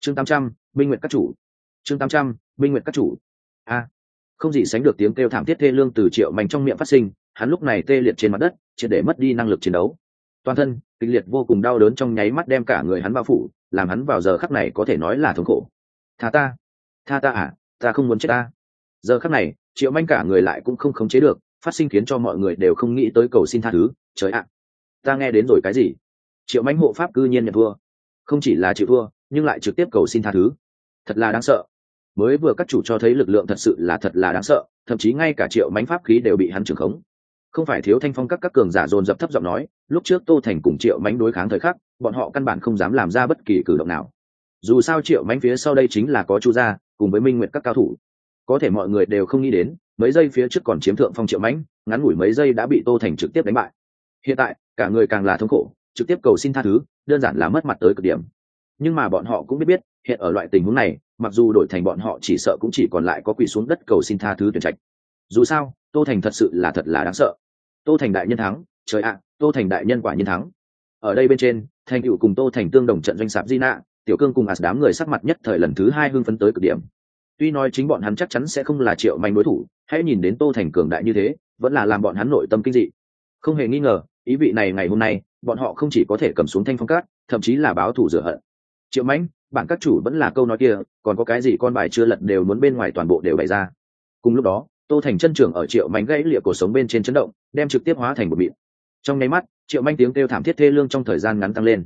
chương 800, minh nguyện các chủ. chương 800, minh nguyện các chủ. A, không gì sánh được tiếng kêu thảm thiết thê lương từ Triệu Manh trong miệng phát sinh, hắn lúc này tê liệt trên mặt đất, triệt để mất đi năng lực chiến đấu. Toàn thân kịch liệt vô cùng đau đớn trong nháy mắt đem cả người hắn bao phủ, làm hắn vào giờ khắc này có thể nói là thống khổ. Tha ta à, ta không muốn chết ta. Giờ khắc này, Triệu Manh cả người lại cũng không khống chế được, phát sinh khiến cho mọi người đều không nghĩ tới cầu xin tha thứ. Trời ạ, ta nghe đến rồi cái gì? Triệu Manh hộ pháp cư nhiên nhận thua, không chỉ là chịu thua nhưng lại trực tiếp cầu xin tha thứ, thật là đáng sợ. Mới vừa các chủ cho thấy lực lượng thật sự là thật là đáng sợ, thậm chí ngay cả Triệu Manh pháp khí đều bị hắn trưởng khống. Không phải thiếu thanh phong các cường giả dồn dập thấp giọng nói, lúc trước Tô Thành cùng Triệu Manh đối kháng thời khắc, bọn họ căn bản không dám làm ra bất kỳ cử động nào. Dù sao Triệu Manh phía sau đây chính là có Chu gia cùng với Minh Nguyệt các cao thủ, có thể mọi người đều không nghĩ đến, mấy giây phía trước còn chiếm thượng phong Triệu Manh, ngắn ngủi mấy giây đã bị Tô Thành trực tiếp đánh bại. Hiện tại cả người càng là thống khổ, trực tiếp cầu xin tha thứ, đơn giản là mất mặt tới cực điểm. Nhưng mà bọn họ cũng biết hiện ở loại tình huống này, mặc dù đổi thành bọn họ chỉ sợ cũng chỉ còn lại có quỳ xuống đất cầu xin tha thứ tuyển trạch. Dù sao Tô Thành thật sự là thật là đáng sợ. Tô Thành đại nhân thắng, trời ạ, Tô Thành đại nhân quả nhiên thắng. Ở đây bên trên, Thành Cựu cùng Tô Thành tương đồng trận doanh sạp Di Nạ, Tiểu Cương cùng đám người sắc mặt nhất thời lần thứ hai hưng phấn tới cực điểm. Tuy nói chính bọn hắn chắc chắn sẽ không là Triệu Manh đối thủ, hãy nhìn đến Tô Thành cường đại như thế, vẫn là làm bọn hắn nội tâm kinh dị. Không hề nghi ngờ, ý vị này ngày hôm nay, bọn họ không chỉ có thể cầm xuống Thanh Phong Các, thậm chí là báo thù rửa hận. Triệu Manh, bản các chủ vẫn là câu nói kia, còn có cái gì con bài chưa lật đều muốn bên ngoài toàn bộ đều bày ra. Cùng lúc đó, Tô Thành chân trưởng ở Triệu Manh gãy lịa cổ sống bên trên chấn động, đem trực tiếp hóa thành một mịn. Trong nháy mắt, Triệu Manh tiếng kêu thảm thiết thê lương trong thời gian ngắn tăng lên.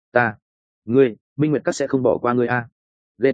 Ngươi, Minh Nguyệt các sẽ không bỏ qua ngươi a. Ghê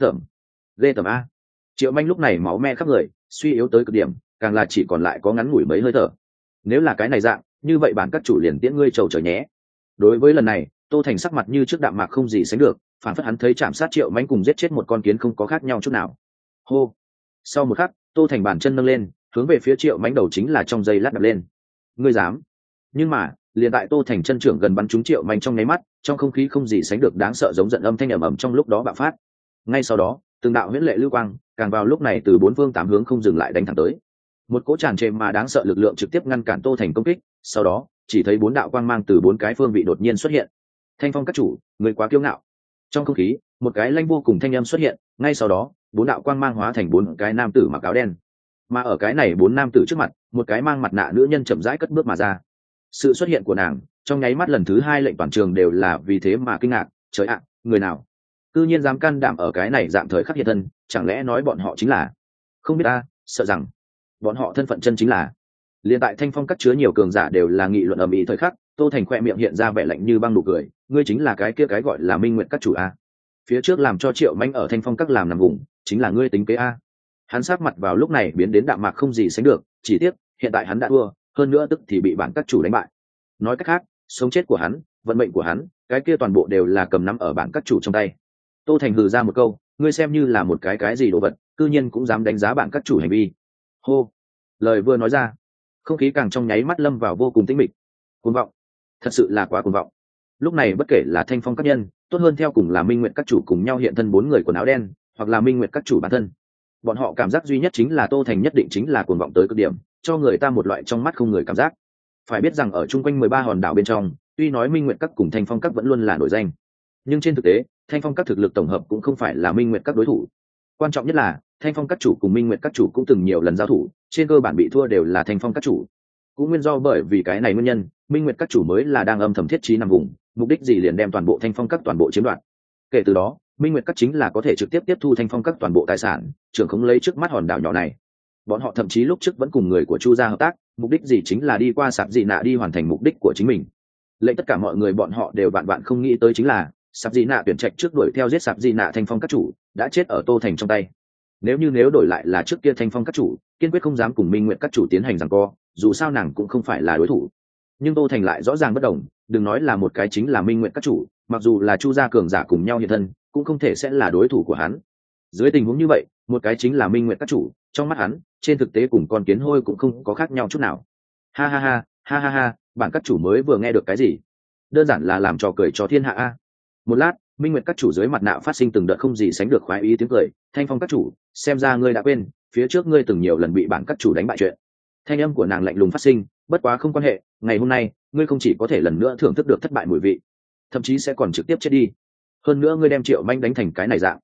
tởm a. Triệu Manh lúc này máu me khắp người, suy yếu tới cực điểm, càng là chỉ còn lại có ngắn ngủi mấy hơi thở. Nếu là cái này dạng, như vậy bản các chủ liền tiễn ngươi trầu trời nhé. Đối với lần này, Tô Thành sắc mặt như trước đạm mạc không gì sánh được, phản phất hắn thấy chạm sát Triệu Manh cùng giết chết một con kiến không có khác nhau chút nào. Hô. Sau một khắc, Tô Thành bàn chân nâng lên, hướng về phía Triệu Manh đầu chính là trong giây lát đập lên. Ngươi dám? Nhưng mà liền tại Tô Thành chân trưởng gần bắn trúng Triệu Manh trong nháy mắt, trong không khí không gì sánh được đáng sợ giống giận âm thanh ầm ầm trong lúc đó bạo phát. Ngay sau đó, từng đạo huyễn lệ lưu quang càng vào lúc này từ bốn phương tám hướng không dừng lại đánh thẳng tới. Một cỗ tràn trề mà đáng sợ lực lượng trực tiếp ngăn cản Tô Thành công kích, sau đó chỉ thấy bốn đạo quang mang từ bốn cái phương vị đột nhiên xuất hiện. Thanh Phong các chủ, người quá kiêu ngạo. Trong không khí, một cái lanh vô cùng thanh âm xuất hiện, ngay sau đó, bốn đạo quang mang hóa thành bốn cái nam tử mặc áo đen. Mà ở cái này bốn nam tử trước mặt, một cái mang mặt nạ nữ nhân chậm rãi cất bước mà ra. Sự xuất hiện của nàng, trong nháy mắt lần thứ hai lệnh toàn trường đều là vì thế mà kinh ngạc. Trời ạ, người nào cư nhiên dám can đảm ở cái này dạng thời khắc hiện thân, chẳng lẽ nói bọn họ chính là... Không biết ta, sợ rằng bọn họ thân phận chân chính là... Liên tại Thanh Phong các chứa nhiều cường giả đều là nghị luận ầm ĩ thời khắc, Tô Thành khoe miệng hiện ra vẻ lạnh như băng nụ cười. Ngươi chính là cái kia cái gọi là Minh Nguyệt các chủ a? Phía trước làm cho Triệu Manh ở Thanh Phong các làm nằm vùng, chính là ngươi tính kế a? Hắn sát mặt vào lúc này biến đến đạm mạc không gì sánh được, chỉ tiếc hiện tại hắn đã thua, hơn nữa tức thì bị bản các chủ đánh bại. Nói cách khác, sống chết của hắn, vận mệnh của hắn, cái kia toàn bộ đều là cầm nắm ở bản các chủ trong tay. Tô Thành hừ ra một câu, ngươi xem như là một cái gì đồ vật, cư nhiên cũng dám đánh giá bản các chủ hành vi. Hô. Lời vừa nói ra, không khí càng trong nháy mắt lâm vào vô cùng tĩnh mịch. Cuồng vọng, thật sự là quá cuồng vọng. Lúc này bất kể là Thanh Phong các nhân, tốt hơn theo cùng là Minh Nguyệt các chủ cùng nhau hiện thân bốn người quần áo đen, hoặc là Minh Nguyệt các chủ bản thân, bọn họ cảm giác duy nhất chính là Tô Thành nhất định chính là cuồng vọng tới cực điểm, cho người ta một loại trong mắt không người cảm giác. Phải biết rằng ở chung quanh 13 hòn đảo bên trong, tuy nói Minh Nguyệt các cùng Thanh Phong các vẫn luôn là nổi danh, nhưng trên thực tế Thanh Phong các thực lực tổng hợp cũng không phải là Minh Nguyệt các đối thủ. Quan trọng nhất là Thanh Phong các chủ cùng Minh Nguyệt các chủ cũng từng nhiều lần giao thủ, trên cơ bản bị thua đều là Thanh Phong các chủ. Cũng nguyên do bởi vì cái này nguyên nhân, Minh Nguyệt các chủ mới là đang âm thầm thiết trí nằm vùng, mục đích gì liền đem toàn bộ Thanh Phong các toàn bộ chiếm đoạt. Kể từ đó, Minh Nguyệt các chính là có thể trực tiếp tiếp thu Thanh Phong các toàn bộ tài sản, trưởng khống lấy trước mắt hòn đảo nhỏ này. Bọn họ thậm chí lúc trước vẫn cùng người của Chu gia hợp tác, mục đích gì chính là đi qua Sạp Dị Nạ đi hoàn thành mục đích của chính mình. Lệnh tất cả mọi người bọn họ đều vạn vạn không nghĩ tới chính là Sạp Dị Nạ tuyển trạch trước đuổi theo giết Sạp Dị Nạ Thanh Phong các chủ đã chết ở Tô Thành trong tay. Nếu đổi lại là trước kia Thanh Phong các chủ, kiên quyết không dám cùng Minh Nguyệt các chủ tiến hành giằng co, dù sao nàng cũng không phải là đối thủ. Nhưng Tô Thành lại rõ ràng bất đồng, đừng nói là một cái chính là Minh Nguyệt các chủ, mặc dù là Chu gia cường giả cùng nhau hiện thân, cũng không thể sẽ là đối thủ của hắn. Dưới tình huống như vậy, một cái chính là Minh Nguyệt các chủ, trong mắt hắn, trên thực tế cùng con kiến hôi cũng không có khác nhau chút nào. Ha ha ha, ha ha ha, bản các chủ mới vừa nghe được cái gì? Đơn giản là làm trò cười cho thiên hạ a. Một lát, Minh Nguyệt các chủ dưới mặt nạ phát sinh từng đợt không gì sánh được khoái ý tiếng cười. Thanh Phong các chủ, xem ra ngươi đã quên, phía trước ngươi từng nhiều lần bị bản các chủ đánh bại chuyện. Thanh âm của nàng lạnh lùng phát sinh, bất quá không quan hệ, ngày hôm nay, ngươi không chỉ có thể lần nữa thưởng thức được thất bại mùi vị, thậm chí sẽ còn trực tiếp chết đi. Hơn nữa ngươi đem Triệu Manh đánh thành cái này dạng,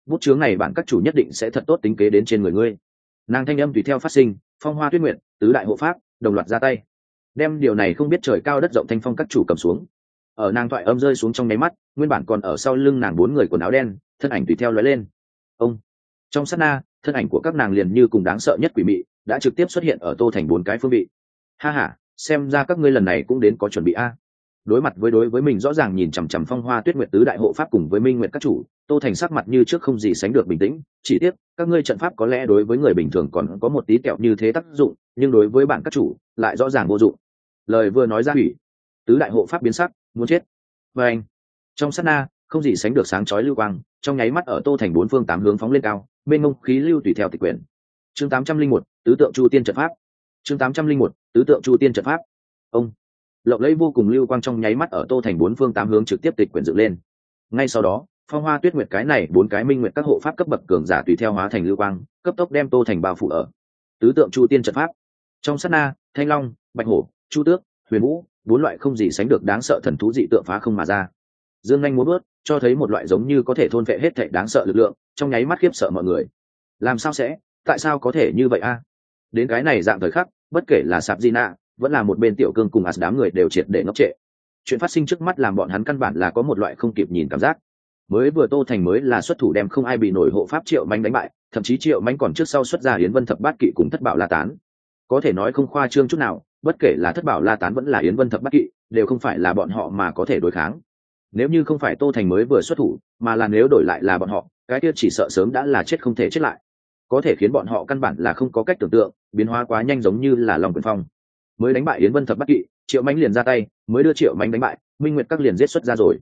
bút chướng này bản các chủ nhất định sẽ thật tốt tính kế đến trên người ngươi. Nàng thanh âm tùy theo phát sinh, Phong Hoa Tuyết Nguyệt tứ đại hộ pháp đồng loạt ra tay, đem điều này không biết trời cao đất rộng thanh phong các chủ cầm xuống. Ở nàng thoại âm rơi xuống trong nháy mắt, nguyên bản còn ở sau lưng nàng bốn người quần áo đen thân ảnh tùy theo lóe lên. Ông, trong sát na, thân ảnh của các nàng liền như cùng đáng sợ nhất quỷ mị đã trực tiếp xuất hiện ở Tô Thành bốn cái phương vị. Ha ha, xem ra các ngươi lần này cũng đến có chuẩn bị a. Đối mặt với đối với mình rõ ràng nhìn chằm chằm Phong Hoa Tuyết Nguyệt tứ đại hộ pháp cùng với Minh Nguyệt các chủ, Tô Thành sắc mặt như trước không gì sánh được bình tĩnh, chỉ tiếc các ngươi trận pháp có lẽ đối với người bình thường còn có một tí kẹo như thế tác dụng, nhưng đối với bản các chủ lại rõ ràng vô dụng. Lời vừa nói ra hủy, tứ đại hộ pháp biến sắc, muốn chết. Và anh, trong sát na, không gì sánh được sáng chói lưu quang, trong nháy mắt ở Tô Thành bốn phương tám hướng phóng lên cao, mênh mông khí lưu tùy theo tịch quyển. Chương 801, tứ tượng Chu Tiên trận pháp. Chương 801, tứ tượng Chu Tiên trận pháp. Ông, lộng lẫy vô cùng lưu quang trong nháy mắt ở Tô Thành bốn phương tám hướng trực tiếp tịch quyển dựng lên. Ngay sau đó, Phong Hoa Tuyết Nguyệt cái này bốn cái Minh Nguyệt các hộ pháp cấp bậc cường giả tùy theo hóa thành lưu quang, cấp tốc đem Tô Thành bao phủ ở tứ tượng Chu Tiên trận pháp. Trong sát na, Thanh Long, Bạch Hổ, Chu Tước, Huyền Vũ, bốn loại không gì sánh được đáng sợ thần thú dị tượng phá không mà ra. Dương nhanh múa bước, cho thấy một loại giống như có thể thôn phệ hết thảy đáng sợ lực lượng, trong nháy mắt khiếp sợ mọi người. Làm sao sẽ? Tại sao có thể như vậy a? Đến cái này dạng thời khắc, bất kể là Sạp Gina, vẫn là một bên Tiểu Cương cùng As đám người đều triệt để ngốc trệ. Chuyện phát sinh trước mắt làm bọn hắn căn bản là có một loại không kịp nhìn cảm giác. Mới vừa Tô Thành mới là xuất thủ đem không ai bị nổi hộ pháp Triệu Manh đánh bại, thậm chí Triệu Manh còn trước sau xuất ra Yến Vân Thập Bát Kỵ cùng Thất Bảo La Tán. Có thể nói không khoa trương chút nào, bất kể là Thất Bảo La Tán vẫn là Yến Vân Thập Bát Kỵ, đều không phải là bọn họ mà có thể đối kháng. Nếu như không phải Tô Thành mới vừa xuất thủ, mà là nếu đổi lại là bọn họ, cái kia chỉ sợ sớm đã là chết không thể chết lại. Có thể khiến bọn họ căn bản là không có cách tưởng tượng, biến hóa quá nhanh giống như là Long Quyền Phong. Mới đánh bại Yến Vân Thập Bát Kỵ, Triệu Mánh liền ra tay, mới đưa Triệu Mánh đánh bại, Minh Nguyệt các liền giết xuất ra rồi.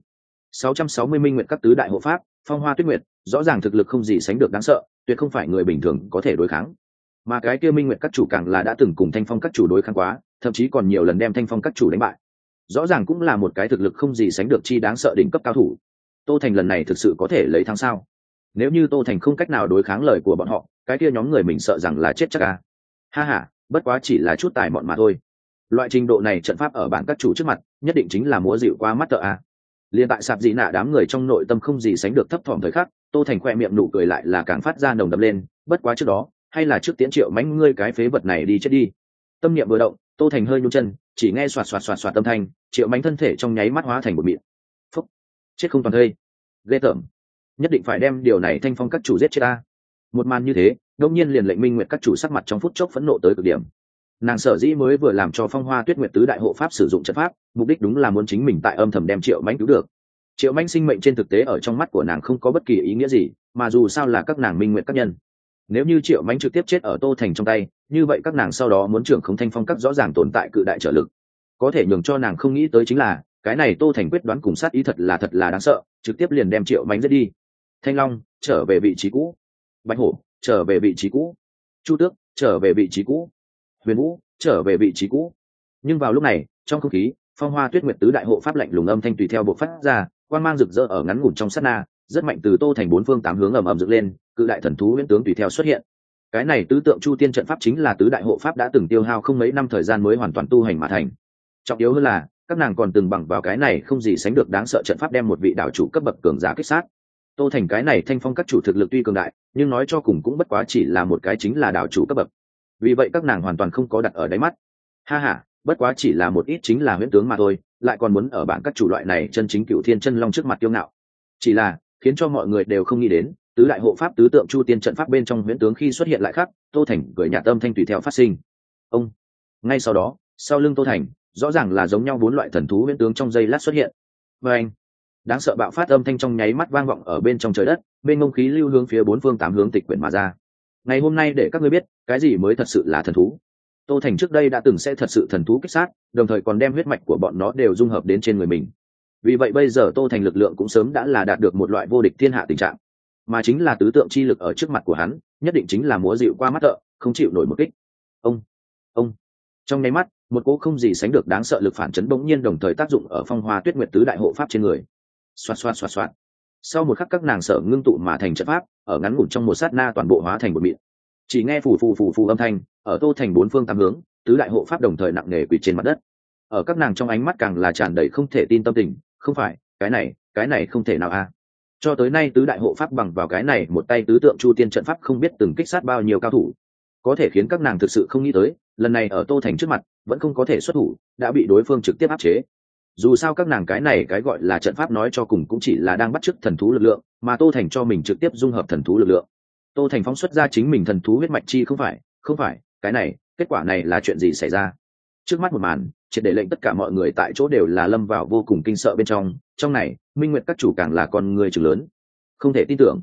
660 Minh Nguyệt các tứ đại hộ pháp, Phong Hoa Tuyết Nguyệt, rõ ràng thực lực không gì sánh được đáng sợ, tuyệt không phải người bình thường có thể đối kháng. Mà cái kia Minh Nguyệt các chủ càng là đã từng cùng Thanh Phong các chủ đối kháng quá, thậm chí còn nhiều lần đem Thanh Phong các chủ đánh bại. Rõ ràng cũng là một cái thực lực không gì sánh được chi đáng sợ đỉnh cấp cao thủ. Tô Thành lần này thực sự có thể lấy thắng sao? Nếu như Tô Thành không cách nào đối kháng lời của bọn họ, cái kia nhóm người mình sợ rằng là chết chắc à. Ha ha, bất quá chỉ là chút tài mọn mà thôi. Loại trình độ này trận pháp ở bản các chủ trước mặt, nhất định chính là múa dịu qua mắt thợ à. Liên tại Sạp Dị Nạ đám người trong nội tâm không gì sánh được thấp thỏm thời khắc, Tô Thành khoe miệng nụ cười lại là càng phát ra nồng đậm lên, bất quá trước đó, hay là trước Tiễn Triệu Mánh ngươi cái phế vật này đi chết đi. Tâm niệm vừa động, Tô Thành hơi nhún chân, chỉ nghe xoạt xoạt xoạt xoạt âm thanh, Triệu Mánh thân thể trong nháy mắt hóa thành một mịn. Phúc, chết không toàn thây. Ghê tởm, nhất định phải đem điều này Thanh Phong các chủ giết chết ta. Một màn như thế, đột nhiên liền lệnh Minh Nguyệt các chủ sắc mặt trong phút chốc phẫn nộ tới cực điểm. Nàng sở dĩ mới vừa làm cho Phong Hoa Tuyết Nguyệt tứ đại hộ pháp sử dụng trận pháp, mục đích đúng là muốn chính mình tại âm thầm đem Triệu Mánh cứu được. Triệu Mánh sinh mệnh trên thực tế ở trong mắt của nàng không có bất kỳ ý nghĩa gì, mà dù sao là các nàng Minh Nguyệt các nhân. Nếu như Triệu Mánh trực tiếp chết ở Tô Thành trong tay, như vậy các nàng sau đó muốn trưởng không Thanh Phong các rõ ràng tồn tại cự đại trợ lực. Có thể nhường cho nàng không nghĩ tới chính là, cái này Tô Thành quyết đoán cùng sát ý thật là đáng sợ, trực tiếp liền đem Triệu Mánh giết đi. Thanh Long trở về vị trí cũ, Bạch Hổ trở về vị trí cũ, Chu Tước trở về vị trí cũ, Huyền Vũ trở về vị trí cũ. Nhưng vào lúc này, trong không khí, Phong Hoa Tuyết Nguyệt tứ đại hộ pháp lạnh lùng âm thanh tùy theo bộ phát ra, quang mang rực rỡ ở ngắn ngủn trong sát na, rất mạnh từ Tô Thành bốn phương tám hướng ầm ầm dựng lên, cự đại thần thú huyễn tướng tùy theo xuất hiện. Cái này tứ tượng Chu Tiên trận pháp chính là tứ đại hộ pháp đã từng tiêu hao không mấy năm thời gian mới hoàn toàn tu hành mà thành. Trọng yếu hơn là, các nàng còn từng bằng vào cái này không gì sánh được đáng sợ trận pháp đem một vị đạo chủ cấp bậc cường giả kích sát. Tô Thành cái này Thanh Phong các chủ thực lực tuy cường đại, nhưng nói cho cùng cũng bất quá chỉ là một cái chính là đạo chủ cấp bậc. Vì vậy các nàng hoàn toàn không có đặt ở đáy mắt. Ha ha, bất quá chỉ là một ít chính là huyễn tướng mà thôi, lại còn muốn ở bản các chủ loại này chân chính Cửu Thiên chân long trước mặt kiêu ngạo. Chỉ là khiến cho mọi người đều không nghĩ đến, tứ đại hộ pháp tứ tượng Chu Tiên trận pháp bên trong huyễn tướng khi xuất hiện lại khác, Tô Thành cười nhạt âm thanh tùy theo phát sinh. Ông, ngay sau đó, sau lưng Tô Thành, rõ ràng là giống nhau bốn loại thần thú huyễn tướng trong giây lát xuất hiện. Và anh, đáng sợ bạo phát âm thanh trong nháy mắt vang vọng ở bên trong trời đất, bên ngông khí lưu hướng phía bốn phương tám hướng tịch quyển mà ra. Ngày hôm nay để các ngươi biết, cái gì mới thật sự là thần thú. Tô Thành trước đây đã từng sẽ thật sự thần thú kích sát, đồng thời còn đem huyết mạch của bọn nó đều dung hợp đến trên người mình. Vì vậy bây giờ Tô Thành lực lượng cũng sớm đã là đạt được một loại vô địch thiên hạ tình trạng, mà chính là tứ tượng chi lực ở trước mặt của hắn, nhất định chính là múa dịu qua mắt thợ, không chịu nổi một kích. Ông, trong nháy mắt, một cỗ không gì sánh được đáng sợ lực phản chấn bỗng nhiên đồng thời tác dụng ở Phong Hoa Tuyết Nguyệt tứ đại hộ pháp trên người. Xoạt xoạt xoạt xoạt. Sau một khắc các nàng sở ngưng tụ mà thành trận pháp, ở ngắn ngủn trong một sát na toàn bộ hóa thành một mịn. Chỉ nghe phù phù phù phù âm thanh, ở Tô Thành bốn phương tám hướng, tứ đại hộ pháp đồng thời nặng nề quỳ trên mặt đất. Ở các nàng trong ánh mắt càng là tràn đầy không thể tin tâm tình, không phải, cái này không thể nào a. Cho tới nay tứ đại hộ pháp bằng vào cái này một tay tứ tượng chu tiên trận pháp không biết từng kích sát bao nhiêu cao thủ, có thể khiến các nàng thực sự không nghĩ tới lần này ở Tô Thành trước mặt vẫn không có thể xuất thủ, đã bị đối phương trực tiếp áp chế. Dù sao các nàng cái này cái gọi là trận pháp nói cho cùng cũng chỉ là đang bắt chước thần thú lực lượng, mà Tô Thành cho mình trực tiếp dung hợp thần thú lực lượng. Tô Thành phóng xuất ra chính mình thần thú huyết mạch chi, không phải cái này, kết quả này là chuyện gì xảy ra? Trước mắt một màn triệt để lệnh tất cả mọi người tại chỗ đều là lâm vào vô cùng kinh sợ bên trong này Minh Nguyệt các chủ càng là con người chừng lớn, không thể tin tưởng.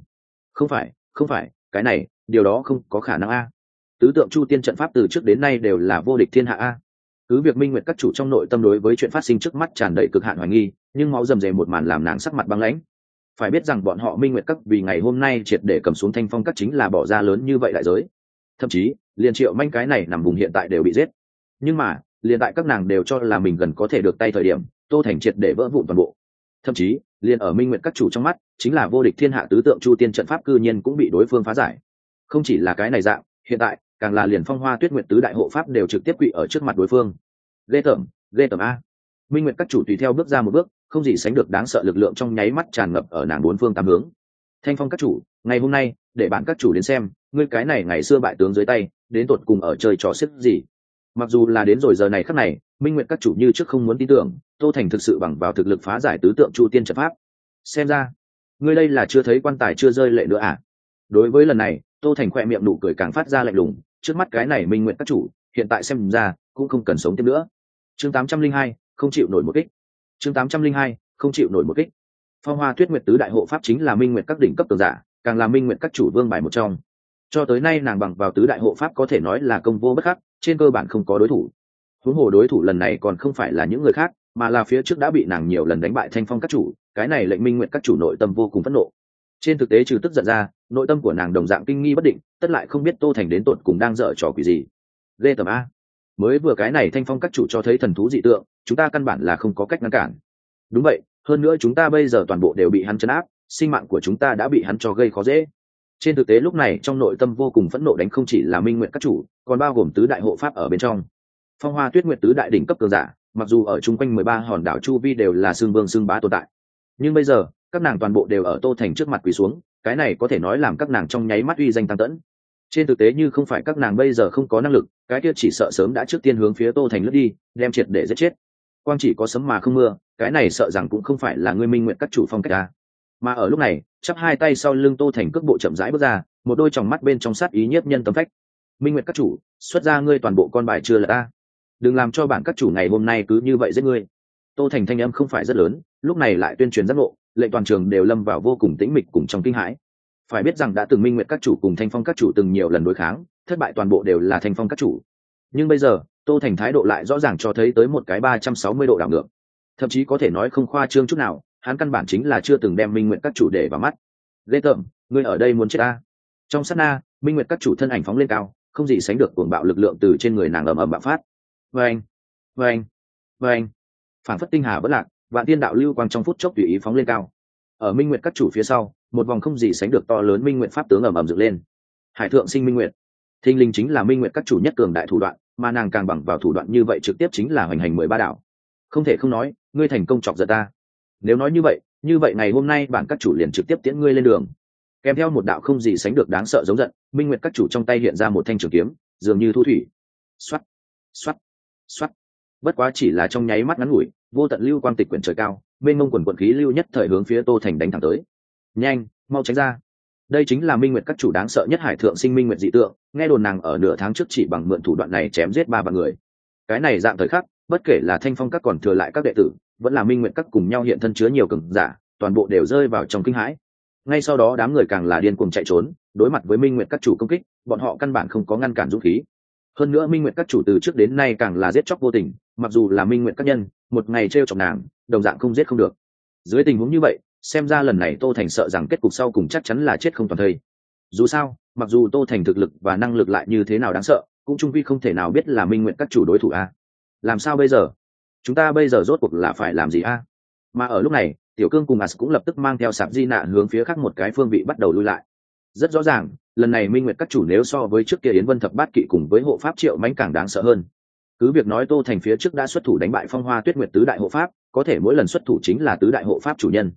Không phải cái này, điều đó không có khả năng a. Tứ tượng chu tiên trận pháp từ trước đến nay đều là vô địch thiên hạ a. Cứ việc Minh Nguyệt các chủ trong nội tâm đối với chuyện phát sinh trước mắt tràn đầy cực hạn hoài nghi, nhưng máu rầm rề một màn làm nàng sắc mặt băng lãnh. Phải biết rằng bọn họ Minh Nguyệt các vì ngày hôm nay triệt để cầm xuống Thanh Phong các chính là bỏ ra lớn như vậy đại giới. Thậm chí liền Triệu Manh cái này nằm vùng hiện tại đều bị giết, nhưng mà liền tại các nàng đều cho là mình gần có thể được tay thời điểm, Tô Thành triệt để vỡ vụn toàn bộ. Thậm chí liền ở Minh Nguyệt các chủ trong mắt chính là vô địch thiên hạ tứ tượng chu tiên trận pháp cư nhiên cũng bị đối phương phá giải. Không chỉ là cái này dạng, hiện tại càng là liền Phong Hoa Tuyết Nguyệt tứ đại hộ pháp đều trực tiếp quỵ ở trước mặt đối phương. Ghê tởm a. Minh Nguyệt các chủ tùy theo bước ra một bước, không gì sánh được đáng sợ lực lượng trong nháy mắt tràn ngập ở nàng bốn phương tám hướng. Thanh Phong các chủ, ngày hôm nay để bạn các chủ đến xem ngươi cái này ngày xưa bại tướng dưới tay đến tột cùng ở chơi trò xếp gì. Mặc dù là đến rồi giờ này khắc này, Minh Nguyệt các chủ như trước không muốn tin tưởng Tô Thành thực sự bằng vào thực lực phá giải tứ tượng chu tiên trận pháp. Xem ra ngươi đây là chưa thấy quan tài chưa rơi lệ nữa à? Đối với lần này, Tô Thành khoe miệng nụ cười càng phát ra lạnh lùng, trước mắt cái này Minh Nguyệt các chủ hiện tại xem ra cũng không cần sống tiếp nữa. Chương 802, không chịu nổi một kích. Chương 802, không chịu nổi một kích. Phong Hoa Tuyết Nguyệt tứ đại hộ pháp chính là Minh Nguyệt các đỉnh cấp cường giả, càng là Minh Nguyệt các chủ vương bài một trong. Cho tới nay nàng bằng vào tứ đại hộ pháp có thể nói là công vô bất khắc, trên cơ bản không có đối thủ. Huống hồ đối thủ lần này còn không phải là những người khác, mà là phía trước đã bị nàng nhiều lần đánh bại Thanh Phong các chủ, cái này lệnh Minh Nguyệt các chủ nội tâm vô cùng phẫn nộ. Trên thực tế trừ tức giận ra, nội tâm của nàng đồng dạng kinh nghi bất định, tất lại không biết Tô Thành đến tột cùng đang dở trò quỷ gì. Ghê tởm a. Mới vừa cái này Thanh Phong các chủ cho thấy thần thú dị tượng, chúng ta căn bản là không có cách ngăn cản. Đúng vậy, hơn nữa chúng ta bây giờ toàn bộ đều bị hắn trấn áp, sinh mạng của chúng ta đã bị hắn cho gây khó dễ. Trên thực tế lúc này trong nội tâm vô cùng phẫn nộ đánh không chỉ là Minh Nguyệt các chủ, còn bao gồm tứ đại hộ pháp ở bên trong. Phong Hoa Tuyết Nguyệt tứ đại đỉnh cấp cường giả, mặc dù ở chung quanh 13 hòn đảo chu vi đều là xương vương xương bá tồn tại, nhưng bây giờ các nàng toàn bộ đều ở Tô Thành trước mặt quỳ xuống, cái này có thể nói làm các nàng trong nháy mắt uy danh tăng tẫn. Trên thực tế như không phải các nàng bây giờ không có năng lực, cái kia chỉ sợ sớm đã trước tiên hướng phía Tô Thành lướt đi, đem triệt để giết chết. Quang chỉ có sấm mà không mưa, cái này sợ rằng cũng không phải là ngươi Minh Nguyệt các chủ phong cách a. Mà ở lúc này, chắp hai tay sau lưng Tô Thành cước bộ chậm rãi bước ra, một đôi tròng mắt bên trong sát ý nhiếp nhân tâm phách. Minh Nguyệt các chủ, xuất ra ngươi toàn bộ con bài chưa lật a. Đừng làm cho bản các chủ ngày hôm nay cứ như vậy giết ngươi. Tô Thành thanh âm không phải rất lớn, lúc này lại tuyên truyền giác ngộ, lệnh toàn trường đều lâm vào vô cùng tĩnh mịch cùng trong kinh hãi. Phải biết rằng đã từng Minh Nguyệt các chủ cùng Thanh Phong các chủ từng nhiều lần đối kháng, thất bại toàn bộ đều là Thanh Phong các chủ. Nhưng bây giờ, Tô Thành thái độ lại rõ ràng cho thấy tới một cái 360 độ đảo ngược. Thậm chí có thể nói không khoa trương chút nào, hắn căn bản chính là chưa từng đem Minh Nguyệt các chủ để vào mắt. Ghê tởm, ngươi ở đây muốn chết ta. Trong sát na, Minh Nguyệt các chủ thân ảnh phóng lên cao, không gì sánh được cuồng bạo lực lượng từ trên người nàng ầm ầm bạo phát. Vâng, phản phất tinh hà bất lạc, vạn tiên đạo lưu quang trong phút chốc tùy ý phóng lên cao. Ở Minh Nguyệt các chủ phía sau, một vòng không gì sánh được to lớn Minh Nguyệt pháp tướng ầm ầm dựng lên. Hải thượng sinh Minh Nguyệt, thinh linh chính là Minh Nguyệt các chủ nhất cường đại thủ đoạn, mà nàng càng bằng vào thủ đoạn như vậy trực tiếp chính là hoành hành 13 đạo. Không thể không nói, ngươi thành công chọc giận ta. Nếu nói như vậy ngày hôm nay bản các chủ liền trực tiếp tiễn ngươi lên đường. Kèm theo một đạo không gì sánh được đáng sợ giống giận, Minh Nguyệt các chủ trong tay hiện ra một thanh trường kiếm, dường như thu thủy. Xoát, xoát, xoát. Bất quá chỉ là trong nháy mắt ngắn ngủi, vô tận lưu quang tịch quyển trời cao, mênh mông quần quần khí lưu nhất thời hướng phía Tô Thành đánh thẳng tới. Nhanh, mau tránh ra. Đây chính là Minh Nguyệt các chủ đáng sợ nhất hải thượng sinh Minh Nguyệt dị tượng, nghe đồn nàng ở nửa tháng trước chỉ bằng mượn thủ đoạn này chém giết 3 người. Cái này dạng thời khắc, bất kể là Thanh Phong các còn thừa lại các đệ tử, vẫn là Minh Nguyệt các cùng nhau hiện thân chứa nhiều cường giả, toàn bộ đều rơi vào trong kinh hãi. Ngay sau đó đám người càng là điên cuồng chạy trốn, đối mặt với Minh Nguyệt các chủ công kích, bọn họ căn bản không có ngăn cản dũng khí. Hơn nữa Minh Nguyệt các chủ từ trước đến nay càng là giết chóc vô tình, mặc dù là Minh Nguyệt các nhân, một ngày trêu chọc nàng, đồng dạng không giết không được. Dưới tình huống như vậy, xem ra lần này Tô Thành sợ rằng kết cục sau cùng chắc chắn là chết không toàn thây. Dù sao, mặc dù Tô Thành thực lực và năng lực lại như thế nào đáng sợ, cũng chung quy không thể nào biết là Minh Nguyệt các chủ đối thủ a. Làm sao bây giờ? Chúng ta bây giờ rốt cuộc là phải làm gì a? Mà ở lúc này, Tiểu Cương cùng As cũng lập tức mang theo Sạp Di Nạ hướng phía khác một cái phương vị bắt đầu lui lại. Rất rõ ràng, lần này Minh Nguyệt các chủ nếu so với trước kia Yến Vân Thập Bát Kỵ cùng với hộ pháp Triệu Mãnh càng đáng sợ hơn. Cứ việc nói Tô Thành phía trước đã xuất thủ đánh bại Phong Hoa Tuyết Nguyệt tứ đại hộ pháp, có thể mỗi lần xuất thủ chính là tứ đại hộ pháp chủ nhân.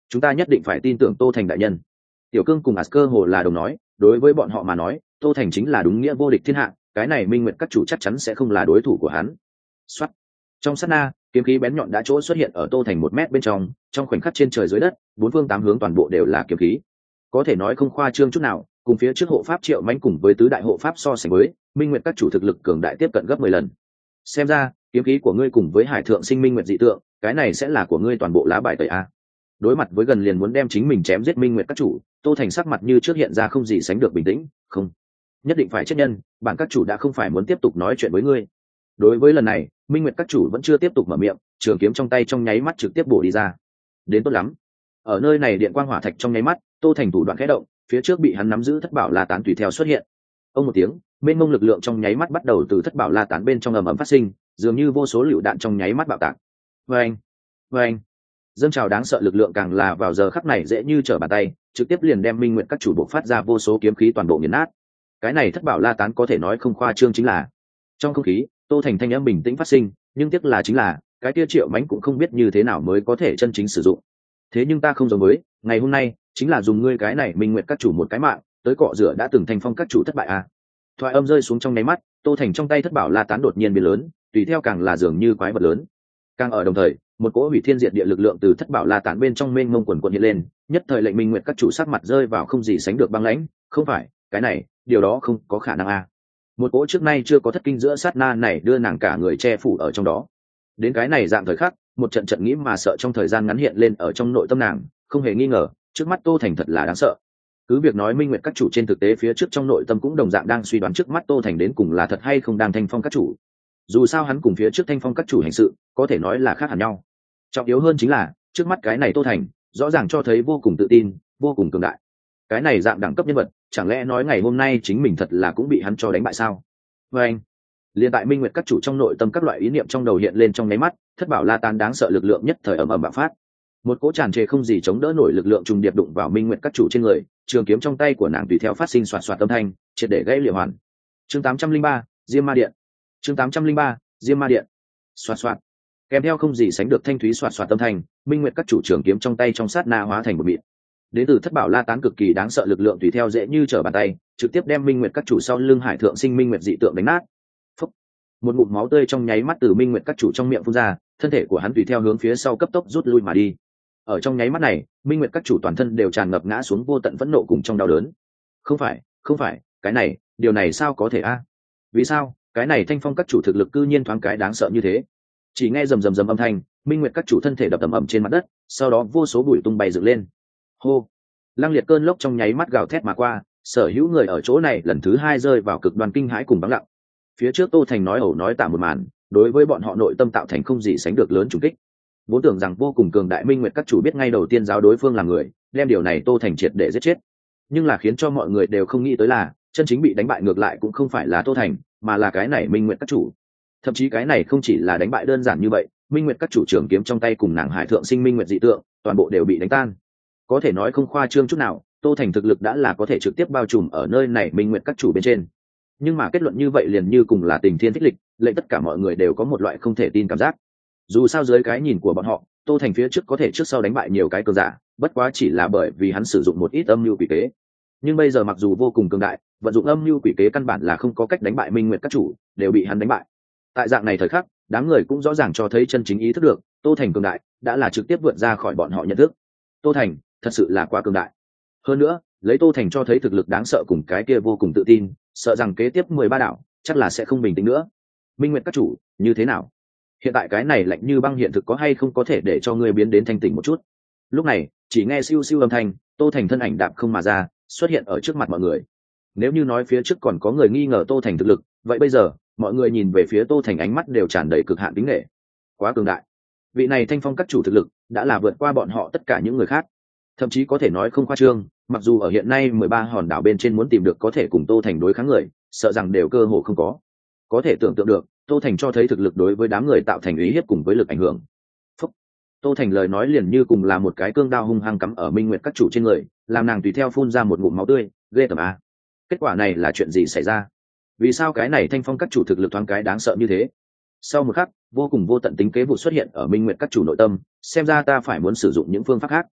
chúng ta nhất định phải tin tưởng Tô Thành đại nhân. Tiểu Cương cùng Asker hồ là đồng nói, đối với bọn họ mà nói, Tô Thành chính là đúng nghĩa vô địch thiên hạ, cái này Minh Nguyệt các chủ chắc chắn sẽ không là đối thủ của hắn. Soát. Trong sát na, kiếm khí bén nhọn đã chỗ xuất hiện ở Tô Thành 1 mét bên trong khoảnh khắc trên trời dưới đất, bốn phương tám hướng toàn bộ đều là kiếm khí. Có thể nói không khoa trương chút nào, cùng phía trước hộ pháp Triệu Mãnh cùng với tứ đại hộ pháp so sánh với, Minh Nguyệt các chủ thực lực cường đại tiếp cận gấp 10 lần. Xem ra, kiếm khí của ngươi cùng với Hải Thượng Sinh Minh Nguyệt dị tượng, cái này sẽ là của ngươi toàn bộ lá bài tẩy a. Đối mặt với gần liền muốn đem chính mình chém giết Minh Nguyệt các chủ, Tô Thành sắc mặt như trước hiện ra không gì sánh được bình tĩnh, không, nhất định phải chết nhân, bản các chủ đã không phải muốn tiếp tục nói chuyện với ngươi. Đối với lần này, Minh Nguyệt các chủ vẫn chưa tiếp tục mở miệng, trường kiếm trong tay trong nháy mắt trực tiếp bổ đi ra. Đến tốt lắm. Ở nơi này điện quang hỏa thạch trong nháy mắt, Tô Thành thủ đoạn khẽ động, phía trước bị hắn nắm giữ Thất Bảo La Tán tùy theo xuất hiện. Ông một tiếng, mênh mông lực lượng trong nháy mắt bắt đầu từ Thất Bảo La Tán bên trong ầm ầm phát sinh, dường như vô số lựu đạn trong nháy mắt bạo tạc. Oeng, oeng. Dâng trào đáng sợ lực lượng càng là vào giờ khắc này dễ như trở bàn tay, trực tiếp liền đem Minh Nguyệt các chủ bộc phát ra vô số kiếm khí toàn bộ nghiền nát. Cái này Thất Bảo La Tán có thể nói không khoa trương chính là. Trong không khí, Tô Thành thanh âm bình tĩnh phát sinh, nhưng tiếc là chính là, cái kia Triệu Mãnh cũng không biết như thế nào mới có thể chân chính sử dụng. Thế nhưng ta không giống với, ngày hôm nay chính là dùng ngươi cái này Minh Nguyệt các chủ một cái mạng, tới cọ rửa đã từng Thanh Phong các chủ thất bại à. Thoại âm rơi xuống trong nháy mắt, Tô Thành trong tay Thất Bảo La Tán đột nhiên biến lớn, tùy theo càng là dường như quái vật lớn. Càng ở đồng thời, một cỗ hủy thiên diệt địa lực lượng từ Thất Bảo La Tán bên trong mênh mông quần quần hiện lên, nhất thời lệnh Minh Nguyệt các chủ sắc mặt rơi vào không gì sánh được băng lãnh, không phải, cái này, điều đó không có khả năng à. Một cỗ trước nay chưa có thất kinh giữa sát na này đưa nàng cả người che phủ ở trong đó. Đến cái này dạng thời khắc, một trận trận nghĩ mà sợ trong thời gian ngắn hiện lên ở trong nội tâm nàng, không hề nghi ngờ, trước mắt Tô Thành thật là đáng sợ. Cứ việc nói Minh Nguyệt các chủ trên thực tế phía trước trong nội tâm cũng đồng dạng đang suy đoán trước mắt Tô Thành đến cùng là thật hay không đang Thanh Phong các chủ. Dù sao hắn cùng phía trước Thanh Phong các chủ hành sự, có thể nói là khác hẳn nhau. Trọng yếu hơn chính là, trước mắt cái này Tô Thành, rõ ràng cho thấy vô cùng tự tin, vô cùng cường đại. Cái này dạng đẳng cấp nhân vật, chẳng lẽ nói ngày hôm nay chính mình thật là cũng bị hắn cho đánh bại sao? Và anh, liền tại Minh Nguyệt các chủ trong nội tâm các loại ý niệm trong đầu hiện lên trong nháy mắt, Thất Bảo La Tán đáng sợ lực lượng nhất thời ầm ầm bạo phát. Một cỗ tràn trề không gì chống đỡ nổi lực lượng trùng điệp đụng vào Minh Nguyệt các chủ trên người, trường kiếm trong tay của nàng tùy theo phát sinh xoạt xoạt âm thanh, triệt để gãy liều hoàn. Chương 803, Diêm Ma Điện. Chương 803, Diêm Ma Điện. Xoạt xoạt. Kèm theo không gì sánh được thanh thúy xoạt xoạt âm thanh, Minh Nguyệt các chủ trường kiếm trong tay trong sát na hóa thành một mịn. Đến từ Thất Bảo La Tán cực kỳ đáng sợ lực lượng tùy theo dễ như trở bàn tay, trực tiếp đem Minh Nguyệt các chủ sau lưng Hải Thượng Sinh Minh Nguyệt dị tượng đánh nát. Phúc. Một ngụm máu tươi trong nháy mắt từ Minh Nguyệt các chủ trong miệng phun ra, thân thể của hắn tùy theo hướng phía sau cấp tốc rút lui mà đi. Ở trong nháy mắt này, Minh Nguyệt các chủ toàn thân đều tràn ngập ngã xuống vô tận phẫn nộ cùng trong đau đớn. Không phải, cái này, điều này sao có thể a? Vì sao, cái này Thanh Phong các chủ thực lực cư nhiên thoáng cái đáng sợ như thế? Chỉ nghe rầm rầm rầm âm thanh, Minh Nguyệt các chủ thân thể đập ầm ầm trên mặt đất, sau đó vô số bụi tung bay dựng lên. Hô! Lăng liệt cơn lốc trong nháy mắt gào thét mà qua, sở hữu người ở chỗ này lần thứ hai rơi vào cực đoan kinh hãi cùng vắng lặng. Phía trước Tô Thành nói ẩu nói tả một màn, đối với bọn họ nội tâm tạo thành không gì sánh được lớn trùng kích. Vốn tưởng rằng vô cùng cường đại Minh Nguyệt các chủ biết ngay đầu tiên giáo đối phương là người, đem điều này Tô Thành triệt để giết chết. Nhưng là khiến cho mọi người đều không nghĩ tới là, chân chính bị đánh bại ngược lại cũng không phải là Tô Thành, mà là cái này Minh Nguyệt các chủ. Thậm chí cái này không chỉ là đánh bại đơn giản như vậy, Minh Nguyệt các chủ trường kiếm trong tay cùng nàng Hải Thượng Sinh Minh Nguyệt dị tượng, toàn bộ đều bị đánh tan. Có thể nói không khoa trương chút nào, Tô Thành thực lực đã là có thể trực tiếp bao trùm ở nơi này Minh Nguyệt các chủ bên trên. Nhưng mà kết luận như vậy liền như cùng là tình thiên thích lịch, lệnh tất cả mọi người đều có một loại không thể tin cảm giác. Dù sao dưới cái nhìn của bọn họ, Tô Thành phía trước có thể trước sau đánh bại nhiều cái cường giả, bất quá chỉ là bởi vì hắn sử dụng một ít âm mưu quỷ kế. Nhưng bây giờ mặc dù vô cùng cường đại, vận dụng âm mưu quỷ kế căn bản là không có cách đánh bại Minh Nguyệt các chủ, đều bị hắn đánh bại. Tại dạng này thời khắc, đám người cũng rõ ràng cho thấy chân chính ý thức được, Tô Thành cường đại đã là trực tiếp vượt ra khỏi bọn họ nhận thức. Tô Thành thật sự là quá cường đại. Hơn nữa, lấy Tô Thành cho thấy thực lực đáng sợ cùng cái kia vô cùng tự tin, sợ rằng kế tiếp 13 đảo chắc là sẽ không bình tĩnh nữa. Minh Nguyệt các chủ, như thế nào? Hiện tại cái này lạnh như băng hiện thực có hay không có thể để cho ngươi biến đến thanh tỉnh một chút? Lúc này, chỉ nghe siêu siêu âm thanh, Tô Thành thân ảnh đạp không mà ra, xuất hiện ở trước mặt mọi người. Nếu như nói phía trước còn có người nghi ngờ Tô Thành thực lực, vậy bây giờ, mọi người nhìn về phía Tô Thành ánh mắt đều tràn đầy cực hạn kính nể. Quá cường đại. Vị này Thanh Phong các chủ thực lực đã là vượt qua bọn họ tất cả những người khác. Thậm chí có thể nói không khoa trương, mặc dù ở hiện nay 13 hòn đảo bên trên muốn tìm được có thể cùng Tô Thành đối kháng người, sợ rằng đều cơ hồ không có. Có thể tưởng tượng được, Tô Thành cho thấy thực lực đối với đám người tạo thành ý hiếp cùng với lực ảnh hưởng. Phúc. Tô Thành lời nói liền như cùng là một cái cương đao hung hăng cắm ở Minh Nguyệt các chủ trên người, làm nàng tùy theo phun ra một ngụm máu tươi, ghê tởm a. Kết quả này là chuyện gì xảy ra? Vì sao cái này Thanh Phong các chủ thực lực thoáng cái đáng sợ như thế? Sau một khắc, vô cùng vô tận tính kế vụ xuất hiện ở Minh Nguyệt các chủ nội tâm, xem ra ta phải muốn sử dụng những phương pháp khác.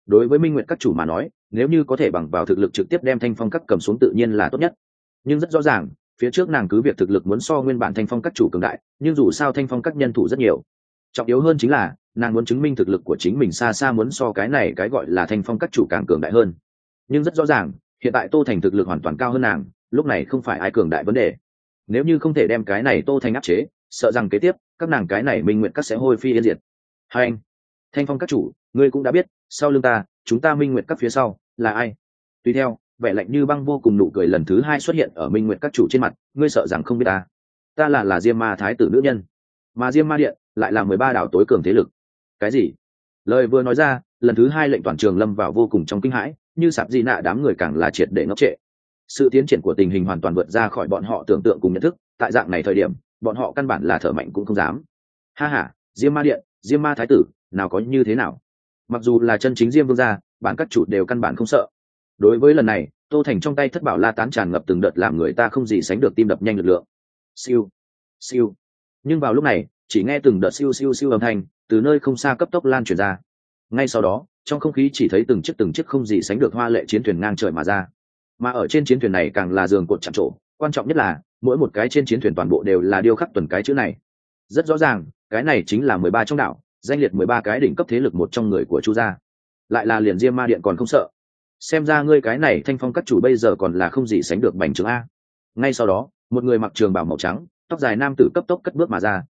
đối với minh nguyệt các chủ mà nói, nếu như có thể bằng vào thực lực trực tiếp đem thanh phong các cầm xuống tự nhiên là tốt nhất. Nhưng rất rõ ràng, phía trước nàng cứ việc thực lực muốn so nguyên bản thanh phong các chủ cường đại, nhưng dù sao thanh phong các nhân thủ rất nhiều. Trọng yếu hơn chính là nàng muốn chứng minh thực lực của chính mình xa xa muốn so cái này cái gọi là thanh phong các chủ càng cường đại hơn. Nhưng rất rõ ràng, hiện tại Tô Thành thực lực hoàn toàn cao hơn nàng, lúc này không phải ai cường đại vấn đề. Nếu như không thể đem cái này Tô Thành áp chế, sợ rằng kế tiếp các nàng cái này minh nguyện các sẽ hôi phi yên diệt. Hai anh, thanh phong các chủ, ngươi cũng đã biết, sau lưng ta, chúng ta minh nguyện các phía sau là ai? Tùy theo, vẻ lạnh như băng vô cùng nụ cười lần thứ hai xuất hiện ở minh nguyện các chủ trên mặt. Ngươi sợ rằng không biết ta là Diêm Ma thái tử nữ nhân, mà Diêm Ma điện lại là 13 đảo tối cường thế lực. Cái gì? Lời vừa nói ra, lần thứ hai lệnh toàn trường lâm vào vô cùng trong kinh hãi, như sạp di nạ đám người càng là triệt để ngốc trệ. Sự tiến triển của tình hình hoàn toàn vượt ra khỏi bọn họ tưởng tượng cùng nhận thức, tại dạng này thời điểm bọn họ căn bản là thở mạnh cũng không dám. Ha ha, Diêm Ma điện, Diêm Ma thái tử, nào có như thế nào? Mặc dù là chân chính Diêm vương gia, bản các chủ đều căn bản không sợ. Đối với lần này, Tô Thành trong tay thất bảo la tán tràn ngập từng đợt làm người ta không gì sánh được tim đập nhanh lực lượng. Siêu, siêu. Nhưng vào lúc này, chỉ nghe từng đợt siêu siêu siêu âm thanh từ nơi không xa cấp tốc lan truyền ra. Ngay sau đó, trong không khí chỉ thấy từng chiếc không gì sánh được hoa lệ chiến thuyền ngang trời mà ra. Mà ở trên chiến thuyền này càng là giường cột chạm trổ, quan trọng nhất là mỗi một cái trên chiến thuyền toàn bộ đều là điêu khắc tuần cái chữ này. Rất rõ ràng, cái này chính là 13 trong đảo, danh liệt 13 cái đỉnh cấp thế lực một trong người của Chu gia. Lại là liền Diêm Ma điện còn không sợ. Xem ra ngươi cái này thanh phong các chủ bây giờ còn là không gì sánh được bành trướng a. Ngay sau đó, một người mặc trường bào màu trắng, tóc dài nam tử cấp tốc cất bước mà ra.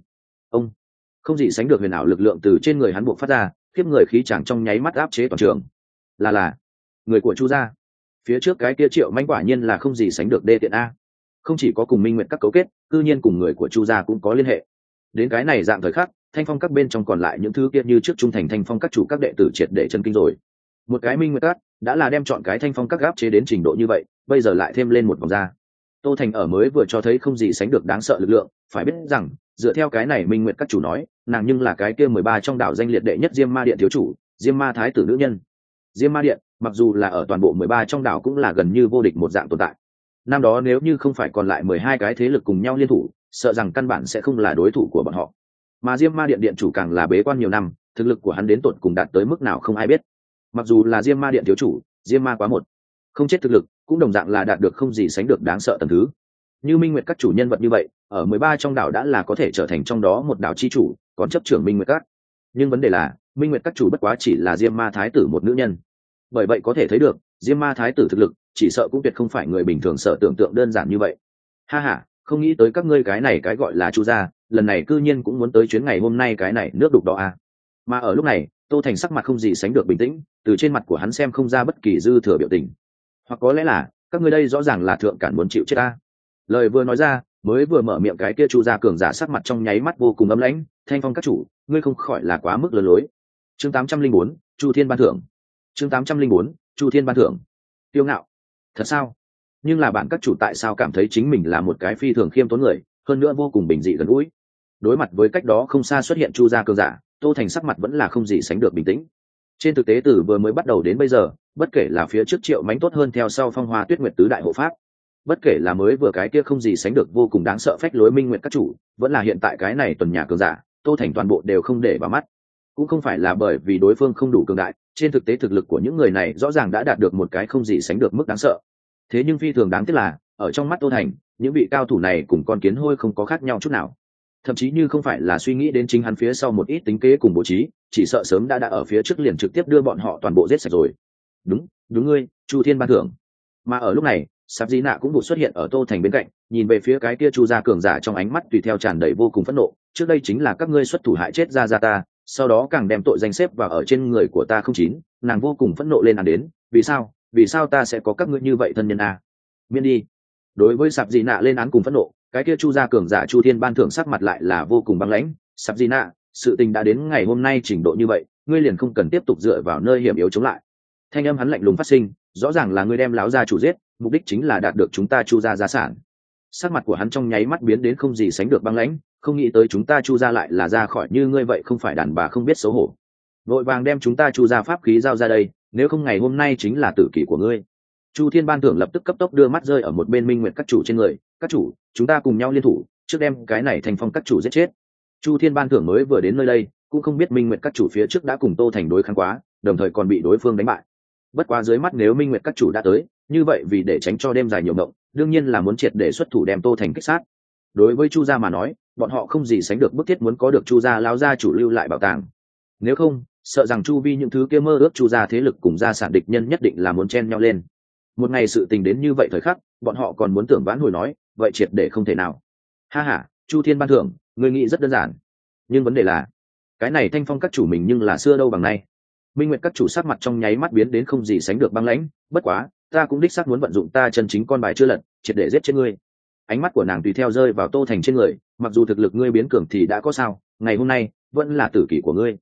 Ông không gì sánh được huyền ảo lực lượng từ trên người hắn buộc phát ra, khiếp người khí chẳng trong nháy mắt áp chế toàn trường. Là người của Chu gia. Phía trước cái kia Triệu Manh quả nhiên là không gì sánh được đê tiện a. Không chỉ có cùng minh nguyện các cấu kết, cư nhiên cùng người của Chu gia cũng có liên hệ. Đến cái này dạng thời khắc, thanh phong các bên trong còn lại những thứ kia như trước trung thành thanh phong các chủ các đệ tử triệt để chân kinh rồi. Một cái minh nguyện các đã là đem chọn cái thanh phong các gáp chế đến trình độ như vậy, bây giờ lại thêm lên một vòng ra. Tô Thành ở mới vừa cho thấy không gì sánh được đáng sợ lực lượng, phải biết rằng dựa theo cái này minh nguyện các chủ nói, nàng nhưng là cái kia 13 trong đảo danh liệt đệ nhất Diêm Ma điện thiếu chủ, Diêm Ma thái tử nữ nhân. Diêm Ma điện mặc dù là ở toàn bộ 13 trong đảo cũng là gần như vô địch một dạng tồn tại. Năm đó nếu như không phải còn lại 12 cái thế lực cùng nhau liên thủ, sợ rằng căn bản sẽ không là đối thủ của bọn họ. Mà Diêm Ma điện điện chủ càng là bế quan nhiều năm, thực lực của hắn đến tột cùng đạt tới mức nào không ai biết. Mặc dù là Diêm Ma điện thiếu chủ, Diêm Ma quá một không chết thực lực, cũng đồng dạng là đạt được không gì sánh được đáng sợ tầng thứ. Như minh nguyệt các chủ nhân vật như vậy, ở 13 trong đảo đã là có thể trở thành trong đó một đảo chi chủ, còn chấp trưởng minh nguyệt các. Nhưng vấn đề là, minh nguyệt các chủ bất quá chỉ là Diêm Ma thái tử một nữ nhân. Bởi vậy có thể thấy được, Diêm Ma thái tử thực lực chỉ sợ cũng tuyệt không phải người bình thường sợ tưởng tượng đơn giản như vậy. Ha ha, không nghĩ tới các ngươi cái này cái gọi là Chu gia, lần này cư nhiên cũng muốn tới chuyến ngày hôm nay cái này nước đục đó à. Mà ở lúc này, Tô Thành sắc mặt không gì sánh được bình tĩnh, từ trên mặt của hắn xem không ra bất kỳ dư thừa biểu tình. Hoặc có lẽ là, các ngươi đây rõ ràng là thượng cản muốn chịu chết ta. Lời vừa nói ra, mới vừa mở miệng cái kia Chu gia cường giả sắc mặt trong nháy mắt vô cùng ấm lãnh, thanh phong các chủ, ngươi không khỏi là quá mức lớn lối. Chương 804, Chu Thiên ban thưởng. Chương 804, Chu Thiên ban thưởng. Tiêu ngạo. Thật sao? Nhưng là bạn các chủ tại sao cảm thấy chính mình là một cái phi thường khiêm tốn người, hơn nữa vô cùng bình dị gần gũi. Đối mặt với cách đó không xa xuất hiện Chu gia cường giả, Tô Thành sắc mặt vẫn là không gì sánh được bình tĩnh. Trên thực tế từ vừa mới bắt đầu đến bây giờ, bất kể là phía trước Triệu Mánh tốt hơn theo sau Phong Hoa Tuyết Nguyệt tứ đại hộ pháp, bất kể là mới vừa cái kia không gì sánh được vô cùng đáng sợ phách lối minh nguyệt các chủ, vẫn là hiện tại cái này tuần nhà cường giả, Tô Thành toàn bộ đều không để vào mắt. Cũng không phải là bởi vì đối phương không đủ cường đại, trên thực tế thực lực của những người này rõ ràng đã đạt được một cái không gì sánh được mức đáng sợ. Thế nhưng phi thường đáng tiếc là, ở trong mắt Tô Thành, những vị cao thủ này cùng con kiến hôi không có khác nhau chút nào. Thậm chí như không phải là suy nghĩ đến chính hắn phía sau một ít tính kế cùng bố trí, chỉ sợ sớm đã ở phía trước liền trực tiếp đưa bọn họ toàn bộ giết sạch rồi. Đúng ngươi, Chu Thiên ban thưởng. Mà ở lúc này, Sạp Di Nạ cũng vụ xuất hiện ở Tô Thành bên cạnh, nhìn về phía cái kia Chu gia cường giả trong ánh mắt tùy theo tràn đầy vô cùng phẫn nộ. Trước đây chính là các ngươi xuất thủ hại chết ra ta, sau đó càng đem tội danh xếp vào ở trên người của ta không chín, nàng vô cùng phẫn nộ lên án đến. Vì sao ta sẽ có các ngươi như vậy thân nhân a? Miễn đi. Đối với Sạp Di Nạ lên án cùng phẫn nộ, cái kia Chu gia cường giả Chu Thiên ban thưởng sắc mặt lại là vô cùng băng lãnh. Sạp Di Nạ, sự tình đã đến ngày hôm nay trình độ như vậy, ngươi liền không cần tiếp tục dựa vào nơi hiểm yếu chống lại. Thanh âm hắn lạnh lùng phát sinh, rõ ràng là ngươi đem láo gia chủ giết, mục đích chính là đạt được chúng ta Chu gia gia sản. Sắc mặt của hắn trong nháy mắt biến đến không gì sánh được băng lãnh, không nghĩ tới chúng ta Chu gia lại là ra khỏi như ngươi vậy không phải đàn bà không biết xấu hổ. Vội vàng đem chúng ta Chu gia pháp khí giao ra đây, nếu không ngày hôm nay chính là tử kỷ của ngươi. Chu Thiên ban thưởng lập tức cấp tốc đưa mắt rơi ở một bên minh nguyệt các chủ trên người. Các chủ, chúng ta cùng nhau liên thủ, trước đem cái này thành phong các chủ giết chết. Chu Thiên ban thưởng mới vừa đến nơi đây, cũng không biết minh nguyệt các chủ phía trước đã cùng Tô Thành đối kháng quá, đồng thời còn bị đối phương đánh bại. Bất quá dưới mắt nếu Minh Nguyệt các chủ đã tới, như vậy vì để tránh cho đêm dài nhiều mộng, đương nhiên là muốn triệt để xuất thủ đem Tô Thành kích sát. Đối với Chu gia mà nói, bọn họ không gì sánh được bức thiết muốn có được Chu gia lão gia chủ lưu lại bảo tàng. Nếu không, sợ rằng chu vi những thứ kia mơ ước Chu gia thế lực cùng gia sản địch nhân nhất định là muốn chen nhau lên. Một ngày sự tình đến như vậy thời khắc, bọn họ còn muốn tưởng vãn hồi nói, vậy triệt để không thể nào. Ha ha, Chu Thiên ban thưởng, người nghĩ rất đơn giản, nhưng vấn đề là cái này Thanh Phong các chủ mình nhưng là xưa đâu bằng nay. Minh Nguyệt các chủ sắc mặt trong nháy mắt biến đến không gì sánh được băng lãnh, bất quá, ta cũng đích xác muốn vận dụng ta chân chính con bài chưa lật, triệt để giết chết ngươi. Ánh mắt của nàng tùy theo rơi vào Tô Thành trên người, mặc dù thực lực ngươi biến cường thì đã có sao, ngày hôm nay vẫn là tử kỷ của ngươi.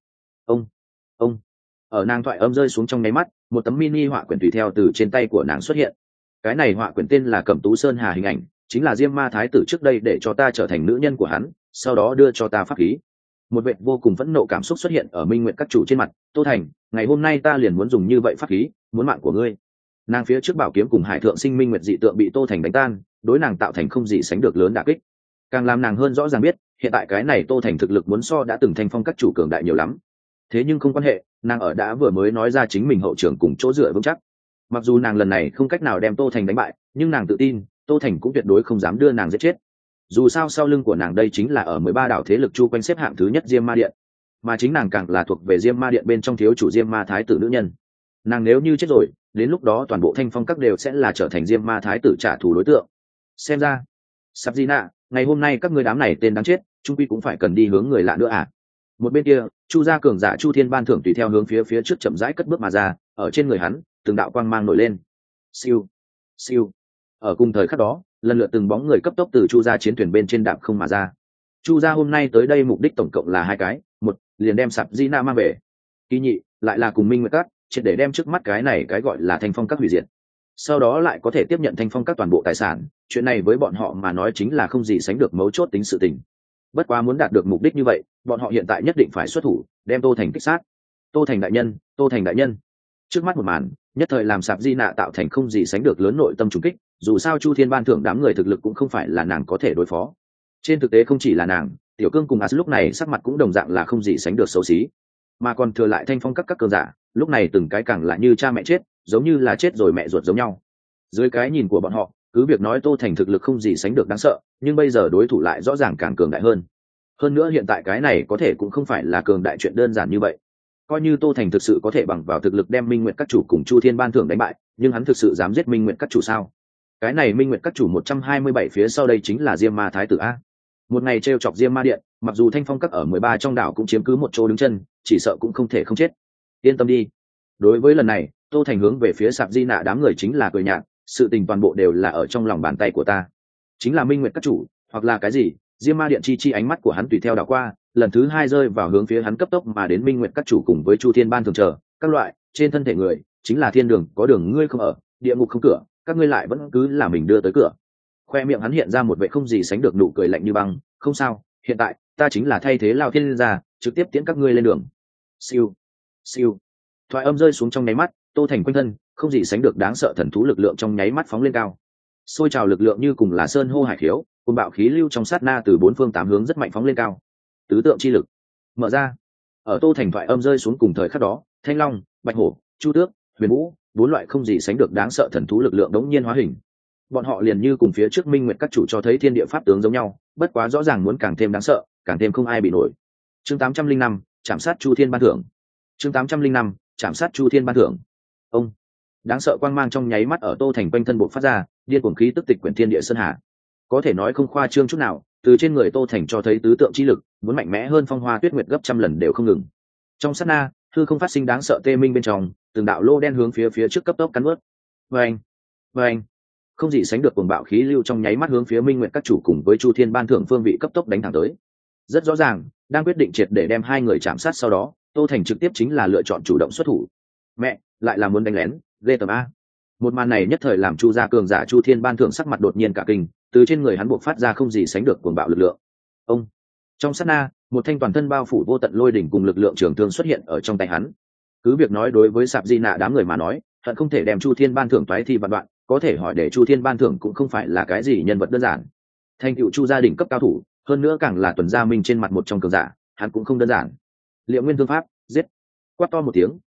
Ông, ở nàng thoại âm rơi xuống trong nháy mắt, một tấm mini họa quyển tùy theo từ trên tay của nàng xuất hiện. Cái này họa quyển tên là Cẩm Tú Sơn Hà hình ảnh, chính là Diêm Ma Thái tử trước đây để cho ta trở thành nữ nhân của hắn, sau đó đưa cho ta pháp khí. Một vệ vô cùng phẫn nộ cảm xúc xuất hiện ở Minh Nguyệt các chủ trên mặt. Tô Thành, ngày hôm nay ta liền muốn dùng như vậy pháp khí, muốn mạng của ngươi. Nàng phía trước bảo kiếm cùng Hải Thượng Sinh Minh Nguyệt dị tượng bị Tô Thành đánh tan, đối nàng tạo thành không gì sánh được lớn đả kích. Càng làm nàng hơn rõ ràng biết, hiện tại cái này Tô Thành thực lực muốn so đã từng Thanh Phong các chủ cường đại nhiều lắm. Thế nhưng không quan hệ, nàng ở đã vừa mới nói ra chính mình hậu trường cùng chỗ dựa vững chắc. Mặc dù nàng lần này không cách nào đem Tô Thành đánh bại, nhưng nàng tự tin, Tô Thành cũng tuyệt đối không dám đưa nàng giết chết. Dù sao sau lưng của nàng đây chính là ở 13 đảo thế lực chu quanh xếp hạng thứ nhất Diêm Ma Điện, mà chính nàng càng là thuộc về Diêm Ma Điện bên trong thiếu chủ Diêm Ma Thái tử nữ nhân. Nàng nếu như chết rồi, đến lúc đó toàn bộ Thanh Phong các đều sẽ là trở thành Diêm Ma Thái tử trả thù đối tượng. Xem ra, Sabzina, ngày hôm nay các ngươi đám này tên đáng chết, trung quy cũng phải cần đi hướng người lạ nữa à? Một bên kia, Chu gia cường giả Chu Thiên ban thưởng tùy theo hướng phía trước chậm rãi cất bước mà ra, ở trên người hắn, từng đạo quang mang nổi lên. Siêu, siêu. Ở cùng thời khắc đó, lần lượt từng bóng người cấp tốc từ Chu gia chiến thuyền bên trên đạp không mà ra. Chu gia hôm nay tới đây mục đích tổng cộng là hai cái, một, liền đem Sabzina mang về. Kỳ nhị, lại là cùng Minh Nguyệt Các, triệt để đem trước mắt cái này cái gọi là Thanh Phong Các hủy diệt. Sau đó lại có thể tiếp nhận Thanh Phong Các toàn bộ tài sản, chuyện này với bọn họ mà nói chính là không gì sánh được mấu chốt tính sự tình. Bất quá muốn đạt được mục đích như vậy, bọn họ hiện tại nhất định phải xuất thủ, đem Tô Thành kích sát. Tô Thành đại nhân, Tô Thành đại nhân. Trước mắt một màn, nhất thời làm Sạp Di Nạ tạo thành không gì sánh được lớn nội tâm trùng kích, dù sao Chu Thiên ban thưởng đám người thực lực cũng không phải là nàng có thể đối phó. Trên thực tế không chỉ là nàng, Tiểu Cương cùng As lúc này sắc mặt cũng đồng dạng là không gì sánh được xấu xí, mà còn thừa lại Thanh Phong các cường giả, lúc này từng cái càng lại như cha mẹ chết, giống như là chết rồi mẹ ruột giống nhau. Dưới cái nhìn của bọn họ, cứ việc nói Tô Thành thực lực không gì sánh được đáng sợ, nhưng bây giờ đối thủ lại rõ ràng càng cường đại hơn nữa hiện tại cái này có thể cũng không phải là cường đại chuyện đơn giản như vậy. Coi như Tô Thành thực sự có thể bằng vào thực lực đem Minh Nguyệt các chủ cùng Chu Thiên ban thưởng đánh bại, nhưng hắn thực sự dám giết Minh Nguyệt các chủ sao? Cái này Minh Nguyệt các chủ 127 phía sau đây chính là Diêm Ma Thái tử a. Một ngày trêu chọc Diêm Ma Điện, mặc dù Thanh Phong các ở 13 trong đảo cũng chiếm cứ một chỗ đứng chân, chỉ sợ cũng không thể không chết. Yên tâm đi. Đối với lần này, Tô Thành hướng về phía Sạp Di Nạ đám người chính là cười nhạt, sự tình toàn bộ đều là ở trong lòng bàn tay của ta. Chính là Minh Nguyệt các chủ, hoặc là cái gì? Diêm Ma Điện chi ánh mắt của hắn tùy theo đảo qua, lần thứ hai rơi vào hướng phía hắn cấp tốc mà đến Minh Nguyệt các chủ cùng với Chu Thiên ban thường chờ các loại trên thân thể người, chính là thiên đường có đường ngươi không ở, địa ngục không cửa, các ngươi lại vẫn cứ là mình đưa tới cửa. Khoe miệng hắn hiện ra một vẻ không gì sánh được nụ cười lạnh như băng, không sao, hiện tại ta chính là thay thế Lao Thiên gia, trực tiếp tiễn các ngươi lên đường. Siêu, siêu. Thoại âm rơi xuống trong nháy mắt, Tô Thành quanh thân không gì sánh được đáng sợ thần thú lực lượng trong nháy mắt phóng lên cao, xôi trào lực lượng như cùng là sơn hô hải khiếu, cùng bạo khí lưu trong sát na từ bốn phương tám hướng rất mạnh phóng lên cao. Tứ tượng chi lực mở ra. Ở Tô Thành thoại âm rơi xuống cùng thời khắc đó, Thanh Long, Bạch Hổ, Chu Tước, Huyền Vũ, bốn loại không gì sánh được đáng sợ thần thú lực lượng đống nhiên hóa hình. Bọn họ liền như cùng phía trước Minh Nguyệt các chủ cho thấy thiên địa pháp tướng giống nhau, bất quá rõ ràng muốn càng thêm đáng sợ, càng thêm không ai bị nổi. Chương 805, chạm sát Chu Thiên ban thưởng. Chương 805, chạm sát Chu Thiên ban thưởng. Ông, đáng sợ quang mang trong nháy mắt ở Tô Thành quanh thân bộc phát ra, điên cuồng khí tức tịch quyển thiên địa sơn hà. Có thể nói không khoa trương chút nào, từ trên người Tô Thành cho thấy tứ tượng chi lực, muốn mạnh mẽ hơn Phong Hoa Tuyết Nguyệt gấp trăm lần đều không ngừng. Trong sát na, hư không phát sinh đáng sợ tê minh bên trong, từng đạo lô đen hướng phía trước cấp tốc cắn nuốt. Vâng, vâng, không gì sánh được cuồng bạo khí lưu trong nháy mắt hướng phía Minh Nguyệt các chủ cùng với Chu Thiên ban thưởng phương vị cấp tốc đánh thẳng tới. Rất rõ ràng, đang quyết định triệt để đem hai người chạm sát sau đó, Tô Thành trực tiếp chính là lựa chọn chủ động xuất thủ. Mẹ, lại là muốn đánh lén, ghê tởm a. Một màn này nhất thời làm Chu gia cường giả Chu Thiên ban thưởng sắc mặt đột nhiên cả kinh, từ trên người hắn buộc phát ra không gì sánh được cuồng bạo lực lượng. Ông, trong sát na, một thanh toàn thân bao phủ vô tận lôi đỉnh cùng lực lượng trường thương xuất hiện ở trong tay hắn. Cứ việc nói đối với Sạp Di Nạ đám người mà nói, hận không thể đem Chu Thiên ban thưởng toái thi vạn đoạn, có thể hỏi để Chu Thiên ban thưởng cũng không phải là cái gì nhân vật đơn giản. Thành tựu Chu gia đình cấp cao thủ, hơn nữa càng là tuần gia minh trên mặt một trong cường giả, hắn cũng không đơn giản. Liệu nguyên thương pháp, giết. Quát to một tiếng,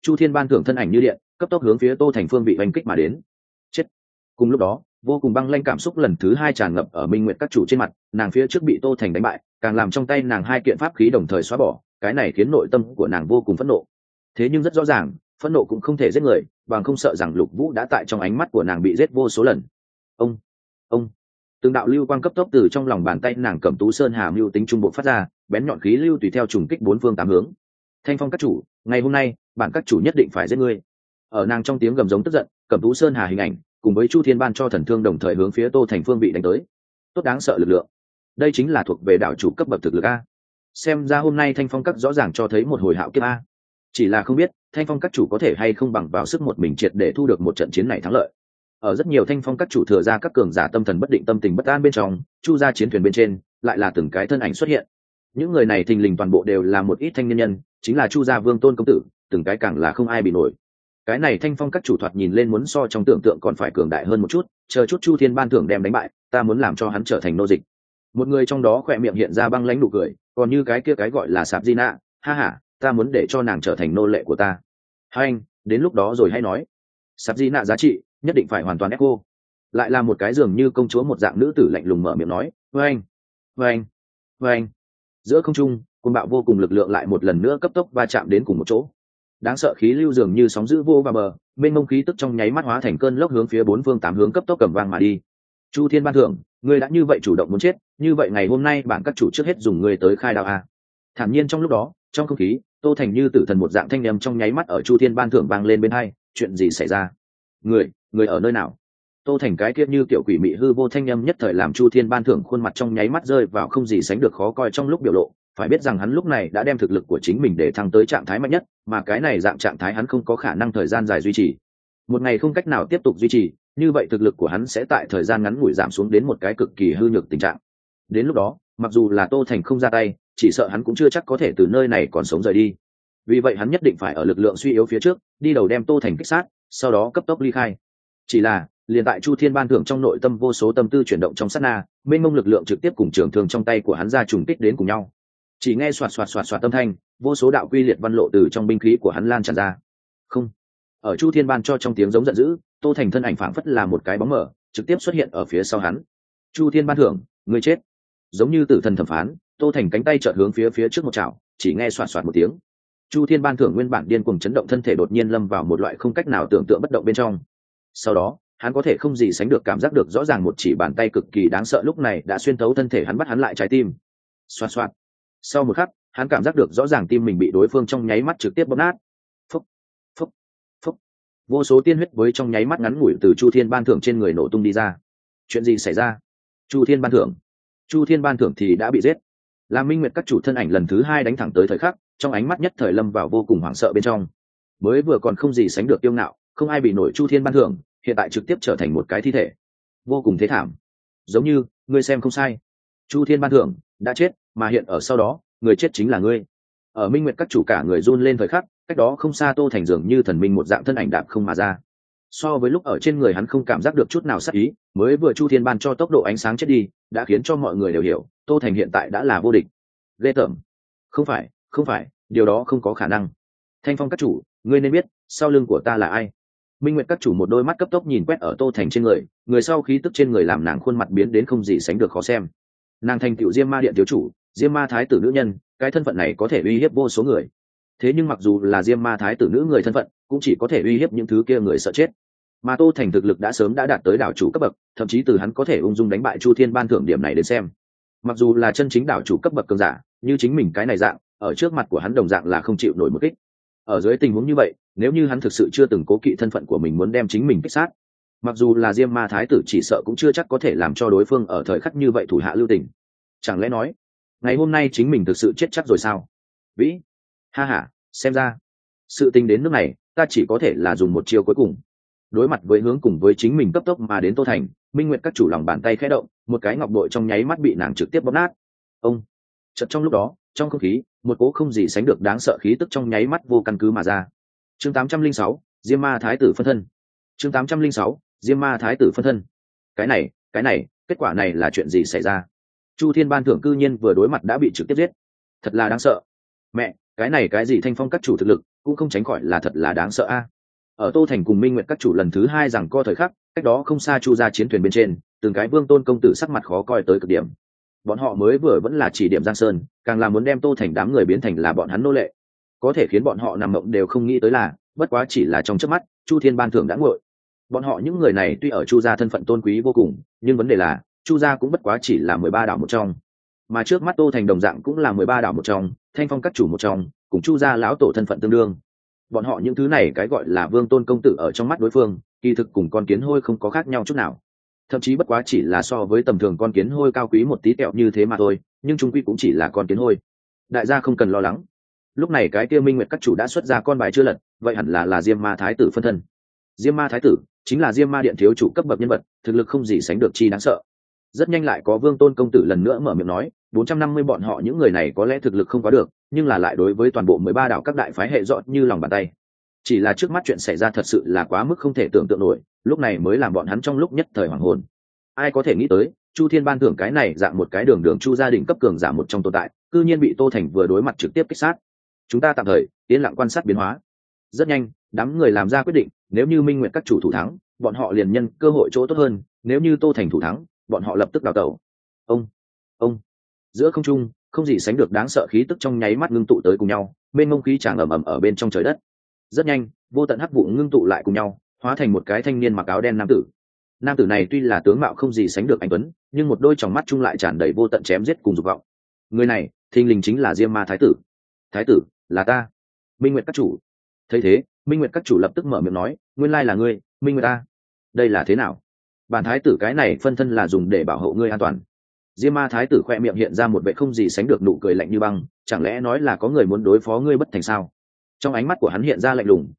Chu Thiên Ban Thưởng thân ảnh như điện cấp tốc hướng phía Tô Thành phương vị oanh kích mà đến. Chết. Cùng lúc đó vô cùng băng lanh cảm xúc lần thứ hai tràn ngập ở Minh Nguyệt các chủ trên mặt, nàng phía trước bị Tô Thành đánh bại, càng làm trong tay nàng hai kiện pháp khí đồng thời xóa bỏ, cái này khiến nội tâm của nàng vô cùng phẫn nộ. Thế nhưng rất rõ ràng, phẫn nộ cũng không thể giết người, bằng không sợ rằng Lục Vũ đã tại trong ánh mắt của nàng bị giết vô số lần. Ông, từng đạo lưu quang cấp tốc từ trong lòng bàn tay nàng Cẩm Tú Sơn Hà mưu tính trung bộ phát ra, bén nhọn khí lưu tùy theo trùng kích bốn phương tám hướng. Thanh Phong các chủ, ngày hôm nay, bản các chủ nhất định phải giết ngươi. Ở nàng trong tiếng gầm giống tức giận, Cẩm Tú Sơn Hà hình ảnh cùng với Chu Thiên Ban cho thần thương đồng thời hướng phía Tô Thành phương bị đánh tới. Tốt đáng sợ lực lượng. Đây chính là thuộc về đạo chủ cấp bậc thực lực a. Xem ra hôm nay Thanh Phong các rõ ràng cho thấy một hồi hạo kiếp a. Chỉ là không biết Thanh Phong các chủ có thể hay không bằng vào sức một mình triệt để thu được một trận chiến này thắng lợi. Ở rất nhiều Thanh Phong các chủ thừa ra các cường giả tâm thần bất định tâm tình bất an bên trong, Chu ra chiến thuyền bên trên lại là từng cái thân ảnh xuất hiện. Những người này thình lình toàn bộ đều là một ít thanh niên nhân, chính là Chu gia Vương Tôn công tử, từng cái càng là không ai bị nổi. Cái này Thanh Phong các chủ thoạt nhìn lên muốn so trong tưởng tượng còn phải cường đại hơn một chút, chờ chút Chu Thiên Ban Thưởng đem đánh bại, ta muốn làm cho hắn trở thành nô dịch. Một người trong đó khỏe miệng hiện ra băng lãnh nụ cười, còn như cái kia cái gọi là Sạp Di Nạ, ha ha, ta muốn để cho nàng trở thành nô lệ của ta. Hai anh, đến lúc đó rồi hay nói. Sạp Di Nạ giá trị nhất định phải hoàn toàn echo. Lại là một cái dường như công chúa một dạng nữ tử lạnh lùng mở miệng nói, với anh, với anh, với anh. Giữa không trung, côn bạo vô cùng lực lượng lại một lần nữa cấp tốc va chạm đến cùng một chỗ. Đáng sợ khí lưu dường như sóng dữ vô và bờ, bên mông khí tức trong nháy mắt hóa thành cơn lốc hướng phía bốn phương tám hướng cấp tốc cầm vang mà đi. Chu Thiên Ban Thưởng, ngươi đã như vậy chủ động muốn chết, như vậy ngày hôm nay bản các chủ trước hết dùng ngươi tới khai đạo a. Thản nhiên trong lúc đó, trong không khí, Tô Thành như tử thần một dạng thanh âm trong nháy mắt ở Chu Thiên Ban Thưởng vang lên bên hai, chuyện gì xảy ra? Người ở nơi nào? Tô Thành cái kia như kiểu quỷ mị hư vô thanh âm nhất thời làm Chu Thiên Ban Thưởng khuôn mặt trong nháy mắt rơi vào không gì sánh được khó coi trong lúc biểu lộ, phải biết rằng hắn lúc này đã đem thực lực của chính mình để thăng tới trạng thái mạnh nhất, mà cái này dạng trạng thái hắn không có khả năng thời gian dài duy trì. Một ngày không cách nào tiếp tục duy trì, như vậy thực lực của hắn sẽ tại thời gian ngắn ngủi giảm xuống đến một cái cực kỳ hư nhược tình trạng. Đến lúc đó, mặc dù là Tô Thành không ra tay, chỉ sợ hắn cũng chưa chắc có thể từ nơi này còn sống rời đi. Vì vậy hắn nhất định phải ở lực lượng suy yếu phía trước, đi đầu đem Tô Thành kích sát, sau đó cấp tốc ly khai. Chỉ là, liền tại Chu Thiên Ban Thưởng trong nội tâm vô số tâm tư chuyển động trong sát na, mênh mông lực lượng trực tiếp cùng trường thương trong tay của hắn ra trùng kích đến cùng nhau. Chỉ nghe xoạt xoạt xoạt xoạt âm thanh, vô số đạo quy liệt văn lộ từ trong binh khí của hắn lan tràn ra. Không, ở Chu Thiên Ban cho trong tiếng giống giận dữ, Tô Thành thân ảnh phảng phất là một cái bóng mờ, trực tiếp xuất hiện ở phía sau hắn. Chu Thiên Ban Thưởng, ngươi chết. Giống như tử thần thẩm phán, Tô Thành cánh tay chợt hướng phía trước một chảo, chỉ nghe xoạt xoạt một tiếng. Chu Thiên Ban Thưởng nguyên bản điên cuồng chấn động thân thể đột nhiên lâm vào một loại không cách nào tưởng tượng bất động bên trong. Sau đó, hắn có thể không gì sánh được cảm giác được rõ ràng một chỉ bàn tay cực kỳ đáng sợ lúc này đã xuyên thấu thân thể hắn, bắt hắn lại trái tim. Xoạt xoạt. Sau một khắc, hắn cảm giác được rõ ràng tim mình bị đối phương trong nháy mắt trực tiếp bóp nát. Phúc, phúc, phúc. Vô số tiên huyết với trong nháy mắt ngắn ngủi từ Chu Thiên Ban Thưởng trên người nổ tung đi ra. Chuyện gì xảy ra? Chu Thiên Ban Thưởng. Chu Thiên Ban Thưởng thì đã bị giết. Là Minh Nguyệt các chủ thân ảnh lần thứ hai đánh thẳng tới thời khắc, trong ánh mắt nhất thời lâm vào vô cùng hoảng sợ bên trong. Mới vừa còn không gì sánh được kiêu ngạo, không ai bị nổi Chu Thiên Ban Thưởng, hiện tại trực tiếp trở thành một cái thi thể, vô cùng thế thảm. Giống như ngươi xem không sai, Chu Thiên Ban Thưởng đã chết, mà hiện ở sau đó người chết chính là ngươi. Ở Minh Nguyệt các chủ cả người run lên thời khắc, cách đó không xa Tô Thành dường như thần minh một dạng thân ảnh đạp không mà ra. So với lúc ở trên người hắn không cảm giác được chút nào sát ý, mới vừa Chu Thiên Ban cho tốc độ ánh sáng chết đi, đã khiến cho mọi người đều hiểu, Tô Thành hiện tại đã là vô địch. Ghê tởm. Không phải, điều đó không có khả năng. Thanh Phong các chủ, ngươi nên biết, sau lưng của ta là ai. Minh Nguyệt các chủ một đôi mắt cấp tốc nhìn quét ở Tô Thành trên người, người sau khí tức trên người làm nàng khuôn mặt biến đến không gì sánh được khó xem. Nàng thành tựu Diêm Ma Điện thiếu chủ, Diêm Ma Thái tử nữ nhân, cái thân phận này có thể uy hiếp vô số người. Thế nhưng mặc dù là Diêm Ma Thái tử nữ người thân phận, cũng chỉ có thể uy hiếp những thứ kia người sợ chết. Mà Tô Thành thực lực đã sớm đã đạt tới đảo chủ cấp bậc, thậm chí từ hắn có thể ung dung đánh bại Chu Thiên Ban Thưởng điểm này đến xem, mặc dù là chân chính đảo chủ cấp bậc cường giả, như chính mình cái này dạng, ở trước mặt của hắn đồng dạng là không chịu nổi một kích. Ở dưới tình huống như vậy, nếu như hắn thực sự chưa từng cố kỵ thân phận của mình muốn đem chính mình kích sát, mặc dù là Diêm Ma Thái tử chỉ sợ cũng chưa chắc có thể làm cho đối phương ở thời khắc như vậy thủ hạ lưu tình. Chẳng lẽ nói, ngày hôm nay chính mình thực sự chết chắc rồi sao? Vĩ, ha ha, xem ra sự tình đến nước này, ta chỉ có thể là dùng một chiêu cuối cùng. Đối mặt với hướng cùng với chính mình cấp tốc mà đến Tô Thành, Minh Nguyệt các chủ lòng bàn tay khẽ động, một cái ngọc bội trong nháy mắt bị nàng trực tiếp bóp nát. Ông, chợt trong lúc đó, trong không khí, một cỗ không gì sánh được đáng sợ khí tức trong nháy mắt vô căn cứ mà ra. Chương 806, Diêm Ma Thái tử phân thân. Chương 806, Diêm Ma Thái tử phân thân. Cái này, kết quả này là chuyện gì xảy ra? Chu Thiên Ban Thưởng cư nhiên vừa đối mặt đã bị trực tiếp giết. Thật là đáng sợ. Mẹ, cái này cái gì Thanh Phong các chủ thực lực, cũng không tránh khỏi là thật là đáng sợ a. Ở Tô Thành cùng Minh Nguyệt các chủ lần thứ hai rằng co thời khắc, cách đó không xa Chu gia chiến thuyền bên trên, từng cái vương tôn công tử sắc mặt khó coi tới cực điểm. Bọn họ mới vừa vẫn là chỉ điểm Giang Sơn, càng là muốn đem Tô Thành đám người biến thành là bọn hắn nô lệ. Có thể khiến bọn họ nằm mộng đều không nghĩ tới là, bất quá chỉ là trong chớp mắt, Chu Thiên ban thưởng đã nguội. Bọn họ những người này tuy ở Chu gia thân phận tôn quý vô cùng, nhưng vấn đề là, Chu gia cũng bất quá chỉ là 13 đảo một trong. Mà trước mắt Tô Thành đồng dạng cũng là 13 đảo một trong, Thanh Phong các chủ một trong, cùng Chu gia lão tổ thân phận tương đương. Bọn họ những thứ này cái gọi là vương tôn công tử ở trong mắt đối phương, kỳ thực cùng con kiến hôi không có khác nhau chút nào. Thậm chí bất quá chỉ là so với tầm thường con kiến hôi cao quý một tí tẹo như thế mà thôi, nhưng chung quy cũng chỉ là con kiến hôi. Đại gia không cần lo lắng. Lúc này cái kia Minh Nguyệt các chủ đã xuất ra con bài chưa lật, vậy hẳn là Diêm Ma thái tử phân thân. Diêm Ma thái tử chính là Diêm Ma điện thiếu chủ cấp bậc nhân vật, thực lực không gì sánh được chi đáng sợ. Rất nhanh lại có Vương Tôn công tử lần nữa mở miệng nói, 450 bọn họ những người này có lẽ thực lực không quá được, nhưng là lại đối với toàn bộ 13 đảo các đại phái hệ rõ như lòng bàn tay. Chỉ là trước mắt chuyện xảy ra thật sự là quá mức không thể tưởng tượng nổi, lúc này mới làm bọn hắn trong lúc nhất thời hoàng hồn. Ai có thể nghĩ tới, Chu Thiên ban thưởng cái này dạng một cái đường đường Chu gia đình cấp cường giả một trong tồn tại, cư nhiên bị Tô Thành vừa đối mặt trực tiếp kích sát. Chúng ta tạm thời yên lặng quan sát biến hóa. Rất nhanh, đám người làm ra quyết định, nếu như Minh Nguyệt các chủ thủ thắng, bọn họ liền nhân cơ hội chỗ tốt hơn, nếu như Tô Thành thủ thắng, bọn họ lập tức đào tẩu. Ông giữa không trung, không gì sánh được đáng sợ khí tức trong nháy mắt ngưng tụ tới cùng nhau, bên ngông khí tràn ầm ầm ở bên trong trời đất. Rất nhanh, vô tận hắc vụ ngưng tụ lại cùng nhau, hóa thành một cái thanh niên mặc áo đen nam tử. Nam tử này tuy là tướng mạo không gì sánh được anh tuấn, nhưng một đôi tròng mắt chung lại tràn đầy vô tận chém giết cùng dục vọng. Người này, thình lình chính là Diêm Ma thái tử. Thái tử, là ta, Minh Nguyệt các chủ. Thấy thế, Minh Nguyệt các chủ lập tức mở miệng nói, nguyên lai là ngươi, Minh Nguyệt ta. Đây là thế nào? Bản thái tử cái này phân thân là dùng để bảo hộ ngươi an toàn. Diêm Ma thái tử khoe miệng hiện ra một vẻ không gì sánh được nụ cười lạnh như băng, chẳng lẽ nói là có người muốn đối phó ngươi bất thành sao? Trong ánh mắt của hắn hiện ra lạnh lùng,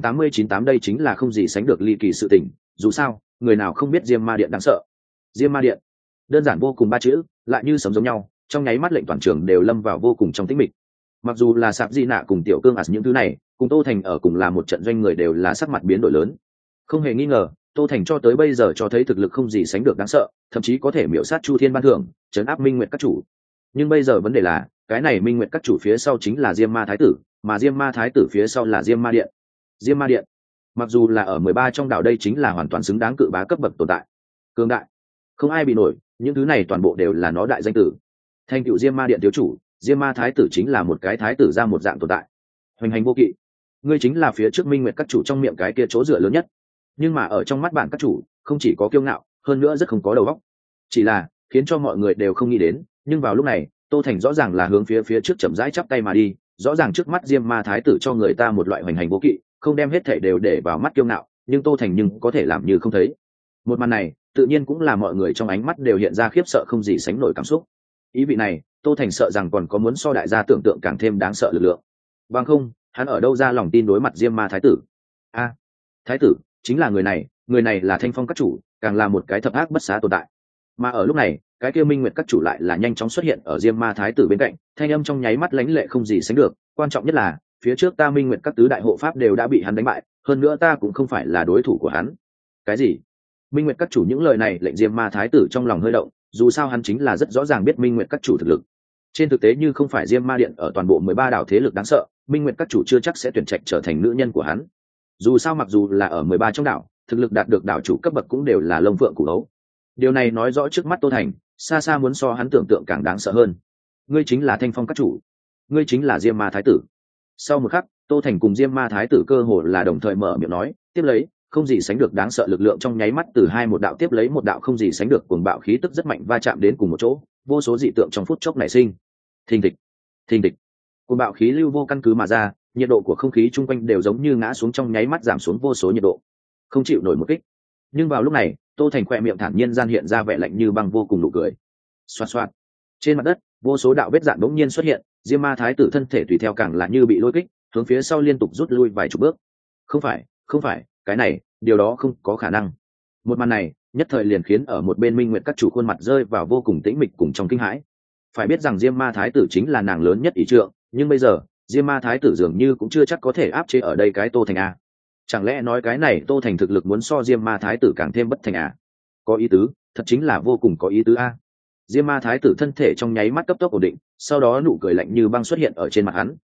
989 đây chính là không gì sánh được ly kỳ sự tình, dù sao, người nào không biết Diêm Ma điện đáng sợ. Diêm Ma điện, đơn giản vô cùng ba chữ, lại như sấm giống nhau, trong nháy mắt lệnh toàn trường đều lâm vào vô cùng trong tĩnh mịch. Mặc dù là Sạp Di Nạ cùng Tiểu Cương những thứ này, cùng Tô Thành ở cùng là một trận doanh người đều là sắc mặt biến đổi lớn. Không hề nghi ngờ, Tô Thành cho tới bây giờ cho thấy thực lực không gì sánh được đáng sợ, thậm chí có thể miểu sát Chu Thiên ban thưởng, trấn áp Minh Nguyệt các chủ. Nhưng bây giờ vấn đề là, cái này Minh Nguyệt các chủ phía sau chính là Diêm Ma thái tử, mà Diêm Ma thái tử phía sau là Diêm Ma điện. Diêm Ma điện, mặc dù là ở 13 trong đảo đây chính là hoàn toàn xứng đáng cự bá cấp bậc tồn tại. Cường đại, không ai bị nổi, những thứ này toàn bộ đều là nó đại danh tử. Thành tựu Diêm Ma điện thiếu chủ, Diêm Ma thái tử chính là một cái thái tử ra một dạng tồn tại. Hoành hành vô kỵ, ngươi chính là phía trước Minh Nguyệt các chủ trong miệng cái kia chỗ dựa lớn nhất. Nhưng mà ở trong mắt bạn các chủ, không chỉ có kiêu ngạo, hơn nữa rất không có đầu óc. Chỉ là khiến cho mọi người đều không nghĩ đến, nhưng vào lúc này, Tô Thành rõ ràng là hướng phía trước chậm rãi chắp tay mà đi, rõ ràng trước mắt Diêm Ma thái tử cho người ta một loại hoành hành vô kỵ, không đem hết thảy đều để vào mắt kiêu ngạo, nhưng Tô Thành nhưng có thể làm như không thấy. Một màn này, tự nhiên cũng là mọi người trong ánh mắt đều hiện ra khiếp sợ không gì sánh nổi cảm xúc. Ý vị này, Tô Thành sợ rằng còn có muốn so đại gia tưởng tượng càng thêm đáng sợ lực lượng. Bằng không, hắn ở đâu ra lòng tin đối mặt Diêm Ma thái tử? A, thái tử chính là người này là Thanh Phong các chủ, càng là một cái thập ác bất xá tồn tại. Mà ở lúc này, cái kia Minh Nguyệt các chủ lại là nhanh chóng xuất hiện ở Diêm Ma thái tử bên cạnh, thanh âm trong nháy mắt lãnh lệ không gì sánh được, quan trọng nhất là, phía trước ta Minh Nguyệt các tứ đại hộ pháp đều đã bị hắn đánh bại, hơn nữa ta cũng không phải là đối thủ của hắn. Cái gì? Minh Nguyệt các chủ những lời này lệnh Diêm Ma thái tử trong lòng hơi động, dù sao hắn chính là rất rõ ràng biết Minh Nguyệt các chủ thực lực. Trên thực tế như không phải Diêm Ma điện ở toàn bộ 13 đảo thế lực đáng sợ, Minh Nguyệt các chủ chưa chắc sẽ tuyển trạch trở thành nữ nhân của hắn. Dù sao mặc dù là ở 13 trong đảo, thực lực đạt được đảo chủ cấp bậc cũng đều là lông phượng củ hấu. Điều này nói rõ trước mắt Tô Thành, xa xa muốn so hắn tưởng tượng càng đáng sợ hơn. Ngươi chính là Thanh Phong các chủ, ngươi chính là Diêm Ma thái tử. Sau một khắc, Tô Thành cùng Diêm Ma thái tử cơ hồ là đồng thời mở miệng nói, tiếp lấy, không gì sánh được đáng sợ lực lượng trong nháy mắt từ hai một đạo tiếp lấy một đạo không gì sánh được cuồng bạo khí tức rất mạnh va chạm đến cùng một chỗ, vô số dị tượng trong phút chốc nảy sinh. Thình thịch, cuồng bạo khí lưu vô căn cứ mà ra, nhiệt độ của không khí chung quanh đều giống như ngã xuống trong nháy mắt giảm xuống vô số nhiệt độ, không chịu nổi một kích. Nhưng vào lúc này, Tô Thành khoe miệng thản nhiên gian hiện ra vẻ lạnh như băng vô cùng nụ cười. Xoạt xoạt, trên mặt đất, vô số đạo vết rạn bỗng nhiên xuất hiện, Diêm Ma thái tử thân thể tùy theo càng là như bị lôi kích, hướng phía sau liên tục rút lui vài chục bước. Không phải, cái này, điều đó không có khả năng. Một màn này, nhất thời liền khiến ở một bên Minh Nguyệt các chủ khuôn mặt rơi vào vô cùng tĩnh mịch cùng trong kinh hãi. Phải biết rằng Diêm Ma thái tử chính là nàng lớn nhất ý trượng, nhưng bây giờ, Diêm Ma thái tử dường như cũng chưa chắc có thể áp chế ở đây cái Tô Thành a. Chẳng lẽ nói cái này Tô Thành thực lực muốn so Diêm Ma thái tử càng thêm bất thành à? Có ý tứ, thật chính là vô cùng có ý tứ a. Diêm Ma thái tử thân thể trong nháy mắt cấp tốc ổn định, sau đó nụ cười lạnh như băng xuất hiện ở trên mặt hắn,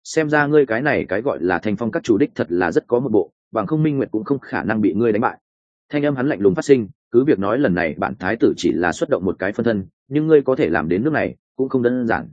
xem ra ngươi cái này cái gọi là thanh phong các chủ đích thật là rất có một bộ, bằng không Minh Nguyệt cũng không khả năng bị ngươi đánh bại. Thanh âm hắn lạnh lùng phát sinh, cứ việc nói lần này bản thái tử chỉ là xuất động một cái phân thân, nhưng ngươi có thể làm đến nước này cũng không đơn giản.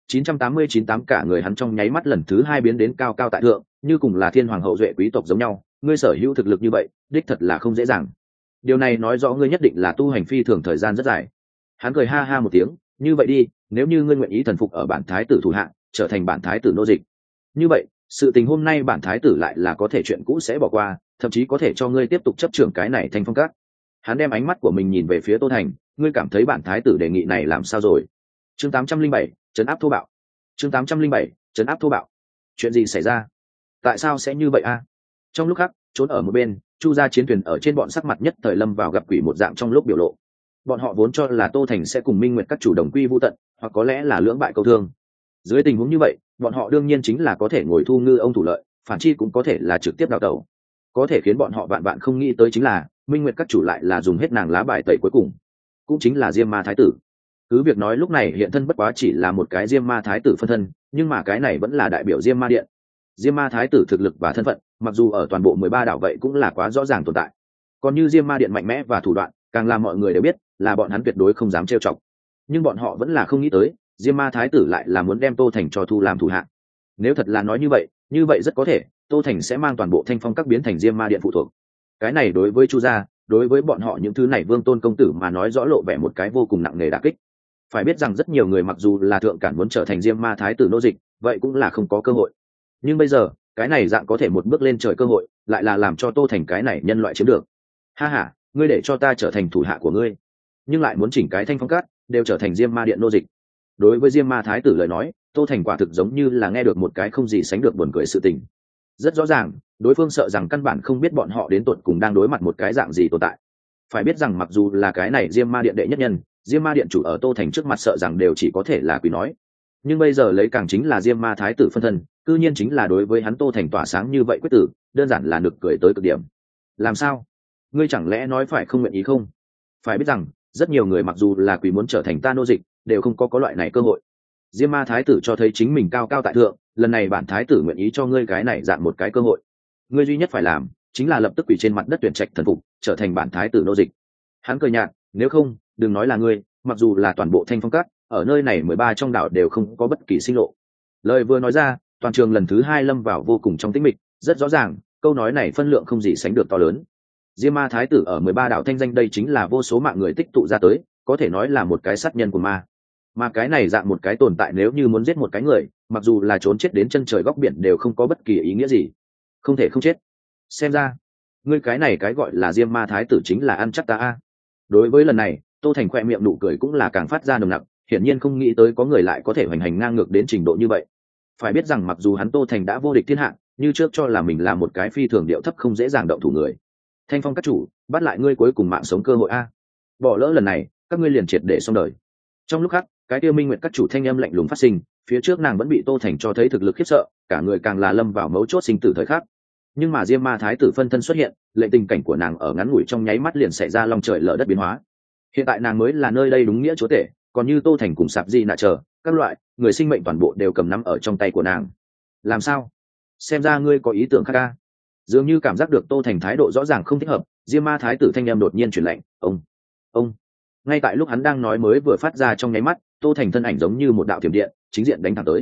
989 cả người hắn trong nháy mắt lần thứ hai biến đến cao cao tại thượng, như cùng là thiên hoàng hậu duệ quý tộc giống nhau, ngươi sở hữu thực lực như vậy, đích thật là không dễ dàng. Điều này nói rõ ngươi nhất định là tu hành phi thường thời gian rất dài. Hắn cười ha ha một tiếng, như vậy đi, nếu như ngươi nguyện ý thần phục ở bản thái tử thủ hạ, trở thành bản thái tử nô dịch, như vậy sự tình hôm nay bản thái tử lại là có thể chuyện cũ sẽ bỏ qua, thậm chí có thể cho ngươi tiếp tục chấp trưởng cái này thanh phong các. Hắn đem ánh mắt của mình nhìn về phía Tô Thành, ngươi cảm thấy bản thái tử đề nghị này làm sao rồi? Chương 807, trấn áp thô bạo. Chương 807, trấn áp thô bạo. Chuyện gì xảy ra? Tại sao sẽ như vậy a? Trong lúc khác, trốn ở một bên, Chu gia chiến thuyền ở trên bọn sắc mặt nhất thời lâm vào gặp quỷ một dạng trong lúc biểu lộ. Bọn họ vốn cho là Tô Thành sẽ cùng Minh Nguyệt các chủ đồng quy vu tận, hoặc có lẽ là lưỡng bại câu thương. Dưới tình huống như vậy, bọn họ đương nhiên chính là có thể ngồi thu ngư ông thủ lợi, phản chi cũng có thể là trực tiếp đào tẩu. Có thể khiến bọn họ vạn vạn không nghĩ tới chính là Minh Nguyệt các chủ lại là dùng hết nàng lá bài tẩy cuối cùng, cũng chính là Diêm Ma thái tử. Cứ việc nói lúc này hiện thân bất quá chỉ là một cái Diêm Ma thái tử phân thân, nhưng mà cái này vẫn là đại biểu Diêm Ma điện. Diêm Ma thái tử thực lực và thân phận, mặc dù ở toàn bộ 13 đảo vậy cũng là quá rõ ràng tồn tại. Còn như Diêm Ma điện mạnh mẽ và thủ đoạn, càng làm mọi người đều biết, là bọn hắn tuyệt đối không dám trêu chọc. Nhưng bọn họ vẫn là không nghĩ tới, Diêm Ma thái tử lại là muốn đem Tô Thành cho thu làm thủ hạ. Nếu thật là nói như vậy rất có thể Tô Thành sẽ mang toàn bộ thanh phong các biến thành Diêm Ma điện phụ thuộc. Cái này đối với Chu gia, đối với bọn họ những thứ này vương tôn công tử mà nói rõ lộ vẻ một cái vô cùng nặng nề đả kích. Phải biết rằng rất nhiều người mặc dù là thượng cản muốn trở thành Diêm Ma thái tử nô dịch, vậy cũng là không có cơ hội. Nhưng bây giờ cái này dạng có thể một bước lên trời cơ hội, lại là làm cho Tô Thành cái này nhân loại chiếm được. Ha ha, ngươi để cho ta trở thành thủ hạ của ngươi, nhưng lại muốn chỉnh cái thanh phong các đều trở thành Diêm Ma điện nô dịch. Đối với Diêm Ma thái tử lời nói, Tô Thành quả thực giống như là nghe được một cái không gì sánh được buồn cười sự tình. Rất rõ ràng, đối phương sợ rằng căn bản không biết bọn họ đến tột cùng đang đối mặt một cái dạng gì tồn tại. Phải biết rằng mặc dù là cái này Diêm Ma điện đệ nhất nhân, Diêm Ma điện chủ ở Tô Thành trước mặt sợ rằng đều chỉ có thể là quỷ nói. Nhưng bây giờ lấy càng chính là Diêm Ma thái tử phân thân, cư nhiên chính là đối với hắn Tô Thành tỏa sáng như vậy quyết tử, đơn giản là nực cười tới cực điểm. Làm sao? Ngươi chẳng lẽ nói phải không nguyện ý không? Phải biết rằng, rất nhiều người mặc dù là quỷ muốn trở thành ta nô dịch, đều không có loại này cơ hội. Diêm Ma thái tử cho thấy chính mình cao cao tại thượng, lần này bản thái tử nguyện ý cho ngươi cái này dạng một cái cơ hội. Ngươi duy nhất phải làm chính là lập tức quỳ trên mặt đất tuyển trạch thần phục, trở thành bản thái tử nô dịch. Hắn cười nhạt, nếu không, đừng nói là ngươi, mặc dù là toàn bộ thanh phong các, ở nơi này 13 trong đảo đều không có bất kỳ sinh lộ. Lời vừa nói ra, toàn trường lần thứ hai lâm vào vô cùng trong tĩnh mịch, rất rõ ràng, câu nói này phân lượng không gì sánh được to lớn. Diêm Ma thái tử ở 13 đảo thanh danh đây chính là vô số mạng người tích tụ ra tới, có thể nói là một cái sát nhân của ma. Mà cái này dạng một cái tồn tại nếu như muốn giết một cái người, mặc dù là trốn chết đến chân trời góc biển đều không có bất kỳ ý nghĩa gì. Không thể không chết. Xem ra, ngươi cái này cái gọi là Diêm Ma thái tử chính là ăn chắc ta a. Đối với lần này, Tô Thành khoe miệng nụ cười cũng là càng phát ra nồng nặc, hiển nhiên không nghĩ tới có người lại có thể hoành hành ngang ngược đến trình độ như vậy. Phải biết rằng mặc dù hắn Tô Thành đã vô địch thiên hạ, như trước cho là mình là một cái phi thường điệu thấp không dễ dàng động thủ người. Thanh phong các chủ, bắt lại ngươi cuối cùng mạng sống cơ hội a. Bỏ lỡ lần này, các ngươi liền triệt để xong đời. Trong lúc khác, cái tiêu Minh Nguyệt các chủ thanh âm lạnh lùng phát sinh, phía trước nàng vẫn bị Tô Thành cho thấy thực lực khiếp sợ, cả người càng là lâm vào mấu chốt sinh tử thời khắc. Nhưng mà Diêm Ma thái tử phân thân xuất hiện, lệnh tình cảnh của nàng ở ngắn ngủi trong nháy mắt liền xảy ra long trời lở đất biến hóa. Hiện tại nàng mới là nơi đây đúng nghĩa chúa tể, còn như Tô Thành cùng Sạp Di nạ chờ các loại người sinh mệnh toàn bộ đều cầm nắm ở trong tay của nàng. Làm sao? Xem ra ngươi có ý tưởng khác ca. Dường như cảm giác được Tô Thành thái độ rõ ràng không thích hợp, Diêm Ma thái tử thanh âm đột nhiên truyền lệnh, ông. Ngay tại lúc hắn đang nói mới vừa phát ra trong nháy mắt, Tô Thành thân ảnh giống như một đạo thiểm điện, chính diện đánh thẳng tới.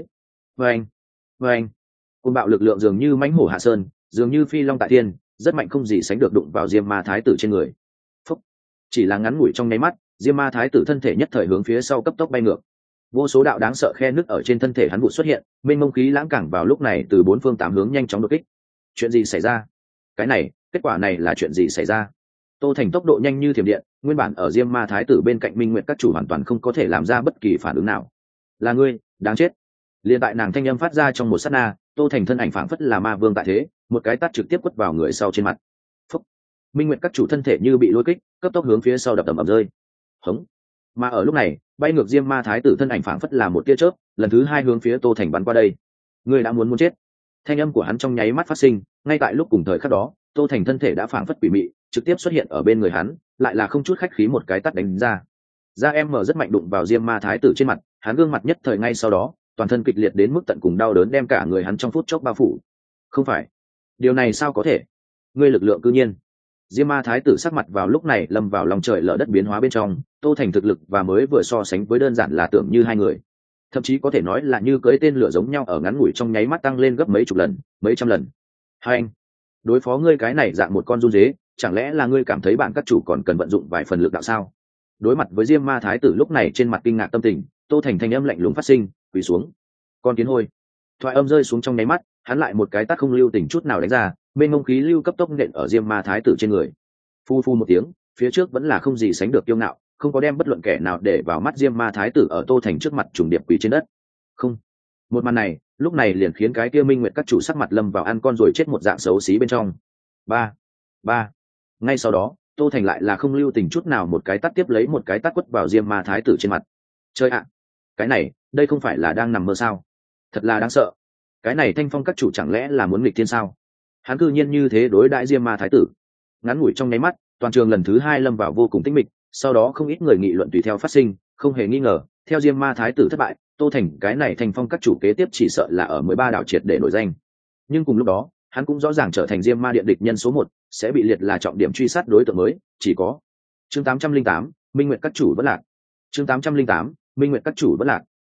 Vâng. Côn bạo lực lượng dường như mãnh hổ hạ sơn, dường như phi long tại thiên, rất mạnh không gì sánh được đụng vào Diêm Ma thái tử trên người. Phúc. Chỉ là ngắn ngủi trong nháy mắt, Diêm Ma thái tử thân thể nhất thời hướng phía sau cấp tốc bay ngược. Vô số đạo đáng sợ khe nứt ở trên thân thể hắn vụ xuất hiện, mênh mông khí lãng cảng vào lúc này từ bốn phương tám hướng nhanh chóng đột kích. Chuyện gì xảy ra? Cái này, kết quả này là chuyện gì xảy ra? Tô Thành tốc độ nhanh như thiểm điện, nguyên bản ở Diêm Ma thái tử bên cạnh Minh Nguyệt các chủ hoàn toàn không có thể làm ra bất kỳ phản ứng nào. Là ngươi, đáng chết. Liên tại nàng thanh âm phát ra trong một sát na, Tô Thành thân ảnh phảng phất là ma vương tại thế, một cái tát trực tiếp quất vào người sau trên mặt. Phúc. Minh Nguyệt các chủ thân thể như bị lôi kích, cấp tốc hướng phía sau đập ầm ầm rơi. Hống. Mà ở lúc này, bay ngược Diêm Ma thái tử thân ảnh phảng phất là một tia chớp, lần thứ hai hướng phía Tô Thành bắn qua đây. Ngươi đã muốn chết. Thanh âm của hắn trong nháy mắt phát sinh, ngay tại lúc cùng thời khắc đó, Tô Thành thân thể đã phảng phất quỷ mị, trực tiếp xuất hiện ở bên người hắn, lại là không chút khách khí một cái tát đánh ra. Da em mở rất mạnh đụng vào Diêm Ma thái tử trên mặt, hắn gương mặt nhất thời ngay sau đó, toàn thân kịch liệt đến mức tận cùng đau đớn đem cả người hắn trong phút chốc bao phủ. Không phải, điều này sao có thể? Ngươi lực lượng cư nhiên. Diêm Ma Thái tử sắc mặt vào lúc này lâm vào lòng trời lở đất biến hóa bên trong, Tô Thành thực lực và mới vừa so sánh với đơn giản là tưởng như hai người, thậm chí có thể nói là như cưỡi tên lửa giống nhau, ở ngắn ngủi trong nháy mắt tăng lên gấp mấy chục lần, mấy trăm lần. Hai anh, đối phó ngươi cái này dạng một con run dế, chẳng lẽ là ngươi cảm thấy bạn các chủ còn cần vận dụng vài phần lực đạo sao? Đối mặt với Diêm Ma Thái tử lúc này trên mặt kinh ngạc tâm tình, Tô Thành thanh âm lạnh lùng phát sinh, quỳ xuống. Con kiến hôi. Thoại âm rơi xuống trong nháy mắt, hắn lại một cái tát không lưu tình chút nào đánh ra, bên ngông khí lưu cấp tốc nện ở Diêm Ma Thái tử trên người. Phu phu một tiếng, phía trước vẫn là không gì sánh được kiêu ngạo, không có đem bất luận kẻ nào để vào mắt Diêm Ma Thái tử ở Tô Thành trước mặt trùng điệp quỳ trên đất. Không. Một màn này, lúc này liền khiến cái kia Minh Nguyệt các chủ sắc mặt lâm vào ăn con rồi chết một dạng xấu xí bên trong. Ba. Ngay sau đó, Tô Thành lại là không lưu tình chút nào một cái tát tiếp lấy một cái tát quất vào Diêm Ma Thái tử trên mặt. Chơi ạ, cái này, đây không phải là đang nằm mơ sao? Thật là đáng sợ. Cái này Thanh Phong các chủ chẳng lẽ là muốn nghịch thiên sao? Hắn cư nhiên như thế đối đãi Diêm Ma Thái tử. Ngắn ngủi trong nháy mắt, toàn trường lần thứ hai lâm vào vô cùng tĩnh mịch, sau đó không ít người nghị luận tùy theo phát sinh, không hề nghi ngờ, theo Diêm Ma Thái tử thất bại, Tô Thành cái này Thanh Phong các chủ kế tiếp chỉ sợ là ở 13 đảo triệt để nổi danh. Nhưng cùng lúc đó, hắn cũng rõ ràng trở thành Diêm Ma điện địch nhân số 1, sẽ bị liệt là trọng điểm truy sát đối tượng mới, chỉ có. Chương 808, Minh Nguyệt các chủ vẫn lạc. Chương 808, Minh Nguyệt các chủ vẫn lạc.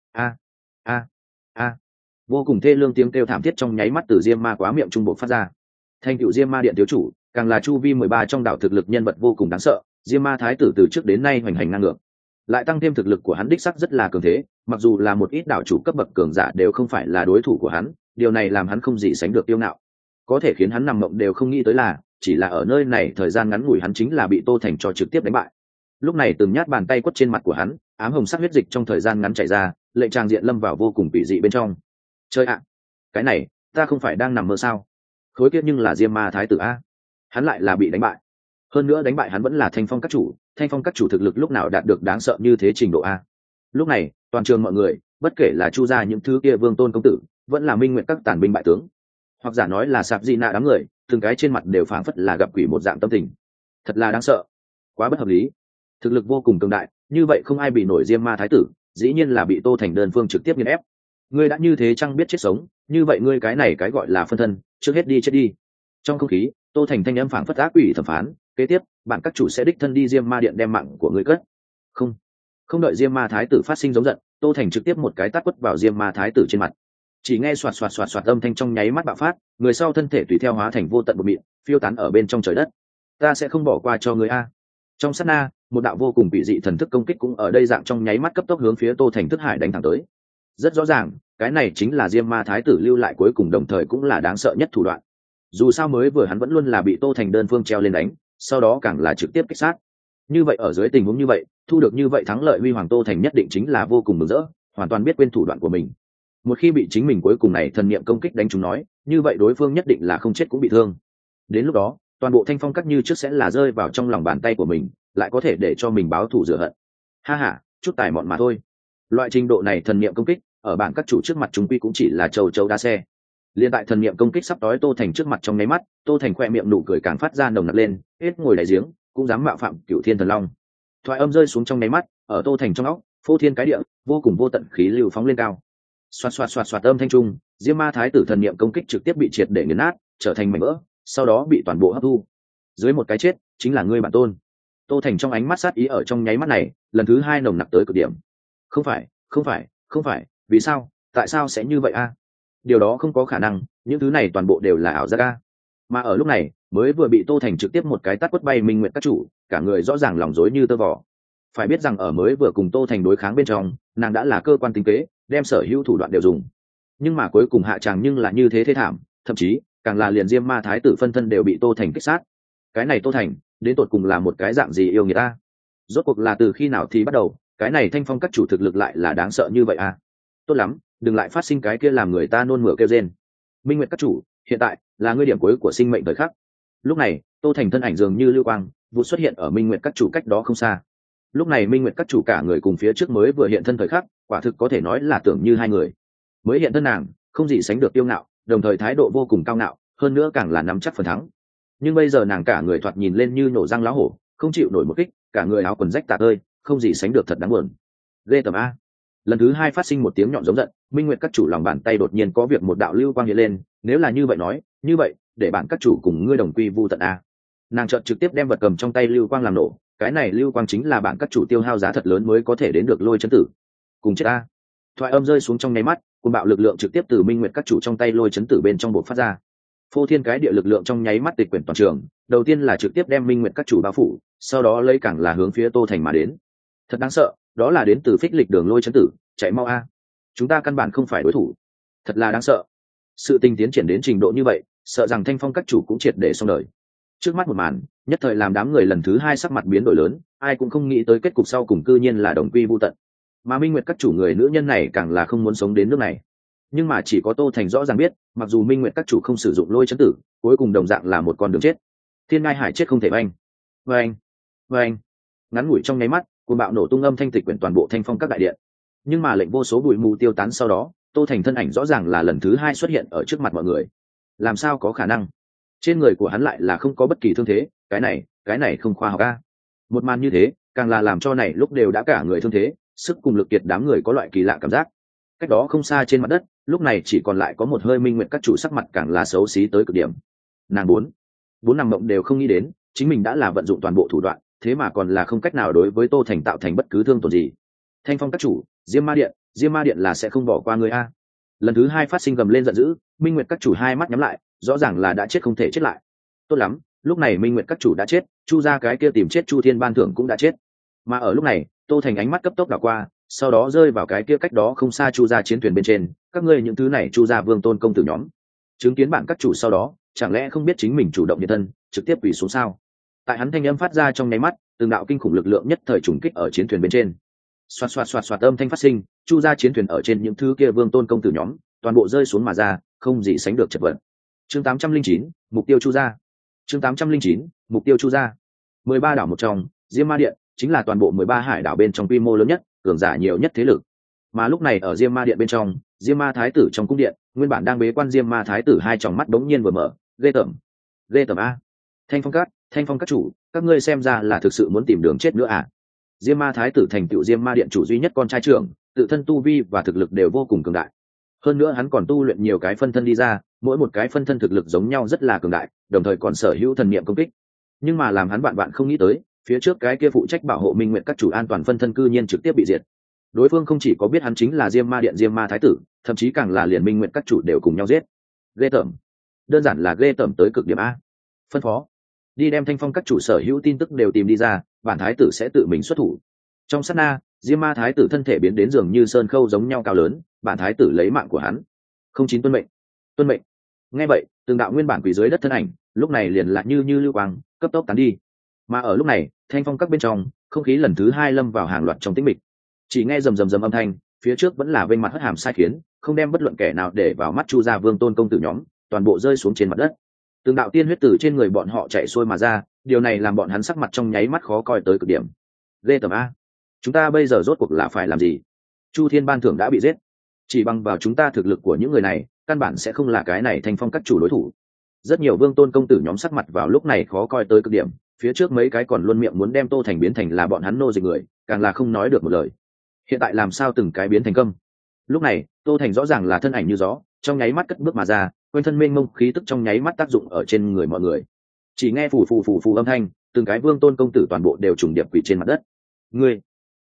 A. Vô cùng thê lương tiếng kêu thảm thiết trong nháy mắt từ Diêm Ma quá miệng trung bộ phát ra. Thanh cựu Diêm Ma điện thiếu chủ, càng là chu vi 13 trong đảo thực lực nhân vật vô cùng đáng sợ, Diêm Ma Thái tử từ trước đến nay hoành hành ngang ngược, lại tăng thêm thực lực của hắn đích sắc rất là cường thế, mặc dù là một ít đảo chủ cấp bậc cường giả đều không phải là đối thủ của hắn, điều này làm hắn không gì sánh được kiêu ngạo, có thể khiến hắn nằm mộng đều không nghĩ tới là chỉ là ở nơi này thời gian ngắn ngủi hắn chính là bị Tô Thành cho trực tiếp đánh bại. Lúc này từng nhát bàn tay quất trên mặt của hắn, ám hồng sắc huyết dịch trong thời gian ngắn chảy ra, lệnh tràng diện lâm vào vô cùng kỳ dị bên trong. Chơi ạ, cái này ta không phải đang nằm mơ sao? Khối kiếp nhưng là Diêm Ma Thái tử a, hắn lại là bị đánh bại, hơn nữa đánh bại hắn vẫn là Thanh Phong các chủ. Thanh Phong các chủ thực lực lúc nào đạt được đáng sợ như thế trình độ a? Lúc này toàn trường mọi người, bất kể là Chu gia những thứ kia vương tôn công tử, vẫn là Minh Nguyệt các tàn binh bại tướng, hoặc giả nói là Sạp Di Na đám người, từng cái trên mặt đều phảng phất là gặp quỷ một dạng tâm tình. Thật là đáng sợ, quá bất hợp lý. Thực lực vô cùng cường đại, như vậy không ai bị nổi Diêm Ma Thái tử, dĩ nhiên là bị Tô Thành đơn phương trực tiếp nghiền ép. Ngươi đã như thế chăng biết chết sống, như vậy ngươi cái này cái gọi là phân thân, trước hết đi chết đi. Trong không khí, Tô Thành thanh âm phảng phất ác quỷ thẩm phán, kế tiếp, bạn các chủ sẽ đích thân đi Diêm Ma điện đem mạng của ngươi cất. Không đợi Diêm Ma Thái tử phát sinh giống giận, Tô Thành trực tiếp một cái tát quất vào Diêm Ma Thái tử trên mặt. Chỉ nghe xoạt xoạt xoạt xoạt âm thanh trong nháy mắt bạo phát, người sau thân thể tùy theo hóa thành vô tận bột mịn, phiêu tán ở bên trong trời đất. Ta sẽ không bỏ qua cho ngươi a. Trong sát na, một đạo vô cùng bị dị thần thức công kích cũng ở đây dạng trong nháy mắt cấp tốc hướng phía Tô Thành thức hải đánh thẳng tới. Rất rõ ràng, cái này chính là Diêm Ma Thái tử lưu lại cuối cùng, đồng thời cũng là đáng sợ nhất thủ đoạn. Dù sao mới vừa hắn vẫn luôn là bị Tô Thành đơn phương treo lên đánh, sau đó càng là trực tiếp kích sát. Như vậy ở dưới tình huống như vậy, thu được như vậy thắng lợi huy hoàng, Tô Thành nhất định chính là vô cùng mừng rỡ, hoàn toàn biết quên thủ đoạn của mình. Một khi bị chính mình cuối cùng này thần niệm công kích đánh trúng nói, như vậy đối phương nhất định là không chết cũng bị thương. Đến lúc đó, toàn bộ Thanh Phong các như trước sẽ là rơi vào trong lòng bàn tay của mình, lại có thể để cho mình báo thù rửa hận. Ha ha, chút tài mọn mà thôi. Loại trình độ này thần niệm công kích, ở bảng các chủ trước mặt chúng quy cũng chỉ là châu châu đa xe. Liên tại thần niệm công kích sắp đói Tô Thành trước mặt trong nháy mắt, Tô Thành khoe miệng nụ cười càng phát ra nồng nặc lên, hết ngồi đáy giếng, cũng dám mạo phạm Cửu Thiên Thần Long. Thoại âm rơi xuống trong nháy mắt, ở Tô Thành trong óc, phô thiên cái địa, vô cùng vô tận khí lưu phóng lên cao. Xoạt xoạt xoạt xoạt âm thanh trung, Diêm Ma Thái tử thần niệm công kích trực tiếp bị triệt để nghiền nát, trở thành mảnh vỡ, sau đó bị toàn bộ hấp thu. Dưới một cái chết, chính là ngươi bản tôn. Tô Thành trong ánh mắt sát ý ở trong nháy mắt này, lần thứ hai nồng nặc tới cực điểm. Không phải, vì sao? Tại sao sẽ như vậy a? Điều đó không có khả năng, những thứ này toàn bộ đều là ảo giác a. Mà ở lúc này, mới vừa bị Tô Thành trực tiếp một cái tát quất bay Minh Nguyệt các chủ, cả người rõ ràng lòng rối như tơ vò. Phải biết rằng ở mới vừa cùng Tô Thành đối kháng bên trong, nàng đã là cơ quan tính kế, đem sở hữu thủ đoạn đều dùng. Nhưng mà cuối cùng hạ tràng nhưng là như thế thế thảm, thậm chí càng là liền Diêm Ma Thái tử phân thân đều bị Tô Thành kích sát. Cái này Tô Thành, đến tột cùng là một cái dạng gì yêu người ta? Rốt cuộc là từ khi nào thì bắt đầu, cái này Thanh Phong các chủ thực lực lại là đáng sợ như vậy a? Tốt lắm, đừng lại phát sinh cái kia làm người ta nôn mửa kêu rên. Minh Nguyệt các chủ, hiện tại là ngươi điểm cuối của sinh mệnh thời khắc. Lúc này, Tô Thành thân ảnh dường như lưu quang, vụ xuất hiện ở Minh Nguyệt các chủ cách đó không xa. Lúc này Minh Nguyệt các chủ cả người cùng phía trước mới vừa hiện thân thời khắc, quả thực có thể nói là tưởng như hai người. Mới hiện thân nàng, không gì sánh được tiêu ngạo, đồng thời thái độ vô cùng cao ngạo, hơn nữa càng là nắm chắc phần thắng. Nhưng bây giờ nàng cả người thoạt nhìn lên như nổ răng láo hổ, không chịu nổi một kích, cả người áo quần rách tạc ơi, không gì sánh được thật đáng buồn. Ghê tởm a. Lần thứ hai phát sinh một tiếng nhọn giống giận, minh nguyệt các chủ lòng bàn tay đột nhiên có việc một đạo lưu quang hiện lên, nếu là như vậy nói, như vậy để bạn các chủ cùng ngươi đồng quy vu tận a. Nàng chợt trực tiếp đem vật cầm trong tay lưu quang làm nổ, cái này lưu quang chính là bạn các chủ tiêu hao giá thật lớn mới có thể đến được lôi chấn tử. Cùng chết a. Thoại âm rơi xuống trong nháy mắt, cuồng bạo lực lượng trực tiếp từ minh nguyệt các chủ trong tay lôi chấn tử bên trong bộ phát ra. Phô thiên cái địa lực lượng trong nháy mắt tịch quyển toàn trường, đầu tiên là trực tiếp đem minh nguyệt các chủ bao phủ, sau đó lấy càng là hướng phía Tô Thành mà đến. Thật đáng sợ, đó là đến từ phích lịch đường lôi chấn tử, chạy mau a. Chúng ta căn bản không phải đối thủ. Thật là đáng sợ. Sự tình tiến triển đến trình độ như vậy, sợ rằng Thanh Phong các chủ cũng triệt để xong đời. Trước mắt một màn, nhất thời làm đám người lần thứ hai sắc mặt biến đổi lớn, ai cũng không nghĩ tới kết cục sau cùng cư nhiên là đồng quy vu tận. Mà minh nguyệt các chủ người nữ nhân này càng là không muốn sống đến nước này. Nhưng mà chỉ có Tô Thành rõ ràng biết, mặc dù minh nguyệt các chủ không sử dụng lôi chấn tử, cuối cùng đồng dạng là một con đường chết. Thiên ngai hải chết không thể banh. Vâng. Ngắn ngủi trong nháy mắt, cuồng bạo nổ tung âm thanh tịch quyển toàn bộ Thanh Phong các đại điện. Nhưng mà lệnh vô số bụi mù tiêu tán sau đó, Tô Thành thân ảnh rõ ràng là lần thứ hai xuất hiện ở trước mặt mọi người. Làm sao có khả năng? Trên người của hắn lại là không có bất kỳ thương thế, cái này không khoa học a. Một màn như thế, càng là làm cho này lúc đều đã cả người thương thế, sức cùng lực kiệt đám người có loại kỳ lạ cảm giác. Cách đó không xa trên mặt đất, lúc này chỉ còn lại có một hơi minh nguyệt các chủ sắc mặt càng là xấu xí tới cực điểm. Nàng bốn nằm mộng đều không nghĩ đến, chính mình đã là vận dụng toàn bộ thủ đoạn, thế mà còn là không cách nào đối với Tô Thành tạo thành bất cứ thương tổn gì. Thanh Phong các chủ, Diêm Ma Điện là sẽ không bỏ qua ngươi a. Lần thứ hai phát sinh gầm lên giận dữ, minh nguyệt các chủ hai mắt nhắm lại, rõ ràng là đã chết không thể chết lại. Tốt lắm, lúc này minh nguyệt các chủ đã chết, chu ra cái kia tìm chết chu thiên ban thưởng cũng đã chết. Mà ở lúc này, Tô Thành ánh mắt cấp tốc đảo qua, sau đó rơi vào cái kia cách đó không xa chu ra chiến thuyền bên trên, các ngươi những thứ này chu ra vương tôn công tử nhóm. Chứng kiến bạn các chủ sau đó, chẳng lẽ không biết chính mình chủ động hiện thân, trực tiếp quỳ xuống sao? Tại hắn thanh âm phát ra trong nháy mắt, từng đạo kinh khủng lực lượng nhất thời trùng kích ở chiến thuyền bên trên. Xoạt âm thanh phát sinh, chu ra chiến thuyền ở trên những thứ kia vương tôn công tử nhóm, toàn bộ rơi xuống mà ra, không gì sánh được chật vật. Chương 809, mục tiêu chu ra. Chương 809, mục tiêu chu ra. 13 đảo một trong, Diêm Ma Điện chính là toàn bộ 13 hải đảo bên trong quy mô lớn nhất, cường giả nhiều nhất thế lực. Mà lúc này ở Diêm Ma Điện bên trong, Diêm Ma Thái tử trong cung điện, nguyên bản đang bế quan Diêm Ma Thái tử hai tròng mắt bỗng nhiên vừa mở, ghê tởm a. Thanh Phong các chủ, các ngươi xem ra là thực sự muốn tìm đường chết nữa à? Diêm Ma Thái tử thành tựu Diêm Ma Điện chủ duy nhất con trai trưởng, tự thân tu vi và thực lực đều vô cùng cường đại. Hơn nữa hắn còn tu luyện nhiều cái phân thân đi ra, mỗi một cái phân thân thực lực giống nhau rất là cường đại, đồng thời còn sở hữu thần niệm công kích. Nhưng mà làm hắn bạn không nghĩ tới, phía trước cái kia phụ trách bảo hộ minh nguyện các chủ an toàn phân thân cư nhiên trực tiếp bị diệt. Đối phương không chỉ có biết hắn chính là Diêm Ma Điện Diêm Ma Thái tử, thậm chí càng là liền minh nguyện các chủ đều cùng nhau giết. Ghê tởm, đơn giản là ghê tởm tới cực điểm a. Phân phó, đi đem Thanh Phong các chủ sở hữu tin tức đều tìm đi ra, bản thái tử sẽ tự mình xuất thủ. Trong sát na, Diêm Ma Thái tử thân thể biến đến dường như sơn khâu giống nhau cao lớn, bản thái tử lấy mạng của hắn. Không chín tuân mệnh. Nghe vậy, từng đạo nguyên bản quỷ dưới đất thân ảnh, lúc này liền lại như lưu quang, cấp tốc tán đi. Mà ở lúc này, Thanh Phong các bên trong, không khí lần thứ hai lâm vào hàng loạt trong tĩnh mịch. Chỉ nghe rầm rầm âm thanh, phía trước vẫn là vênh mặt hất hàm sai khiến, không đem bất luận kẻ nào để vào mắt chu gia vương tôn công tử nhóm, toàn bộ rơi xuống trên mặt đất. Từng đạo tiên huyết từ trên người bọn họ chạy xuôi mà ra, điều này làm bọn hắn sắc mặt trong nháy mắt khó coi tới cực điểm. Ghê tởm a, chúng ta bây giờ rốt cuộc là phải làm gì? Chu thiên ban thưởng đã bị giết, chỉ bằng vào chúng ta thực lực của những người này, căn bản sẽ không là cái này Thanh Phong các chủ đối thủ. Rất nhiều vương tôn công tử nhóm sắc mặt vào lúc này khó coi tới cực điểm, phía trước mấy cái còn luôn miệng muốn đem Tô Thành biến thành là bọn hắn nô dịch người, càng là không nói được một lời. Hiện tại làm sao từng cái biến thành câm? Lúc này, Tô Thành rõ ràng là thân ảnh như gió, trong nháy mắt cất bước mà ra, quanh thân mênh mông khí tức trong nháy mắt tác dụng ở trên người mọi người. Chỉ nghe phù âm thanh, từng cái vương tôn công tử toàn bộ đều trùng điệp quỳ trên mặt đất. Ngươi,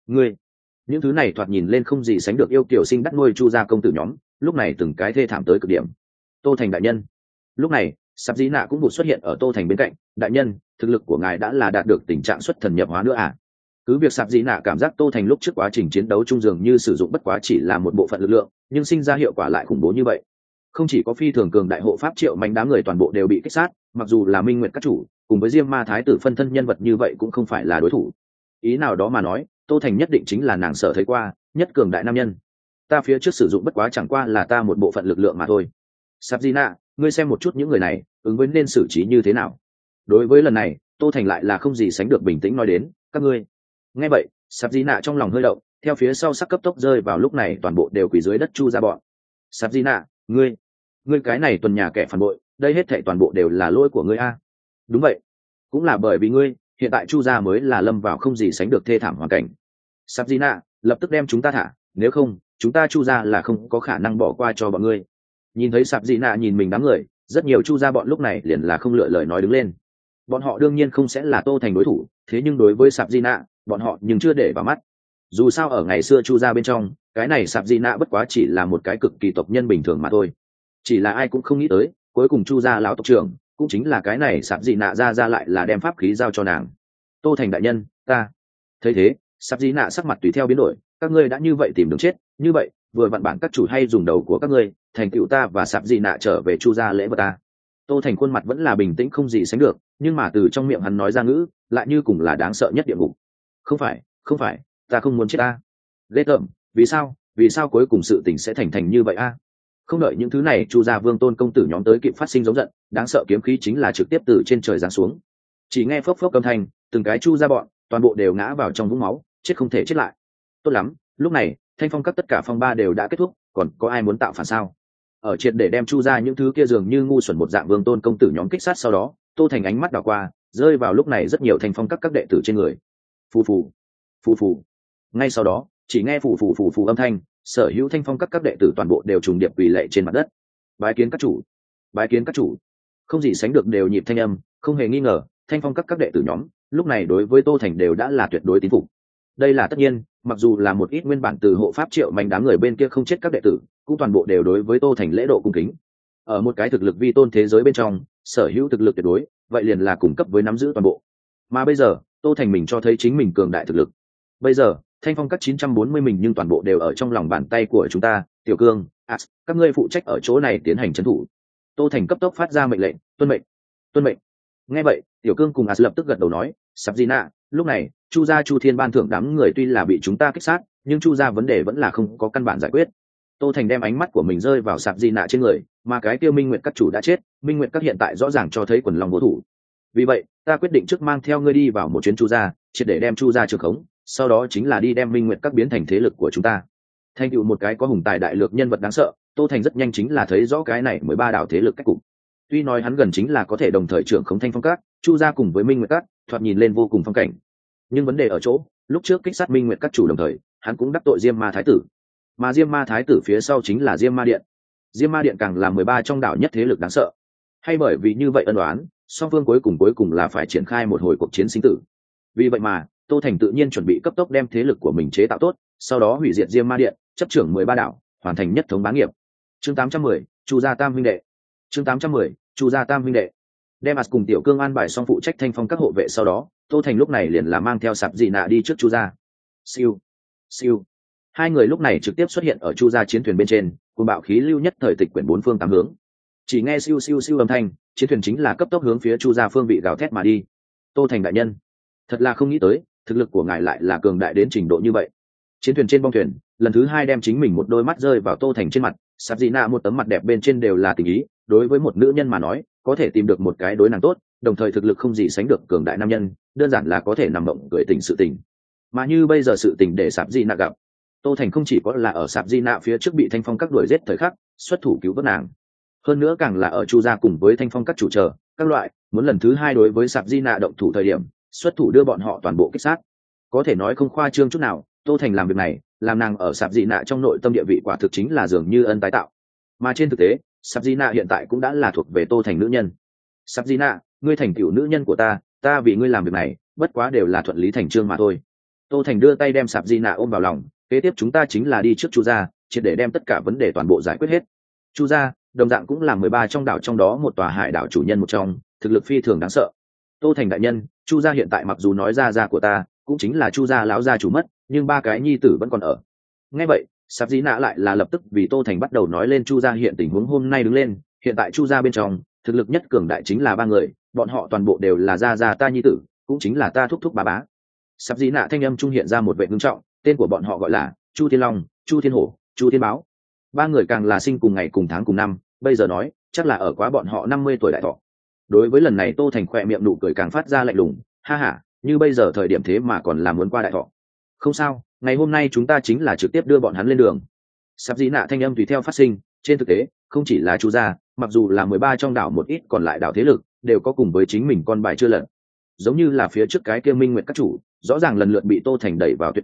những thứ này thoạt nhìn lên không gì sánh được yêu kiều sinh đắc nuôi chu gia công tử nhóm, lúc này từng cái thê thảm tới cực điểm. Tô Thành đại nhân. Lúc này, Sạp Dĩ Nạ cũng vụt xuất hiện ở Tô Thành bên cạnh. Đại nhân, thực lực của ngài đã là đạt được tình trạng xuất thần nhập hóa nữa à? Cứ việc Sạp Dĩ Nạ cảm giác Tô Thành lúc trước quá trình chiến đấu trung dường như sử dụng bất quá chỉ là một bộ phận lực lượng, nhưng sinh ra hiệu quả lại khủng bố như vậy. Không chỉ có phi thường cường đại hộ pháp triệu mạnh đám người toàn bộ đều bị kích sát, mặc dù là minh nguyệt các chủ cùng với Diêm Ma Thái tử phân thân nhân vật như vậy cũng không phải là đối thủ. Ý nào đó mà nói, Tô Thành nhất định chính là nàng sở thấy qua nhất cường đại nam nhân. Ta phía trước sử dụng bất quá chẳng qua là ta một bộ phận lực lượng mà thôi. Sạp Dĩ Nạ, ngươi xem một chút những người này ứng với nên xử trí như thế nào. Đối với lần này, Tô Thành lại là không gì sánh được bình tĩnh nói đến, các ngươi. Nghe vậy, Sạp Dĩ Nạ trong lòng hơi động, theo phía sau sắc cấp tốc rơi vào lúc này toàn bộ đều quỳ dưới đất chu ra bọn. Sạp Dĩ Nạ, ngươi cái này tuần nhà kẻ phản bội, đây hết thảy toàn bộ đều là lỗi của ngươi a. Đúng vậy, cũng là bởi vì ngươi, hiện tại chu gia mới là lâm vào không gì sánh được thê thảm hoàn cảnh. Sạp Dĩ Nạ, lập tức đem chúng ta thả, nếu không chúng ta chu gia là không có khả năng bỏ qua cho bọn ngươi. Nhìn thấy sạp dị nạ nhìn mình đám người, rất nhiều chu gia bọn lúc này liền là không lựa lời nói đứng lên. Bọn họ đương nhiên không sẽ là Tô Thành đối thủ, thế nhưng đối với sạp dị nạ bọn họ nhưng chưa để vào mắt. Dù sao ở ngày xưa chu gia bên trong, cái này sạp dị nạ bất quá chỉ là một cái cực kỳ tộc nhân bình thường mà thôi. Chỉ là ai cũng không nghĩ tới, cuối cùng chu gia lão tộc trưởng cũng chính là cái này sạp dị nạ ra lại là đem pháp khí giao cho nàng. Tô Thành đại nhân, ta thấy thế, sạp dị nạ sắc mặt tùy theo biến đổi. Các ngươi đã như vậy tìm đường chết, như vậy vừa vặn bản các chủ hay dùng đầu của các ngươi thành tựu ta và sạp dị nạ trở về chu gia lễ vật ta. Tô Thành khuôn mặt vẫn là bình tĩnh không gì sánh được, nhưng mà từ trong miệng hắn nói ra ngữ lại như cùng là đáng sợ nhất địa ngục. Không phải, không phải, ta không muốn chết ta. Ghê tởm, vì sao cuối cùng sự tình sẽ thành như vậy a? Không đợi những thứ này chu gia vương tôn công tử nhóm tới kịp phát sinh giống giận, đáng sợ kiếm khí chính là trực tiếp từ trên trời giáng xuống. Chỉ nghe phốc phốc âm thanh, từng cái chu gia bọn toàn bộ đều ngã vào trong vũng máu, chết không thể chết lại. Tốt lắm, lúc này thanh phong các tất cả phong ba đều đã kết thúc, còn có ai muốn tạo phản sao? Ở triệt để đem chu ra những thứ kia dường như ngu xuẩn một dạng vương tôn công tử nhóm kích sát sau đó, Tô Thành ánh mắt đảo qua, rơi vào lúc này rất nhiều thanh phong các đệ tử trên người. Phù phù, phù phù. Ngay sau đó, chỉ nghe phù phù phù phù âm thanh, sở hữu thanh phong các đệ tử toàn bộ đều trùng điệp quỳ lạy trên mặt đất. Bái kiến các chủ, bái kiến các chủ. Không gì sánh được đều nhịp thanh âm, không hề nghi ngờ, thanh phong các đệ tử nhóm lúc này đối với Tô Thành đều đã là tuyệt đối tín phục. Đây là tất nhiên, mặc dù là một ít nguyên bản từ hộ pháp Triệu Mạnh đám người bên kia không chết các đệ tử, cũng toàn bộ đều đối với Tô Thành lễ độ cung kính. Ở một cái thực lực vi tôn thế giới bên trong, sở hữu thực lực tuyệt đối, vậy liền là cung cấp với nắm giữ toàn bộ. Mà bây giờ, Tô Thành mình cho thấy chính mình cường đại thực lực. Bây giờ, thanh phong các 940 mình nhưng toàn bộ đều ở trong lòng bàn tay của chúng ta, Tiểu Cương, các ngươi phụ trách ở chỗ này tiến hành trấn thủ. Tô Thành cấp tốc phát ra mệnh lệnh, tuân mệnh, tuân mệnh. Nghe vậy, Tiểu Cương cùng lập tức gật đầu nói, sắp gì nạ, lúc này chu gia chu thiên ban thưởng đám người tuy là bị chúng ta kích sát, nhưng chu gia vấn đề vẫn là không có căn bản giải quyết. Tô Thành đem ánh mắt của mình rơi vào sạp di nạ trên người, mà cái kia Minh Nguyệt các chủ đã chết, Minh Nguyệt các hiện tại rõ ràng cho thấy quần lòng vô thủ. Vì vậy ta quyết định trước mang theo ngươi đi vào một chuyến chu gia, triệt để đem chu gia trường khống, sau đó chính là đi đem Minh Nguyệt các biến thành thế lực của chúng ta. Thành tựu một cái có hùng tài đại lược nhân vật đáng sợ, Tô Thành rất nhanh chính là thấy rõ cái này 13 đảo thế lực cách cục. Tuy nói hắn gần chính là có thể đồng thời trưởng khống thanh phong các, chu gia cùng với Minh Nguyệt các, thoạt nhìn lên vô cùng phong cảnh. Nhưng vấn đề ở chỗ, lúc trước kích sát Minh Nguyệt các chủ đồng thời, hắn cũng đắc tội Diêm Ma thái tử. Mà Diêm Ma thái tử phía sau chính là Diêm Ma điện. Diêm Ma điện càng là 13 trong đảo nhất thế lực đáng sợ. Hay bởi vì như vậy ân oán, song phương cuối cùng là phải triển khai một hồi cuộc chiến sinh tử. Vì vậy mà, Tô Thành tự nhiên chuẩn bị cấp tốc đem thế lực của mình chế tạo tốt, sau đó hủy diệt Diêm Ma điện, chấp trưởng 13 đảo, hoàn thành nhất thống bá nghiệp. Chương 810, Chu gia Tam huynh đệ. Chương 810, Chu gia Tam huynh đệ. Đem cùng Tiểu Cương an bài xong phụ trách thanh phong các hộ vệ sau đó, Tô Thành lúc này liền là mang theo sạp dị nạ đi trước chu gia. Siêu, siêu. Hai người lúc này trực tiếp xuất hiện ở chu gia chiến thuyền bên trên, cùng bạo khí lưu nhất thời tịch quyển bốn phương tám hướng. Chỉ nghe siêu siêu siêu âm thanh, chiến thuyền chính là cấp tốc hướng phía chu gia phương vị gào thét mà đi. Tô Thành đại nhân, thật là không nghĩ tới, thực lực của ngài lại là cường đại đến trình độ như vậy. Chiến thuyền trên bong thuyền, lần thứ hai đem chính mình một đôi mắt rơi vào Tô Thành trên mặt, sạp dị nạ một tấm mặt đẹp bên trên đều là tình ý, đối với một nữ nhân mà nói, có thể tìm được một cái đối nàng tốt, đồng thời thực lực không gì sánh được cường đại nam nhân, đơn giản là có thể nằm mộng gửi tình sự tình. Mà như bây giờ sự tình để sạp di nạ gặp, Tô Thành không chỉ có là ở sạp di nạ phía trước bị thanh phong các đuổi giết thời khắc xuất thủ cứu vớt nàng, hơn nữa càng là ở chu gia cùng với thanh phong các chủ chờ các loại muốn lần thứ hai đối với sạp di nạ động thủ thời điểm xuất thủ đưa bọn họ toàn bộ kích sát. Có thể nói không khoa trương chút nào, Tô Thành làm việc này làm nàng ở sạp di nạ trong nội tâm địa vị quả thực chính là dường như ân tái tạo. Mà trên thực tế sạp di nạ hiện tại cũng đã là thuộc về Tô Thành nữ nhân. Sạp di nạ, ngươi thành cựu nữ nhân của ta vì ngươi làm việc này bất quá đều là thuận lý thành trương mà thôi. Tô Thành đưa tay đem sạp di nạ ôm vào lòng, kế tiếp chúng ta chính là đi trước chu gia, triệt để đem tất cả vấn đề toàn bộ giải quyết hết. Chu gia đồng dạng cũng là 13 trong đảo trong đó một tòa hải đảo chủ nhân một trong, thực lực phi thường đáng sợ. Tô Thành đại nhân, chu gia hiện tại mặc dù nói ra của ta cũng chính là chu gia lão gia chủ mất, nhưng ba cái nhi tử vẫn còn ở. Nghe vậy sạp di nạ lại là lập tức vì Tô Thành bắt đầu nói lên chu gia hiện tình huống hôm nay đứng lên. Hiện tại chu gia bên trong thực lực nhất cường đại chính là ba người, bọn họ toàn bộ đều là gia ta nhi tử, cũng chính là ta thúc thúc bá bá. Sạp dĩ nạ thanh âm trung hiện ra một vệ ngưng trọng, tên của bọn họ gọi là Chu Thiên Long, Chu Thiên Hổ, Chu Thiên Báo. Ba người càng là sinh cùng ngày cùng tháng cùng năm, bây giờ nói chắc là ở quá bọn họ 50 tuổi đại thọ. Đối với lần này Tô Thành khỏe miệng nụ cười càng phát ra lạnh lùng, ha ha, như bây giờ thời điểm thế mà còn làm muốn qua đại thọ. Không sao, ngày hôm nay chúng ta chính là trực tiếp đưa bọn hắn lên đường. Sạp dĩ nạ thanh âm tùy theo phát sinh, trên thực tế không chỉ là chu gia, mặc dù là 13 trong đảo một ít còn lại đảo thế lực đều có cùng với chính mình con bài chưa lật. Giống như là phía trước cái kia Minh Nguyệt các chủ, rõ ràng lần lượt bị Tô Thành đẩy vào tuyệt cảnh,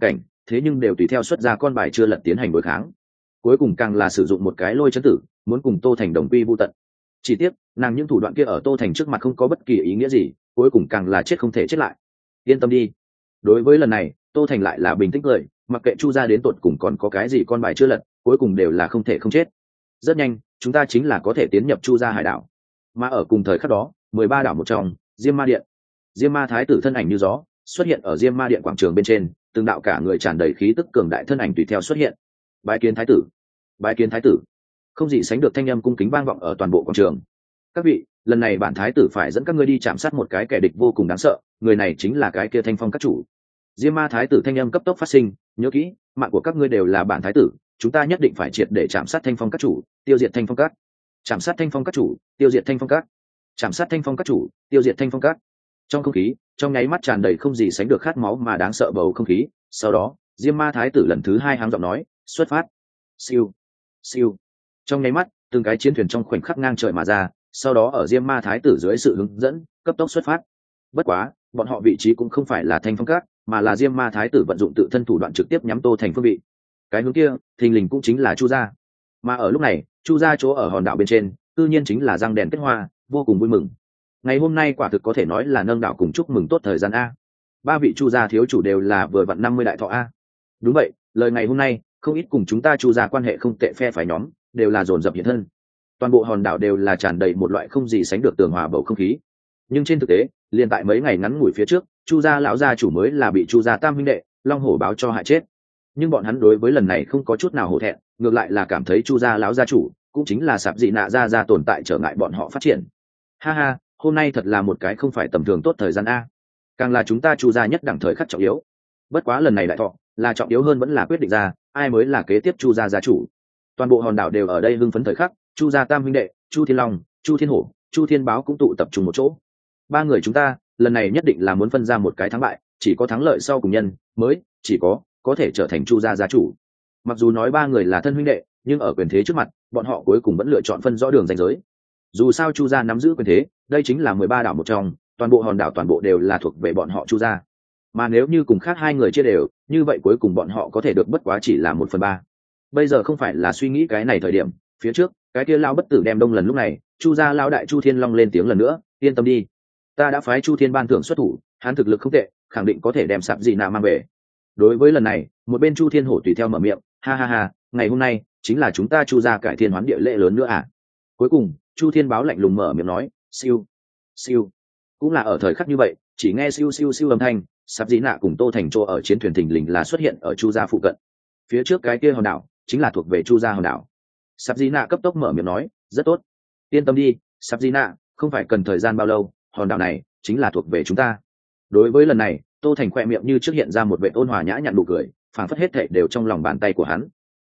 thế nhưng đều tùy theo xuất ra con bài chưa lật tiến hành đối kháng. Cuối cùng càng là sử dụng một cái lôi chấn tử, muốn cùng Tô Thành đồng quy vu tận. Chỉ tiếc, nàng những thủ đoạn kia ở Tô Thành trước mặt không có bất kỳ ý nghĩa gì, cuối cùng càng là chết không thể chết lại. Yên tâm đi. Đối với lần này, Tô Thành lại là bình tĩnh cười, mặc kệ Chu gia đến tột cùng còn có cái gì con bài chưa lật, cuối cùng đều là không thể không chết. Rất nhanh, chúng ta chính là có thể tiến nhập Chu gia hải đảo. Mà ở cùng thời khắc đó, 13 đảo một trong, Diêm Ma Điện. Diêm Ma thái tử thân ảnh như gió, xuất hiện ở Diêm Ma Điện quảng trường bên trên, từng đạo cả người tràn đầy khí tức cường đại thân ảnh tùy theo xuất hiện. Bái kiến thái tử, bái kiến thái tử. Không gì sánh được thanh âm cung kính vang vọng ở toàn bộ quảng trường. Các vị, lần này bản thái tử phải dẫn các ngươi đi chạm sát một cái kẻ địch vô cùng đáng sợ, người này chính là cái kia Thanh Phong các chủ. Diêm Ma thái tử thanh âm cấp tốc phát sinh, nhớ kỹ, mạng của các ngươi đều là bản thái tử, chúng ta nhất định phải triệt để chạm sát Thanh Phong các chủ, tiêu diệt Thanh Phong các. Chạm sát Thanh Phong các chủ, tiêu diệt Thanh Phong các. Chạm sát Thanh Phong các chủ, tiêu diệt Thanh Phong các. Trong không khí, trong nháy mắt tràn đầy không gì sánh được khát máu mà đáng sợ bầu không khí. Sau đó, Diêm Ma thái tử lần thứ hai háng giọng nói, xuất phát. Siêu, siêu. Trong nháy mắt, từng cái chiến thuyền trong khoảnh khắc ngang trời mà ra, sau đó ở Diêm Ma thái tử dưới sự hướng dẫn, cấp tốc xuất phát. Bất quá, bọn họ vị trí cũng không phải là Thanh Phong các, mà là Diêm Ma thái tử vận dụng tự thân thủ đoạn trực tiếp nhắm Tô Thành phương vị. Cái hướng kia, thình lình cũng chính là Chu gia. Mà ở lúc này, Chu gia chỗ ở hòn đảo bên trên, tự nhiên chính là răng đèn kết hoa, vô cùng vui mừng. Ngày hôm nay quả thực có thể nói là nâng đảo cùng chúc mừng tốt thời gian a. Ba vị Chu gia thiếu chủ đều là vừa vặn 50 đại thọ a. Đúng vậy, lời ngày hôm nay, không ít cùng chúng ta Chu gia quan hệ không tệ phe phái nhóm, đều là dồn dập hiện thân. Toàn bộ hòn đảo đều là tràn đầy một loại không gì sánh được tường hòa bầu không khí. Nhưng trên thực tế, liền tại mấy ngày ngắn ngủi phía trước, Chu gia lão gia chủ mới là bị Chu gia tam huynh đệ Long Hổ báo cho hại chết. Nhưng bọn hắn đối với lần này không có chút nào hổ thẹn, ngược lại là cảm thấy Chu gia lão gia chủ cũng chính là Sạp Dị Nạ gia tồn tại trở ngại bọn họ phát triển. Ha ha, hôm nay thật là một cái không phải tầm thường tốt thời gian a. Càng là chúng ta Chu gia nhất đẳng thời khắc trọng yếu. Bất quá lần này đại thọ, là trọng yếu hơn vẫn là quyết định ra ai mới là kế tiếp Chu gia gia chủ. Toàn bộ hòn đảo đều ở đây hưng phấn thời khắc, Chu gia tam huynh đệ, Chu Thiên Long, Chu Thiên Hổ, Chu Thiên Báo cũng tụ tập trung một chỗ. Ba người chúng ta lần này nhất định là muốn phân ra một cái thắng bại, chỉ có thắng lợi sau cùng nhân mới chỉ có thể trở thành Chu gia gia chủ. Mặc dù nói ba người là thân huynh đệ, nhưng ở quyền thế trước mặt, bọn họ cuối cùng vẫn lựa chọn phân rõ đường ranh giới. Dù sao Chu gia nắm giữ quyền thế, đây chính là 13 đảo một trong, toàn bộ hòn đảo toàn bộ đều là thuộc về bọn họ Chu gia. Mà nếu như cùng khác hai người chia đều, như vậy cuối cùng bọn họ có thể được bất quá chỉ là 1/3. Bây giờ không phải là suy nghĩ cái này thời điểm, phía trước, cái kia lão bất tử đem đông lần lúc này, Chu gia lão đại Chu Thiên Long lên tiếng lần nữa, yên tâm đi, ta đã phái Chu Thiên ban thưởng xuất thủ, hắn thực lực không tệ, khẳng định có thể đem Sạp Dị Nạ mang về. Đối với lần này, một bên Chu Thiên Hổ tùy theo mở miệng, ha ha ha, ngày hôm nay chính là chúng ta Chu gia cải thiên hoán địa lễ lớn nữa à. Cuối cùng, Chu Thiên Báo lạnh lùng mở miệng nói, siêu, siêu. Cũng là ở thời khắc như vậy, chỉ nghe siêu siêu siêu âm thanh, Sạp Dị Nạ cùng Tô Thành Trô ở chiến thuyền thình lình là xuất hiện ở Chu gia phụ cận. Phía trước cái kia hòn đảo chính là thuộc về Chu gia hòn đảo. Sạp Dị Nạ cấp tốc mở miệng nói, rất tốt, yên tâm đi, Sạp Dị Nạ, không phải cần thời gian bao lâu, hòn đảo này chính là thuộc về chúng ta. Đối với lần này, Tô Thành khoe miệng như trước hiện ra một vẻ ôn hòa nhã nhặn nụ cười, phảng phất hết thảy đều trong lòng bàn tay của hắn.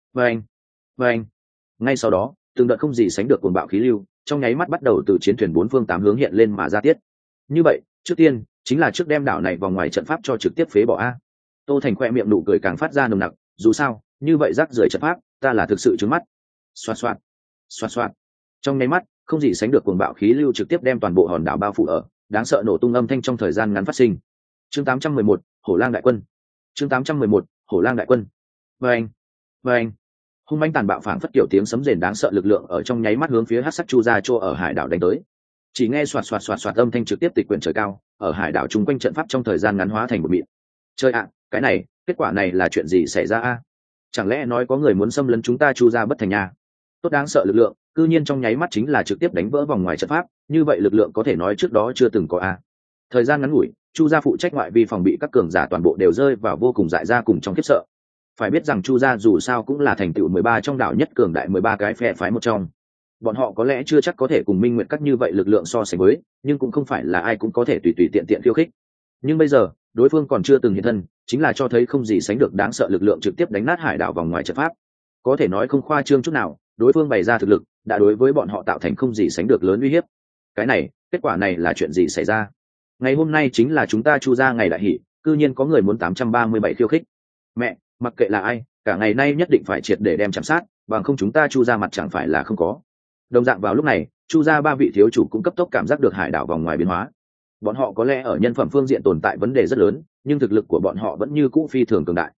Vâng. Ngay sau đó, từng đợt không gì sánh được cuồng bạo khí lưu, trong nháy mắt bắt đầu từ chiến thuyền bốn phương tám hướng hiện lên mà ra tiết. Như vậy, trước tiên chính là trước đem đảo này vào ngoài trận pháp cho trực tiếp phế bỏ a. Tô Thành khoe miệng nụ cười càng phát ra nồng nặc, dù sao, như vậy rác rưởi trận pháp, ta là thực sự trướng mắt. Xoạt xoạt. Trong nháy mắt, không gì sánh được cuồng bạo khí lưu trực tiếp đem toàn bộ hòn đảo bao phủ ở, đáng sợ nổ tung âm thanh trong thời gian ngắn phát sinh. Chương 811, Hổ Lang đại quân. Chương 811, Hổ Lang đại quân. Vâng. Hung mãnh tàn bạo phảng phất kiểu tiếng sấm rền đáng sợ lực lượng ở trong nháy mắt hướng phía Hắc Sắc Chu gia Trô ở hải đảo đánh tới. Chỉ nghe xoạt âm thanh trực tiếp tịch quyển trời cao, ở hải đảo chung quanh trận pháp trong thời gian ngắn hóa thành một mịn. Chơi ạ, cái này, kết quả này là chuyện gì xảy ra a? Chẳng lẽ nói có người muốn xâm lấn chúng ta Chu gia bất thành nha? Tốt đáng sợ lực lượng, cư nhiên trong nháy mắt chính là trực tiếp đánh vỡ vòng ngoài trận pháp, như vậy lực lượng có thể nói trước đó chưa từng có a. Thời gian ngắn ngủi, Chu gia phụ trách ngoại vi phòng bị các cường giả toàn bộ đều rơi vào vô cùng dại ra cùng trong khiếp sợ. Phải biết rằng Chu gia dù sao cũng là thành tựu 13 trong đảo nhất cường đại 13 cái phe phái một trong. Bọn họ có lẽ chưa chắc có thể cùng Minh Nguyệt các như vậy lực lượng so sánh với, nhưng cũng không phải là ai cũng có thể tùy tùy tiện tiện khiêu khích. Nhưng bây giờ, đối phương còn chưa từng hiện thân, chính là cho thấy không gì sánh được đáng sợ lực lượng trực tiếp đánh nát hải đảo vòng ngoài trận pháp. Có thể nói không khoa trương chút nào, đối phương bày ra thực lực, đã đối với bọn họ tạo thành không gì sánh được lớn uy hiếp. Cái này, kết quả này là chuyện gì xảy ra? Ngày hôm nay chính là chúng ta Chu gia ngày đại hỷ, cư nhiên có người muốn 837 khiêu khích. Mẹ, mặc kệ là ai, cả ngày nay nhất định phải triệt để đem chạm sát, bằng không chúng ta Chu gia mặt chẳng phải là không có. Đồng dạng vào lúc này, Chu gia ba vị thiếu chủ cũng cấp tốc cảm giác được hải đảo vòng ngoài biến hóa. Bọn họ có lẽ ở nhân phẩm phương diện tồn tại vấn đề rất lớn, nhưng thực lực của bọn họ vẫn như cũ phi thường cường đại.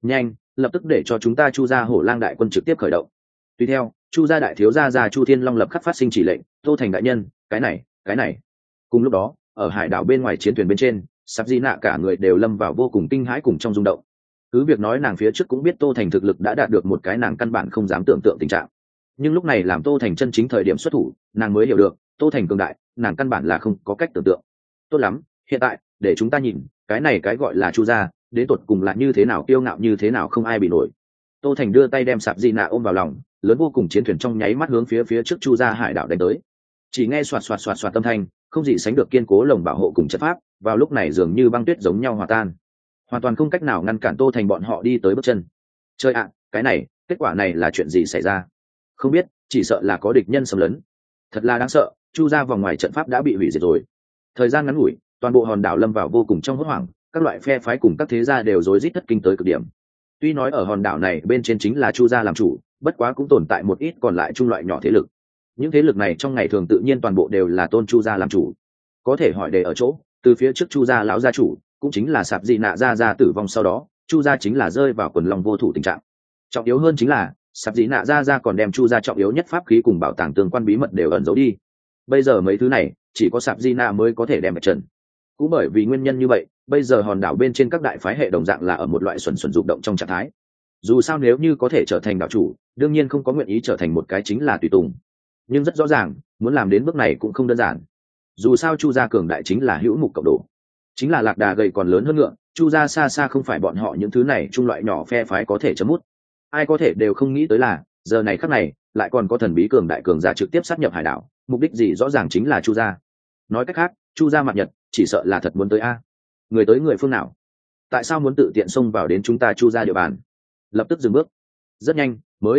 nhanh, lập tức để cho chúng ta chu gia hổ lang đại quân trực tiếp khởi động. Tùy theo, chu gia đại thiếu gia chu thiên long lập khắc phát sinh chỉ lệnh. Tô Thành đại nhân, cái này. Cùng lúc đó, ở hải đảo bên ngoài chiến thuyền bên trên, Sạp Di Nạ cả người đều lâm vào vô cùng kinh hãi cùng trong rung động. Cứ việc nói nàng phía trước cũng biết Tô Thành thực lực đã đạt được một cái nàng căn bản không dám tưởng tượng tình trạng, nhưng lúc này làm Tô Thành chân chính thời điểm xuất thủ, nàng mới hiểu được Tô Thành cường đại, nàng căn bản là không có cách tưởng tượng. Tốt lắm, hiện tại để chúng ta nhìn cái này cái gọi là chu gia đến tột cùng là như thế nào, kiêu ngạo như thế nào, không ai bị nổi. Tô Thành đưa tay đem Sạp Di Nạ ôm vào lòng, lớn vô cùng chiến thuyền trong nháy mắt hướng phía trước chu gia hải đảo đánh tới. Chỉ nghe xoạt xoạt xoạt xoạt âm thanh, không gì sánh được kiên cố lồng bảo hộ cùng chất pháp, vào lúc này dường như băng tuyết giống nhau hòa tan, hoàn toàn không cách nào ngăn cản Tô Thành bọn họ đi tới bước chân. Chơi ạ, cái này, kết quả này là chuyện gì xảy ra? Không biết, chỉ sợ là có địch nhân xâm lấn. Thật là đáng sợ, chu gia vòng ngoài trận pháp đã bị hủy diệt rồi. Thời gian ngắn ngủi, toàn bộ hòn đảo lâm vào vô cùng trong hốt hoảng, các loại phe phái cùng các thế gia đều rối rít thất kinh tới cực điểm. Tuy nói ở hòn đảo này bên trên chính là chu gia làm chủ, bất quá cũng tồn tại một ít còn lại trung loại nhỏ thế lực. Những thế lực này trong ngày thường tự nhiên toàn bộ đều là tôn chu gia làm chủ. Có thể hỏi đề ở chỗ, từ phía trước chu gia lão gia chủ, cũng chính là Sạp Di Nạ gia tử vong sau đó, chu gia chính là rơi vào quần lòng vô thủ tình trạng. Trọng yếu hơn chính là Sạp Di Nạ gia còn đem chu gia trọng yếu nhất pháp khí cùng bảo tàng tương quan bí mật đều ẩn giấu đi. Bây giờ mấy thứ này chỉ có Sạp Di Nạ mới có thể đem trần. Cũng bởi vì nguyên nhân như vậy, bây giờ hòn đảo bên trên các đại phái hệ đồng dạng là ở một loại xuẩn rụng động trong trạng thái. Dù sao nếu như có thể trở thành đảo chủ, đương nhiên không có nguyện ý trở thành một cái chính là tùy tùng. Nhưng rất rõ ràng, muốn làm đến bước này cũng không đơn giản. Dù sao chu gia cường đại chính là hữu mục cộng đồ, chính là lạc đà gầy còn lớn hơn ngựa, chu gia xa xa không phải bọn họ những thứ này trung loại nhỏ phe phái có thể chấm mút. Ai có thể đều không nghĩ tới là giờ này khắc này lại còn có thần bí cường đại cường giả trực tiếp sát nhập hải đảo, mục đích gì rõ ràng chính là chu gia. Nói cách khác, chu gia mặt nhật chỉ sợ là thật muốn tới a. Người tới người phương nào? Tại sao muốn tự tiện xông vào đến chúng ta chu gia địa bàn? Lập tức dừng bước. Rất nhanh,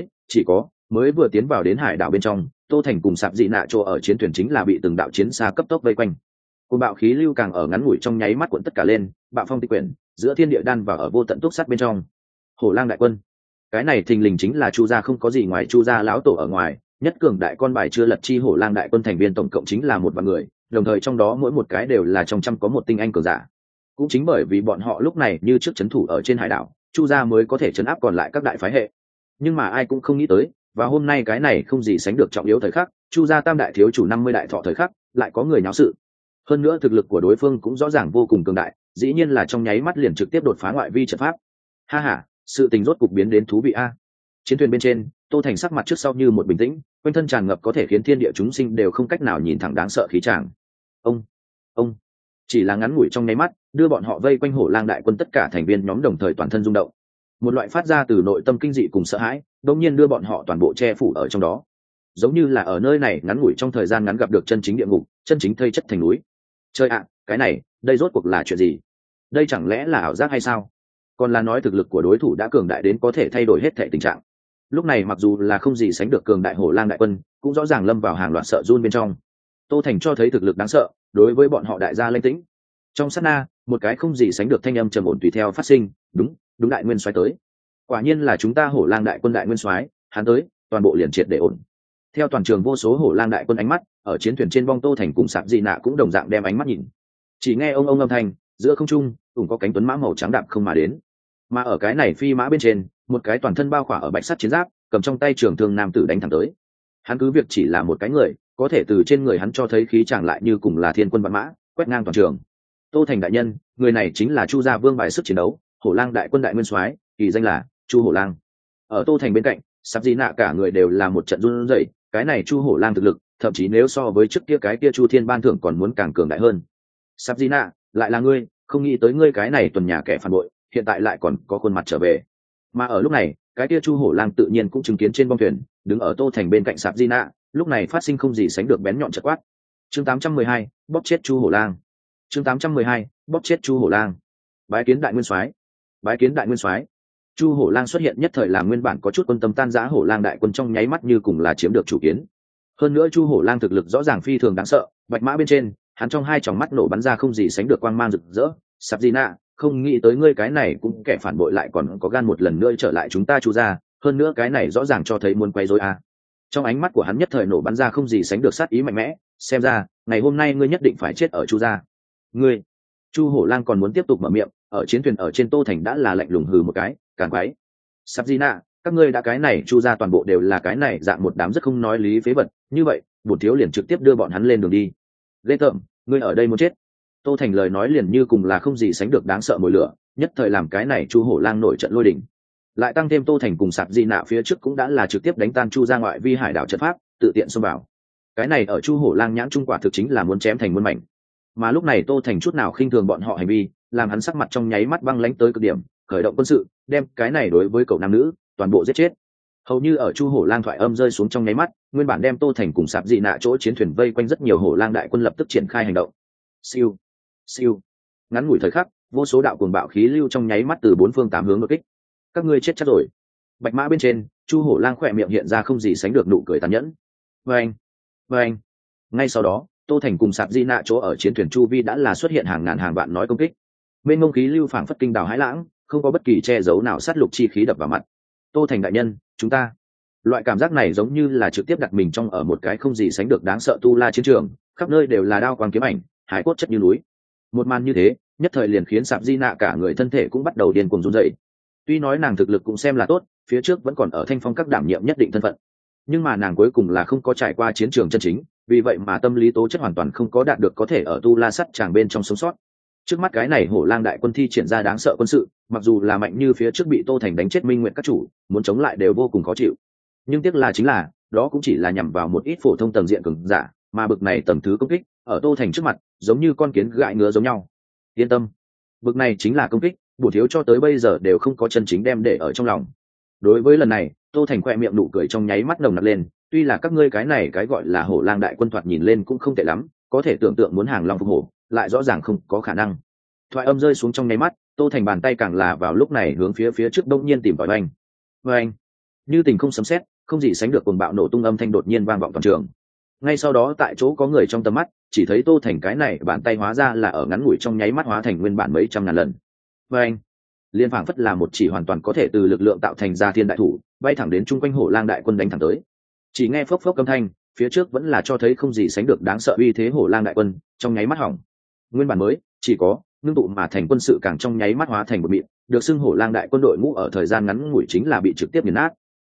mới vừa tiến vào đến hải đảo bên trong, Tô Thành cùng Sạp Dị Nạ chỗ ở chiến thuyền chính là bị từng đạo chiến xa cấp tốc vây quanh. Cùng bạo khí lưu càng ở ngắn ngủi trong nháy mắt cuộn tất cả lên, bạo phong tịch quyển, giữa thiên địa đan vào ở vô tận túc sắt bên trong. Hổ Lang đại quân, cái này thình lình chính là chu gia, không có gì ngoài chu gia lão tổ ở ngoài, nhất cường đại con bài chưa lật chi Hổ Lang đại quân thành viên tổng cộng chính là 1.000 người, đồng thời trong đó mỗi một cái đều là trong trăm có một tinh anh cường giả. Cũng chính bởi vì bọn họ lúc này như trước trấn thủ ở trên hải đảo, chu gia mới có thể trấn áp còn lại các đại phái hệ. Nhưng mà ai cũng không nghĩ tới, và hôm nay cái này không gì sánh được trọng yếu thời khắc, chu gia tam đại thiếu chủ 50 đại thọ thời khắc, lại có người náo sự. Hơn nữa thực lực của đối phương cũng rõ ràng vô cùng cường đại, dĩ nhiên là trong nháy mắt liền trực tiếp đột phá ngoại vi trận pháp. Ha ha, sự tình rốt cục biến đến thú vị a. Chiến thuyền bên trên, Tô Thành sắc mặt trước sau như một bình tĩnh, quanh thân tràn ngập có thể khiến thiên địa chúng sinh đều không cách nào nhìn thẳng đáng sợ khí tràng. Ông chỉ là ngắn ngủi trong nháy mắt, đưa bọn họ vây quanh Hổ Lang đại quân tất cả thành viên nhóm đồng thời toàn thân rung động. Một loại phát ra từ nội tâm kinh dị cùng sợ hãi, đột nhiên đưa bọn họ toàn bộ che phủ ở trong đó. Giống như là ở nơi này ngắn ngủi trong thời gian ngắn gặp được chân chính địa ngục, chân chính thây chất thành núi. Trời ạ, cái này, đây rốt cuộc là chuyện gì? Đây chẳng lẽ là ảo giác hay sao? Còn là nói thực lực của đối thủ đã cường đại đến có thể thay đổi hết thảy tình trạng. Lúc này mặc dù là không gì sánh được cường đại Hổ Lang đại quân, cũng rõ ràng lâm vào hàng loạt sợ run bên trong. Tô Thành cho thấy thực lực đáng sợ, đối với bọn họ đại gia lênh tĩnh. Trong sát na, một cái không gì sánh được thanh âm trầm ổn tùy theo phát sinh, đúng đại nguyên soái tới. Quả nhiên là chúng ta Hổ Lang đại quân đại nguyên soái, hắn tới, toàn bộ liền triệt để ổn. Theo toàn trường vô số Hổ Lang đại quân ánh mắt, ở chiến thuyền trên bong Tô Thành cùng Sạp Dị Nạ cũng đồng dạng đem ánh mắt nhìn. Chỉ nghe ông âm thanh, giữa không trung, cũng có cánh tuấn mã màu trắng đạp không mà đến. Mà ở cái này phi mã bên trên, một cái toàn thân bao khỏa ở bạch sắt chiến giáp, cầm trong tay trường thương nam tử đánh thẳng tới. Hắn cứ việc chỉ là một cái người, có thể từ trên người hắn cho thấy khí chàng lại như cùng là thiên quân vạn mã, quét ngang toàn trường. Tô Thành đại nhân, người này chính là chu gia vương bài sức chiến đấu, Hổ Lang đại quân đại nguyên soái, kỳ danh là Chu Hổ Lang. Ở Tô Thành bên cạnh, Sạp Dị Nạ cả người đều là một trận run rẩy, cái này Chu Hổ Lang thực lực, thậm chí nếu so với trước kia cái kia Chu Thiên ban thưởng còn muốn càng cường đại hơn. Sạp Dị Nạ, lại là ngươi, không nghĩ tới ngươi cái này tuần nhà kẻ phản bội, hiện tại lại còn có khuôn mặt trở về. Mà ở lúc này, cái kia Chu Hổ Lang tự nhiên cũng chứng kiến trên bong thuyền, đứng ở Tô Thành bên cạnh Sạp Dị Nạ, lúc này phát sinh không gì sánh được bén nhọn chợt quát. Chương 812, bóp chết Chu Hổ Lang. Chương 812, bóp chết Chu Hổ Lang. Bái kiến đại nguyên soái. Bái kiến đại nguyên soái. Chu Hổ Lang xuất hiện nhất thời làm nguyên bản có chút quân tâm tan rã Hổ Lang đại quân trong nháy mắt như cùng là chiếm được chủ kiến. Hơn nữa Chu Hổ Lang thực lực rõ ràng phi thường đáng sợ, bạch mã bên trên, hắn trong hai tròng mắt nổ bắn ra không gì sánh được quang mang rực rỡ. Sạp Dị Nạ, không nghĩ tới ngươi cái này cũng kẻ phản bội lại còn có gan một lần nữa trở lại chúng ta Chu gia, hơn nữa cái này rõ ràng cho thấy muốn quay rối à. Trong ánh mắt của hắn nhất thời nổ bắn ra không gì sánh được sát ý mạnh mẽ, xem ra, ngày hôm nay ngươi nhất định phải chết ở Chu gia. Ngươi. Chu Hổ Lang còn muốn tiếp tục mở miệng, ở chiến thuyền ở trên Tô Thành đã là lạnh lùng hừ một cái, càn quái. Sắp gì nạ, các ngươi đã cái này chu ra toàn bộ đều là cái này dạng một đám rất không nói lý phế vật, như vậy bổn thiếu liền trực tiếp đưa bọn hắn lên đường đi. Ghê tởm, ngươi ở đây muốn chết. Tô Thành lời nói liền như cùng là không gì sánh được đáng sợ mồi lửa, nhất thời làm cái này chu hổ lang nổi trận lôi đình. Lại tăng thêm Tô Thành cùng Sạp Di Nạ phía trước cũng đã là trực tiếp đánh tan chu ra ngoại vi hải đảo trận pháp, tự tiện xông vào. Cái này ở chu hổ lang nhãn trung quả thực chính là muốn chém thành muôn mảnh. Mà lúc này Tô Thành chút nào khinh thường bọn họ hành vi, làm hắn sắc mặt trong nháy mắt băng lãnh tới cực điểm, khởi động quân sự, đem cái này đối với cậu nam nữ toàn bộ giết chết. Hầu như ở chu hổ lang thoại âm rơi xuống trong nháy mắt, nguyên bản đem Tô Thành cùng Sạp Dị Nạ chỗ chiến thuyền vây quanh rất nhiều hổ lang đại quân lập tức triển khai hành động. Siêu, siêu. Ngắn ngủi thời khắc, vô số đạo cuồng bạo khí lưu trong nháy mắt từ bốn phương tám hướng đột kích. Các ngươi chết chắc rồi. Bạch mã bên trên, chu hổ lang khỏe miệng hiện ra không gì sánh được nụ cười tàn nhẫn. Vâng, vâng. Ngay sau đó, Tô Thành cùng Sạp Di Nạ chỗ ở chiến thuyền chu vi đã là xuất hiện hàng ngàn hàng vạn nói công kích. Bên ngông khí lưu phảng phất kinh đào hãi lãng, không có bất kỳ che giấu nào sát lục chi khí đập vào mặt. Tô Thành đại nhân, chúng ta. Loại cảm giác này giống như là trực tiếp đặt mình trong ở một cái không gì sánh được đáng sợ tu la chiến trường, khắp nơi đều là đao quang kiếm ảnh, hải cốt chất như núi. Một màn như thế, nhất thời liền khiến Sạp Di Nạ cả người thân thể cũng bắt đầu điên cuồng run rẩy. Tuy nói nàng thực lực cũng xem là tốt, phía trước vẫn còn ở Thanh Phong các đảm nhiệm nhất định thân phận, nhưng mà nàng cuối cùng là không có trải qua chiến trường chân chính, vì vậy mà tâm lý tố chất hoàn toàn không có đạt được có thể ở tu la sắt tràng bên trong sống sót. Trước mắt cái này hổ lang đại quân thi triển ra đáng sợ quân sự, mặc dù là mạnh như phía trước bị Tô Thành đánh chết Minh Nguyện các chủ, muốn chống lại đều vô cùng khó chịu. Nhưng tiếc là chính là, đó cũng chỉ là nhằm vào một ít phổ thông tầng diện cường giả, mà bực này tầng thứ công kích, ở Tô Thành trước mặt, giống như con kiến gãi ngứa giống nhau. Yên tâm, bực này chính là công kích, bổ thiếu cho tới bây giờ đều không có chân chính đem để ở trong lòng. Đối với lần này, Tô Thành khoe miệng nụ cười trong nháy mắt nồng nặc lên, tuy là các ngươi cái này cái gọi là hổ lang đại quân thoạt nhìn lên cũng không tệ lắm, có thể tưởng tượng muốn hàng long phục hổ, lại rõ ràng không có khả năng. Thoại âm rơi xuống trong nháy mắt, Tô Thành bàn tay càng là vào lúc này hướng phía trước đông nhiên tìm tòi oanh. Oanh! Như tình không sấm sét, không gì sánh được cuồng bạo nổ tung âm thanh đột nhiên vang vọng toàn trường. Ngay sau đó tại chỗ có người trong tầm mắt, chỉ thấy Tô Thành cái này bàn tay hóa ra là ở ngắn ngủi trong nháy mắt hóa thành nguyên bản mấy trăm ngàn lần. Oanh! Liên phảng phất là một chỉ hoàn toàn có thể từ lực lượng tạo thành ra thiên đại thủ, bay thẳng đến chung quanh hổ lang đại quân đánh thẳng tới. Chỉ nghe phốc phốc âm thanh, phía trước vẫn là cho thấy không gì sánh được đáng sợ uy thế hổ lang đại quân, trong nháy mắt hỏng. Nguyên bản mới, chỉ có ngưng tụ mà thành quân sự càng trong nháy mắt hóa thành một mịn, được xưng hổ lang đại quân đội ngũ ở thời gian ngắn ngủi chính là bị trực tiếp nghiền nát.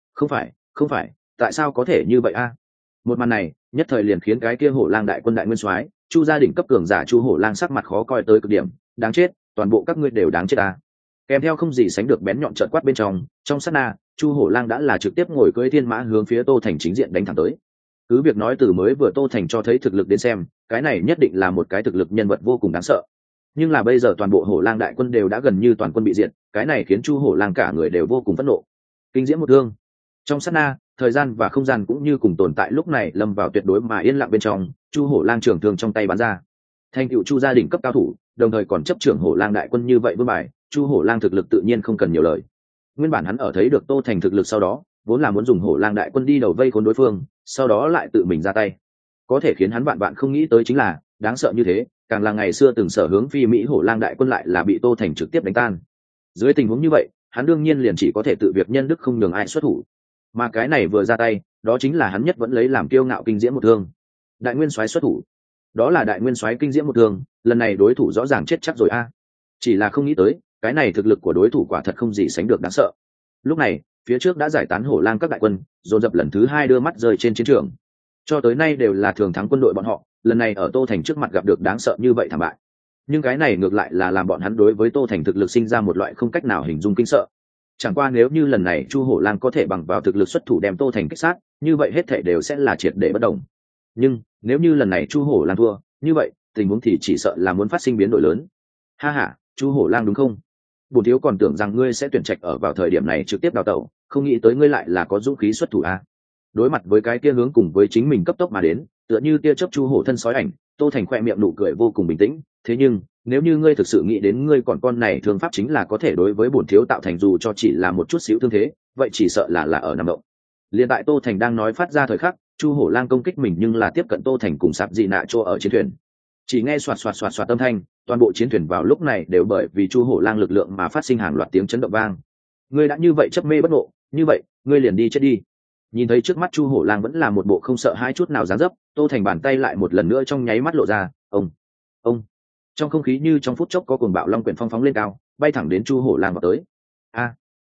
Không phải, tại sao có thể như vậy a? Một màn này, nhất thời liền khiến cái kia hổ lang đại quân đại nguyên soái, Chu gia đình cấp cường giả Chu hổ lang sắc mặt khó coi tới cực điểm, đáng chết, toàn bộ các ngươi đều đáng chết a. Kèm theo không gì sánh được bén nhọn trợn quát bên trong sát na, Chu hổ lang đã là trực tiếp ngồi cưỡi thiên mã hướng phía Tô Thành chính diện đánh thẳng tới. Cứ việc nói từ mới vừa Tô Thành cho thấy thực lực đến xem, cái này nhất định là một cái thực lực nhân vật vô cùng đáng sợ. Nhưng là bây giờ toàn bộ hổ lang đại quân đều đã gần như toàn quân bị diệt, cái này khiến Chu hổ lang cả người đều vô cùng phẫn nộ. Kinh diễm một thương. Trong sát na, thời gian và không gian cũng như cùng tồn tại lúc này lâm vào tuyệt đối mà yên lặng bên trong, Chu hổ lang trường thương trong tay bắn ra. Thành tựu Chu gia đình cấp cao thủ, đồng thời còn chấp trưởng hổ lang đại quân như vậy vương bài, Chu hổ lang thực lực tự nhiên không cần nhiều lời. Nguyên bản hắn ở thấy được Tô Thành thực lực sau đó, vốn là muốn dùng hổ lang đại quân đi đầu vây khốn đối phương, sau đó lại tự mình ra tay. Có thể khiến hắn bạn không nghĩ tới chính là, đáng sợ như thế, càng là ngày xưa từng sở hướng phi Mỹ hổ lang đại quân lại là bị Tô Thành trực tiếp đánh tan. Dưới tình huống như vậy, hắn đương nhiên liền chỉ có thể tự việc nhân đức không nhường ai xuất thủ. Mà cái này vừa ra tay, đó chính là hắn nhất vẫn lấy làm kiêu ngạo kinh diễm một thương. Đại nguyên soái xuất thủ. Đó là đại nguyên soái kinh diễm một thương, lần này đối thủ rõ ràng chết chắc rồi a. Chỉ là không nghĩ tới, cái này thực lực của đối thủ quả thật không gì sánh được đáng sợ. Lúc này, phía trước đã giải tán hổ lang các đại quân, dồn dập lần thứ hai đưa mắt rơi trên chiến trường. Cho tới nay đều là thường thắng quân đội bọn họ, lần này ở Tô Thành trước mặt gặp được đáng sợ như vậy thảm bại. Nhưng cái này ngược lại là làm bọn hắn đối với Tô Thành thực lực sinh ra một loại không cách nào hình dung kinh sợ. Chẳng qua nếu như lần này Chu hổ lang có thể bằng vào thực lực xuất thủ đem Tô Thành kích sát, như vậy hết thảy đều sẽ là triệt để bất đồng. Nhưng nếu như lần này Chu hổ lang thua, như vậy tình huống thì chỉ sợ là muốn phát sinh biến đổi lớn. Ha ha, Chu hổ lang đúng không? Bổn thiếu còn tưởng rằng ngươi sẽ tuyển trạch ở vào thời điểm này trực tiếp đào tẩu, không nghĩ tới ngươi lại là có dũng khí xuất thủ a. Đối mặt với cái kia hướng cùng với chính mình cấp tốc mà đến, tựa như tia chớp Chu hổ thân sói ảnh, Tô Thành khoe miệng nụ cười vô cùng bình tĩnh. Thế nhưng nếu như ngươi thực sự nghĩ đến ngươi còn con này thương pháp chính là có thể đối với bổn thiếu tạo thành dù cho chỉ là một chút xíu thương thế, vậy chỉ sợ là ở nằm động. Liên tại Tô Thành đang nói phát ra thời khắc, Chu hổ lang công kích mình nhưng là tiếp cận Tô Thành cùng Sạp Dị Nạ chỗ ở chiến thuyền. Chỉ nghe xoạt xoạt xoạt xoạt âm thanh, toàn bộ chiến thuyền vào lúc này đều bởi vì Chu hổ lang lực lượng mà phát sinh hàng loạt tiếng chấn động vang. Ngươi đã như vậy chấp mê bất ngộ, như vậy ngươi liền đi chết đi. Nhìn thấy trước mắt Chu hổ lang vẫn là một bộ không sợ hai chút nào dáng dấp, Tô Thành bàn tay lại một lần nữa trong nháy mắt lộ ra, ông. Trong không khí như trong phút chốc có cuồng bạo long quyển phong phóng lên cao, bay thẳng đến Chu hổ lang vào tới. A.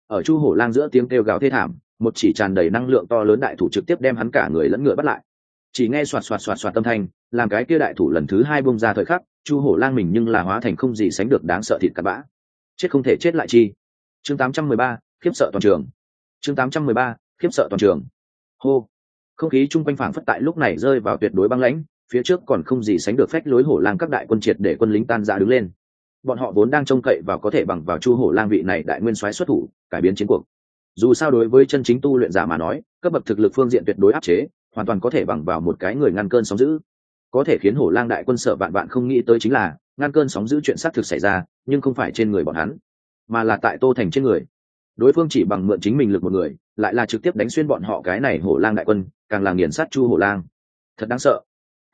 ở chu hổ lang giữa tiếng kêu gào thê thảm, một chỉ tràn đầy năng lượng to lớn đại thủ trực tiếp đem hắn cả người lẫn ngựa bắt lại. Chỉ nghe xoạt xoạt xoạt xoạt âm thanh, làm cái kia đại thủ lần thứ hai bung ra thời khắc, chu hổ lang mình nhưng là hóa thành không gì sánh được đáng sợ thịt cặn bã. Chết không thể chết lại chi. Chương 813, khiếp sợ toàn trường. Chương 813, khiếp sợ toàn trường. Hô. Không khí chung quanh phảng phất tại lúc này rơi vào tuyệt đối băng lãnh, phía trước còn không gì sánh được phách lối hổ lang các đại quân triệt để quân lính tan rã đứng lên. Bọn họ vốn đang trông cậy vào có thể bằng vào chu hổ lang vị này đại nguyên soái xuất thủ cải biến chiến cuộc. Dù sao đối với chân chính tu luyện giả mà nói, cấp bậc thực lực phương diện tuyệt đối áp chế, hoàn toàn có thể bằng vào một cái người ngăn cơn sóng dữ. Có thể khiến hổ lang đại quân sợ vạn vạn không nghĩ tới chính là ngăn cơn sóng dữ chuyện xác thực xảy ra, nhưng không phải trên người bọn hắn, mà là tại Tô Thành trên người. Đối phương chỉ bằng mượn chính mình lực một người, lại là trực tiếp đánh xuyên bọn họ cái này hổ lang đại quân, càng là nghiền sát chu hổ lang. Thật đáng sợ.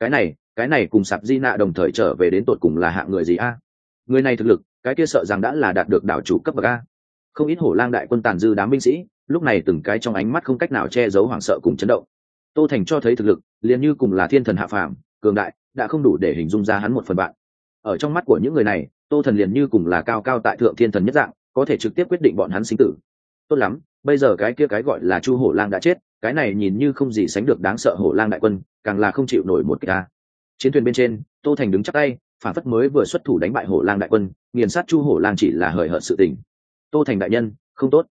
Cái này cùng Sạp Di Nạ đồng thời trở về đến tột cùng là hạng người gì a? Người này thực lực, cái kia sợ rằng đã là đạt được đảo chủ cấp bậc a. Không ít hổ lang đại quân tàn dư đám binh sĩ, lúc này từng cái trong ánh mắt không cách nào che giấu hoảng sợ cùng chấn động. Tô Thành cho thấy thực lực, liền như cùng là thiên thần hạ phàm, cường đại, đã không đủ để hình dung ra hắn một phần bạn. Ở trong mắt của những người này, Tô Thần liền như cùng là cao cao tại thượng thiên thần nhất dạng, có thể trực tiếp quyết định bọn hắn sinh tử. Tốt lắm, bây giờ cái kia cái gọi là chu hổ lang đã chết, cái này nhìn như không gì sánh được đáng sợ hổ lang đại quân, càng là không chịu nổi một cái a. Chiến thuyền bên trên, Tô Thành đứng chắp tay, phản phất mới vừa xuất thủ đánh bại hổ lang đại quân, nghiền sát chu hổ lang chỉ là hời hợt sự tình. Tô Thành đại nhân, không tốt,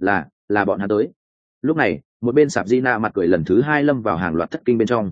là bọn hắn tới. Lúc này, một bên Sạp Di Na mặt cười lần thứ hai lâm vào hàng loạt thất kinh bên trong.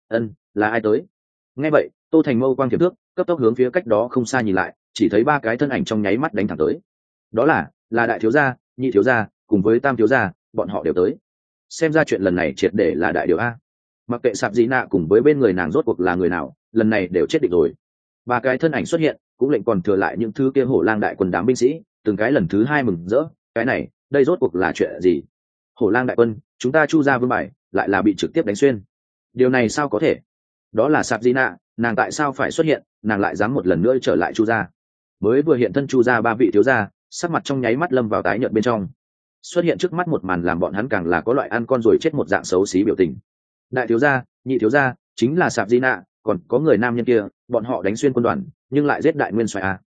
Là ai tới? Nghe vậy, Tô Thành mâu quang tiềm thước, cấp tốc hướng phía cách đó không xa nhìn lại, chỉ thấy ba cái thân ảnh trong nháy mắt đánh thẳng tới. Đó là đại thiếu gia, nhị thiếu gia, cùng với tam thiếu gia, bọn họ đều tới. Xem ra chuyện lần này triệt để là đại điều a. Mặc kệ Sạp Di Na cùng với bên người nàng rốt cuộc là người nào, lần này đều chết định rồi. Ba cái thân ảnh xuất hiện, cũng lệnh còn thừa lại những thứ kia hổ lang đại quân đám binh sĩ, từng cái lần thứ hai mừng rỡ. Cái này, đây rốt cuộc là chuyện gì? Hổ lang đại quân, chúng ta chu ra vương bài, lại là bị trực tiếp đánh xuyên. Điều này sao có thể? Đó là Sạp Di Na, nàng tại sao phải xuất hiện, nàng lại dám một lần nữa trở lại chu gia? Mới vừa hiện thân chu gia ba vị thiếu gia, sắc mặt trong nháy mắt lâm vào tái nhợt bên trong. Xuất hiện trước mắt một màn làm bọn hắn càng là có loại ăn con rồi chết một dạng xấu xí biểu tình. Đại thiếu gia, nhị thiếu gia, chính là Sạp Di Na, còn có người nam nhân kia, bọn họ đánh xuyên quân đoàn, nhưng lại giết đại nguyên soái a.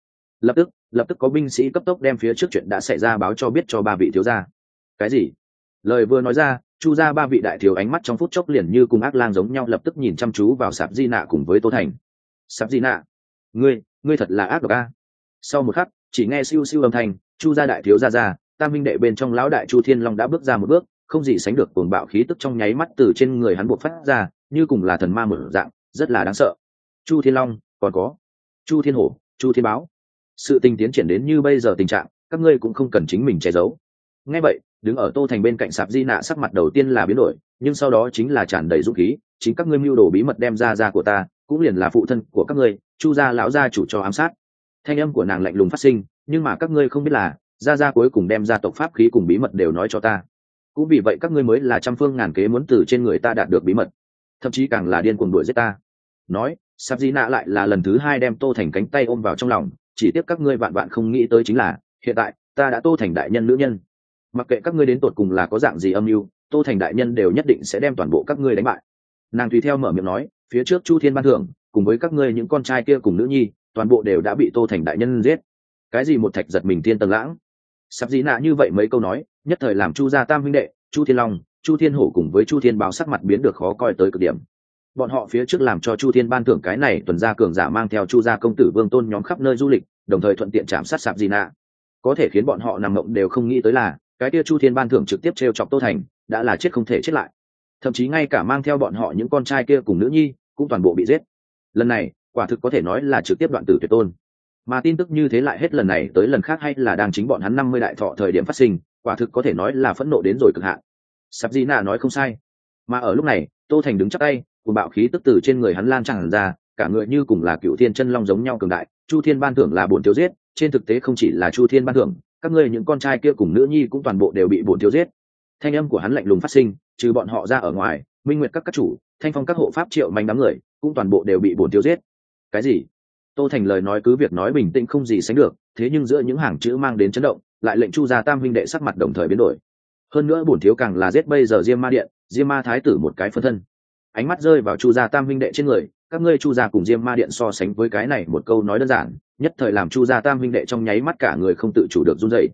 Lập tức có binh sĩ cấp tốc đem phía trước chuyện đã xảy ra báo cho biết cho ba vị thiếu gia. Cái gì? Lời vừa nói ra, chu gia ba vị đại thiếu ánh mắt trong phút chốc liền như cùng ác lang giống nhau, lập tức nhìn chăm chú vào Sạp Di Nạ cùng với Tô Thành. Sạp Di Nạ, ngươi thật là ác độc a. Sau một khắc, chỉ nghe siêu siêu âm thanh, chu gia đại thiếu ra, tam minh đệ bên trong lão đại chu thiên long đã bước ra một bước, không gì sánh được cuồng bạo khí tức trong nháy mắt từ trên người hắn buộc phát ra, như cùng là thần ma mở dạng, rất là đáng sợ. Chu thiên long, còn có chu thiên hổ, chu thiên báo. Sự tình tiến triển đến như bây giờ tình trạng, các ngươi cũng không cần chính mình che giấu. Nghe vậy, đứng ở Tô Thành bên cạnh Sạp Di Nạ sắc mặt đầu tiên là biến đổi, nhưng sau đó chính là tràn đầy dũng khí. Chính các ngươi mưu đồ bí mật đem ra của ta, cũng liền là phụ thân của các ngươi, chu gia lão gia chủ cho ám sát. Thanh âm của nàng lạnh lùng phát sinh, nhưng mà các ngươi không biết là gia cuối cùng đem gia tộc pháp khí cùng bí mật đều nói cho ta. Cũng vì vậy các ngươi mới là trăm phương ngàn kế muốn từ trên người ta đạt được bí mật, thậm chí càng là điên cuồng đuổi giết ta. Nói, Sạp Di Nạ lại là lần thứ hai đem Tô Thành cánh tay ôm vào trong lòng, chỉ tiếc các ngươi vạn vạn không nghĩ tới chính là hiện tại ta đã Tô Thành đại nhân nữ nhân. Mặc kệ các ngươi đến tột cùng là có dạng gì âm mưu, Tô Thành đại nhân đều nhất định sẽ đem toàn bộ các ngươi đánh bại. Nàng tùy theo mở miệng nói, phía trước chu thiên ban thưởng cùng với các ngươi những con trai kia cùng nữ nhi, toàn bộ đều đã bị Tô Thành đại nhân giết. Cái gì một thạch giật mình thiên tầng lãng. Sắp dĩ nạ như vậy mấy câu nói, nhất thời làm chu gia tam huynh đệ, chu thiên long, chu thiên hổ cùng với chu thiên báo sắc mặt biến được khó coi tới cực điểm. Bọn họ phía trước làm cho chu thiên ban thưởng cái này tuần gia cường giả mang theo chu gia công tử vương tôn nhóm khắp nơi du lịch, đồng thời thuận tiện chạm sát Sạp Di Nạ. Có thể khiến bọn họ nằm mộng đều không nghĩ tới là cái kia chu thiên ban thưởng trực tiếp t chọc Tô Thành, đã là chết không thể chết lại. Thậm chí ngay cả mang theo bọn họ những con trai kia cùng nữ nhi cũng toàn bộ bị giết. Lần này quả thực có thể nói là trực tiếp đoạn tử tuyệt tôn. Mà tin tức như thế lại hết lần này tới lần khác hay là đang chính bọn hắn 50 đại thọ thời điểm phát sinh, quả thực có thể nói là phẫn nộ đến rồi cực hạn. Sạp Di Nạ nói không sai. Mà ở lúc này, Tô Thành đứng chắp tay, cùng bạo khí tức từ trên người hắn lan tràn ra, cả người như cùng là cựu thiên chân long giống nhau cường đại. Chu thiên ban thưởng là bổn thiếu giết, trên thực tế không chỉ là chu thiên ban thưởng, các ngươi những con trai kia cùng nữ nhi cũng toàn bộ đều bị bổn thiếu giết. Thanh âm của hắn lạnh lùng phát sinh, trừ bọn họ ra ở ngoài, Minh Nguyệt các chủ, Thanh Phong các hộ pháp Triệu Manh đám người cũng toàn bộ đều bị bổn thiếu giết. Cái gì? Tô Thành lời nói cứ việc nói bình tĩnh không gì sánh được, thế nhưng giữa những hàng chữ mang đến chấn động, lại lệnh chu gia tam huynh đệ sắc mặt đồng thời biến đổi. Hơn nữa bổn thiếu càng là giết bây giờ Diêm Ma Điện, Diêm Ma thái tử một cái phân thân. Ánh mắt rơi vào chu gia tam huynh đệ trên người, các ngươi chu gia cùng Diêm Ma Điện so sánh với cái này một câu nói đơn giản, nhất thời làm chu gia tam huynh đệ trong nháy mắt cả người không tự chủ được run rẩy.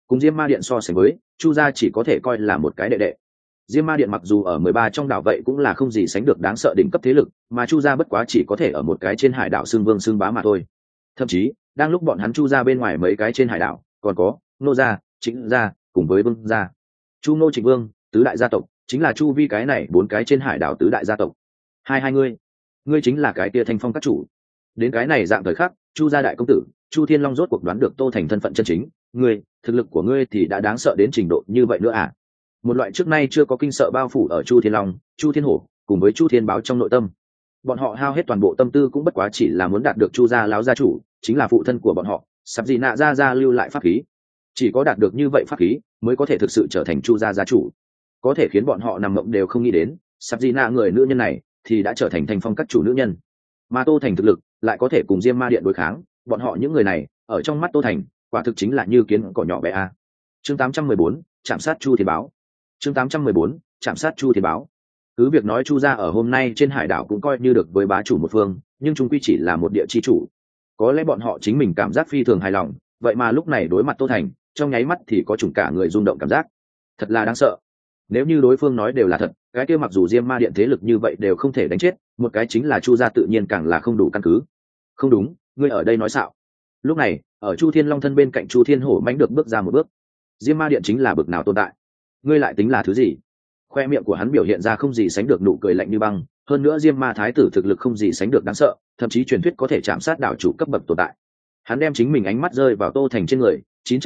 cùng Diêm Ma Điện so sánh với, Chu gia chỉ có thể coi là một cái đệ đệ. Diêm Ma Điện mặc dù ở 13 trong đảo vậy cũng là không gì sánh được đáng sợ đỉnh cấp thế lực, mà Chu gia bất quá chỉ có thể ở một cái trên hải đảo xưng vương xưng bá mà thôi. Thậm chí, đang lúc bọn hắn Chu gia bên ngoài mấy cái trên hải đảo, còn có Nô gia, Trịnh gia, cùng với Vương gia. Chu Nô Trịnh Vương, tứ đại gia tộc, chính là chu vi cái này 4 cái trên hải đảo tứ đại gia tộc. Hai ngươi chính là cái kia Thanh Phong các chủ. Đến cái này dạng thời khắc, Chu gia đại công tử, Chu Thiên Long rốt cuộc đoán được Tô Thành thân phận chân chính, ngươi, thực lực của ngươi thì đã đáng sợ đến trình độ như vậy nữa à? Một loại trước nay chưa có kinh sợ bao phủ ở Chu Thiên Long, Chu Thiên Hổ, cùng với Chu Thiên Báo trong nội tâm. Bọn họ hao hết toàn bộ tâm tư cũng bất quá chỉ là muốn đạt được Chu gia láo gia chủ, chính là phụ thân của bọn họ, Sạp Dị Nạ gia lưu lại pháp khí. Chỉ có đạt được như vậy pháp khí, mới có thể thực sự trở thành Chu gia gia chủ. Có thể khiến bọn họ nằm mộng đều không nghĩ đến, Sạp Dị Nạ người nữ nhân này thì đã trở thành Thanh Phong các chủ nữ nhân. Mà Tô Thành thực lực lại có thể cùng Diêm Ma Điện đối kháng, bọn họ những người này, ở trong mắt Tô Thành, quả thực chính là như kiến cỏ nhỏ bé a. Chương 814, chạm sát Chu Thiên Báo. Chương 814, chạm sát Chu Thiên Báo. Cứ việc nói Chu gia ở hôm nay trên hải đảo cũng coi như được với bá chủ một phương, nhưng chúng quy chỉ là một địa chi chủ. Có lẽ bọn họ chính mình cảm giác phi thường hài lòng, vậy mà lúc này đối mặt Tô Thành, trong nháy mắt thì có chủng cả người rung động cảm giác. Thật là đáng sợ. Nếu như đối phương nói đều là thật, cái kia mặc dù Diêm Ma Điện thế lực như vậy đều không thể đánh chết, một cái chính là Chu gia tự nhiên càng là không đủ căn cứ. Không đúng, ngươi ở đây nói xạo. Lúc này, ở Chu Thiên Long thân bên cạnh Chu Thiên Hổ mãnh được bước ra một bước. Diêm Ma Điện chính là bực nào tồn tại? Ngươi lại tính là thứ gì? Khoe miệng của hắn biểu hiện ra không gì sánh được nụ cười lạnh như băng, hơn nữa Diêm Ma thái tử thực lực không gì sánh được đáng sợ, thậm chí truyền thuyết có thể chạm sát đảo chủ cấp bậc tồn tại. Hắn đem chính mình ánh mắt rơi vào Tô Thành trên người,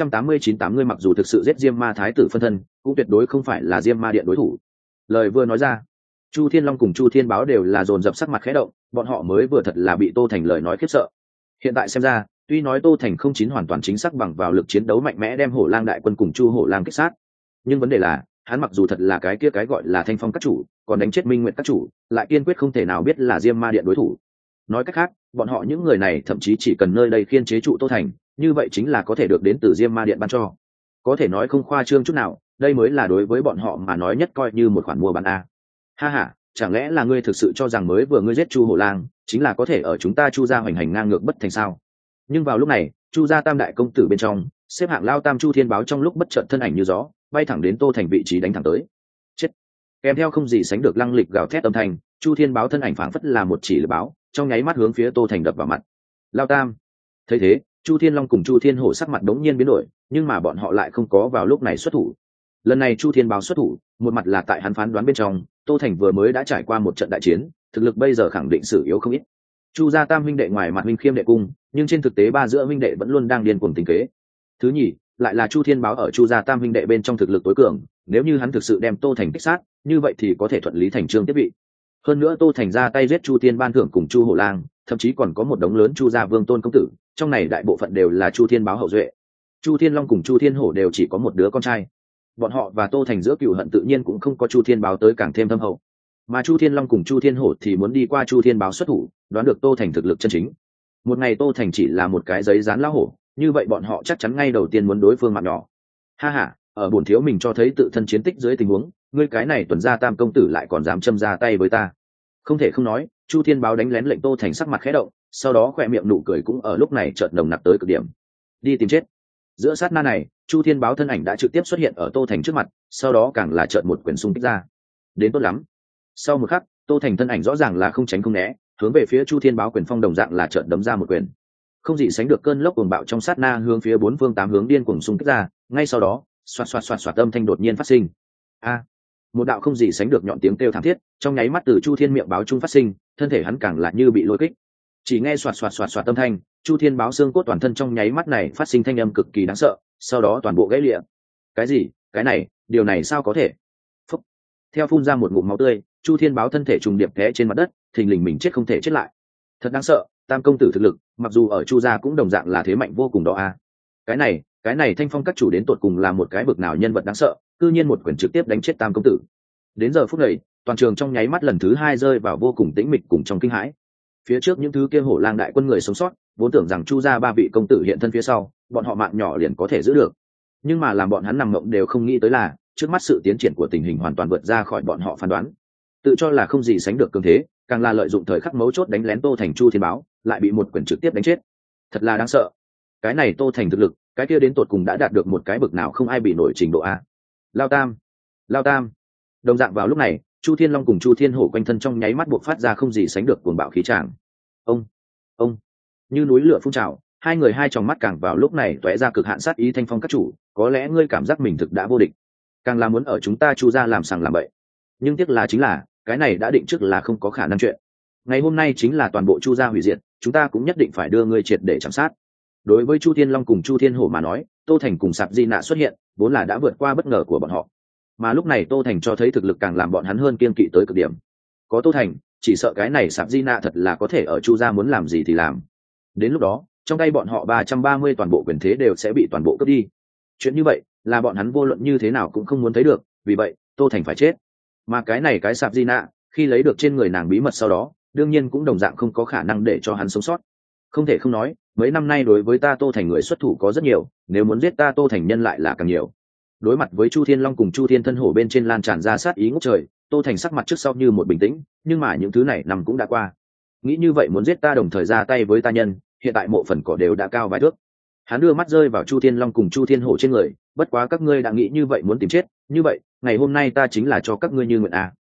989 ngươi mặc dù thực sự giết Diêm Ma thái tử phân thân, cũng tuyệt đối không phải là Diêm Ma Điện đối thủ. Lời vừa nói ra, Chu Thiên Long cùng Chu Thiên Báo đều là dồn dập sắc mặt khẽ động, bọn họ mới vừa thật là bị Tô Thành lời nói khiếp sợ. Hiện tại xem ra, tuy nói Tô Thành không chín hoàn toàn chính xác bằng vào lực chiến đấu mạnh mẽ đem Hổ Lang đại quân cùng Chu Hổ Lang kích sát, nhưng vấn đề là, hắn mặc dù thật là cái kia cái gọi là Thanh Phong các chủ, còn đánh chết Minh Nguyệt các chủ, lại kiên quyết không thể nào biết là Diêm Ma Điện đối thủ. Nói cách khác, bọn họ những người này thậm chí chỉ cần nơi đây khiên chế trụ Tô Thành, như vậy chính là có thể được đến từ Diêm Ma Điện ban cho. Có thể nói không khoa trương chút nào, đây mới là đối với bọn họ mà nói nhất coi như một khoản mua bán a. Ha ha, chẳng lẽ là ngươi thực sự cho rằng mới vừa ngươi giết Chu Hổ Lang, chính là có thể ở chúng ta Chu gia hoành hành ngang ngược bất thành sao? Nhưng vào lúc này, Chu gia tam đại công tử bên trong, xếp hạng lao tam Chu Thiên Báo trong lúc bất chợt thân ảnh như gió, bay thẳng đến Tô Thành vị trí đánh thẳng tới. Chết! Kèm theo không gì sánh được lăng lịch gào thét âm thanh, Chu Thiên Báo thân ảnh phảng phất là một chỉ lưỡi báo, trong nháy mắt hướng phía Tô Thành đập vào mặt. Lao tam! Thấy thế, Chu Thiên Long cùng Chu Thiên Hổ sắc mặt đống nhiên biến đổi, nhưng mà bọn họ lại không có vào lúc này xuất thủ. Lần này Chu Thiên Báo xuất thủ, một mặt là tại hắn phán đoán bên trong, Tô Thành vừa mới đã trải qua một trận đại chiến, thực lực bây giờ khẳng định sự yếu không ít. Chu gia tam huynh đệ ngoài mặt huynh khiêm đệ cung, nhưng trên thực tế ba giữa huynh đệ vẫn luôn đang điên cuồng tính kế. Thứ nhì, lại là Chu Thiên Báo ở Chu gia tam huynh đệ bên trong thực lực tối cường, nếu như hắn thực sự đem Tô Thành kích sát, như vậy thì có thể thuận lý thành chương tiếp vị. Hơn nữa Tô Thành ra tay giết Chu Thiên ban thưởng cùng Chu Hổ Lang, thậm chí còn có một đống lớn Chu gia vương tôn công tử, trong này đại bộ phận đều là Chu Thiên Báo hậu duệ. Chu Thiên Long cùng Chu Thiên Hổ đều chỉ có một đứa con trai. Bọn họ và Tô Thành giữa cừu hận tự nhiên cũng không có Chu Thiên Báo tới càng thêm thâm hậu. Mà Chu Thiên Long cùng Chu Thiên Hổ thì muốn đi qua Chu Thiên Báo xuất thủ, đoán được Tô Thành thực lực chân chính. Một ngày Tô Thành chỉ là một cái giấy dán lão hổ, như vậy bọn họ chắc chắn ngay đầu tiên muốn đối phương mạng nhỏ. Ha ha, ở bổn thiếu mình cho thấy tự thân chiến tích dưới tình huống, ngươi cái này tuần gia tam công tử lại còn dám châm ra tay với ta. Không thể không nói, Chu Thiên Báo đánh lén lệnh Tô Thành sắc mặt khẽ động, sau đó khỏe miệng nụ cười cũng ở lúc này chợt nồng nặc tới cực điểm. Đi tìm chết. Giữa sát na này, Chu Thiên Báo thân ảnh đã trực tiếp xuất hiện ở Tô Thành trước mặt, sau đó càng là chợt một quyền xung kích ra. Đến tốt lắm. Sau một khắc, Tô Thành thân ảnh rõ ràng là không tránh không né, hướng về phía Chu Thiên Báo quyền phong đồng dạng là chợt đấm ra một quyền. Không gì sánh được cơn lốc cuồng bạo trong sát na hướng phía bốn phương tám hướng điên cuồng xung kích ra, ngay sau đó, xoạt xoạt xoạt xoạt âm thanh đột nhiên phát sinh. A! Một đạo không gì sánh được nhọn tiếng kêu thảm thiết, trong nháy mắt từ Chu Thiên miệng báo trung phát sinh, thân thể hắn càng là như bị lôi kích. Chỉ nghe xoạt xoạt xoạt xoạt âm thanh, Chu Thiên Báo xương cốt toàn thân trong nháy mắt này phát sinh thanh âm cực kỳ đáng sợ, sau đó toàn bộ gãy lịa. Cái gì? Cái này, điều này sao có thể? Phúc. Theo phun ra một ngụm máu tươi, Chu Thiên Báo thân thể trùng điệp té trên mặt đất, thình lình mình chết không thể chết lại. Thật đáng sợ, tam công tử thực lực, mặc dù ở Chu gia cũng đồng dạng là thế mạnh vô cùng đó a. Cái này Thanh Phong các chủ đến tột cùng là một cái bực nào nhân vật đáng sợ, cư nhiên một quyền trực tiếp đánh chết tam công tử. Đến giờ phút này, toàn trường trong nháy mắt lần thứ hai rơi vào vô cùng tĩnh mịch cùng trong kinh hãi. Phía trước những thứ kia Hổ Lang đại quân người sống sót, vốn tưởng rằng Chu gia ba vị công tử hiện thân phía sau, bọn họ mạng nhỏ liền có thể giữ được. Nhưng mà làm bọn hắn nằm mộng đều không nghĩ tới là, trước mắt sự tiến triển của tình hình hoàn toàn vượt ra khỏi bọn họ phán đoán. Tự cho là không gì sánh được cường thế, càng là lợi dụng thời khắc mấu chốt đánh lén Tô Thành Chu Thiên Báo, lại bị một quyền trực tiếp đánh chết. Thật là đáng sợ. Cái này Tô Thành thực lực, cái kia đến tột cùng đã đạt được một cái bực nào không ai bị nổi trình độ a. Lao tam, lao tam. Đồng dạng vào lúc này, Chu Thiên Long cùng Chu Thiên Hổ quanh thân trong nháy mắt buộc phát ra không gì sánh được cuồng bạo khí tràng. Ông, như núi lửa phun trào, hai người hai tròng mắt càng vào lúc này tóe ra cực hạn sát ý. Thanh Phong các chủ, có lẽ ngươi cảm giác mình thực đã vô địch, càng là muốn ở chúng ta Chu gia làm sằng làm bậy. Nhưng tiếc là chính là cái này đã định trước là không có khả năng chuyện. Ngày hôm nay chính là toàn bộ Chu gia hủy diệt, chúng ta cũng nhất định phải đưa ngươi triệt để chạm sát. Đối với Chu Thiên Long cùng Chu Thiên Hổ mà nói, Tô Thành cùng Sạp Di Nạ xuất hiện vốn là đã vượt qua bất ngờ của bọn họ, mà lúc này Tô Thành cho thấy thực lực càng làm bọn hắn hơn kiên kỵ tới cực điểm. Có Tô Thành, chỉ sợ cái này Sạp Di Nạ thật là có thể ở Chu gia muốn làm gì thì làm. Đến lúc đó, trong tay bọn họ 330 toàn bộ quyền thế đều sẽ bị toàn bộ cướp đi. Chuyện như vậy là bọn hắn vô luận như thế nào cũng không muốn thấy được, vì vậy Tô Thành phải chết. Mà cái này cái Sạp Di Nạ, khi lấy được trên người nàng bí mật sau đó, đương nhiên cũng đồng dạng không có khả năng để cho hắn sống sót. Không thể không nói, mấy năm nay đối với ta Tô Thành người xuất thủ có rất nhiều, nếu muốn giết ta Tô Thành nhân lại là càng nhiều. Đối mặt với Chu Thiên Long cùng Chu Thiên Thân Hổ bên trên lan tràn ra sát ý ngút trời, Tô Thành sắc mặt trước sau như một bình tĩnh, nhưng mà những thứ này nằm cũng đã qua. Nghĩ như vậy muốn giết ta đồng thời ra tay với ta nhân, hiện tại mộ phần cỏ đều đã cao vài thước. Hắn đưa mắt rơi vào Chu Thiên Long cùng Chu Thiên Hổ trên người, bất quá các ngươi đã nghĩ như vậy muốn tìm chết, như vậy, ngày hôm nay ta chính là cho các ngươi như nguyện à.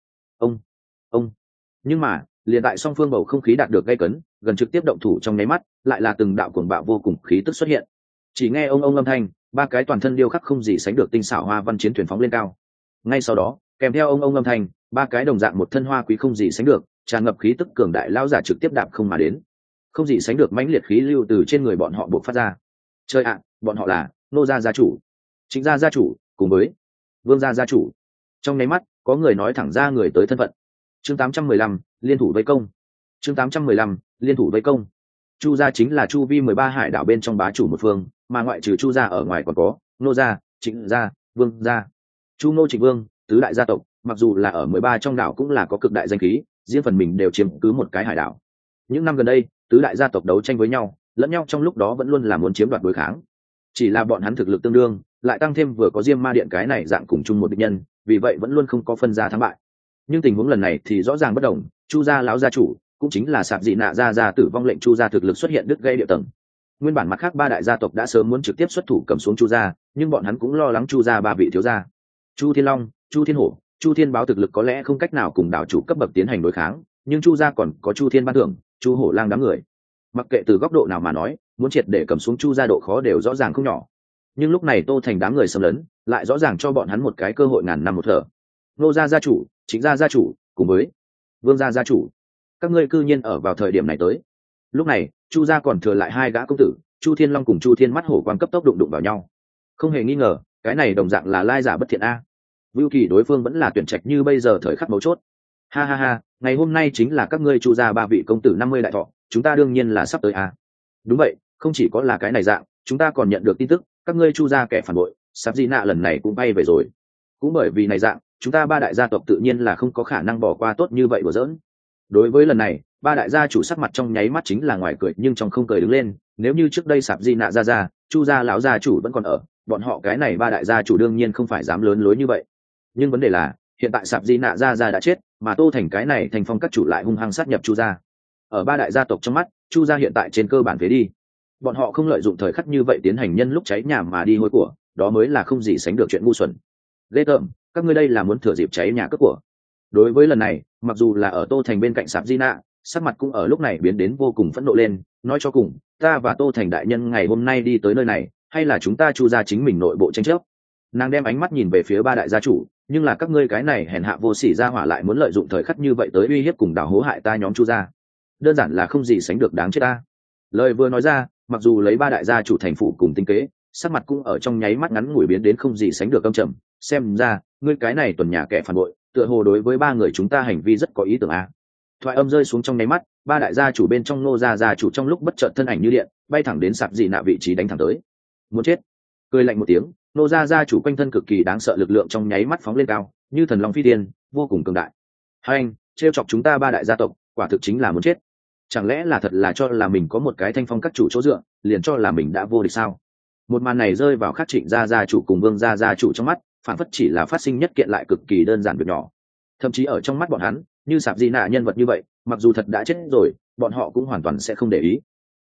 Ông. Nhưng mà, liền tại song phương bầu không khí đạt được gay cấn, gần trực tiếp động thủ trong nháy mắt, lại là từng đạo cuồng bạo vô cùng khí tức xuất hiện. Chỉ nghe ông âm thanh, ba cái toàn thân điêu khắc không gì sánh được tinh xảo hoa văn chiến thuyền phóng lên cao. Ngay sau đó, kèm theo ông âm thanh, ba cái đồng dạng một thân hoa quý không gì sánh được, tràn ngập khí tức cường đại lão giả trực tiếp đạp không mà đến. Không gì sánh được mãnh liệt khí lưu từ trên người bọn họ bộc phát ra. Chơi ạ, bọn họ là Nô gia gia chủ, Trịnh gia gia chủ, cùng với Vương gia gia chủ. Trong nháy mắt, có người nói thẳng ra người tới thân phận. Chương 815, liên thủ vây công. Chương 815, liên thủ vây công. Chu gia chính là chu vi 13 hải đảo bên trong bá chủ một phương, mà ngoại trừ Chu gia ở ngoài còn có Nô gia, Trịnh gia, Vương gia. Chu Nô Trịnh Vương, tứ đại gia tộc, mặc dù là ở 13 trong đảo cũng là có cực đại danh khí, riêng phần mình đều chiếm cứ một cái hải đảo. Những năm gần đây, tứ đại gia tộc đấu tranh với nhau, lẫn nhau trong lúc đó vẫn luôn là muốn chiếm đoạt đối kháng. Chỉ là bọn hắn thực lực tương đương, lại tăng thêm vừa có Diêm Ma Điện cái này dạng cùng chung một địch nhân, vì vậy vẫn luôn không có phân ra thắng bại. Nhưng tình huống lần này thì rõ ràng bất đồng, Chu gia lão gia chủ, cũng chính là Sạp Dị Nạ gia tử vong lệnh Chu gia thực lực xuất hiện đứt gãy địa tầng. Nguyên bản mặt khác ba đại gia tộc đã sớm muốn trực tiếp xuất thủ cầm xuống Chu gia, nhưng bọn hắn cũng lo lắng Chu gia ba vị thiếu gia, Chu Thiên Long, Chu Thiên Hổ, Chu Thiên Báo thực lực có lẽ không cách nào cùng đảo chủ cấp bậc tiến hành đối kháng, nhưng Chu gia còn có Chu Thiên Ban Thưởng, Chu Hổ Lang đám người. Mặc kệ từ góc độ nào mà nói, muốn triệt để cầm xuống Chu gia độ khó đều rõ ràng không nhỏ. Nhưng lúc này Tô Thành đám người xâm lấn, lại rõ ràng cho bọn hắn một cái cơ hội ngàn năm một thở. Nô gia gia chủ, Trịnh gia gia chủ, cùng với Vương gia gia chủ, các ngươi cư nhiên ở vào thời điểm này tới. Lúc này, Chu gia còn thừa lại hai gã công tử, Chu Thiên Long cùng Chu Thiên Mắt Hổ quan cấp tốc đụng vào nhau. Không hề nghi ngờ, cái này đồng dạng là lai giả bất thiện a. Vưu Kỳ đối phương vẫn là tuyển trạch như bây giờ thời khắc mấu chốt. Ha ha ha, ngày hôm nay chính là các ngươi Chu gia ba vị công tử 50 đại thọ, chúng ta đương nhiên là sắp tới a. Đúng vậy, không chỉ có là cái này dạng, chúng ta còn nhận được tin tức, các ngươi Chu gia kẻ phản bội, Sạp Dị Nạ lần này cũng bay về rồi. Cũng bởi vì này dạng, chúng ta ba đại gia tộc tự nhiên là không có khả năng bỏ qua tốt như vậy đùa giỡn. Đối với lần này, ba đại gia chủ sắc mặt trong nháy mắt chính là ngoài cười nhưng trong không cười đứng lên. Nếu như trước đây Sạp Dị Nạ ra, Chu gia lão gia chủ vẫn còn ở, bọn họ cái này ba đại gia chủ đương nhiên không phải dám lớn lối như vậy. Nhưng vấn đề là, hiện tại Sạp Dị Nạ ra đã chết, mà Tô Thành cái này Thành Phong các chủ lại hung hăng sát nhập Chu gia. Ở ba đại gia tộc trong mắt, Chu gia hiện tại trên cơ bản phế đi. Bọn họ không lợi dụng thời khắc như vậy tiến hành nhân lúc cháy nhà mà đi hôi của, đó mới là không gì sánh được chuyện ngu xuẩn. Ghê tởm, các ngươi đây là muốn thừa dịp cháy nhà cướp của. Đối với lần này, mặc dù là ở Tô Thành bên cạnh Sạp Di Nạ, sắc mặt cũng ở lúc này biến đến vô cùng phẫn nộ lên. Nói cho cùng, ta và Tô Thành đại nhân ngày hôm nay đi tới nơi này, hay là chúng ta Chu gia chính mình nội bộ tranh chấp. Nàng đem ánh mắt nhìn về phía ba đại gia chủ, nhưng là các ngươi cái này hèn hạ vô sỉ gia hỏa lại muốn lợi dụng thời khắc như vậy tới uy hiếp cùng đào hố hại ta nhóm Chu gia, đơn giản là không gì sánh được đáng chết ta. Lời vừa nói ra, mặc dù lấy ba đại gia chủ thành phủ cùng tinh kế, sắc mặt cũng ở trong nháy mắt ngắn ngủi biến đến không gì sánh được căm trầm. Xem ra ngươi cái này tuần nhà kẻ phản bội, tựa hồ đối với ba người chúng ta hành vi rất có ý tưởng a. Thoại âm rơi xuống trong nháy mắt, ba đại gia chủ bên trong Nô gia gia chủ trong lúc bất chợt thân ảnh như điện bay thẳng đến Sạp Dị Nạ vị trí đánh thẳng tới. Muốn chết. Cười lạnh một tiếng, Nô gia gia chủ quanh thân cực kỳ đáng sợ lực lượng trong nháy mắt phóng lên cao, như thần long phi tiên, vô cùng cường đại. Hai anh, trêu chọc chúng ta ba đại gia tộc, quả thực chính là muốn chết. Chẳng lẽ là thật là cho là mình có một cái Thanh Phong các chủ chỗ dựa, liền cho là mình đã vô địch sao? Một màn này rơi vào Khắc Trịnh gia gia chủ cùng Vương gia gia chủ trong mắt, phản phất chỉ là phát sinh nhất kiện lại cực kỳ đơn giản việc nhỏ. Thậm chí ở trong mắt bọn hắn, như Sạp Dị Nạ nhân vật như vậy, mặc dù thật đã chết rồi, bọn họ cũng hoàn toàn sẽ không để ý.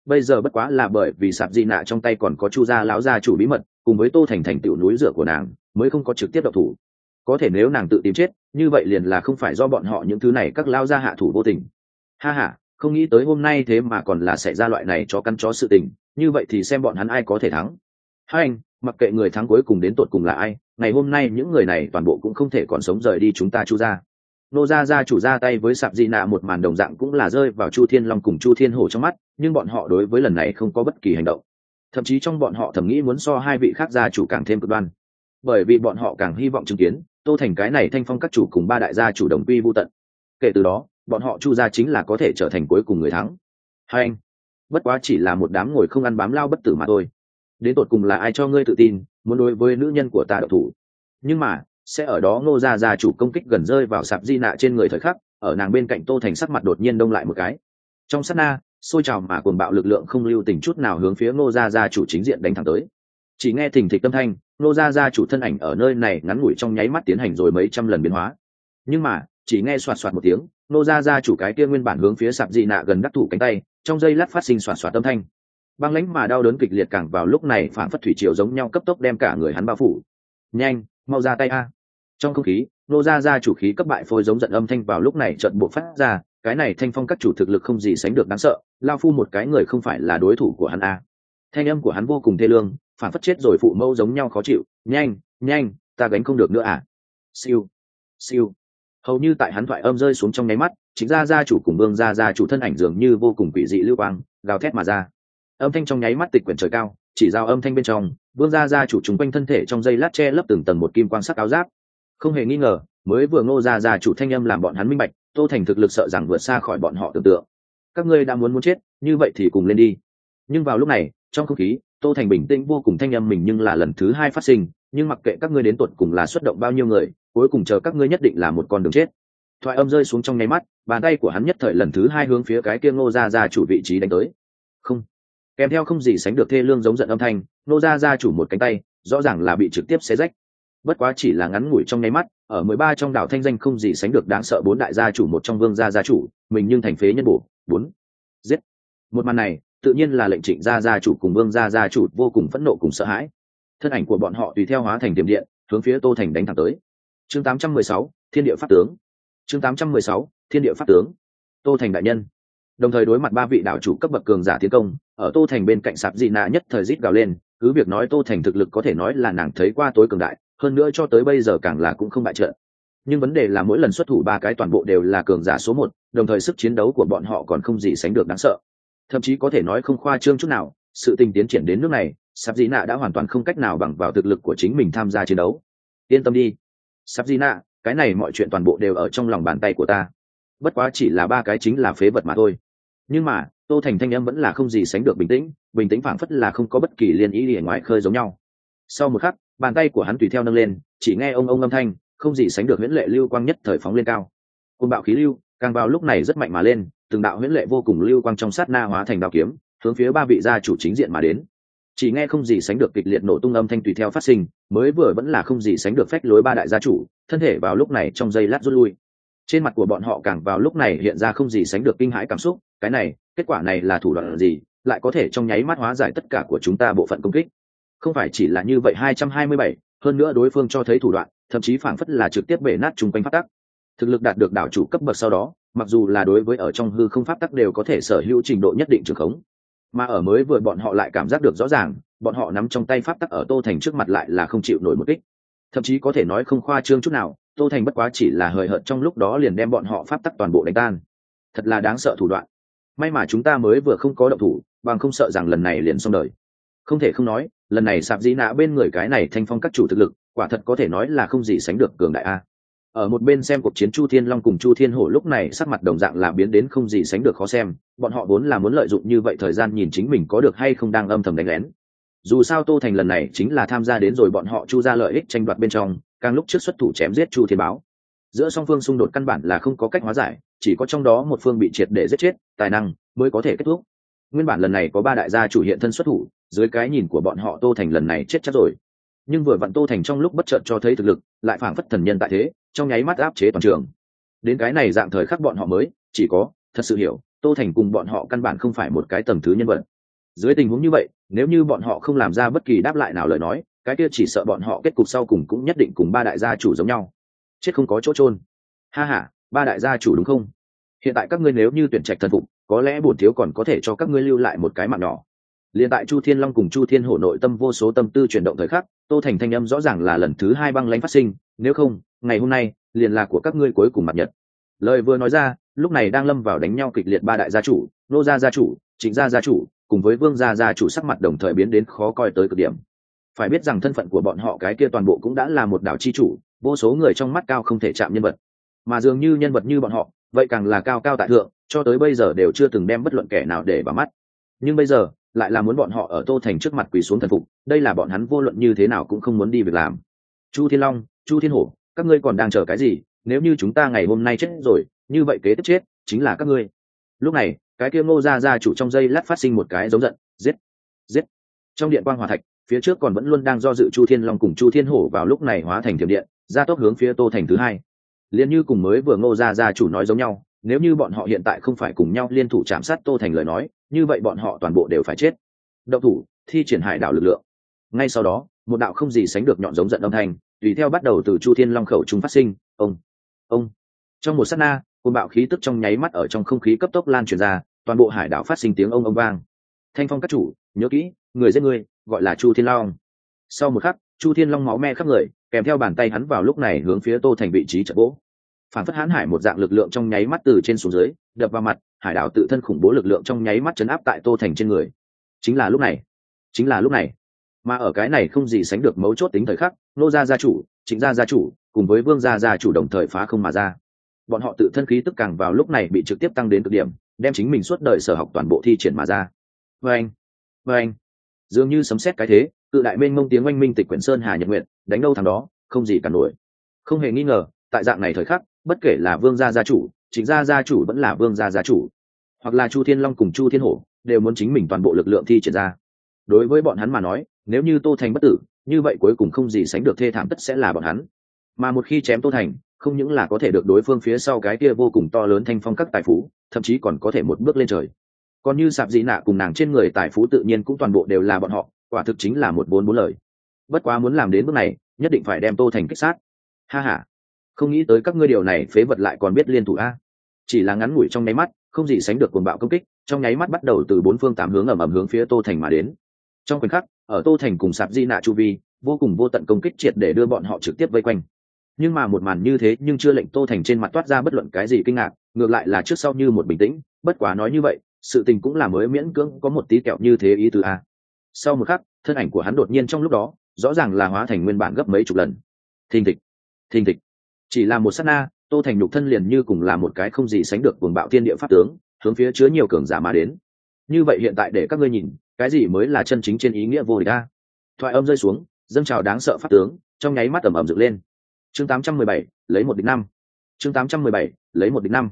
bây giờ bất quá là bởi vì sạp di nạ trong tay còn có chu gia lão gia chủ bí mật cùng với tô thành thành tựu núi dựa của nàng mới không có trực tiếp độc thủ. Có thể nếu nàng tự tìm chết như vậy liền là không phải do bọn họ những thứ này các lao gia hạ thủ vô tình. Ha ha, không nghĩ tới hôm nay thế mà còn là xảy ra loại này chó cắn chó sự tình, như vậy thì xem bọn hắn ai có thể thắng. Hai anh, mặc kệ người thắng cuối cùng đến tột cùng là ai, ngày hôm nay những người này toàn bộ cũng không thể còn sống rời đi chúng ta chu gia. Nô gia gia chủ ra tay với sạp di nạ một màn đồng dạng cũng là rơi vào chu thiên long cùng chu thiên hổ trong mắt, nhưng bọn họ đối với lần này không có bất kỳ hành động, thậm chí trong bọn họ thầm nghĩ muốn so hai vị khác gia chủ càng thêm cực đoan, bởi vì bọn họ càng hy vọng chứng kiến tô thành cái này thanh phong các chủ cùng ba đại gia chủ đồng quy vô tận. Kể từ đó bọn họ chu gia chính là có thể trở thành cuối cùng người thắng. Hai anh, bất quá chỉ là một đám ngồi không ăn bám lao bất tử mà thôi. Đến tột cùng là ai cho ngươi tự tin muốn đối với nữ nhân của ta độc thủ? Nhưng mà sẽ ở đó Ngô gia gia chủ công kích gần rơi vào sạp di nạ trên người thời khắc, ở nàng bên cạnh tô thành sắc mặt đột nhiên đông lại một cái. Trong sát na sôi trào mà cuồng bạo lực lượng không lưu tình chút nào hướng phía Ngô gia gia chủ chính diện đánh thẳng tới. Chỉ nghe thình thịch âm thanh, Ngô gia gia chủ thân ảnh ở nơi này ngắn ngủi trong nháy mắt tiến hành rồi mấy trăm lần biến hóa. Nhưng mà chỉ nghe xoạt xoạt một tiếng, Ngô gia gia chủ cái kia nguyên bản hướng phía sạp di nạ gần đắc thủ cánh tay trong giây lát phát sinh xoạt xoạt âm thanh. Băng lãnh mà đau đớn kịch liệt càng vào lúc này phản phất thủy triều giống nhau cấp tốc đem cả người hắn bao phủ. Nhanh, mau ra tay a! Trong không khí, Ngô gia gia chủ khí cấp bại phôi giống giận âm thanh vào lúc này chợt bộc phát ra, cái này thanh phong các chủ thực lực không gì sánh được đáng sợ, lao phu một cái người không phải là đối thủ của hắn a. Thanh âm của hắn vô cùng thê lương, phản phất chết rồi phụ mẫu giống nhau khó chịu. Nhanh, nhanh, ta gánh không được nữa à? Siêu, siêu. Hầu như tại hắn thoại âm rơi xuống trong nháy mắt, chính gia chủ cùng Vương gia chủ thân ảnh dường như vô cùng quỷ dị lưu quang gào thét mà ra. Âm thanh trong nháy mắt tịch quyển trời cao, chỉ giao âm thanh bên trong, Vương gia chủ trùng quanh thân thể trong giây lát che lấp từng tầng một kim quang sắc áo giáp. Không hề nghi ngờ, mới vừa Ngô gia chủ thanh âm làm bọn hắn minh bạch, Tô Thành thực lực sợ rằng vượt xa khỏi bọn họ tưởng tượng. Các ngươi đã muốn chết, như vậy thì cùng lên đi. Nhưng vào lúc này, trong không khí, Tô Thành bình tĩnh vô cùng thanh âm mình nhưng là lần thứ hai phát sinh, nhưng mặc kệ các ngươi đến tuột cùng là xuất động bao nhiêu người, cuối cùng chờ các ngươi nhất định là một con đường chết. Thoại âm rơi xuống trong nháy mắt, bàn tay của hắn nhất thời lần thứ hai hướng phía cái kia Ngô gia chủ vị trí đánh tới. Không, kèm theo không gì sánh được thê lương giống giận âm thanh, Ngô gia chủ một cánh tay rõ ràng là bị trực tiếp xé rách. Bất quá chỉ là ngắn ngủi trong nháy mắt, ở 13 trong đảo thanh danh không gì sánh được đáng sợ bốn đại gia chủ một trong Vương gia chủ, mình nhưng thành phế nhân bổ, bốn giết. Một màn này, tự nhiên là lệnh Trịnh gia chủ cùng Vương gia chủ vô cùng phẫn nộ cùng sợ hãi. Thân ảnh của bọn họ tùy theo hóa thành tiềm điện, hướng phía Tô Thành đánh thẳng tới. Chương 816, Thiên địa pháp tướng. Chương 816, Thiên địa pháp tướng. Tô Thành đại nhân. Đồng thời đối mặt ba vị đạo chủ cấp bậc cường giả tiến công, ở Tô Thành bên cạnh sạp dị nạ nhất thời rít gào lên, cứ việc nói Tô Thành thực lực có thể nói là nàng thấy qua tối cường đại, hơn nữa cho tới bây giờ càng là cũng không bại trận. Nhưng vấn đề là mỗi lần xuất thủ ba cái toàn bộ đều là cường giả số 1, đồng thời sức chiến đấu của bọn họ còn không gì sánh được đáng sợ. Thậm chí có thể nói không khoa trương chút nào, sự tình tiến triển đến nước này, sạp dị nạ đã hoàn toàn không cách nào bằng vào thực lực của chính mình tham gia chiến đấu. Yên tâm đi, sạp dị nạ, cái này mọi chuyện toàn bộ đều ở trong lòng bàn tay của ta. Bất quá chỉ là ba cái chính là phế vật mà thôi. Nhưng mà Tô Thành thanh âm vẫn là không gì sánh được bình tĩnh phảng phất là không có bất kỳ liên ý gì ngoài khơi giống nhau. Sau một khắc, bàn tay của hắn tùy theo nâng lên, chỉ nghe ông âm thanh không gì sánh được huyễn lệ lưu quang nhất thời phóng lên cao. Cơn bạo khí lưu càng vào lúc này rất mạnh mà lên, từng đạo huyễn lệ vô cùng lưu quang trong sát na hóa thành đao kiếm, hướng phía ba vị gia chủ chính diện mà đến. Chỉ nghe không gì sánh được kịch liệt nổ tung âm thanh tùy theo phát sinh, mới vừa vẫn là không gì sánh được phách lối ba đại gia chủ, thân thể vào lúc này trong giây lát rút lui. Trên mặt của bọn họ càng vào lúc này hiện ra không gì sánh được kinh hãi cảm xúc, cái này, kết quả này là thủ đoạn gì, lại có thể trong nháy mắt hóa giải tất cả của chúng ta bộ phận công kích. Không phải chỉ là như vậy 227, hơn nữa đối phương cho thấy thủ đoạn, thậm chí phảng phất là trực tiếp bể nát chung quanh pháp tắc. Thực lực đạt được đảo chủ cấp bậc sau đó, mặc dù là đối với ở trong hư không pháp tắc đều có thể sở hữu trình độ nhất định trường khống. Mà ở mới vừa bọn họ lại cảm giác được rõ ràng, bọn họ nắm trong tay pháp tắc ở Tô Thành trước mặt lại là không chịu nổi một kích. Thậm chí có thể nói không khoa trương chút nào, Tô Thành bất quá chỉ là hời hợt trong lúc đó liền đem bọn họ pháp tắc toàn bộ đánh tan. Thật là đáng sợ thủ đoạn. May mà chúng ta mới vừa không có động thủ, bằng không sợ rằng lần này liền xong đời. Không thể không nói, lần này sạp dĩ nã bên người cái này thanh phong các chủ thực lực, quả thật có thể nói là không gì sánh được cường đại a. Ở một bên xem cuộc chiến Chu Thiên Long cùng Chu Thiên Hổ lúc này sắc mặt đồng dạng là biến đến không gì sánh được khó xem, bọn họ vốn là muốn lợi dụng như vậy thời gian nhìn chính mình có được hay không đang âm thầm đánh lén. Dù sao Tô Thành lần này chính là tham gia đến rồi bọn họ Chu ra lợi ích tranh đoạt bên trong, càng lúc trước xuất thủ chém giết Chu Thiên Báo. Giữa song phương xung đột căn bản là không có cách hóa giải, chỉ có trong đó một phương bị triệt để giết chết, tài năng mới có thể kết thúc. Nguyên bản lần này có ba đại gia chủ hiện thân xuất thủ, dưới cái nhìn của bọn họ Tô Thành lần này chết chắc rồi. Nhưng vừa vặn Tô Thành trong lúc bất chợt cho thấy thực lực, lại phảng phất thần nhân tại thế, trong nháy mắt áp chế toàn trường. Đến cái này dạng thời khắc bọn họ mới chỉ có thật sự hiểu, Tô Thành cùng bọn họ căn bản không phải một cái tầm thứ nhân vật. Dưới tình huống như vậy, nếu như bọn họ không làm ra bất kỳ đáp lại nào lời nói, cái kia chỉ sợ bọn họ kết cục sau cùng cũng nhất định cùng ba đại gia chủ giống nhau, chết không có chỗ chôn. Ha ha, ba đại gia chủ đúng không? Hiện tại các ngươi nếu như tuyển trạch thần phục, có lẽ bổn thiếu còn có thể cho các ngươi lưu lại một cái mạng nhỏ. Liên tại Chu Thiên Long cùng Chu Thiên Hổ nội tâm vô số tâm tư chuyển động thời khắc, Tô Thành thanh âm rõ ràng là lần thứ hai băng lãnh phát sinh, nếu không, ngày hôm nay liền là của các ngươi cuối cùng mặt nhật. Lời vừa nói ra, lúc này đang lâm vào đánh nhau kịch liệt ba đại gia chủ, Nô gia gia chủ, Trịnh gia gia chủ, cùng với Vương gia gia chủ sắc mặt đồng thời biến đến khó coi tới cực điểm. Phải biết rằng thân phận của bọn họ cái kia toàn bộ cũng đã là một đảo chi chủ, vô số người trong mắt cao không thể chạm nhân vật, mà dường như nhân vật như bọn họ, vậy càng là cao cao tại thượng, cho tới bây giờ đều chưa từng đem bất luận kẻ nào để vào mắt. Nhưng bây giờ lại là muốn bọn họ ở Tô Thành trước mặt quỳ xuống thần phục, đây là bọn hắn vô luận như thế nào cũng không muốn đi việc làm. Chu Thiên Long, Chu Thiên Hổ, các ngươi còn đang chờ cái gì? Nếu như chúng ta ngày hôm nay chết rồi, như vậy kế tiếp chết chính là các ngươi. Lúc này, cái kia Ngô gia gia chủ trong giây lát phát sinh một cái giống giận, giết, giết. Trong điện quang hỏa thạch, phía trước còn vẫn luôn đang do dự Chu Thiên Long cùng Chu Thiên Hổ vào lúc này hóa thành thiểm điện, gia tốc hướng phía Tô Thành thứ hai. Liên như cùng mới vừa Ngô gia gia chủ nói giống nhau, nếu như bọn họ hiện tại không phải cùng nhau liên thủ chạm sát Tô Thành lời nói, như vậy bọn họ toàn bộ đều phải chết. Động thủ, thi triển hải đảo lực lượng. Ngay sau đó, một đạo không gì sánh được nhọn giống giận âm thanh, tùy theo bắt đầu từ Chu Thiên Long khẩu trung phát sinh, ông. Trong một sát na, cơn bạo khí tức trong nháy mắt ở trong không khí cấp tốc lan truyền ra, toàn bộ hải đảo phát sinh tiếng ông vang. Thanh Phong các chủ, nhớ kỹ, người giết người, gọi là Chu Thiên Long. Sau một khắc, Chu Thiên Long máu me khắp người, kèm theo bàn tay hắn vào lúc này hướng phía Tô Thành vị trí chợt vỗ. Phản phất hãn hải một dạng lực lượng trong nháy mắt từ trên xuống dưới, đập vào mặt, hải đảo tự thân khủng bố lực lượng trong nháy mắt chấn áp tại Tô Thành trên người. Chính là lúc này, mà ở cái này không gì sánh được mấu chốt tính thời khắc, Nô gia gia chủ, Trịnh gia gia chủ, cùng với Vương gia gia chủ đồng thời phá không mà ra. Bọn họ tự thân khí tức càng vào lúc này bị trực tiếp tăng đến cực điểm, đem chính mình suốt đời sở học toàn bộ thi triển mà ra. Vâng, dường như sấm sét cái thế, cự đại mênh mông tiếng oanh minh tịch quyển sơn hà nhật nguyện, đánh đâu thằng đó, không gì cả nổi. Không hề nghi ngờ, tại dạng này thời khắc, bất kể là Vương gia gia chủ, Trịnh gia gia chủ vẫn là Vương gia gia chủ, hoặc là Chu Thiên Long cùng Chu Thiên Hổ, đều muốn chính mình toàn bộ lực lượng thi triển ra. Đối với bọn hắn mà nói, nếu như Tô Thành bất tử, như vậy cuối cùng không gì sánh được thê thảm tất sẽ là bọn hắn. Mà một khi chém Tô Thành, không những là có thể được đối phương phía sau cái kia vô cùng to lớn Thanh Phong các tài phú, thậm chí còn có thể một bước lên trời. Còn như Sạp Dị Nạ cùng nàng trên người tài phú tự nhiên cũng toàn bộ đều là bọn họ, quả thực chính là một vốn bốn lời. Bất quá muốn làm đến bước này, nhất định phải đem Tô Thành kích sát. Ha ha, không nghĩ tới các ngươi điều này phế vật lại còn biết liên thủ a. Chỉ là ngắn ngủi trong nháy mắt, không gì sánh được cuồng bạo công kích, trong nháy mắt bắt đầu từ bốn phương tám hướng ầm ầm hướng phía Tô Thành mà đến. Trong khoảnh khắc, ở Tô Thành cùng Sạp Dị Nạ chu vi, vô cùng vô tận công kích triệt để đưa bọn họ trực tiếp vây quanh. Nhưng mà một màn như thế nhưng chưa lệnh Tô Thành trên mặt toát ra bất luận cái gì kinh ngạc, ngược lại là trước sau như một bình tĩnh. Bất quá nói như vậy, sự tình cũng là mới miễn cưỡng có một tí kẹo như thế ý tứ a. Sau một khắc, thân ảnh của hắn đột nhiên trong lúc đó, rõ ràng là hóa thành nguyên bản gấp mấy chục lần. Thình thịch, chỉ là một sát na, Tô Thành nhục thân liền như cùng là một cái không gì sánh được cuồng bạo thiên địa pháp tướng, hướng phía chứa nhiều cường giả mà đến. Như vậy hiện tại để các ngươi nhìn, cái gì mới là chân chính trên ý nghĩa vô địch a. Thoại âm rơi xuống, dâng trào đáng sợ pháp tướng, trong nháy mắt ầm ầm dựng lên. Chương 817, lấy một địch năm. Chương 817, lấy một địch năm.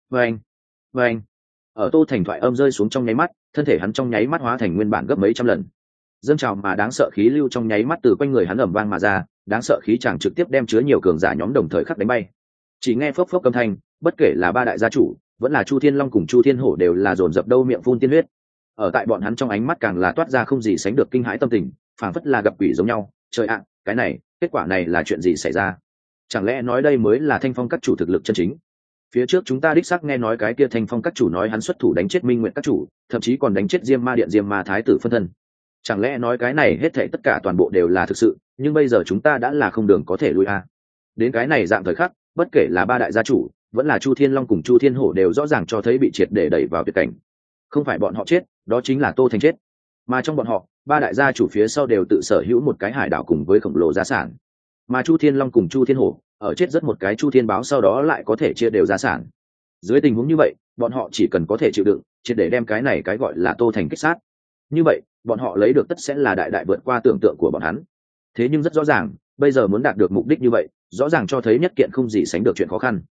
Vâng. Ở Tô Thành thoại âm rơi xuống trong nháy mắt, thân thể hắn trong nháy mắt hóa thành nguyên bản gấp mấy trăm lần. Dâng trào mà đáng sợ khí lưu trong nháy mắt từ quanh người hắn ầm vang mà ra, đáng sợ khí chẳng trực tiếp đem chứa nhiều cường giả nhóm đồng thời khắc đánh bay. Chỉ nghe phốc phốc âm thanh, bất kể là ba đại gia chủ, vẫn là Chu Thiên Long cùng Chu Thiên Hổ đều là dồn dập đâu miệng phun tiên huyết. Ở tại bọn hắn trong ánh mắt càng là toát ra không gì sánh được kinh hãi tâm tình, phảng phất là gặp quỷ giống nhau. Trời ạ, cái này, kết quả này là chuyện gì xảy ra? Chẳng lẽ nói đây mới là Thanh Phong các chủ thực lực chân chính? Phía trước chúng ta đích xác nghe nói cái kia Thanh Phong các chủ nói hắn xuất thủ đánh chết Minh Nguyệt các chủ, thậm chí còn đánh chết Diêm Ma Điện Diêm Ma Thái tử phân thân. Chẳng lẽ nói cái này hết thảy tất cả toàn bộ đều là thực sự, nhưng bây giờ chúng ta đã là không đường có thể lui a. Đến cái này dạng thời khắc, bất kể là ba đại gia chủ, vẫn là Chu Thiên Long cùng Chu Thiên Hổ đều rõ ràng cho thấy bị triệt để đẩy vào tuyệt cảnh. Không phải bọn họ chết, đó chính là Tô Thành chết. Mà trong bọn họ, ba đại gia chủ phía sau đều tự sở hữu một cái hải đảo cùng với khổng lồ gia sản. Mà Chu Thiên Long cùng Chu Thiên Hổ, ở chết rất một cái Chu Thiên báo sau đó lại có thể chia đều gia sản. Dưới tình huống như vậy, bọn họ chỉ cần có thể chịu đựng, triệt để đem cái này cái gọi là Tô Thành kích sát. Như vậy, bọn họ lấy được tất sẽ là đại đại vượt qua tưởng tượng của bọn hắn. Thế nhưng rất rõ ràng, bây giờ muốn đạt được mục đích như vậy, rõ ràng cho thấy nhất kiện không gì sánh được chuyện khó khăn.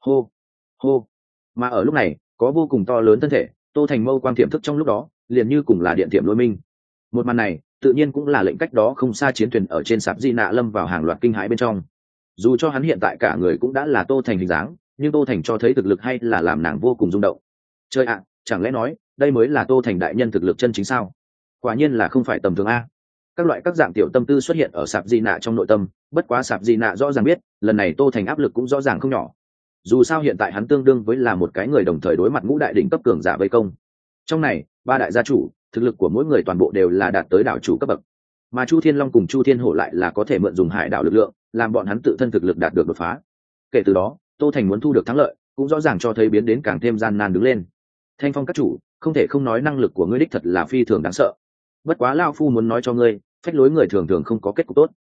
Hô. Mà ở lúc này, có vô cùng to lớn thân thể, Tô Thành mâu quang tiềm thức trong lúc đó, liền như cùng là điện tiệm lôi minh. Một màn này, tự nhiên cũng là lệnh cách đó không xa chiến thuyền ở trên Sạp Di Nạ lâm vào hàng loạt kinh hãi bên trong. Dù cho hắn hiện tại cả người cũng đã là Tô Thành hình dáng, nhưng Tô Thành cho thấy thực lực hay là làm nàng vô cùng rung động. Chơi ạ, chẳng lẽ nói đây mới là Tô Thành đại nhân thực lực chân chính sao? Quả nhiên là không phải tầm thường a. Các loại các dạng tiểu tâm tư xuất hiện ở Sạp Di Nạ trong nội tâm, bất quá Sạp Di Nạ rõ ràng biết, lần này Tô Thành áp lực cũng rõ ràng không nhỏ. Dù sao hiện tại hắn tương đương với là một cái người đồng thời đối mặt ngũ đại đỉnh cấp cường giả vây công. Trong này, ba đại gia chủ, thực lực của mỗi người toàn bộ đều là đạt tới đảo chủ cấp bậc. Mà Chu Thiên Long cùng Chu Thiên Hổ lại là có thể mượn dùng hải đảo lực lượng, làm bọn hắn tự thân thực lực đạt được đột phá. Kể từ đó, Tô Thành muốn thu được thắng lợi, cũng rõ ràng cho thấy biến đến càng thêm gian nan đứng lên. Thanh Phong các chủ, không thể không nói năng lực của ngươi đích thật là phi thường đáng sợ. Bất quá lão phu muốn nói cho ngươi, phách lối người thường thường không có kết cục tốt.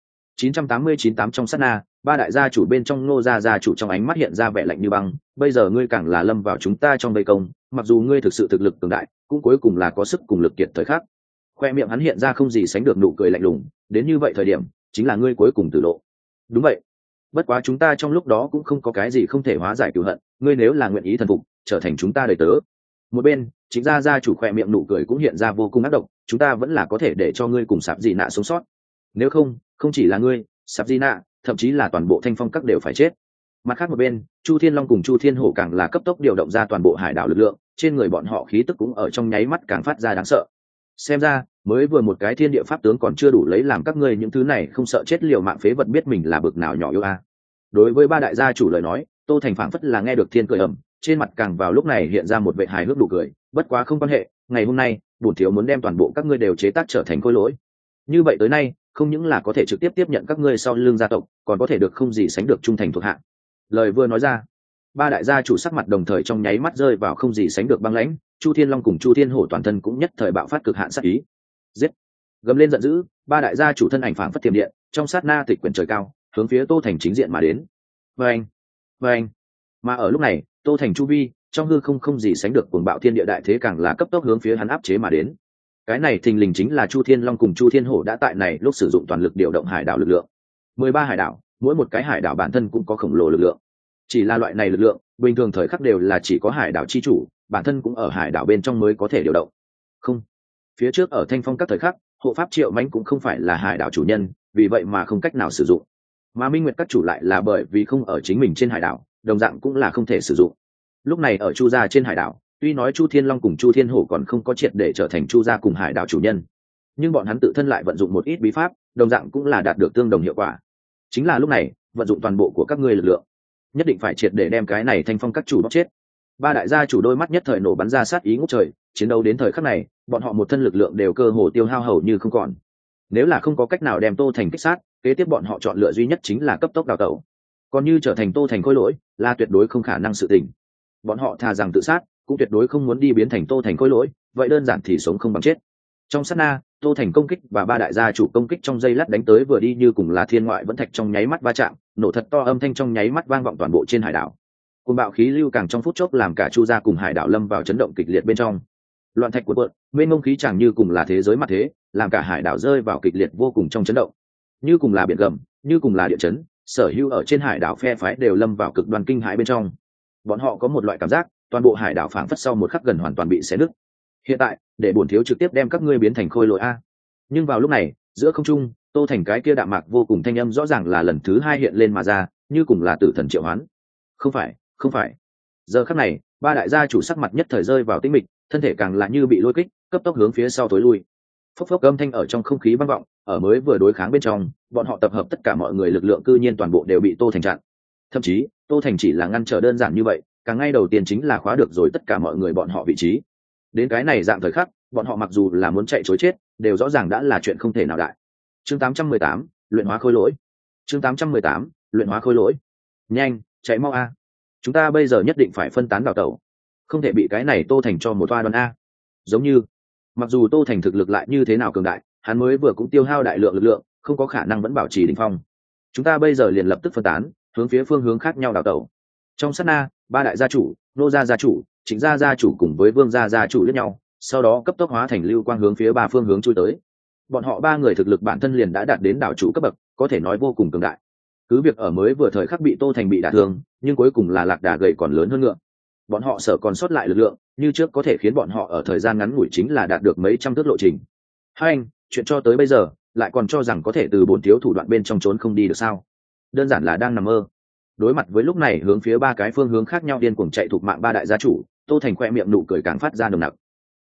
989 trong sát na, ba đại gia chủ bên trong Ngô gia chủ trong ánh mắt hiện ra vẻ lạnh như băng, bây giờ ngươi càng là lâm vào chúng ta trong vây công, mặc dù ngươi thực sự thực lực cường đại, cũng cuối cùng là có sức cùng lực kiệt thời khắc. Khoe miệng hắn hiện ra không gì sánh được nụ cười lạnh lùng, đến như vậy thời điểm, chính là ngươi cuối cùng tử lộ. Đúng vậy. Bất quá chúng ta trong lúc đó cũng không có cái gì không thể hóa giải cừu hận, ngươi nếu là nguyện ý thần phục, trở thành chúng ta đầy tớ. Một bên, chính gia chủ khoe miệng nụ cười cũng hiện ra vô cùng ác độc, chúng ta vẫn là có thể để cho ngươi cùng Sạp Di Nạ sống sót. Nếu không, không chỉ là ngươi, Sạp Di Nạ, thậm chí là toàn bộ Thanh Phong các đều phải chết. Mặt khác một bên, Chu Thiên Long cùng Chu Thiên Hổ càng là cấp tốc điều động ra toàn bộ hải đảo lực lượng, trên người bọn họ khí tức cũng ở trong nháy mắt càng phát ra đáng sợ. Xem ra, mới vừa một cái thiên địa pháp tướng còn chưa đủ lấy làm các ngươi những thứ này không sợ chết liều mạng phế vật biết mình là bực nào nhỏ yếu a. Đối với ba đại gia chủ lời nói, Tô Thành phảng phất là nghe được thiên cười ầm, trên mặt càng vào lúc này hiện ra một vẻ hài hước đủ cười, bất quá không quan hệ, ngày hôm nay, bổn thiếu muốn đem toàn bộ các ngươi đều chế tác trở thành khối lỗi. Như vậy tới nay, không những là có thể trực tiếp tiếp nhận các ngươi sau lưng gia tộc, còn có thể được không gì sánh được trung thành thuộc hạ. Lời vừa nói ra, ba đại gia chủ sắc mặt đồng thời trong nháy mắt rơi vào không gì sánh được băng lãnh, Chu Thiên Long cùng Chu Thiên Hổ toàn thân cũng nhất thời bạo phát cực hạn sát ý. Giết! Gầm lên giận dữ, ba đại gia chủ thân ảnh phảng phất tiềm điện, trong sát na tịch quyển trời cao, hướng phía Tô Thành chính diện mà đến. Vâng, vâng. Mà ở lúc này, Tô Thành chu vi, trong hư không gì sánh được cuồng bạo thiên địa đại thế càng là cấp tốc hướng phía hắn áp chế mà đến. Cái này thình lình chính là Chu Thiên Long cùng Chu Thiên Hổ đã tại này lúc sử dụng toàn lực điều động hải đảo lực lượng. 13 hải đảo, mỗi một cái hải đảo bản thân cũng có khổng lồ lực lượng. Chỉ là loại này lực lượng, bình thường thời khắc đều là chỉ có hải đảo chi chủ, bản thân cũng ở hải đảo bên trong mới có thể điều động. Không, phía trước ở Thanh Phong các thời khắc, hộ pháp Triệu Mãnh cũng không phải là hải đảo chủ nhân, vì vậy mà không cách nào sử dụng. Mà Minh Nguyệt các chủ lại là bởi vì không ở chính mình trên hải đảo, đồng dạng cũng là không thể sử dụng. Lúc này ở Chu gia trên hải đảo, tuy nói Chu Thiên Long cùng Chu Thiên Hổ còn không có triệt để trở thành Chu gia cùng hải đảo chủ nhân, nhưng bọn hắn tự thân lại vận dụng một ít bí pháp, đồng dạng cũng là đạt được tương đồng hiệu quả. Chính là lúc này, vận dụng toàn bộ của các ngươi lực lượng, nhất định phải triệt để đem cái này Thanh Phong các chủ bóc chết. Ba đại gia chủ đôi mắt nhất thời nổ bắn ra sát ý ngút trời, chiến đấu đến thời khắc này, bọn họ một thân lực lượng đều cơ hồ tiêu hao hầu như không còn. Nếu là không có cách nào đem Tô Thành kích sát, kế tiếp bọn họ chọn lựa duy nhất chính là cấp tốc đào tẩu. Còn như trở thành Tô Thành khôi lỗi, là tuyệt đối không khả năng sự tình. Bọn họ thà rằng tự sát, cũng tuyệt đối không muốn đi biến thành Tô Thành khôi lỗi, vậy đơn giản thì sống không bằng chết. Trong sát na, Tô Thành công kích và ba đại gia chủ công kích trong giây lát đánh tới vừa đi như cùng là thiên ngoại vẫn thạch trong nháy mắt va chạm, nổ thật to âm thanh trong nháy mắt vang vọng toàn bộ trên hải đảo. Cuồng bạo khí lưu càng trong phút chốc làm cả Chu gia cùng hải đảo lâm vào chấn động kịch liệt bên trong. Loạn thạch cuộn cuộn, mênh mông khí chẳng như cùng là thế giới mặt thế, làm cả hải đảo rơi vào kịch liệt vô cùng trong chấn động. Như cùng là biển gầm, như cùng là địa chấn, sở hữu ở trên hải đảo phe phái đều lâm vào cực đoan kinh hãi bên trong. Bọn họ có một loại cảm giác, toàn bộ hải đảo phảng phất sau một khắc gần hoàn toàn bị xé nứt. Hiện tại, để bổn thiếu trực tiếp đem các ngươi biến thành khôi lỗi a. Nhưng vào lúc này, giữa không trung, Tô Thành cái kia đạm mạc vô cùng thanh âm rõ ràng là lần thứ hai hiện lên mà ra, như cùng là tử thần triệu hoán. Không phải, không phải. Giờ khắc này, ba đại gia chủ sắc mặt nhất thời rơi vào tĩnh mịch, thân thể càng là như bị lôi kích, cấp tốc hướng phía sau tối lui. Phốc phốc âm thanh ở trong không khí vang vọng, ở mới vừa đối kháng bên trong, bọn họ tập hợp tất cả mọi người lực lượng cư nhiên toàn bộ đều bị Tô Thành chặn. Thậm chí, Tô Thành chỉ là ngăn trở đơn giản như vậy, càng ngay đầu tiên chính là khóa được rồi tất cả mọi người bọn họ vị trí. Đến cái này dạng thời khắc, bọn họ mặc dù là muốn chạy trối chết, đều rõ ràng đã là chuyện không thể nào đại. Chương 818, luyện hóa khối lỗi. Chương 818, luyện hóa khối lỗi. Nhanh, chạy mau a. Chúng ta bây giờ nhất định phải phân tán đào tẩu, không thể bị cái này Tô Thành cho một toa đoan a. Giống như, mặc dù Tô Thành thực lực lại như thế nào cường đại, hắn mới vừa cũng tiêu hao đại lượng lực lượng, không có khả năng vẫn bảo trì đỉnh phong. Chúng ta bây giờ liền lập tức phân tán, hướng phía phương hướng khác nhau đào tẩu. Trong sát na, ba đại gia chủ, Nô gia gia chủ, Trịnh gia gia chủ cùng với Vương gia gia chủ lẫn nhau, sau đó cấp tốc hóa thành lưu quang hướng phía ba phương hướng chui tới. Bọn họ ba người thực lực bản thân liền đã đạt đến đảo chủ cấp bậc, có thể nói vô cùng cường đại. Cứ việc ở mới vừa thời khắc bị Tô Thành bị đả thương, nhưng cuối cùng là lạc đà gầy còn lớn hơn ngựa. Bọn họ sợ còn sót lại lực lượng, như trước có thể khiến bọn họ ở thời gian ngắn ngủi chính là đạt được mấy trăm thước lộ trình. Hai anh, chuyện cho tới bây giờ, lại còn cho rằng có thể từ bốn thiếu thủ đoạn bên trong trốn không đi được sao? Đơn giản là đang nằm mơ. Đối mặt với lúc này hướng phía ba cái phương hướng khác nhau điên cuồng chạy thuộc mạng ba đại gia chủ, Tô Thành khoe miệng nụ cười càng phát ra nồng nặc.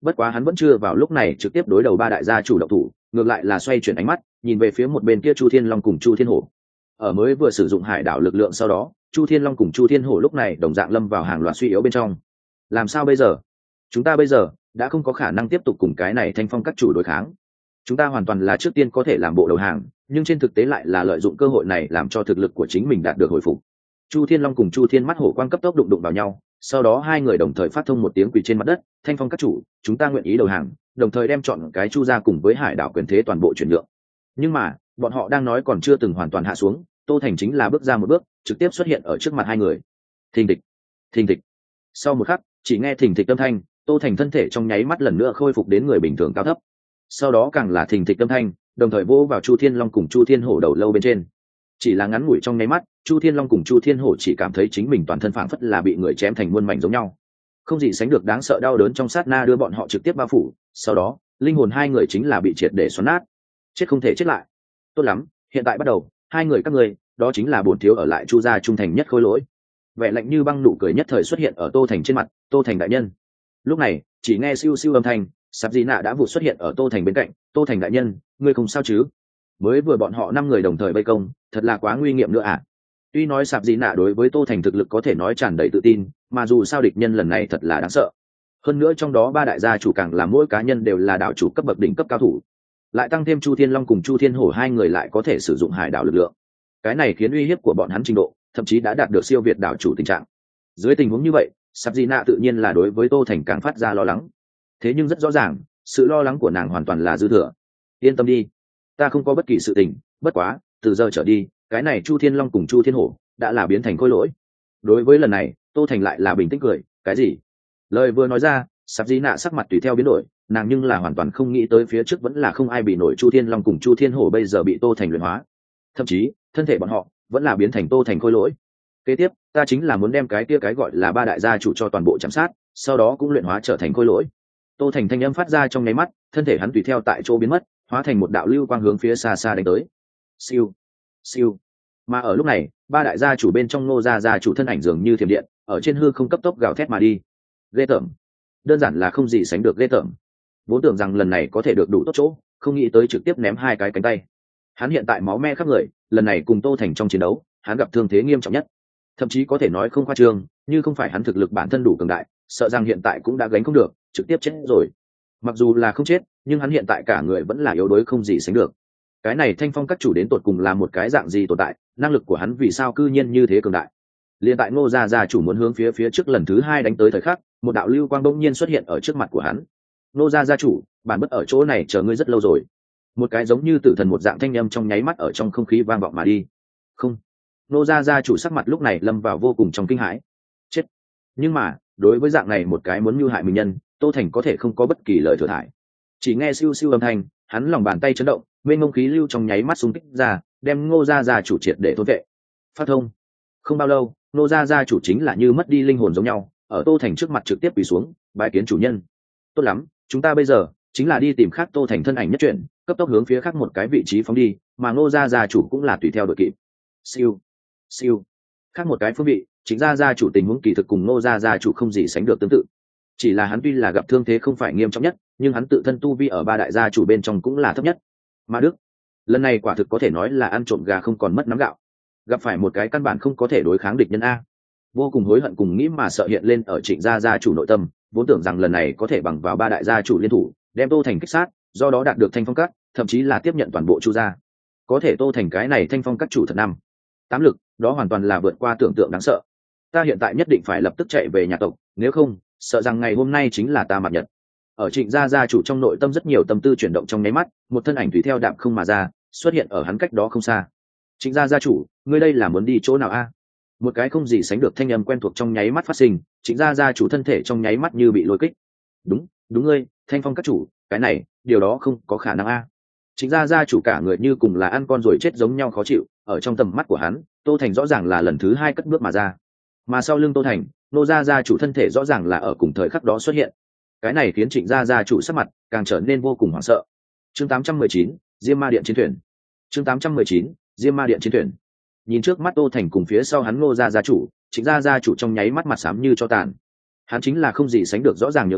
Bất quá hắn vẫn chưa vào lúc này trực tiếp đối đầu ba đại gia chủ động thủ, ngược lại là xoay chuyển ánh mắt nhìn về phía một bên kia Chu Thiên Long cùng Chu Thiên Hổ. Ở mới vừa sử dụng hải đảo lực lượng sau đó, Chu Thiên Long cùng Chu Thiên Hổ lúc này đồng dạng lâm vào hàng loạt suy yếu bên trong. Làm sao bây giờ? Chúng ta bây giờ đã không có khả năng tiếp tục cùng cái này Thanh Phong các chủ đối kháng. Chúng ta hoàn toàn là trước tiên có thể làm bộ đầu hàng, nhưng trên thực tế lại là lợi dụng cơ hội này làm cho thực lực của chính mình đạt được hồi phục. Chu Thiên Long cùng Chu Thiên Mắt Hổ quang cấp tốc đụng vào nhau, sau đó hai người đồng thời phát thông một tiếng quỳ trên mặt đất. Thanh Phong các chủ, chúng ta nguyện ý đầu hàng, đồng thời đem chọn cái Chu gia cùng với hải đảo quyền thế toàn bộ chuyển nhượng. Nhưng mà bọn họ đang nói còn chưa từng hoàn toàn hạ xuống, Tô Thành chính là bước ra một bước, trực tiếp xuất hiện ở trước mặt hai người. Thình thịch, thình thịch. Sau một khắc, chỉ nghe thình thịch âm thanh, Tô Thành thân thể trong nháy mắt lần nữa khôi phục đến người bình thường cao thấp. Sau đó càng là thình thịch âm thanh, đồng thời vỗ vào Chu Thiên Long cùng Chu Thiên Hổ đầu lâu bên trên. Chỉ là ngắn ngủi trong nháy mắt, Chu Thiên Long cùng Chu Thiên Hổ chỉ cảm thấy chính mình toàn thân phảng phất là bị người chém thành muôn mảnh giống nhau. Không gì sánh được đáng sợ đau đớn trong sát na đưa bọn họ trực tiếp bao phủ, sau đó, linh hồn hai người chính là bị triệt để xoắn nát. Chết không thể chết lại. Tốt lắm, hiện tại bắt đầu, hai người các ngươi, đó chính là bổn thiếu ở lại Chu gia trung thành nhất khôi lỗi. Vẻ lạnh như băng nụ cười nhất thời xuất hiện ở Tô Thành trên mặt. Tô Thành đại nhân. Lúc này, chỉ nghe siêu siêu âm thanh, Sạp Dị Nạ đã vụt xuất hiện ở Tô Thành bên cạnh. Tô Thành đại nhân, ngươi không sao chứ? Mới vừa bọn họ 5 người đồng thời vây công, thật là quá nguy hiểm nữa à? Tuy nói Sạp Dị Nạ đối với Tô Thành thực lực có thể nói tràn đầy tự tin, mà dù sao địch nhân lần này thật là đáng sợ. Hơn nữa trong đó ba đại gia chủ càng là mỗi cá nhân đều là đạo chủ cấp bậc đỉnh cấp cao thủ, lại tăng thêm Chu Thiên Long cùng Chu Thiên Hổ hai người lại có thể sử dụng hải đảo lực lượng. Cái này khiến uy hiếp của bọn hắn trình độ thậm chí đã đạt được siêu việt đảo chủ tình trạng. Dưới tình huống như vậy, Sạp Dị Nạ tự nhiên là đối với Tô Thành càng phát ra lo lắng. Thế nhưng rất rõ ràng, sự lo lắng của nàng hoàn toàn là dư thừa. Yên tâm đi, ta không có bất kỳ sự tình, bất quá từ giờ trở đi, cái này Chu Thiên Long cùng Chu Thiên Hổ đã là biến thành khôi lỗi. Đối với lần này, Tô Thành lại là bình tĩnh cười. Cái gì? Lời vừa nói ra, Sạp Dị Nạ sắc mặt tùy theo biến đổi, nàng nhưng là hoàn toàn không nghĩ tới phía trước vẫn là không ai bị nổi Chu Thiên Long cùng Chu Thiên Hổ bây giờ bị Tô Thành luyện hóa, thậm chí thân thể bọn họ vẫn là biến thành Tô Thành khôi lỗi. Kế tiếp, ta chính là muốn đem cái kia cái gọi là ba đại gia chủ cho toàn bộ chạm sát, sau đó cũng luyện hóa trở thành khôi lỗi. Tô Thành thanh âm phát ra trong nháy mắt, thân thể hắn tùy theo tại chỗ biến mất, hóa thành một đạo lưu quang hướng phía xa xa đánh tới. Siêu, siêu. Mà ở lúc này, ba đại gia chủ bên trong Ngô gia chủ thân ảnh dường như thiểm điện, ở trên hư không cấp tốc gào thét mà đi. Ghê tởm, đơn giản là không gì sánh được ghê tởm. Vốn tưởng rằng lần này có thể được đủ tốt chỗ, không nghĩ tới trực tiếp ném hai cái cánh tay. Hắn hiện tại máu me khắp người, lần này cùng Tô Thành trong chiến đấu, hắn gặp thương thế nghiêm trọng nhất. Thậm chí có thể nói không khoa trương, như không phải hắn thực lực bản thân đủ cường đại, sợ rằng hiện tại cũng đã gánh không được, trực tiếp chết rồi. Mặc dù là không chết, nhưng hắn hiện tại cả người vẫn là yếu đuối không gì sánh được. Cái này Thanh Phong các chủ đến tột cùng là một cái dạng gì tồn tại, năng lực của hắn vì sao cư nhiên như thế cường đại. Liên tại Ngô gia chủ muốn hướng phía trước lần thứ 2 đánh tới thời khắc, một đạo lưu quang bỗng nhiên xuất hiện ở trước mặt của hắn. Ngô gia chủ, bản bất ở chỗ này chờ ngươi rất lâu rồi. Một cái giống như tử thần một dạng thanh âm trong nháy mắt ở trong không khí vang vọng mà đi. Không. Ngô gia chủ sắc mặt lúc này lâm vào vô cùng trong kinh hãi. Chết. Nhưng mà, đối với dạng này một cái muốn mưu hại mình nhân, Tô Thành có thể không có bất kỳ lời thừa thãi. Chỉ nghe siêu siêu âm thanh, hắn lòng bàn tay chấn động, mênh mông khí lưu trong nháy mắt xung kích ra, đem Ngô gia chủ triệt để thôn vệ. Phát thông. Không bao lâu, Ngô gia chủ chính là như mất đi linh hồn giống nhau, ở Tô Thành trước mặt trực tiếp quỳ xuống, bái kiến chủ nhân. Tốt lắm, chúng ta bây giờ chính là đi tìm khác Tô Thành thân ảnh nhất chuyển, cấp tốc hướng phía khác một cái vị trí phóng đi, mà Ngô gia chủ cũng là tùy theo đội kịp. Siêu, siêu. Khác một cái phương vị, chính gia chủ tình huống kỳ thực cùng Ngô gia chủ không gì sánh được tương tự. Chỉ là hắn tuy là gặp thương thế không phải nghiêm trọng nhất, nhưng hắn tự thân tu vi ở ba đại gia chủ bên trong cũng là thấp nhất. Mà Đức, lần này quả thực có thể nói là ăn trộm gà không còn mất nắm gạo. Gặp phải một cái căn bản không có thể đối kháng địch nhân a. Vô cùng hối hận cùng nghĩ mà sợ hiện lên ở Trịnh gia chủ nội tâm, vốn tưởng rằng lần này có thể bằng vào ba đại gia chủ liên thủ, đem Tô Thành kích sát, do đó đạt được Thanh Phong các, thậm chí là tiếp nhận toàn bộ Chu gia. Có thể Tô Thành cái này Thanh Phong các chủ thật năm 8 lực, đó hoàn toàn là vượt qua tưởng tượng đáng sợ. Ta hiện tại nhất định phải lập tức chạy về nhà tộc, nếu không, sợ rằng ngày hôm nay chính là ta mặt nhật. Ở Trịnh gia chủ trong nội tâm rất nhiều tâm tư chuyển động trong nháy mắt, một thân ảnh tùy theo đạp không mà ra, xuất hiện ở hắn cách đó không xa. Trịnh gia chủ, ngươi đây là muốn đi chỗ nào a? Một cái không gì sánh được thanh âm quen thuộc trong nháy mắt phát sinh, Trịnh gia chủ thân thể trong nháy mắt như bị lôi kích. Đúng, đúng ngươi, Thanh Phong các chủ, cái này, điều đó không có khả năng a. Trịnh gia chủ cả người như cùng là ăn con rồi chết giống nhau khó chịu, ở trong tầm mắt của hắn, Tô Thành rõ ràng là lần thứ 2 cất bước mà ra. Mà sau lưng Tô Thành, Ngô gia chủ thân thể rõ ràng là ở cùng thời khắc đó xuất hiện. Cái này khiến Trịnh gia chủ sắc mặt càng trở nên vô cùng hoảng sợ. Chương 819, Diêm Ma Điện chiến thuyền. Chương 819, Diêm Ma Điện chiến thuyền. Nhìn trước mắt Tô Thành cùng phía sau hắn Ngô gia chủ, Trịnh gia chủ trong nháy mắt mặt xám như cho tàn. Hắn chính là không gì sánh được rõ ràng nhớ kỹ,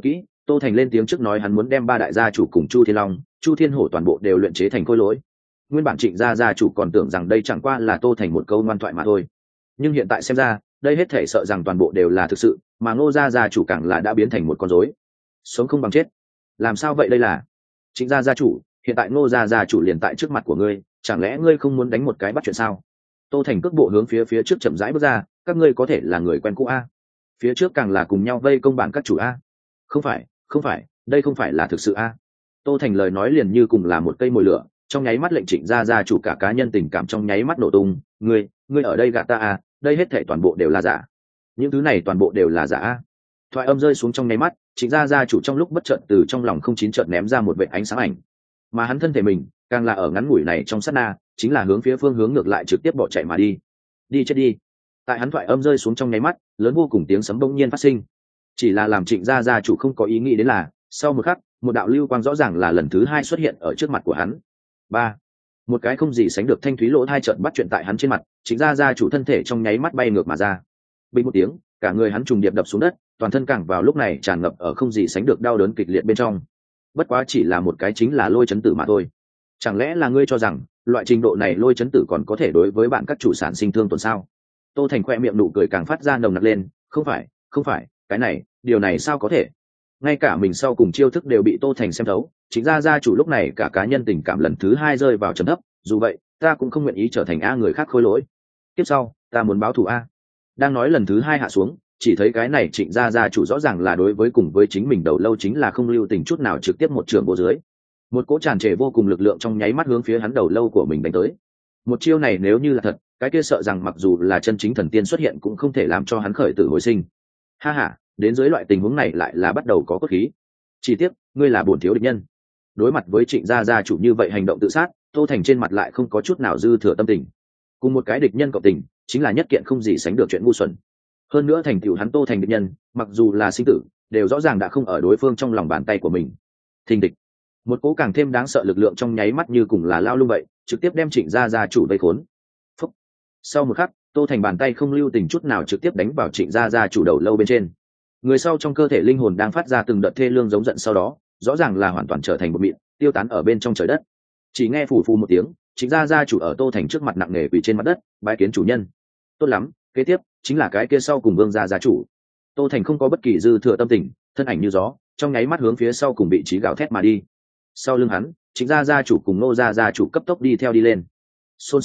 Tô Thành lên tiếng trước nói hắn muốn đem ba đại gia chủ cùng Chu Thiên Long, Chu Thiên Hổ toàn bộ đều luyện chế thành khôi lỗi. Nguyên bản Trịnh gia chủ còn tưởng rằng đây chẳng qua là Tô Thành một câu ngoan thoại mà thôi, nhưng hiện tại xem ra đây hết thể sợ rằng toàn bộ đều là thực sự, mà Ngô gia chủ càng là đã biến thành một con rối, sống không bằng chết. Làm sao vậy? Đây là Trịnh gia chủ, hiện tại Ngô gia chủ liền tại trước mặt của ngươi, chẳng lẽ ngươi không muốn đánh một cái bắt chuyện sao? Tô Thành cước bộ hướng phía trước chậm rãi bước ra, các ngươi có thể là người quen cũ a? Phía trước càng là cùng nhau vây công bạn các chủ a? Không phải, không phải, đây không phải là thực sự a? Tô Thành lời nói liền như cùng là một cây mồi lửa, trong nháy mắt lệnh Trịnh gia chủ cả cá nhân tình cảm trong nháy mắt nổ tung. Ngươi ở đây gạt ta a? Đây hết thảy toàn bộ đều là giả. Những thứ này toàn bộ đều là giả a? Thoại âm rơi xuống trong nháy mắt, Trịnh gia chủ trong lúc bất chợt từ trong lòng không chín chợt ném ra một vệt ánh sáng ảnh, mà hắn thân thể mình càng là ở ngắn ngủi này trong sát na chính là hướng phía phương hướng ngược lại trực tiếp bỏ chạy mà đi. Đi chết đi! Tại hắn thoại âm rơi xuống trong nháy mắt, lớn vô cùng tiếng sấm bỗng nhiên phát sinh. Chỉ là làm Trịnh gia chủ không có ý nghĩ đến là, sau một khắc, một đạo lưu quang rõ ràng là lần thứ hai xuất hiện ở trước mặt của hắn. Ba, một cái không gì sánh được thanh thúy lỗ hai trợn bắt chuyện tại hắn trên mặt, Trịnh gia chủ thân thể trong nháy mắt bay ngược mà ra. Bình một tiếng, cả người hắn trùng điệp đập xuống đất, toàn thân càng vào lúc này tràn ngập ở không gì sánh được đau đớn kịch liệt bên trong. Bất quá chỉ là một cái chính là lôi chấn tử mà thôi. Chẳng lẽ là ngươi cho rằng loại trình độ này lôi chấn tử còn có thể đối với bạn các chủ sản sinh thương tổn sao? Tô Thành khoe miệng nụ cười càng phát ra nồng nặc lên. Không phải, cái này, điều này sao có thể? Ngay cả mình sau cùng chiêu thức đều bị Tô Thành xem thấu. Chính gia chủ lúc này cả cá nhân tình cảm lần thứ hai rơi vào trầm thấp. Dù vậy, ta cũng không nguyện ý trở thành a người khác khôi lỗi. Tiếp sau, ta muốn báo thù a. Đang nói lần thứ hai hạ xuống, chỉ thấy cái này Trịnh gia chủ rõ ràng là đối với cùng với chính mình đầu lâu chính là không lưu tình chút nào trực tiếp một trường bộ dưới. Một cỗ tràn trề vô cùng lực lượng trong nháy mắt hướng phía hắn đầu lâu của mình đánh tới. Một chiêu này nếu như là thật, cái kia sợ rằng mặc dù là chân chính thần tiên xuất hiện cũng không thể làm cho hắn khởi tử hồi sinh. Ha ha, đến dưới loại tình huống này lại là bắt đầu có cốt khí. Chỉ tiếc, ngươi là bổn thiếu địch nhân. Đối mặt với Trịnh gia chủ như vậy hành động tự sát, Tô Thành trên mặt lại không có chút nào dư thừa tâm tình. Cùng một cái địch nhân cộng tình, chính là nhất kiện không gì sánh được chuyện ngu xuẩn. Hơn nữa thành tựu hắn Tô Thành địch nhân, mặc dù là sinh tử, đều rõ ràng đã không ở đối phương trong lòng bàn tay của mình. Thình địch, một cỗ càng thêm đáng sợ lực lượng trong nháy mắt như cùng là lao lung vậy, trực tiếp đem Trịnh gia chủ vây khốn. Phúc. Sau một khắc, Tô Thành bàn tay không lưu tình chút nào trực tiếp đánh vào Trịnh gia chủ đầu lâu bên trên. Người sau trong cơ thể linh hồn đang phát ra từng đợt thê lương giống giận, sau đó rõ ràng là hoàn toàn trở thành một mịn, tiêu tán ở bên trong trời đất. Chỉ nghe phù phù một tiếng, Trịnh gia chủ ở Tô Thành trước mặt nặng nề quỳ trên mặt đất, bái kiến chủ nhân. Tốt lắm, kế tiếp chính là cái kia sau cùng Vương gia chủ. Tô Thành không có bất kỳ dư thừa tâm tình, thân ảnh như gió, trong nháy mắt hướng phía sau cùng vị trí gào thét mà đi. Sau lưng hắn, Trịnh gia chủ cùng Ngô gia chủ cấp tốc đi theo đi lên. Xôn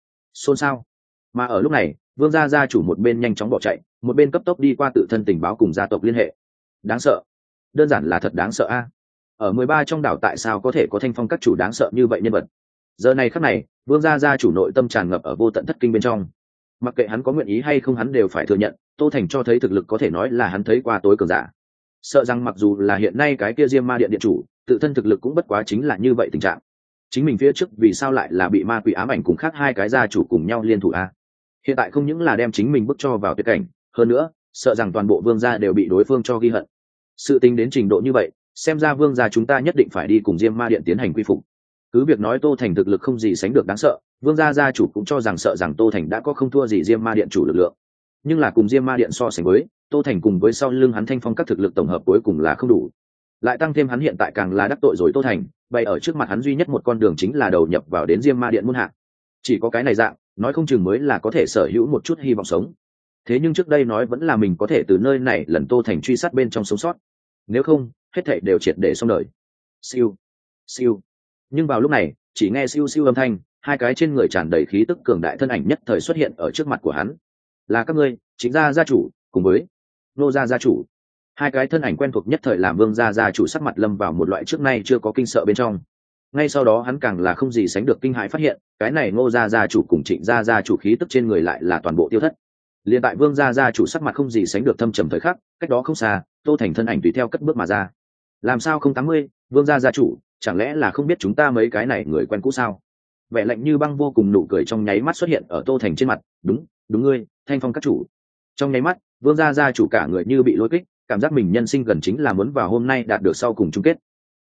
xao. Mà ở lúc này, Vương gia chủ một bên nhanh chóng bỏ chạy, một bên cấp tốc đi qua tự thân tình báo cùng gia tộc liên hệ. Đáng sợ, đơn giản là thật đáng sợ a. Ở 13 trong đảo tại sao có thể có thanh phong các chủ đáng sợ như vậy nhân vật? Giờ này khắc này, Vương gia chủ nội tâm tràn ngập ở vô tận thất kinh bên trong. Mặc kệ hắn có nguyện ý hay không, hắn đều phải thừa nhận, Tô Thành cho thấy thực lực có thể nói là hắn thấy qua tối cường giả. Sợ rằng mặc dù là hiện nay cái kia Diêm Ma Điện điện chủ, tự thân thực lực cũng bất quá chính là như vậy tình trạng. Chính mình phía trước vì sao lại là bị ma quỷ ám ảnh cùng khác hai cái gia chủ cùng nhau liên thủ a? Hiện tại không những là đem chính mình bức cho vào tuyệt cảnh, hơn nữa, sợ rằng toàn bộ Vương gia đều bị đối phương cho ghi hận. Sự tình đến trình độ như vậy, xem ra Vương gia chúng ta nhất định phải đi cùng Diêm Ma Điện tiến hành quy phục. Cứ việc nói Tô Thành thực lực không gì sánh được đáng sợ, Vương gia chủ cũng cho rằng sợ rằng Tô Thành đã có không thua gì Diêm Ma Điện chủ lực lượng. Nhưng là cùng Diêm Ma Điện so sánh với, Tô Thành cùng với sau lưng hắn thanh phong các thực lực tổng hợp cuối cùng là không đủ. Lại tăng thêm hắn hiện tại càng là đắc tội rồi Tô Thành, bày ở trước mặt hắn duy nhất một con đường chính là đầu nhập vào đến Diêm Ma Điện muôn hạng. Chỉ có cái này dạng, nói không chừng mới là có thể sở hữu một chút hy vọng sống. Thế nhưng trước đây nói vẫn là mình có thể từ nơi này lần Tô Thành truy sát bên trong sống sót. Nếu không, hết thảy đều triệt để xong đời. Siêu, siêu. Nhưng vào lúc này, chỉ nghe siêu siêu âm thanh, hai cái trên người tràn đầy khí tức cường đại thân ảnh nhất thời xuất hiện ở trước mặt của hắn. Là các ngươi, chính gia chủ, cùng với Nô gia chủ. Hai cái thân ảnh quen thuộc nhất thời làm Vương gia chủ sắc mặt lâm vào một loại trước nay chưa có kinh sợ bên trong. Ngay sau đó hắn càng là không gì sánh được kinh hãi phát hiện, cái này Ngô gia chủ cùng Trịnh gia chủ khí tức trên người lại là toàn bộ tiêu thất. Liên tại Vương gia chủ sắc mặt không gì sánh được thâm trầm thời khắc, cách đó không xa, Tô Thành thân ảnh tùy theo cất bước mà ra. Làm sao không 80, Vương gia chủ, chẳng lẽ là không biết chúng ta mấy cái này người quen cũ sao? Vẻ lạnh như băng vô cùng nụ cười trong nháy mắt xuất hiện ở Tô Thành trên mặt. Đúng ngươi, Thanh Phong các chủ. Trong nháy mắt, Vương gia chủ cả người như bị lôi kích, cảm giác mình nhân sinh gần chính là muốn vào hôm nay đạt được sau cùng chung kết.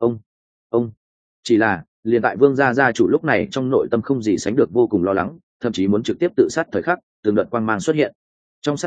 Ông chỉ là liền tại Vương gia chủ lúc này trong nội tâm không gì sánh được vô cùng lo lắng, thậm chí muốn trực tiếp tự sát thời khắc, từng đợt quang mang xuất hiện. Trong sát na,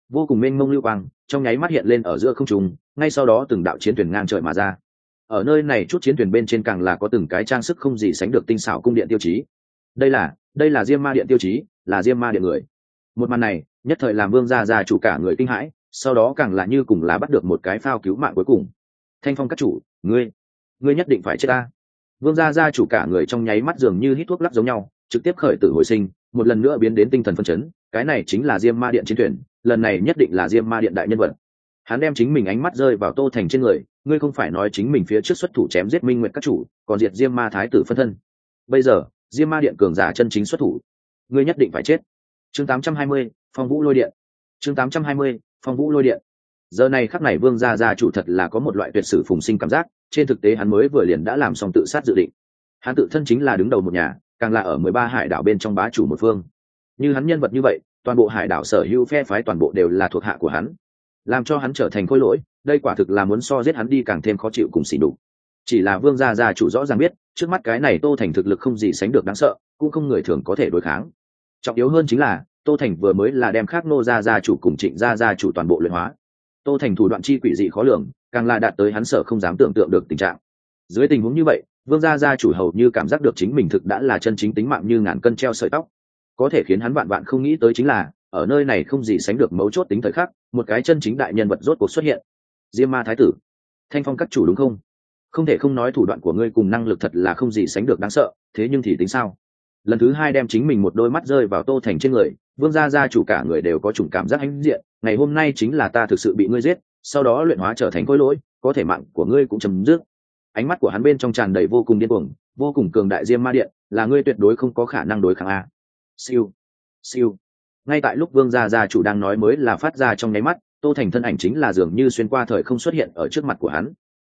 vô cùng mênh mông lưu quang trong nháy mắt hiện lên ở giữa không trung, ngay sau đó từng đạo chiến thuyền ngang trời mà ra. Ở nơi này chút chiến thuyền bên trên càng là có từng cái trang sức không gì sánh được tinh xảo cung điện tiêu chí. Đây là Diêm Ma Điện tiêu chí, là Diêm Ma Điện người. Một màn này nhất thời làm Vương gia chủ cả người kinh hãi, sau đó càng là như cùng là bắt được một cái phao cứu mạng cuối cùng. Thanh Phong các chủ, ngươi nhất định phải chết ta. Vương gia chủ cả người trong nháy mắt dường như hít thuốc lắc giống nhau, trực tiếp khởi tử hồi sinh, một lần nữa biến đến tinh thần phân chấn. Cái này chính là Diêm Ma Điện chiến thuyền, lần này nhất định là Diêm Ma Điện đại nhân vật. Hắn đem chính mình ánh mắt rơi vào Tô Thành trên người, ngươi không phải nói chính mình phía trước xuất thủ chém giết Minh Nguyệt các chủ, còn diệt Diêm Ma thái tử phân thân. Bây giờ, Diêm Ma Điện cường giả chân chính xuất thủ, ngươi nhất định phải chết. Chương 820, Phong Vũ Lôi Điện. Chương 820, Phong Vũ Lôi Điện. Giờ này khắc này Vương gia chủ thật là có một loại tuyệt sử phùng sinh cảm giác, trên thực tế hắn mới vừa liền đã làm xong tự sát dự định. Hắn tự thân chính là đứng đầu một nhà, càng là ở 13 hải đảo bên trong bá chủ một phương. Như hắn nhân vật như vậy, toàn bộ hải đảo sở hữu phe phái toàn bộ đều là thuộc hạ của hắn. Làm cho hắn trở thành khối lỗi, đây quả thực là muốn so giết hắn đi càng thêm khó chịu cùng xỉ đục. Chỉ là Vương gia chủ rõ ràng biết, trước mắt cái này Tô Thành thực lực không gì sánh được đáng sợ, cũng không người thường có thể đối kháng. Trọng yếu hơn chính là, Tô Thành vừa mới là đem Khác Nô gia chủ cùng Trịnh gia chủ toàn bộ luyện hóa. Tô Thành thủ đoạn chi quỷ dị khó lường, càng là đạt tới hắn sợ không dám tưởng tượng được tình trạng. Dưới tình huống như vậy, Vương gia chủ hầu như cảm giác được chính mình thực đã là chân chính tính mạng như ngàn cân treo sợi tóc. Có thể khiến hắn vạn vạn không nghĩ tới chính là, ở nơi này không gì sánh được mấu chốt tính thời khắc, một cái chân chính đại nhân vật rốt cuộc xuất hiện. Diêm Ma thái tử, Thanh Phong các chủ đúng không? Không thể không nói thủ đoạn của ngươi cùng năng lực thật là không gì sánh được đáng sợ, thế nhưng thì tính sao? Lần thứ hai đem chính mình một đôi mắt rơi vào Tô Thành trên người, Vương gia chủ cả người đều có chủng cảm giác hãnh diện, ngày hôm nay chính là ta thực sự bị ngươi giết, sau đó luyện hóa trở thành khối lỗi, có thể mạng của ngươi cũng chấm dứt. Ánh mắt của hắn bên trong tràn đầy vô cùng điên cuồng, vô cùng cường đại Diêm Ma Điện, là ngươi tuyệt đối không có khả năng đối kháng a. Siêu, siêu. Ngay tại lúc Vương gia chủ đang nói mới là phát ra trong nháy mắt, Tô Thành thân ảnh chính là dường như xuyên qua thời không xuất hiện ở trước mặt của hắn.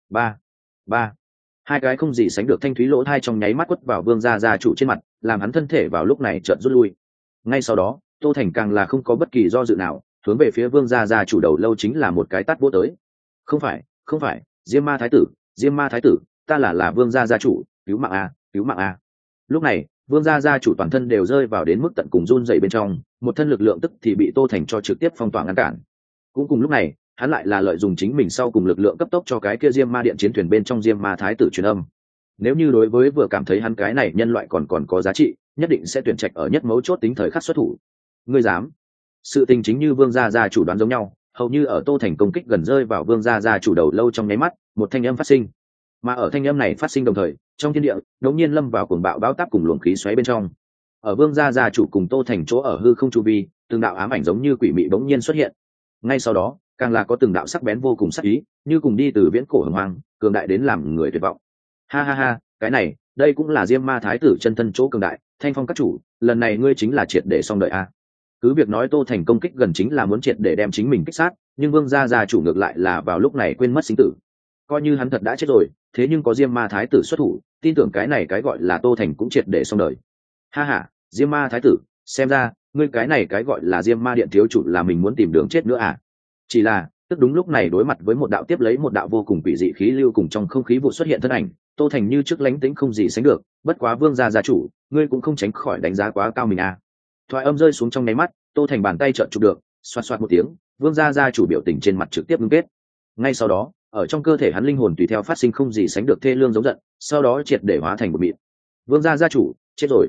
Ba. Hai cái không gì sánh được thanh thúy lỗ thai trong nháy mắt quất vào Vương gia chủ trên mặt, làm hắn thân thể vào lúc này chợt rút lui. Ngay sau đó, Tô Thành càng là không có bất kỳ do dự nào, hướng về phía Vương gia chủ đầu lâu chính là một cái tát vỗ tới. Không phải, Diêm Ma thái tử, ta là Vương gia chủ, cứu mạng a. Lúc này, Vương gia chủ toàn thân đều rơi vào đến mức tận cùng run rẩy bên trong, một thân lực lượng tức thì bị Tô Thành cho trực tiếp phong tỏa ngăn cản. Cũng cùng lúc này, hắn lại là lợi dụng chính mình sau cùng lực lượng cấp tốc cho cái kia Diêm Ma Điện chiến thuyền bên trong Diêm Ma thái tử truyền âm. Nếu như đối với vừa cảm thấy hắn cái này nhân loại còn có giá trị, nhất định sẽ tuyển trạch ở nhất mấu chốt tính thời khắc xuất thủ. Ngươi dám? Sự tình chính như Vương gia chủ đoán giống nhau, hầu như ở Tô Thành công kích gần rơi vào Vương gia chủ đầu lâu trong nháy mắt, một thanh âm phát sinh. Mà ở thanh âm này phát sinh đồng thời, trong thiên địa đột nhiên lâm vào cuồng bạo bão táp cùng luồng khí xoáy bên trong. Ở Vương gia chủ cùng Tô Thành chỗ ở hư không chu vi, từng đạo ám ảnh giống như quỷ mị bỗng nhiên xuất hiện. Ngay sau đó, càng là có từng đạo sắc bén vô cùng sắc ý, như cùng đi từ viễn cổ hồng hoang, cường đại đến làm người tuyệt vọng. Ha, cái này, đây cũng là Diêm Ma thái tử chân thân chỗ cường đại, Thanh Phong các chủ, lần này ngươi chính là triệt để xong đợi a. Cứ việc nói Tô Thành công kích gần chính là muốn triệt để đem chính mình kích sát, nhưng Vương gia chủ ngược lại là vào lúc này quên mất sinh tử. Coi như hắn thật đã chết rồi, thế nhưng có Diêm Ma thái tử xuất thủ, tin tưởng cái này cái gọi là Tô Thành cũng triệt để xong đời. Ha, Diêm Ma thái tử, xem ra ngươi cái này cái gọi là Diêm Ma Điện thiếu chủ là mình muốn tìm đường chết nữa à? Chỉ là, tức đúng lúc này đối mặt với một đạo tiếp lấy một đạo vô cùng quỷ dị khí lưu cùng trong không khí vụ xuất hiện thân ảnh, Tô Thành như trước lánh tính không gì sánh được, bất quá Vương gia chủ, ngươi cũng không tránh khỏi đánh giá quá cao mình à. Thoại âm rơi xuống trong nháy mắt, Tô Thành bàn tay trợn chụp được, xoạt xoạt một tiếng, Vương gia chủ biểu tình trên mặt trực tiếp ngưng kết. Ngay sau đó, ở trong cơ thể hắn linh hồn tùy theo phát sinh không gì sánh được thê lương giống giận, sau đó triệt để hóa thành một mịn. Vương gia chủ, chết rồi.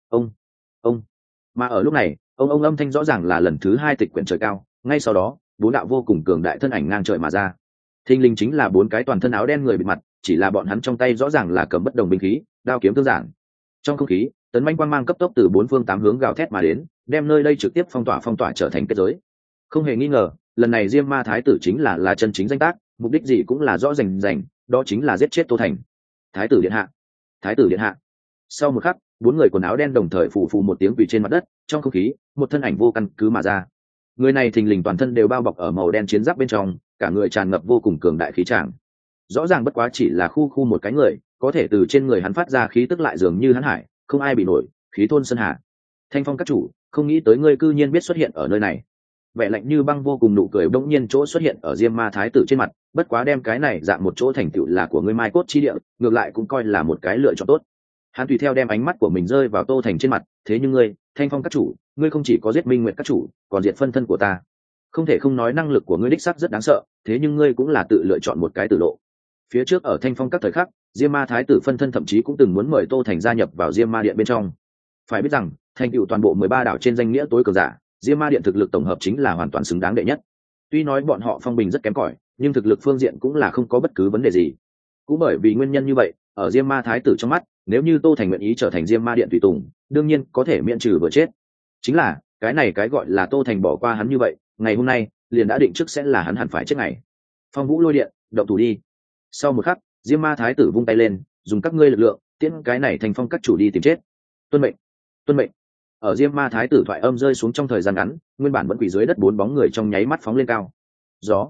Ông. Mà ở lúc này, ông âm thanh rõ ràng là lần thứ hai tịch quyển trời cao, ngay sau đó, bốn đạo vô cùng cường đại thân ảnh ngang trời mà ra. Thinh linh chính là bốn cái toàn thân áo đen người bịt mặt, chỉ là bọn hắn trong tay rõ ràng là cầm bất đồng binh khí, đao kiếm tương giản. Trong không khí, tấn manh quang mang cấp tốc từ bốn phương tám hướng gào thét mà đến, đem nơi đây trực tiếp phong tỏa trở thành kết giới. Không hề nghi ngờ, lần này Diêm Ma thái tử chính là chân chính danh tác, mục đích gì cũng là rõ rành, đó chính là giết chết Tô Thành. Thái tử điện hạ. Sau một khắc, bốn người quần áo đen đồng thời phù phù một tiếng quỳ trên mặt đất, trong không khí, một thân ảnh vô căn cứ mà ra. Người này thình lình toàn thân đều bao bọc ở màu đen chiến giáp bên trong, cả người tràn ngập vô cùng cường đại khí tràng. Rõ ràng bất quá chỉ là khu một cái người, có thể từ trên người hắn phát ra khí tức lại dường như hắn hải, không ai bị nổi, khí thôn sơn hà. Thanh Phong các chủ, không nghĩ tới ngươi cư nhiên biết xuất hiện ở nơi này. Vẻ lạnh như băng vô cùng nụ cười bỗng nhiên chỗ xuất hiện ở Diêm Ma thái tử trên mặt, bất quá đem cái này dạng một chỗ thành tựu là của ngươi mai cốt chi địa, ngược lại cũng coi là một cái lựa chọn tốt. Hắn tùy theo đem ánh mắt của mình rơi vào Tô Thành trên mặt, thế nhưng ngươi, Thanh Phong các chủ, ngươi không chỉ có giết Minh Nguyệt các chủ, còn diệt phân thân của ta. không thể không nói năng lực của ngươi đích sắc rất đáng sợ, thế nhưng ngươi cũng là tự lựa chọn một cái tử lộ. Phía trước ở Thanh Phong các thời khắc, Diêm Ma Thái tử phân thân thậm chí cũng từng muốn mời Tô Thành gia nhập vào Diêm Ma Điện bên trong. Phải biết rằng, thành tựu toàn bộ 13 đảo trên danh nghĩa tối cường giả, Diêm Ma Điện thực lực tổng hợp chính là hoàn toàn xứng đáng đệ nhất. Tuy nói bọn họ phong bình rất kém cỏi, nhưng thực lực phương diện cũng là không có bất cứ vấn đề gì. Cũng bởi vì nguyên nhân như vậy, ở Diêm Ma Thái tử trong mắt, nếu như Tô Thành nguyện ý trở thành Diêm Ma Điện tùy tùng, đương nhiên có thể miễn trừ vừa chết. Chính là, cái này cái gọi là Tô Thành bỏ qua hắn như vậy, ngày hôm nay, liền đã định trước sẽ là hắn hẳn phải chết ngày. Phong Vũ Lôi Điện, động thủ đi. Sau một khắc, Diêm Ma Thái tử vung tay lên, dùng các ngươi lực lượng, tiễn cái này thành phong các chủ đi tìm chết. Tuân mệnh, tuân mệnh. Ở Diêm Ma Thái tử thoại âm rơi xuống trong thời gian ngắn, nguyên bản vẫn quỳ dưới đất bốn bóng người trong nháy mắt phóng lên cao. Gió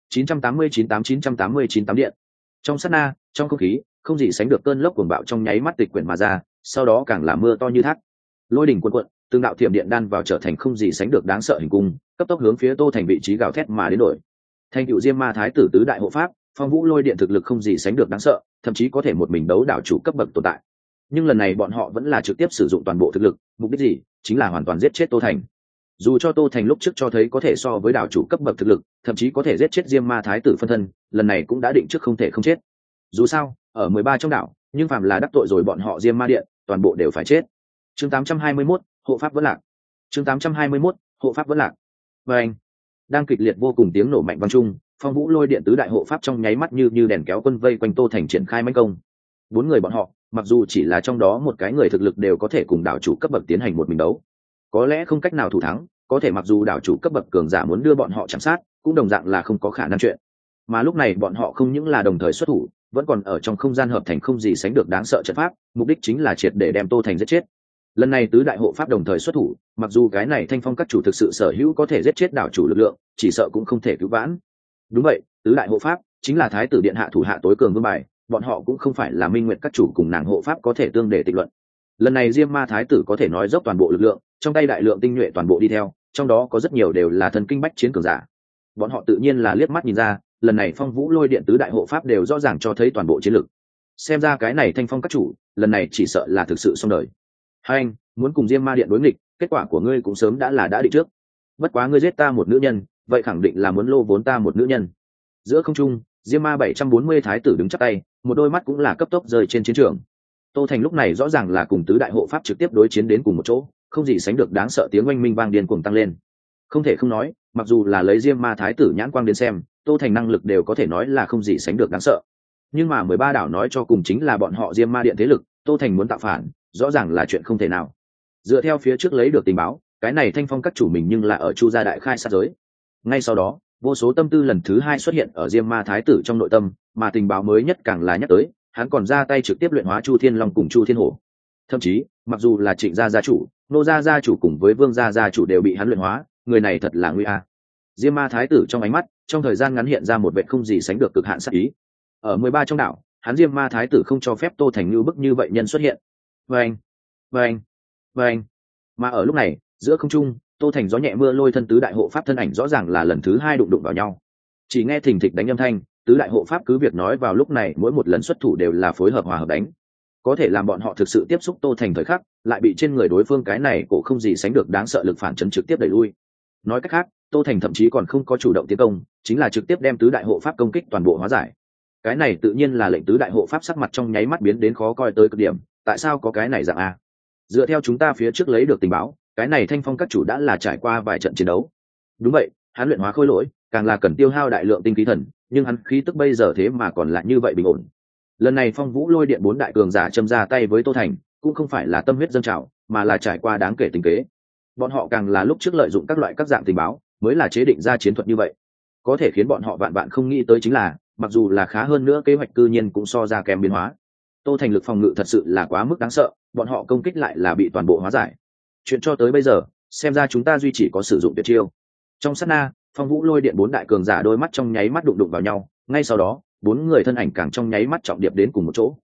989 điện. Trong sát na, trong không khí, không gì sánh được cơn lốc cuồng bạo trong nháy mắt tịch quyển mà ra, sau đó càng là mưa to như thác. Lôi đỉnh cuồn cuộn, từng đạo thiểm điện đan vào trở thành không gì sánh được đáng sợ hình cung, cấp tốc hướng phía Tô Thành vị trí gào thét mà đến đổi. Thành cựu Diêm Ma Thái tử tứ đại hộ pháp, Phong Vũ Lôi Điện thực lực không gì sánh được đáng sợ, thậm chí có thể một mình đấu đảo chủ cấp bậc tồn tại. Nhưng lần này bọn họ vẫn là trực tiếp sử dụng toàn bộ thực lực, mục đích gì? Chính là hoàn toàn giết chết Tô Thành. Dù cho Tô Thành lúc trước cho thấy có thể so với đảo chủ cấp bậc thực lực, thậm chí có thể giết chết Diêm Ma Thái tử phân thân, lần này cũng đã định trước không thể không chết. Dù sao, ở 13 trong đảo, nhưng phàm là đắc tội rồi bọn họ Diêm Ma Điện, toàn bộ đều phải chết. Chương 821, hộ pháp vẫn lạc. Chương 821, hộ pháp vẫn lạc. Và anh, đang kịch liệt vô cùng tiếng nổ mạnh vang trung, Phong Vũ Lôi Điện tứ đại hộ pháp trong nháy mắt như đèn kéo quân vây quanh Tô Thành triển khai mãnh công. Bốn người bọn họ, mặc dù chỉ là trong đó một cái người thực lực đều có thể cùng đảo chủ cấp bậc tiến hành một mình đấu, có lẽ không cách nào thủ thắng, có thể mặc dù đảo chủ cấp bậc cường giả muốn đưa bọn họ chạm sát, cũng đồng dạng là không có khả năng chuyện. Mà lúc này bọn họ không những là đồng thời xuất thủ, vẫn còn ở trong không gian hợp thành không gì sánh được đáng sợ trận pháp, mục đích chính là triệt để đem Tô Thành giết chết. Lần này tứ đại hộ pháp đồng thời xuất thủ, mặc dù cái này Thanh Phong các chủ thực sự sở hữu có thể giết chết đảo chủ lực lượng, chỉ sợ cũng không thể cứu vãn. Đúng vậy, tứ đại hộ pháp chính là thái tử điện hạ thủ hạ tối cường vương bài, bọn họ cũng không phải là Minh Nguyệt các chủ cùng nàng hộ pháp có thể tương để tịch luận. Lần này Diêm Ma Thái tử có thể nói dốc toàn bộ lực lượng, trong tay đại lượng tinh nhuệ toàn bộ đi theo, trong đó có rất nhiều đều là thần kinh bách chiến cường giả. Bọn họ tự nhiên là liếc mắt nhìn ra, lần này Phong Vũ Lôi Điện tứ đại hộ pháp đều rõ ràng cho thấy toàn bộ chiến lực. Xem ra cái này Thanh Phong các chủ, lần này chỉ sợ là thực sự xong đời. Hai anh, muốn cùng Diêm Ma Điện đối nghịch, kết quả của ngươi cũng sớm đã định trước. Bất quá ngươi giết ta một nữ nhân, vậy khẳng định là muốn lô vốn ta một nữ nhân. Giữa không trung, Diêm Ma 740 thái tử đứng chắp tay, một đôi mắt cũng là cấp tốc rơi trên chiến trường. Tô Thành lúc này rõ ràng là cùng tứ đại hộ pháp trực tiếp đối chiến đến cùng một chỗ, không gì sánh được đáng sợ tiếng oanh minh vang điên cuồng tăng lên. Không thể không nói, mặc dù là lấy Diêm Ma thái tử nhãn quang đến xem, Tô Thành năng lực đều có thể nói là không gì sánh được đáng sợ. Nhưng mà 13 đảo nói cho cùng chính là bọn họ Diêm Ma Điện thế lực, Tô Thành muốn tạo phản, rõ ràng là chuyện không thể nào. Dựa theo phía trước lấy được tình báo, cái này Thanh Phong các chủ mình nhưng là ở Chu gia đại khai sát giới. Ngay sau đó, vô số tâm tư lần thứ hai xuất hiện ở Diêm Ma thái tử trong nội tâm, mà tình báo mới nhất càng là nhắc tới, hắn còn ra tay trực tiếp luyện hóa Chu Thiên Long cùng Chu Thiên Hổ. Thậm chí, mặc dù là Trịnh gia gia chủ, Nô gia gia chủ cùng với Vương gia gia chủ đều bị hắn luyện hóa, người này thật là nguy a. Diêm Ma thái tử trong ánh mắt, trong thời gian ngắn hiện ra một vẻ không gì sánh được cực hạn sát ý. Ở 13 trong đảo, hắn Diêm Ma thái tử không cho phép Tô Thành như bức như vậy nhân xuất hiện. Vâng, vâng, vâng. Mà ở lúc này, giữa không trung, Tô Thành gió nhẹ mưa lôi thân tứ đại hộ pháp thân ảnh rõ ràng là lần thứ hai đụng vào nhau. Chỉ nghe thình thịch đánh âm thanh, tứ đại hộ pháp cứ việc nói vào lúc này mỗi một lần xuất thủ đều là phối hợp hòa hợp đánh, có thể làm bọn họ thực sự tiếp xúc Tô Thành thời khắc, lại bị trên người đối phương cái này cổ không gì sánh được đáng sợ lực phản chấn trực tiếp đẩy lui. Nói cách khác, Tô Thành thậm chí còn không có chủ động tiến công, chính là trực tiếp đem tứ đại hộ pháp công kích toàn bộ hóa giải. Cái này tự nhiên là lệnh tứ đại hộ pháp sắc mặt trong nháy mắt biến đến khó coi tới cực điểm. Tại sao có cái này dạng a? Dựa theo chúng ta phía trước lấy được tình báo, cái này Thanh Phong các chủ đã là trải qua vài trận chiến đấu. Đúng vậy, hắn luyện hóa khôi lỗi, càng là cần tiêu hao đại lượng tinh khí thần, nhưng hắn khí tức bây giờ thế mà còn lại như vậy bình ổn. Lần này Phong Vũ Lôi Điện bốn đại cường giả châm ra tay với Tô Thành, cũng không phải là tâm huyết dâng trào, mà là trải qua đáng kể tình kế. Bọn họ càng là lúc trước lợi dụng các dạng tình báo, mới là chế định ra chiến thuật như vậy. Có thể khiến bọn họ vạn vạn không nghĩ tới chính là, mặc dù là khá hơn nữa kế hoạch cư nhiên cũng so ra kém biến hóa. Tô Thành lực phòng ngự thật sự là quá mức đáng sợ, bọn họ công kích lại là bị toàn bộ hóa giải. Chuyện cho tới bây giờ, xem ra chúng ta duy chỉ có sử dụng tuyệt chiêu. Trong sát na, Phong Vũ Lôi Điện bốn đại cường giả đôi mắt trong nháy mắt đụng vào nhau, ngay sau đó, bốn người thân ảnh càng trong nháy mắt trọng điệp đến cùng một chỗ.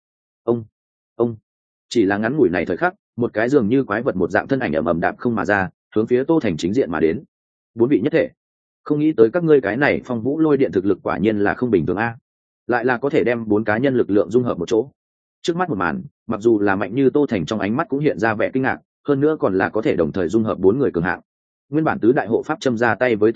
Ông, chỉ là ngắn ngủi này thời khắc, một cái dường như quái vật một dạng thân ảnh ầm đạp không mà ra, hướng phía Tô Thành chính diện mà đến. Bốn vị nhất thể, không nghĩ tới các ngươi cái này Phong Vũ Lôi Điện thực lực quả nhiên là không bình thường a, lại là có thể đem bốn cá nhân lực lượng dung hợp một chỗ. Trước mắt một màn, mặc dù là mạnh như Tô Thành trong ánh mắt cũng hiện ra vẻ kinh ngạc, hơn nữa còn là có thể đồng thời dung hợp bốn người cường hạng. Nguyên bản tứ đại hộ pháp châm ra tay với Tô Thành,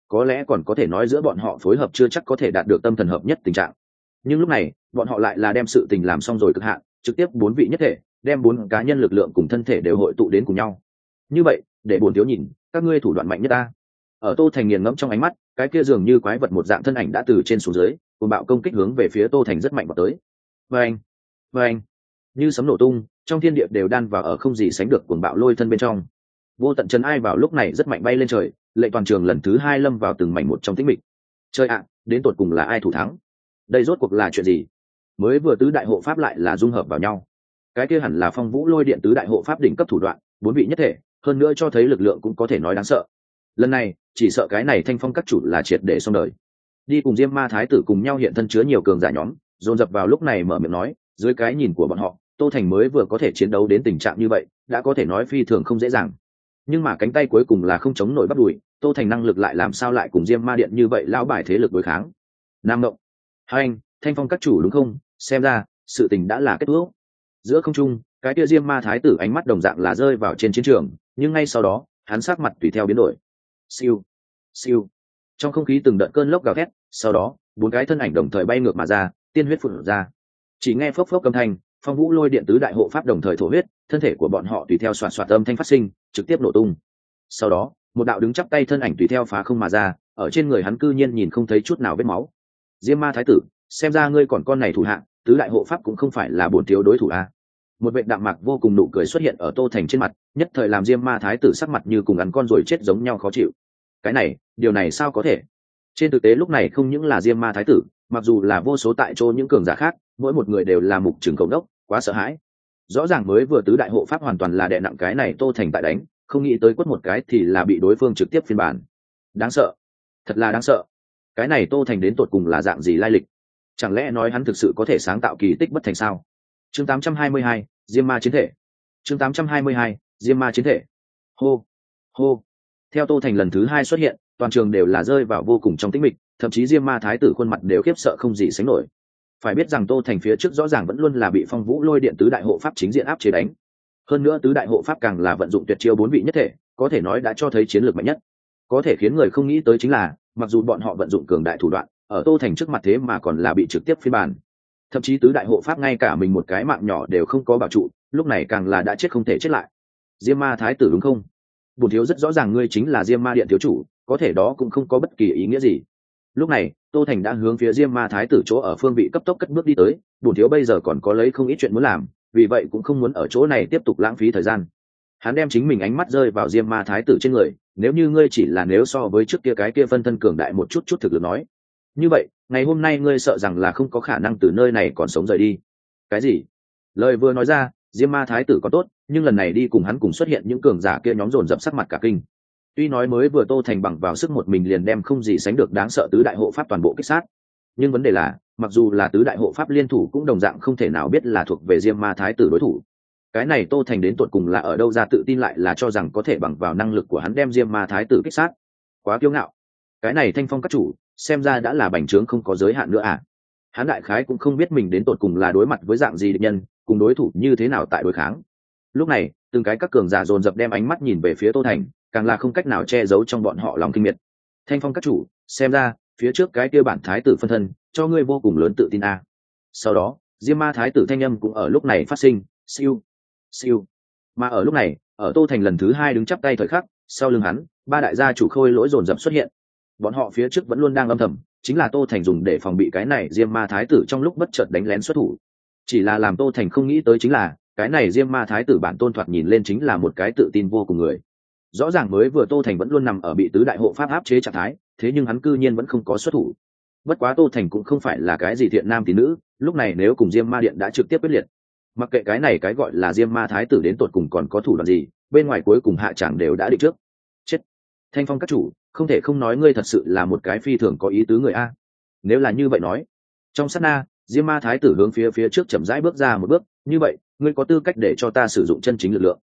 có lẽ còn có thể nói giữa bọn họ phối hợp chưa chắc có thể đạt được tâm thần hợp nhất tình trạng, nhưng lúc này bọn họ lại là đem sự tình làm xong rồi cực hạn, trực tiếp 4 vị nhất thể, đem 4 cá nhân lực lượng cùng thân thể đều hội tụ đến cùng nhau. Như vậy để bổn thiếu nhìn các ngươi thủ đoạn mạnh nhất ta. Ở Tô Thành nghiền ngẫm trong ánh mắt, cái kia dường như quái vật một dạng thân ảnh đã từ trên xuống dưới cùng bạo công kích hướng về phía Tô Thành rất mạnh vào tới. Vâng, vâng, như sấm nổ tung, trong thiên địa đều đan vào ở không gì sánh được cuồng bạo lôi thân bên trong. Vô tận trấn ai vào lúc này rất mạnh bay lên trời, lệ toàn trường lần thứ 2 lâm vào từng mảnh một trong tĩnh mịch. Chơi ạ, đến tột cùng là ai thủ thắng? Đây rốt cuộc là chuyện gì? Mới vừa tứ đại hộ pháp lại là dung hợp vào nhau. Cái kia hẳn là Phong Vũ Lôi Điện tứ đại hộ pháp đỉnh cấp thủ đoạn, 4 vị nhất thể, hơn nữa cho thấy lực lượng cũng có thể nói đáng sợ. Lần này, chỉ sợ cái này Thanh Phong các chủ là triệt để xong đời. Đi cùng Diêm Ma Thái tử cùng nhau hiện thân chứa nhiều cường giả nhóm, dồn dập vào lúc này mở miệng nói, dưới cái nhìn của bọn họ, Tô Thành mới vừa có thể chiến đấu đến tình trạng như vậy, đã có thể nói phi thường không dễ dàng. Nhưng mà cánh tay cuối cùng là không chống nổi bắt đùi, Tô Thành năng lực lại làm sao lại cùng Diêm Ma Điện như vậy lão bài thế lực đối kháng. Nam Ngộng, hai anh, Thanh Phong các chủ đúng không? Xem ra sự tình đã là kết thúc. Giữa không trung, cái kia Diêm Ma Thái tử ánh mắt đồng dạng là rơi vào trên chiến trường, nhưng ngay sau đó, hắn sắc mặt tùy theo biến đổi. Siêu, siêu. Trong không khí từng đợt cơn lốc gào thét, sau đó, 4 cái thân ảnh đồng thời bay ngược mà ra, tiên huyết phụt ra. Chỉ nghe phốc phốc âm thanh, Phong Vũ Lôi Điện tứ đại hộ pháp đồng thời thổ huyết, thân thể của bọn họ tùy theo xoạt xoạt âm thanh phát sinh, trực tiếp nổ tung. Sau đó, một đạo đứng chắp tay thân ảnh tùy theo phá không mà ra, ở trên người hắn cư nhiên nhìn không thấy chút nào vết máu. Diêm Ma Thái tử, xem ra ngươi còn con này thủ hạ, tứ đại hộ pháp cũng không phải là bổn thiếu đối thủ a. Một vệ đạm mạc vô cùng nụ cười xuất hiện ở Tô Thành trên mặt, nhất thời làm Diêm Ma Thái tử sắc mặt như cùng ăn con rồi chết giống nhau khó chịu. Cái này, điều này sao có thể? Trên thực tế lúc này không những là Diêm Ma Thái tử, mặc dù là vô số tại chỗ những cường giả khác, mỗi một người đều là mục trừng cầu đốc, quá sợ hãi. Rõ ràng mới vừa tứ đại hộ pháp hoàn toàn là đè nặng cái này Tô Thành tại đánh, không nghĩ tới quất một cái thì là bị đối phương trực tiếp phiên bản. Đáng sợ, thật là đáng sợ. Cái này Tô Thành đến tột cùng là dạng gì lai lịch? Chẳng lẽ nói hắn thực sự có thể sáng tạo kỳ tích bất thành sao? Chương 822, Diêm Ma chiến thể. Chương 822, Diêm Ma chiến thể. Hô, hô. Theo Tô Thành lần thứ 2 xuất hiện, toàn trường đều là rơi vào vô cùng trong tĩnh mịch, thậm chí Diêm Ma Thái tử khuôn mặt đều khiếp sợ không gì sánh nổi. Phải biết rằng Tô Thành phía trước rõ ràng vẫn luôn là bị Phong Vũ Lôi Điện tứ đại hộ pháp chính diện áp chế đánh. Hơn nữa tứ đại hộ pháp càng là vận dụng tuyệt chiêu 4 vị nhất thể, có thể nói đã cho thấy chiến lược mạnh nhất. Có thể khiến người không nghĩ tới chính là, mặc dù bọn họ vận dụng cường đại thủ đoạn, ở Tô Thành trước mặt thế mà còn là bị trực tiếp phiên bản. Thậm chí tứ đại hộ pháp ngay cả mình một cái mạng nhỏ đều không có bảo trụ, lúc này càng là đã chết không thể chết lại. Diêm Ma Thái tử đúng không? Bổn thiếu rất rõ ràng ngươi chính là Diêm Ma Điện thiếu chủ, có thể đó cũng không có bất kỳ ý nghĩa gì. Lúc này, Tô Thành đã hướng phía Diêm Ma Thái tử chỗ ở phương vị cấp tốc cất bước đi tới, bổn thiếu bây giờ còn có lấy không ít chuyện muốn làm, vì vậy cũng không muốn ở chỗ này tiếp tục lãng phí thời gian. Hắn đem chính mình ánh mắt rơi vào Diêm Ma Thái tử trên người, nếu như ngươi chỉ là nếu so với trước kia cái kia phân thân cường đại một chút thực lực nói, như vậy, ngày hôm nay ngươi sợ rằng là không có khả năng từ nơi này còn sống rời đi. Cái gì? Lời vừa nói ra, Diêm Ma Thái tử có tốt, nhưng lần này đi cùng hắn cùng xuất hiện những cường giả kia nhóm dồn dập sắc mặt cả kinh. Tuy nói mới vừa Tô Thành bằng vào sức một mình liền đem không gì sánh được đáng sợ tứ đại hộ pháp toàn bộ kích sát, nhưng vấn đề là, mặc dù là tứ đại hộ pháp liên thủ cũng đồng dạng không thể nào biết là thuộc về Diêm Ma Thái tử đối thủ. Cái này Tô Thành đến tột cùng là ở đâu ra tự tin lại là cho rằng có thể bằng vào năng lực của hắn đem Diêm Ma Thái tử kích sát? Quá kiêu ngạo. Cái này Thanh Phong các chủ, xem ra đã là bành trướng không có giới hạn nữa à? Hắn đại khái cũng không biết mình đến tột cùng là đối mặt với dạng gì địch nhân, cùng đối thủ như thế nào tại đối kháng. Lúc này, từng cái các cường giả dồn dập đem ánh mắt nhìn về phía Tô Thành, càng là không cách nào che giấu trong bọn họ lòng kinh miệt. Thanh Phong các chủ, xem ra phía trước cái kia bản thái tử phân thân cho ngươi vô cùng lớn tự tin a. Sau đó, Diêm Ma Thái tử thanh âm cũng ở lúc này phát sinh, siêu, siêu. Mà ở lúc này, ở Tô Thành lần thứ 2 đứng chắp tay thời khắc, sau lưng hắn, 3 đại gia chủ Khôi Lỗi dồn dập xuất hiện. Bọn họ phía trước vẫn luôn đang âm thầm, chính là Tô Thành dùng để phòng bị cái này Diêm Ma Thái tử trong lúc bất chợt đánh lén xuất thủ. Chỉ là làm Tô Thành không nghĩ tới chính là, cái này Diêm Ma Thái tử bản tôn thoạt nhìn lên chính là một cái tự tin vô cùng người. Rõ ràng mới vừa Tô Thành vẫn luôn nằm ở bị tứ đại hộ pháp áp chế trạng thái, thế nhưng hắn cư nhiên vẫn không có xuất thủ. Bất quá Tô Thành cũng không phải là cái gì thiện nam tín nữ, lúc này nếu cùng Diêm Ma Điện đã trực tiếp quyết liệt, mặc kệ cái này cái gọi là Diêm Ma Thái tử đến tột cùng còn có thủ đoạn gì, bên ngoài cuối cùng hạ chẳng đều đã định trước. Chết. Thanh Phong các chủ, không thể không nói ngươi thật sự là một cái phi thường có ý tứ người a. Nếu là như vậy nói, trong sát na, Diêm Ma Thái tử hướng phía trước chậm rãi bước ra một bước, như vậy, ngươi có tư cách để cho ta sử dụng chân chính lực lượng.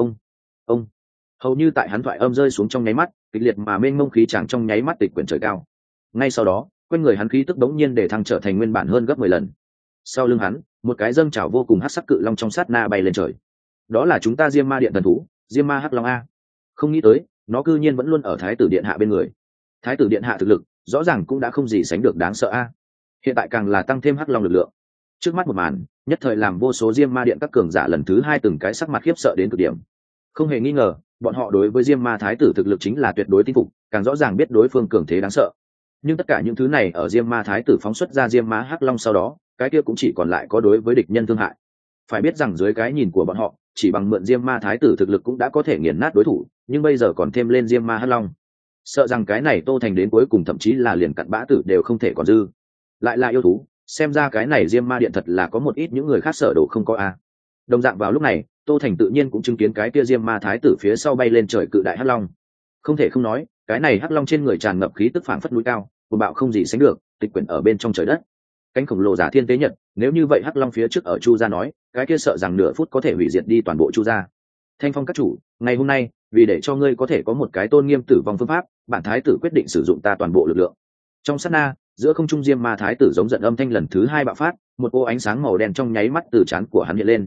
Ông, hầu như tại hắn thoại âm rơi xuống trong nháy mắt, kịch liệt mà mênh mông khí tràng trong nháy mắt tịch quyển trời cao. Ngay sau đó, quanh người hắn khí tức đống nhiên để thăng trở thành nguyên bản hơn gấp 10 lần. Sau lưng hắn, một cái dâng trào vô cùng hắc sắc cự long trong sát na bay lên trời. Đó là chúng ta Diêm Ma Điện thần thú, Diêm Ma Hắc Long a. Không nghĩ tới, nó cư nhiên vẫn luôn ở Thái tử điện hạ bên người. Thái tử điện hạ thực lực rõ ràng cũng đã không gì sánh được đáng sợ a. Hiện tại càng là tăng thêm hắc long lực lượng. Trước mắt một màn nhất thời làm vô số diêm ma điện các cường giả lần thứ hai từng cái sắc mặt khiếp sợ đến cực điểm. Không hề nghi ngờ bọn họ đối với diêm ma thái tử thực lực chính là tuyệt đối tin phục, càng rõ ràng biết đối phương cường thế đáng sợ. Nhưng tất cả những thứ này ở diêm ma thái tử phóng xuất ra diêm ma hắc long sau đó, cái kia cũng chỉ còn lại có đối với địch nhân thương hại. Phải biết rằng dưới cái nhìn của bọn họ, chỉ bằng mượn diêm ma thái tử thực lực cũng đã có thể nghiền nát đối thủ, nhưng bây giờ còn thêm lên diêm ma hắc long, sợ rằng cái này Tô Thành đến cuối cùng thậm chí là liền cặn bã tử đều không thể còn dư. Lại là yêu thú, xem ra cái này diêm ma điện thật là có một ít những người khác sợ đồ không có a. Đồng dạng vào lúc này, Tô Thành tự nhiên cũng chứng kiến cái kia diêm ma thái tử phía sau bay lên trời cự đại hắc long. Không thể không nói, cái này hắc long trên người tràn ngập khí tức phảng phất núi cao, cuồng bạo không gì sánh được, tịch quyển ở bên trong trời đất. Cánh khổng lồ giả thiên tế nhật, nếu như vậy hắc long phía trước ở Chu gia nói, cái kia sợ rằng nửa phút có thể hủy diệt đi toàn bộ Chu gia. Thanh Phong các chủ, ngày hôm nay, vì để cho ngươi có thể có một cái tôn nghiêm tử vong phương pháp, bản thái tử quyết định sử dụng ta toàn bộ lực lượng. Trong sát na, giữa không trung diêm ma thái tử giống giận âm thanh lần thứ hai bạo phát, một ô ánh sáng màu đen trong nháy mắt từ trán của hắn hiện lên.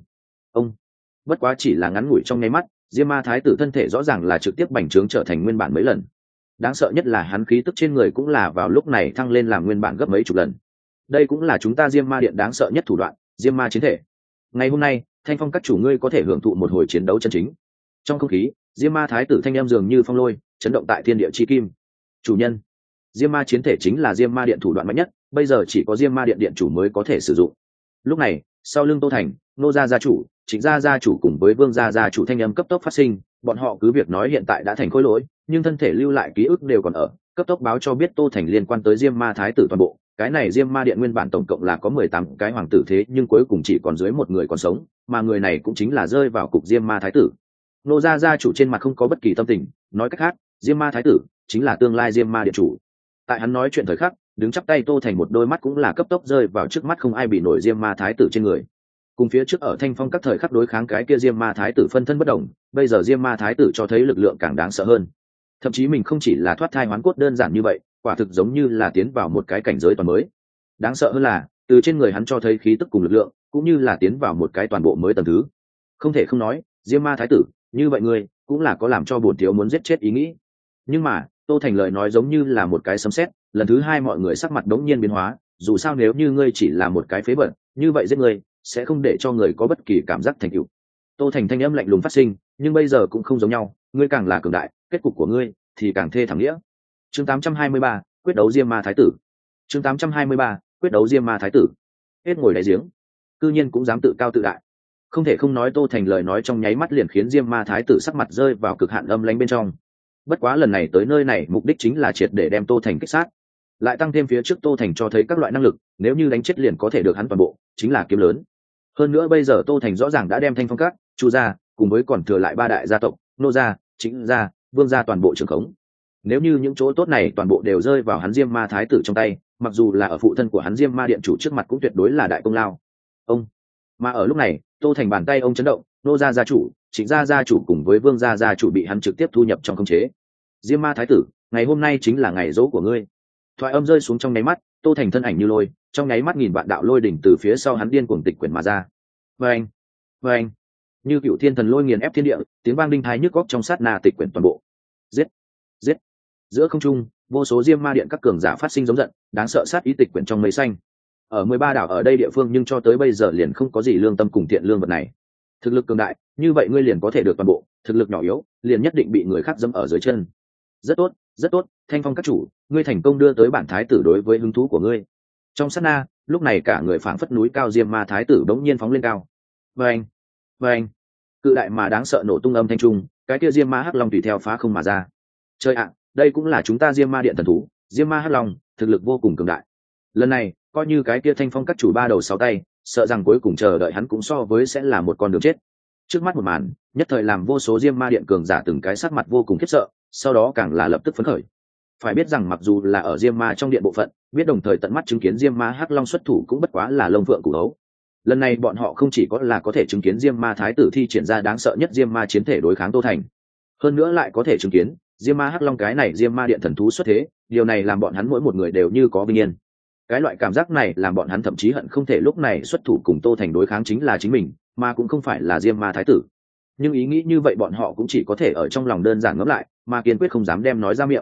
Ông. Bất quá chỉ là ngắn ngủi trong nháy mắt, diêm ma thái tử thân thể rõ ràng là trực tiếp bành trướng trở thành nguyên bản mấy lần. Đáng sợ nhất là hắn khí tức trên người cũng là vào lúc này thăng lên làm nguyên bản gấp mấy chục lần. Đây cũng là chúng ta diêm ma điện đáng sợ nhất thủ đoạn, diêm ma chiến thể. Ngày hôm nay, Thanh Phong các chủ ngươi có thể hưởng thụ một hồi chiến đấu chân chính. Trong không khí, diêm ma thái tử thanh em dường như phong lôi, chấn động tại thiên địa chi kim. Chủ nhân, diêm ma chiến thể chính là diêm ma điện thủ đoạn mạnh nhất, bây giờ chỉ có diêm ma điện điện chủ mới có thể sử dụng. Lúc này, sau lưng Tô Thành, Nô gia gia chủ, Trịnh gia gia chủ cùng với Vương gia gia chủ thanh âm cấp tốc phát sinh, bọn họ cứ việc nói hiện tại đã thành khối lỗi, nhưng thân thể lưu lại ký ức đều còn ở, cấp tốc báo cho biết Tô Thành liên quan tới diêm ma thái tử toàn bộ. Cái này diêm ma điện nguyên bản tổng cộng là có 18 cái hoàng tử thế nhưng cuối cùng chỉ còn dưới một người còn sống, mà người này cũng chính là rơi vào cục diêm ma thái tử. Nô gia gia chủ trên mặt không có bất kỳ tâm tình, nói cách khác, diêm ma thái tử chính là tương lai diêm ma điện chủ. Tại hắn nói chuyện thời khắc, đứng chắp tay Tô Thành một đôi mắt cũng là cấp tốc rơi vào trước mắt không ai bị nổi diêm ma thái tử trên người. Cùng phía trước ở Thanh Phong các thời khắc đối kháng cái kia diêm ma thái tử phân thân bất động, bây giờ diêm ma thái tử cho thấy lực lượng càng đáng sợ hơn. Thậm chí mình không chỉ là thoát thai hoán cốt đơn giản như vậy, quả thực giống như là tiến vào một cái cảnh giới toàn mới. Đáng sợ hơn là, từ trên người hắn cho thấy khí tức cùng lực lượng, cũng như là tiến vào một cái toàn bộ mới tầng thứ. Không thể không nói, diêm ma thái tử, như vậy ngươi cũng là có làm cho bổn thiếu muốn giết chết ý nghĩ. Nhưng mà, Tô Thành lời nói giống như là một cái sấm sét, lần thứ hai mọi người sắc mặt đống nhiên biến hóa, dù sao nếu như ngươi chỉ là một cái phế vật, như vậy giết ngươi sẽ không để cho người có bất kỳ cảm giác thành tựu. Tô Thành thanh âm lạnh lùng phát sinh, nhưng bây giờ cũng không giống nhau, ngươi càng là cường đại, kết cục của ngươi thì càng thê thảm nghĩa. Chương 823, quyết đấu diêm ma thái tử. Chương 823, quyết đấu diêm ma thái tử. Hết ngồi đáy giếng, cư nhiên cũng dám tự cao tự đại. Không thể không nói Tô Thành lời nói trong nháy mắt liền khiến diêm ma thái tử sắc mặt rơi vào cực hạn âm lãnh bên trong. Bất quá lần này tới nơi này mục đích chính là triệt để đem Tô Thành kích sát, lại tăng thêm phía trước Tô Thành cho thấy các loại năng lực, nếu như đánh chết liền có thể được hắn toàn bộ, chính là kiếm lớn. Hơn nữa bây giờ Tô Thành rõ ràng đã đem Thanh Phong các, Chu gia, cùng với còn thừa lại ba đại gia tộc, Nô gia, Trịnh gia, Vương gia toàn bộ trưởng khống. Nếu như những chỗ tốt này toàn bộ đều rơi vào hắn diêm ma thái tử trong tay, mặc dù là ở phụ thân của hắn diêm ma điện chủ trước mặt cũng tuyệt đối là đại công lao. Mà ở lúc này, Tô Thành bàn tay ông chấn động, Nô gia gia chủ, Trịnh gia gia chủ cùng với Vương gia gia chủ bị hắn trực tiếp thu nhập trong khống chế. Diêm ma thái tử, ngày hôm nay chính là ngày dỗ của ngươi. Thoại âm rơi xuống trong nháy mắt, Tô Thành thân ảnh như lôi, trong nháy mắt nghìn vạn đạo lôi đỉnh từ phía sau hắn điên cuồng tịch quyển mà ra. Vâng, như cựu thiên thần lôi nghiền ép thiên địa, tiếng vang đinh thái nhức góc trong sát na tịch quyển toàn bộ. Giết. Giữa không trung, vô số diêm ma điện các cường giả phát sinh giống giận, đáng sợ sát ý tịch quyển trong mây xanh. Ở 13 đảo ở đây địa phương nhưng cho tới bây giờ liền không có gì lương tâm cùng thiện lương vật này. Thực lực cường đại, như vậy ngươi liền có thể được toàn bộ, thực lực nhỏ yếu, liền nhất định bị người khác dẫm ở dưới chân. Rất tốt, Thanh Phong các chủ, ngươi thành công đưa tới bản thái tử đối với hứng thú của ngươi. Trong sát na, lúc này cả người phảng phất núi cao diêm ma thái tử bỗng nhiên phóng lên cao. Vâng, cự đại mà đáng sợ nổ tung âm thanh trung, cái kia diêm ma hắc long tùy theo phá không mà ra. Chơi ạ, đây cũng là chúng ta diêm ma điện thần thú, diêm ma hắc long, thực lực vô cùng cường đại. Lần này, coi như cái kia Thanh Phong các chủ ba đầu sáu tay, sợ rằng cuối cùng chờ đợi hắn cũng so với sẽ là một con đường chết. Trước mắt một màn, nhất thời làm vô số diêm ma điện cường giả từng cái sắc mặt vô cùng khiếp sợ, sau đó càng là lập tức phấn khởi. Phải biết rằng mặc dù là ở diêm ma trong điện bộ phận, biết đồng thời tận mắt chứng kiến diêm ma hắc long xuất thủ cũng bất quá là lông phượng củ hấu. Lần này bọn họ không chỉ có là có thể chứng kiến diêm ma thái tử thi triển ra đáng sợ nhất diêm ma chiến thể đối kháng Tô Thành, hơn nữa lại có thể chứng kiến diêm ma hắc long cái này diêm ma điện thần thú xuất thế, điều này làm bọn hắn mỗi một người đều như có vinh yên. Cái loại cảm giác này làm bọn hắn thậm chí hận không thể lúc này xuất thủ cùng Tô Thành đối kháng chính là chính mình, mà cũng không phải là diêm ma thái tử. Nhưng ý nghĩ như vậy bọn họ cũng chỉ có thể ở trong lòng đơn giản ngẫm lại, mà kiên quyết không dám đem nói ra miệng.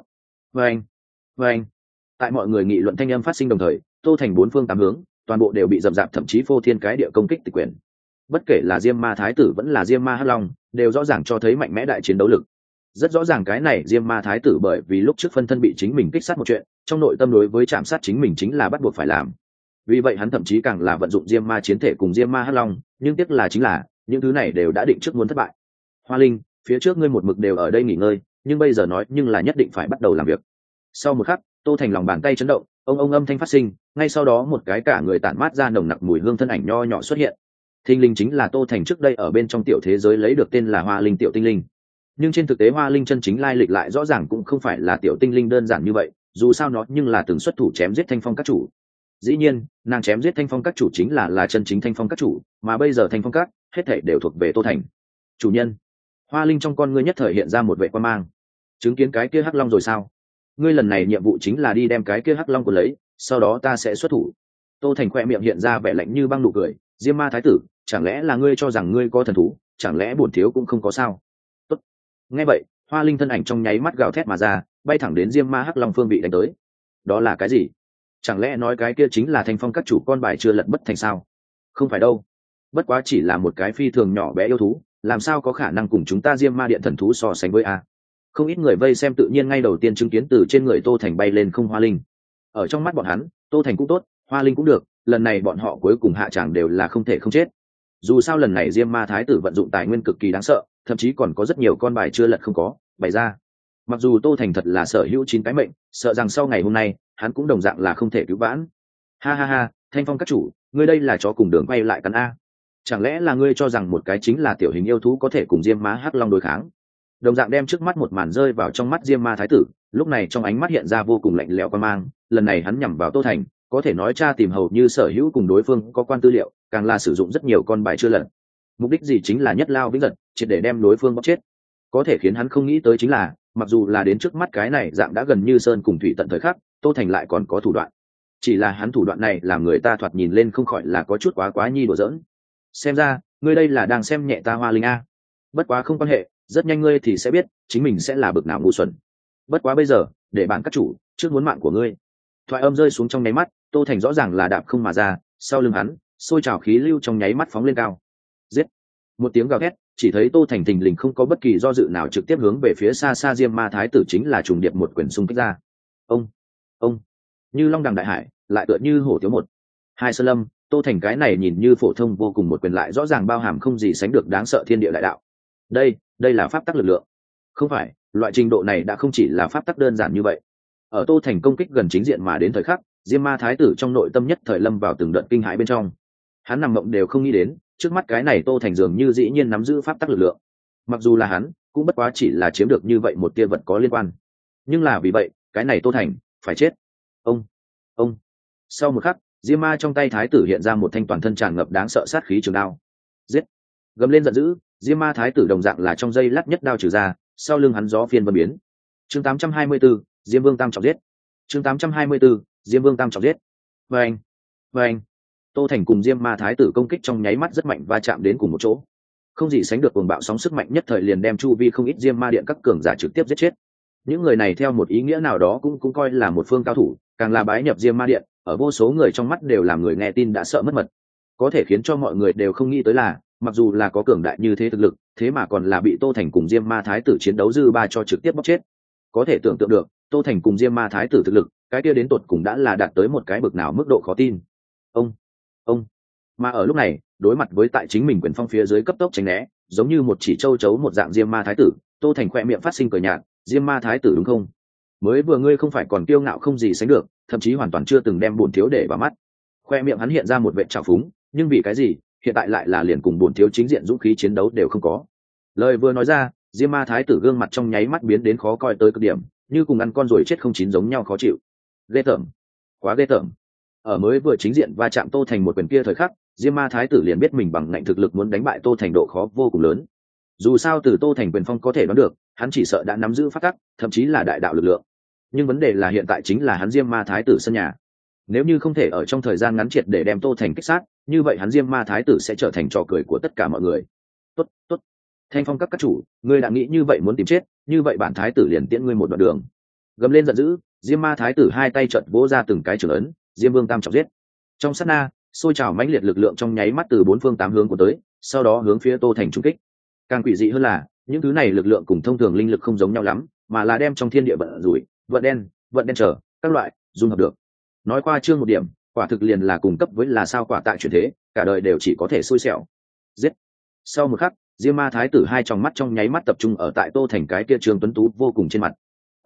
Vâng, vâng. Tại mọi người nghị luận thanh âm phát sinh đồng thời, tô thành bốn phương tám hướng, toàn bộ đều bị dầm dạp thậm chí phô thiên cái địa công kích tịch quyền. Bất kể là Diêm Ma Thái tử vẫn là Diêm Ma Hắc Long, đều rõ ràng cho thấy mạnh mẽ đại chiến đấu lực. Rất rõ ràng cái này Diêm Ma Thái tử bởi vì lúc trước phân thân bị chính mình kích sát một chuyện, trong nội tâm đối với chạm sát chính mình chính là bắt buộc phải làm. Vì vậy hắn thậm chí càng là vận dụng Diêm Ma chiến thể cùng Diêm Ma Hắc Long, nhưng tiếc là chính là những thứ này đều đã định trước muốn thất bại. Hoa Linh, phía trước ngươi một mực đều ở đây nghỉ ngơi, nhưng bây giờ nói nhưng là nhất định phải bắt đầu làm việc. Sau một khắc, Tô Thành lòng bàn tay chấn động, ông âm thanh phát sinh, ngay sau đó một cái cả người tản mát ra nồng nặc mùi hương thân ảnh nho nhỏ xuất hiện. Thinh linh chính là Tô Thành trước đây ở bên trong tiểu thế giới lấy được tên là Hoa Linh tiểu tinh linh. Nhưng trên thực tế Hoa Linh chân chính lai lịch lại rõ ràng cũng không phải là tiểu tinh linh đơn giản như vậy, dù sao nó nhưng là từng xuất thủ chém giết Thanh Phong các chủ. Dĩ nhiên, nàng chém giết Thanh Phong các chủ chính là chân chính Thanh Phong các chủ, mà bây giờ Thanh Phong các hết thảy đều thuộc về Tô Thành. Chủ nhân. Hoa Linh trong con ngươi nhất thời hiện ra một vẻ quan mang. Chứng kiến cái kia hắc long rồi sao? Ngươi lần này nhiệm vụ chính là đi đem cái kia hắc long của lấy, sau đó ta sẽ xuất thủ. Tô Thành khoe miệng hiện ra vẻ lạnh như băng nụ cười. Diêm Ma Thái tử, chẳng lẽ là ngươi cho rằng ngươi có thần thú, chẳng lẽ bổn thiếu cũng không có sao? Tốt. Nghe vậy, Hoa Linh thân ảnh trong nháy mắt gào thét mà ra, bay thẳng đến Diêm Ma Hắc Long phương bị đánh tới. Đó là cái gì? Chẳng lẽ nói cái kia chính là Thanh Phong các chủ con bài chưa lật bất thành sao? Không phải đâu. Bất quá chỉ là một cái phi thường nhỏ bé yêu thú, làm sao có khả năng cùng chúng ta Diêm Ma điện thần thú so sánh với a? Không ít người vây xem tự nhiên ngay đầu tiên chứng kiến từ trên người Tô Thành bay lên không Hoa Linh. Ở trong mắt bọn hắn, Tô Thành cũng tốt, Hoa Linh cũng được, lần này bọn họ cuối cùng hạ tràng đều là không thể không chết. Dù sao lần này Diêm Ma Thái tử vận dụng tài nguyên cực kỳ đáng sợ, thậm chí còn có rất nhiều con bài chưa lật không có bày ra. Mặc dù Tô Thành thật là sở hữu 9 cái mệnh, sợ rằng sau ngày hôm nay hắn cũng đồng dạng là không thể cứu vãn. Ha ha ha, Thanh Phong các chủ, ngươi đây là chó cùng đường quay lại cắn a? Chẳng lẽ là ngươi cho rằng một cái chính là tiểu hình yêu thú có thể cùng Diêm Ma Hắc Long đối kháng? Đồng dạng đem trước mắt một màn rơi vào trong mắt Diêm Ma Thái tử, lúc này trong ánh mắt hiện ra vô cùng lạnh lẽo quan mang. Lần này hắn nhắm vào Tô Thành, có thể nói tra tìm hầu như sở hữu cùng đối phương có quan tư liệu, càng là sử dụng rất nhiều con bài chưa lật. Mục đích gì chính là nhất lao vĩnh giật, chỉ để đem đối phương bóc chết. Có thể khiến hắn không nghĩ tới chính là, mặc dù là đến trước mắt cái này dạng đã gần như sơn cùng thủy tận thời khắc, Tô Thành lại còn có thủ đoạn. Chỉ là hắn thủ đoạn này làm người ta thoạt nhìn lên không khỏi là có chút quá nhi đùa giỡn. Xem ra, ngươi đây là đang xem nhẹ ta Hoa Linh a. Bất quá không quan hệ, rất nhanh ngươi thì sẽ biết, chính mình sẽ là bực nào ngu xuẩn. Bất quá bây giờ, để bạn các chủ, trước muốn mạng của ngươi. Thoại âm rơi xuống trong nháy mắt, Tô Thành rõ ràng là đạp không mà ra, sau lưng hắn, xôi trào khí lưu trong nháy mắt phóng lên cao. Giết! Một tiếng gào thét, chỉ thấy Tô Thành thình lình không có bất kỳ do dự nào trực tiếp hướng về phía xa xa Diêm Ma Thái tử chính là trùng điệp một quyền xung kích ra. Ông, như long đằng đại hải, lại tựa như hổ thiếu một. Hai sơn lâm, Tô Thành cái này nhìn như phổ thông vô cùng một quyền lại rõ ràng bao hàm không gì sánh được đáng sợ thiên địa đại đạo. Đây là pháp tắc lực lượng. Không phải, loại trình độ này đã không chỉ là pháp tắc đơn giản như vậy. Ở Tô Thành công kích gần chính diện mà đến thời khắc, Diêm Ma Thái tử trong nội tâm nhất thời lâm vào từng đợt kinh hãi bên trong. Hắn nằm mộng đều không nghĩ đến, trước mắt cái này Tô Thành dường như dĩ nhiên nắm giữ pháp tắc lực lượng. Mặc dù là hắn, cũng bất quá chỉ là chiếm được như vậy một tia vật có liên quan. Nhưng là vì vậy, cái này Tô Thành phải chết. Ông. Sau một khắc, Diêm Ma trong tay thái tử hiện ra một thanh toàn thân tràn ngập đáng sợ sát khí trường đao. Giết! Gầm lên giận dữ, Diêm Ma thái tử đồng dạng là trong giây lát nhất đao trừ ra, sau lưng hắn gió phiên vân biến. Chương 824, Diêm Vương Tam trọng giết. Chương 824, Diêm Vương Tam trọng giết. Vâng. Tô Thành cùng Diêm Ma thái tử công kích trong nháy mắt rất mạnh va chạm đến cùng một chỗ. Không gì sánh được cuồng bạo sóng sức mạnh nhất thời liền đem chu vi không ít Diêm Ma điện các cường giả trực tiếp giết chết. Những người này theo một ý nghĩa nào đó cũng coi là một phương cao thủ, càng là bái nhập Diêm Ma điện, ở vô số người trong mắt đều làm người nghe tin đã sợ mất mật. Có thể khiến cho mọi người đều không nghĩ tới là, mặc dù là có cường đại như thế thực lực, thế mà còn là bị Tô Thành cùng Diêm Ma thái tử chiến đấu dư ba cho trực tiếp bóc chết. Có thể tưởng tượng được, Tô Thành cùng Diêm Ma thái tử thực lực, cái kia đến tột cùng đã là đạt tới một cái bậc nào mức độ khó tin. Ông. Mà ở lúc này, đối mặt với tại chính mình quyền phong phía dưới cấp tốc tránh né, giống như một chỉ châu chấu một dạng Diêm Ma thái tử, Tô Thành khoe miệng phát sinh cười nhạt, Diêm Ma thái tử đúng không? Mới vừa ngươi không phải còn kiêu ngạo không gì sánh được, thậm chí hoàn toàn chưa từng đem bổn thiếu để vào mắt. Khoe miệng hắn hiện ra một vẻ trào phúng, nhưng vì cái gì, hiện tại lại là liền cùng bổn thiếu chính diện dũng khí chiến đấu đều không có. Lời vừa nói ra, Diêm Ma thái tử gương mặt trong nháy mắt biến đến khó coi tới cực điểm, như cùng ăn con ruồi chết không chín giống nhau khó chịu. Ghê tởm, quá ghê tởm. Ở mới vừa chính diện va chạm Tô Thành một quyền kia thời khắc, Diêm Ma thái tử liền biết mình bằng ngạnh thực lực muốn đánh bại Tô Thành độ khó vô cùng lớn. Dù sao từ Tô Thành quyền phong có thể đoán được, hắn chỉ sợ đã nắm giữ pháp tắc, thậm chí là đại đạo lực lượng. Nhưng vấn đề là hiện tại chính là hắn Diêm Ma thái tử sân nhà. Nếu như không thể ở trong thời gian ngắn triệt để đem Tô Thành kích sát, như vậy hắn Diêm Ma thái tử sẽ trở thành trò cười của tất cả mọi người. Tốt. Thanh Phong các chủ, ngươi đã nghĩ như vậy muốn tìm chết, như vậy bản thái tử liền tiễn ngươi một đoạn đường. Gầm lên giận dữ, Diêm Ma Thái tử hai tay trận vỗ ra từng cái trường ấn, Diêm Vương tam trọng giết. Trong sát na, xôi trào mãnh liệt lực lượng trong nháy mắt từ bốn phương tám hướng của tới, sau đó hướng phía Tô Thành trung kích. Càng quỷ dị hơn là, những thứ này lực lượng cùng thông thường linh lực không giống nhau lắm, mà là đem trong thiên địa vận rủi, vận đen trở các loại dung hợp được. Nói qua chương một điểm, quả thực liền là cùng cấp với là sao quả tại chuyển thế, cả đời đều chỉ có thể xui xẻo. Giết. Sau một khắc, Diêm Ma Thái tử hai tròng mắt trong nháy mắt tập trung ở tại Tô Thành cái kia Trương Tuấn Tú vô cùng trên mặt.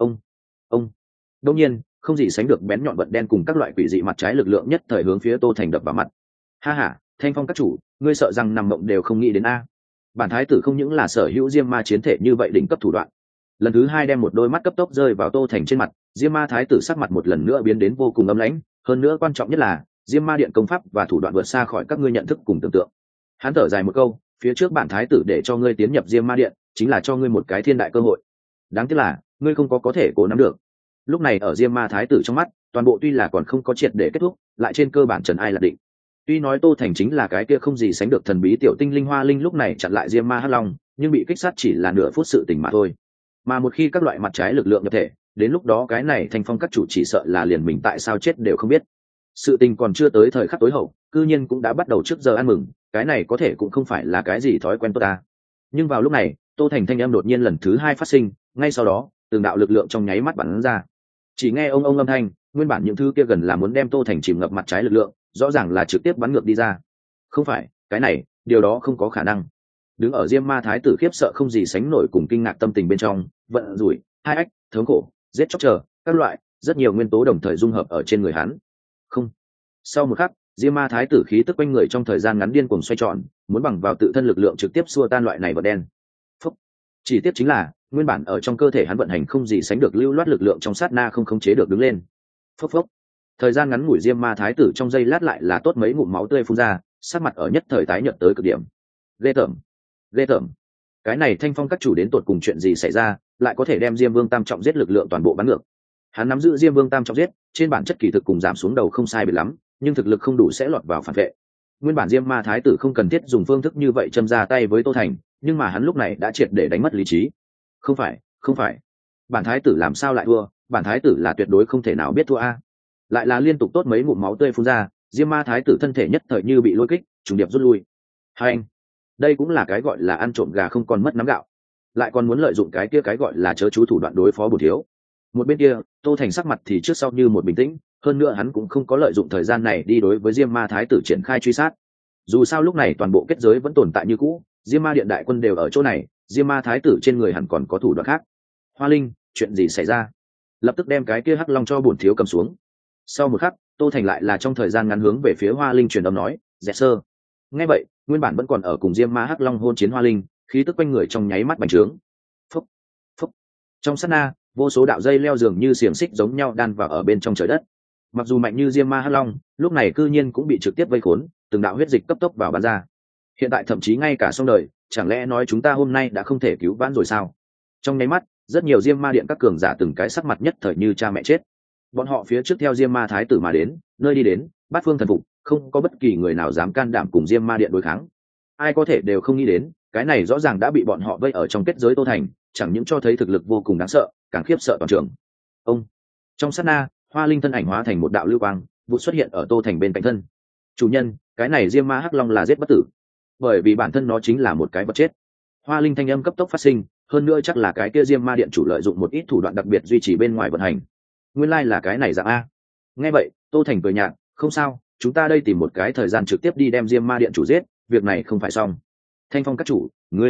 Ông. Đương nhiên, không gì sánh được bén nhọn vận đen cùng các loại quỷ dị mặt trái lực lượng nhất thời hướng phía Tô Thành đập vào mặt. Ha ha, Thanh Phong các chủ, ngươi sợ rằng nằm mộng đều không nghĩ đến a. Bản thái tử không những là sở hữu Diêm Ma chiến thể như vậy đỉnh cấp thủ đoạn. Lần thứ hai đem một đôi mắt cấp tốc rơi vào Tô Thành trên mặt, Diêm Ma thái tử sắc mặt một lần nữa biến đến vô cùng âm lãnh, hơn nữa quan trọng nhất là, Diêm Ma điện công pháp và thủ đoạn vượt xa khỏi các ngươi nhận thức cùng tưởng tượng. Hắn thở dài một câu, phía trước bản thái tử để cho ngươi tiến nhập Diêm Ma điện, chính là cho ngươi một cái thiên đại cơ hội. Đáng tiếc là, ngươi không có thể cố nắm được. Lúc này ở Diêm Ma thái tử trong mắt, toàn bộ tuy là còn không có triệt để kết thúc, lại trên cơ bản trần ai lạc định. Tuy nói Tô Thành chính là cái kia không gì sánh được thần bí tiểu tinh linh Hoa Linh lúc này chặn lại Diêm Ma Hắc Long, nhưng bị kích sát chỉ là nửa phút sự tình mà thôi. Mà một khi các loại mặt trái lực lượng nhập thể, đến lúc đó cái này Thanh Phong các chủ chỉ sợ là liền mình tại sao chết đều không biết. Sự tình còn chưa tới thời khắc tối hậu, cư nhiên cũng đã bắt đầu trước giờ ăn mừng, cái này có thể cũng không phải là cái gì thói quen tốt ta. Nhưng vào lúc này, Tô Thành thanh âm đột nhiên lần thứ hai phát sinh, ngay sau đó, từng đạo lực lượng trong nháy mắt bắn ra. Chỉ nghe ông âm thanh, nguyên bản những thứ kia gần là muốn đem Tô Thành chìm ngập mặt trái lực lượng, rõ ràng là trực tiếp bắn ngược đi ra. Không phải, cái này, điều đó không có khả năng. Đứng ở Diêm Ma thái tử khiếp sợ không gì sánh nổi cùng kinh ngạc tâm tình bên trong, vận rủi, hai ách, thống khổ, giết chóc chờ, các loại, rất nhiều nguyên tố đồng thời dung hợp ở trên người hắn. Không. Sau một khắc, Diêm Ma thái tử khí tức quanh người trong thời gian ngắn điên cuồng xoay tròn, muốn bằng vào tự thân lực lượng trực tiếp xua tan loại này vật đen. Phúc. Chỉ tiếc chính là, nguyên bản ở trong cơ thể hắn vận hành không gì sánh được lưu loát lực lượng trong sát na không khống chế được đứng lên. Phốc phốc. Thời gian ngắn ngủi Diêm Ma thái tử trong giây lát lại là tốt mấy ngụm máu tươi phun ra, sát mặt ở nhất thời tái nhợt tới cực điểm. Ghê tởm. Cái này Thanh Phong các chủ đến tột cùng chuyện gì xảy ra, lại có thể đem Diêm Vương tam trọng giết lực lượng toàn bộ bắn ngược. Hắn nắm giữ Diêm Vương tam trọng giết, trên bản chất kỳ thực cùng giảm xuống đầu không sai biệt lắm, nhưng thực lực không đủ sẽ lọt vào phản vệ. Nguyên bản Diêm Ma thái tử không cần thiết dùng phương thức như vậy châm ra tay với Tô Thành, nhưng mà hắn lúc này đã triệt để đánh mất lý trí. Không phải. Bản thái tử làm sao lại thua, bản thái tử là tuyệt đối không thể nào biết thua a. Lại là liên tục tốt mấy ngụm máu tươi phun ra, Diêm Ma thái tử thân thể nhất thời như bị lôi kích, trùng điệp rút lui. Hai anh, đây cũng là cái gọi là ăn trộm gà không còn mất nắm gạo, lại còn muốn lợi dụng cái kia cái gọi là chớ chú thủ đoạn đối phó bổn thiếu. Một bên kia, Tô Thành sắc mặt thì trước sau như một bình tĩnh, hơn nữa hắn cũng không có lợi dụng thời gian này đi đối với Diêm Ma thái tử triển khai truy sát. Dù sao lúc này toàn bộ kết giới vẫn tồn tại như cũ, Diêm Ma điện đại quân đều ở chỗ này, Diêm Ma thái tử trên người hẳn còn có thủ đoạn khác. Hoa Linh, chuyện gì xảy ra? Lập tức đem cái kia Hắc Long cho bổn thiếu cầm xuống. Sau một khắc, Tô Thành lại là trong thời gian ngắn hướng về phía Hoa Linh truyền âm nói, "Dẹt sơ." Nghe vậy, nguyên bản vẫn còn ở cùng Diêm Ma Hắc Long hôn chiến Hoa Linh, khí tức quanh người trong nháy mắt bành trướng. Phúc, phúc. Trong sát na, vô số đạo dây leo dường như xiềng xích giống nhau đan vào ở bên trong trời đất. Mặc dù mạnh như Diêm Ma Hắc Long, lúc này cư nhiên cũng bị trực tiếp vây khốn, từng đạo huyết dịch cấp tốc vào bắn ra. Hiện tại thậm chí ngay cả xong đời, chẳng lẽ nói chúng ta hôm nay đã không thể cứu vãn rồi sao? Trong nháy mắt, rất nhiều Diêm Ma điện các cường giả từng cái sắc mặt nhất thời như cha mẹ chết. Bọn họ phía trước theo Diêm Ma thái tử mà đến, nơi đi đến, bát phương thần phục, không có bất kỳ người nào dám can đảm cùng Diêm Ma điện đối kháng. Ai có thể đều không nghĩ đến, cái này rõ ràng đã bị bọn họ vây ở trong kết giới Tô Thành, chẳng những cho thấy thực lực vô cùng đáng sợ, càng khiếp sợ toàn trường. Ông. Trong sát na, Hoa Linh thân ảnh hóa thành một đạo lưu quang, vụ xuất hiện ở Tô Thành bên cạnh thân. Chủ nhân, cái này Diêm Ma Hắc Long là giết bất tử, bởi vì bản thân nó chính là một cái vật chết. Hoa Linh thanh âm cấp tốc phát sinh, hơn nữa chắc là cái kia Diêm Ma điện chủ lợi dụng một ít thủ đoạn đặc biệt duy trì bên ngoài vận hành. Nguyên lai là cái này dạng a. Nghe vậy, Tô Thành cười nhạt, không sao, chúng ta đây tìm một cái thời gian trực tiếp đi đem Diêm Ma điện chủ giết, việc này không phải xong. Thanh Phong các chủ,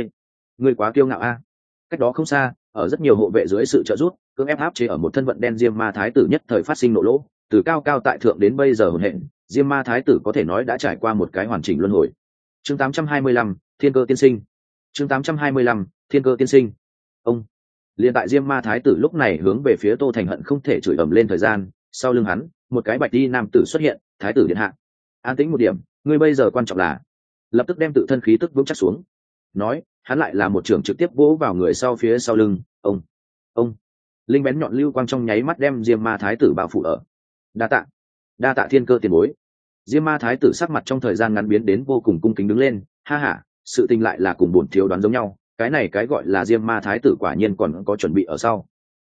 ngươi quá kiêu ngạo a. Cách đó không xa, ở rất nhiều hộ vệ dưới sự trợ giúp, cưỡng ép áp chế ở một thân vận đen Diêm Ma thái tử nhất thời phát sinh nổ lỗ, từ cao cao tại thượng đến bây giờ hồn hện, Diêm Ma thái tử có thể nói đã trải qua một cái hoàn chỉnh luân hồi. Chương 825, Thiên Cơ tiên sinh. Chương 825, Thiên Cơ tiên sinh. Ông. Liên tại Diêm Ma thái tử lúc này hướng về phía Tô Thành hận không thể chửi ầm lên thời gian, sau lưng hắn, một cái bạch y nam tử xuất hiện, thái tử điện hạ. An tĩnh một điểm, ngươi bây giờ quan trọng là lập tức đem tự thân khí tức vững chắc xuống. Nói, hắn lại là một trường trực tiếp vỗ vào người sau phía sau lưng, ông. Linh bén nhọn lưu quang trong nháy mắt đem Diêm Ma thái tử bao phủ ở. Đa tạ Thiên Cơ tiền bối. Diêm Ma thái tử sắc mặt trong thời gian ngắn biến đến vô cùng cung kính đứng lên, ha ha, sự tình lại là cùng bổn thiếu đoán giống nhau, cái này cái gọi là Diêm Ma thái tử quả nhiên còn có chuẩn bị ở sau.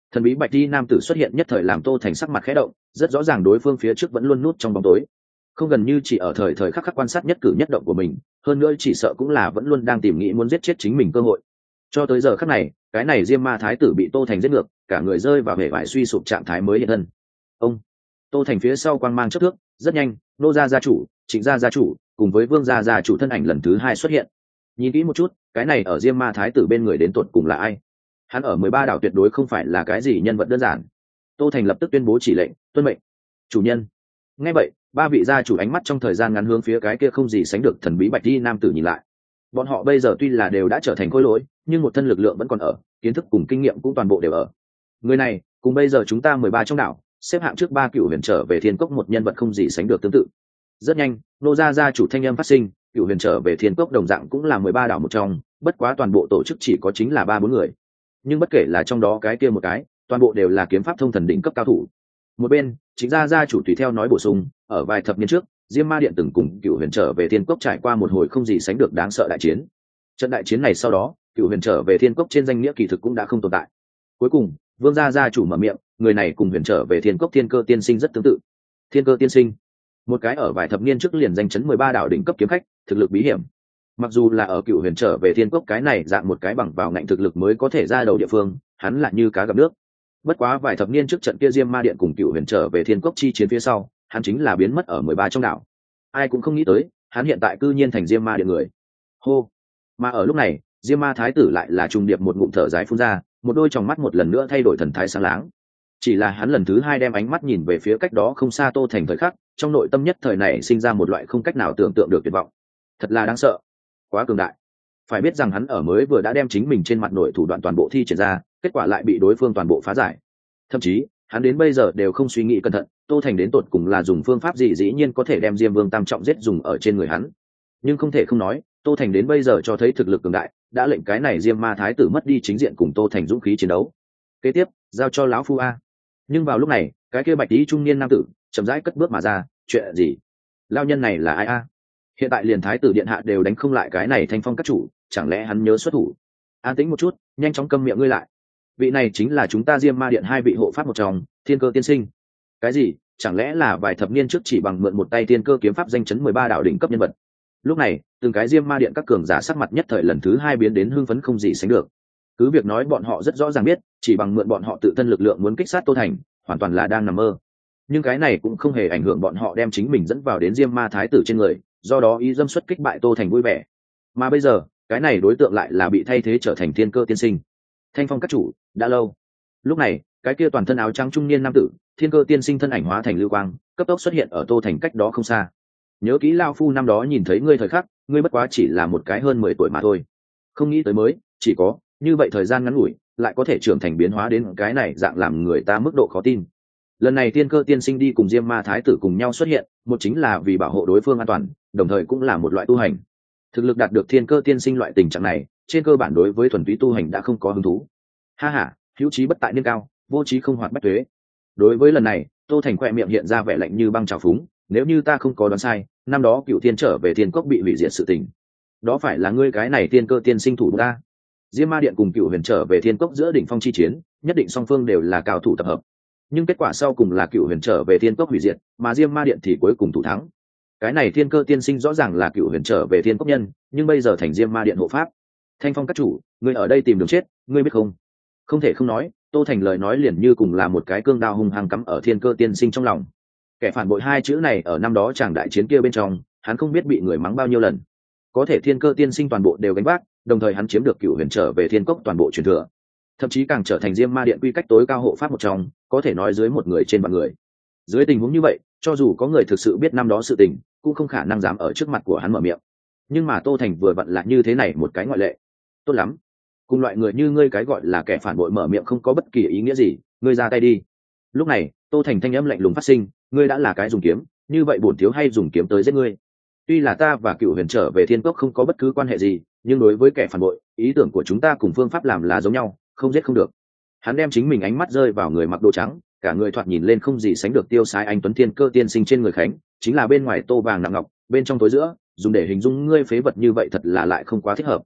Thần bí bạch y nam tử xuất hiện nhất thời làm Tô Thành sắc mặt khẽ động, rất rõ ràng đối phương phía trước vẫn luôn núp trong bóng tối, không gần như chỉ ở thời thời khắc khắc quan sát nhất cử nhất động của mình, hơn nữa chỉ sợ cũng là vẫn luôn đang tìm nghĩ muốn giết chết chính mình cơ hội. Cho tới giờ khắc này, cái này Diêm Ma thái tử bị Tô Thành giết ngược, cả người rơi vào hệ vải suy sụp trạng thái mới hiện thân. Ông Tô Thành phía sau quang mang chớp thước, rất nhanh, Nô gia gia chủ, Trịnh gia gia chủ, cùng với Vương gia gia chủ thân ảnh lần thứ hai xuất hiện. Nhìn kỹ một chút, cái này ở Diêm Ma thái tử bên người đến tột cùng là ai? Hắn ở 13 đảo tuyệt đối không phải là cái gì nhân vật đơn giản. Tô Thành lập tức tuyên bố chỉ lệnh, tuân mệnh. Chủ nhân. Nghe vậy, ba vị gia chủ ánh mắt trong thời gian ngắn hướng phía cái kia không gì sánh được thần bí bạch y nam tử nhìn lại. Bọn họ bây giờ tuy là đều đã trở thành khối lỗi, nhưng một thân lực lượng vẫn còn ở, kiến thức cùng kinh nghiệm cũng toàn bộ đều ở. Người này, cùng bây giờ chúng ta 13 trong đảo, xếp hạng trước 3 cựu huyền trở về thiên cốc một nhân vật không gì sánh được tương tự. Rất nhanh, Nô gia gia chủ thanh âm phát sinh, cựu huyền trở về thiên cốc đồng dạng cũng là 13 đảo một trong, bất quá toàn bộ tổ chức chỉ có chính là 3-4 người. Nhưng bất kể là trong đó cái kia một cái, toàn bộ đều là kiếm pháp thông thần đỉnh cấp cao thủ. Một bên, chính gia chủ tùy theo nói bổ sung, ở vài thập niên trước, Diêm Ma Điện từng cùng cựu huyền trở về thiên cốc trải qua một hồi không gì sánh được đáng sợ đại chiến. Trận đại chiến này sau đó, cựu huyền trở về thiên cốc trên danh nghĩa kỳ thực cũng đã không tồn tại. Cuối cùng, Vương gia chủ mở miệng, người này cùng huyền trở về thiên cốc thiên cơ tiên sinh rất tương tự. Thiên cơ tiên sinh, một cái ở vài thập niên trước liền danh chấn 13 đảo đỉnh cấp kiếm khách, thực lực bí hiểm. Mặc dù là ở cựu huyền trở về thiên cốc cái này dạng một cái bằng vào ngạnh thực lực mới có thể ra đầu địa phương, hắn lại như cá gặp nước. Bất quá vài thập niên trước trận kia Diêm Ma Điện cùng cựu huyền trở về thiên cốc chi chiến phía sau, hắn chính là biến mất ở 13 trong đảo. Ai cũng không nghĩ tới, hắn hiện tại cư nhiên thành Diêm Ma Điện người. Hô. Mà ở lúc này, Diêm Ma thái tử lại là trùng điệp một ngụm thở dài phun ra, một đôi tròng mắt một lần nữa thay đổi thần thái sáng láng. Chỉ là hắn lần thứ hai đem ánh mắt nhìn về phía cách đó không xa Tô Thành thời khắc, trong nội tâm nhất thời này sinh ra một loại không cách nào tưởng tượng được tuyệt vọng. Thật là đáng sợ, quá cường đại. Phải biết rằng hắn ở mới vừa đã đem chính mình trên mặt nội thủ đoạn toàn bộ thi triển ra, kết quả lại bị đối phương toàn bộ phá giải. Thậm chí, hắn đến bây giờ đều không suy nghĩ cẩn thận, Tô Thành đến tột cùng là dùng phương pháp gì dĩ nhiên có thể đem Diêm Vương tam trọng giết dùng ở trên người hắn. Nhưng không thể không nói, Tô Thành đến bây giờ cho thấy thực lực cường đại, đã lệnh cái này Diêm Ma thái tử mất đi chính diện cùng Tô Thành dũng khí chiến đấu. Kế tiếp, giao cho lão phu a. Nhưng vào lúc này, cái kia bạch y trung niên nam tử chậm rãi cất bước mà ra, chuyện gì? Lao nhân này là ai a? Hiện tại liền thái tử điện hạ đều đánh không lại cái này Thanh Phong các chủ, chẳng lẽ hắn nhớ xuất thủ? An tĩnh một chút, nhanh chóng câm miệng ngươi lại. Vị này chính là chúng ta Diêm Ma Điện hai vị hộ pháp một trong, Thiên Cơ tiên sinh. Cái gì? Chẳng lẽ là vài thập niên trước chỉ bằng mượn một tay Thiên Cơ kiếm pháp danh chấn 13 đạo đỉnh cấp nhân vật? Lúc này, từng cái Diêm Ma Điện các cường giả sắc mặt nhất thời lần thứ hai biến đến hưng phấn không gì sánh được. Cứ việc nói bọn họ rất rõ ràng biết, chỉ bằng mượn bọn họ tự thân lực lượng muốn kích sát Tô Thành, hoàn toàn là đang nằm mơ. Nhưng cái này cũng không hề ảnh hưởng bọn họ đem chính mình dẫn vào đến Diêm Ma thái tử trên người, do đó ý dâm xuất kích bại Tô Thành vui vẻ. Mà bây giờ, cái này đối tượng lại là bị thay thế trở thành Thiên Cơ tiên sinh. Thanh Phong các chủ, đã lâu. Lúc này, cái kia toàn thân áo trắng trung niên nam tử, Thiên Cơ tiên sinh thân ảnh hóa thành lưu quang, cấp tốc xuất hiện ở Tô Thành cách đó không xa. Nhớ kỹ lao phu năm đó nhìn thấy ngươi thời khắc, ngươi bất quá chỉ là một cái hơn 10 tuổi mà thôi. Không nghĩ tới mới, chỉ có như vậy thời gian ngắn ngủi, lại có thể trưởng thành biến hóa đến cái này dạng làm người ta mức độ khó tin. Lần này Thiên Cơ tiên sinh đi cùng Diêm Ma thái tử cùng nhau xuất hiện, một chính là vì bảo hộ đối phương an toàn, đồng thời cũng là một loại tu hành. Thực lực đạt được Thiên Cơ tiên sinh loại tình trạng này, trên cơ bản đối với thuần túy tu hành đã không có hứng thú. Ha ha, hữu trí bất tại niên cao, vô trí không hoạt bách tuế. Đối với lần này, Tô Thành khoe miệng hiện ra vẻ lạnh như băng trào phúng, nếu như ta không có đoán sai, năm đó Cựu Thiên trở về Thiên Cốc bị hủy diệt sự tình, đó phải là ngươi cái này Thiên Cơ tiên sinh thủ ta. Diêm Ma Điện cùng Cựu Huyền trở về Thiên Cốc giữa đỉnh phong chi chiến, nhất định song phương đều là cao thủ tập hợp. Nhưng kết quả sau cùng là Cựu Huyền trở về Thiên Cốc hủy diệt, mà Diêm Ma Điện thì cuối cùng thủ thắng. Cái này Thiên Cơ tiên sinh rõ ràng là Cựu Huyền trở về Thiên Cốc nhân, nhưng bây giờ thành Diêm Ma Điện hộ pháp. Thanh Phong các chủ, ngươi ở đây tìm đường chết, ngươi biết không? Không thể không nói, Tô Thành lời nói liền như cùng là một cái cương đao hung hăng cắm ở Thiên Cơ tiên sinh trong lòng. Kẻ phản bội hai chữ này ở năm đó chàng đại chiến kia bên trong, hắn không biết bị người mắng bao nhiêu lần. Có thể Thiên Cơ tiên sinh toàn bộ đều gánh vác, đồng thời hắn chiếm được Cựu Huyền trở về Thiên Cốc toàn bộ truyền thừa, thậm chí càng trở thành Diêm Ma Điện quy cách tối cao hộ pháp một trong, có thể nói dưới một người trên vạn người. Dưới tình huống như vậy, cho dù có người thực sự biết năm đó sự tình, cũng không khả năng dám ở trước mặt của hắn mở miệng. Nhưng mà Tô Thành vừa vặn là như thế này một cái ngoại lệ. Tốt lắm, cùng loại người như ngươi cái gọi là kẻ phản bội mở miệng không có bất kỳ ý nghĩa gì, ngươi ra tay đi. Lúc này, Tô Thành thanh âm lạnh lùng phát sinh, ngươi đã là cái dùng kiếm, như vậy bổn thiếu hay dùng kiếm tới giết ngươi. Tuy là ta và Cựu Huyền trở về Thiên Cốc không có bất cứ quan hệ gì, nhưng đối với kẻ phản bội, ý tưởng của chúng ta cùng phương pháp làm là giống nhau, không giết không được. Hắn đem chính mình ánh mắt rơi vào người mặc đồ trắng, cả người thoạt nhìn lên không gì sánh được tiêu sái anh tuấn Thiên Cơ tiên sinh trên người khánh, chính là bên ngoài tô vàng nặng ngọc, bên trong tối giữa, dùng để hình dung ngươi phế vật như vậy thật là lại không quá thích hợp.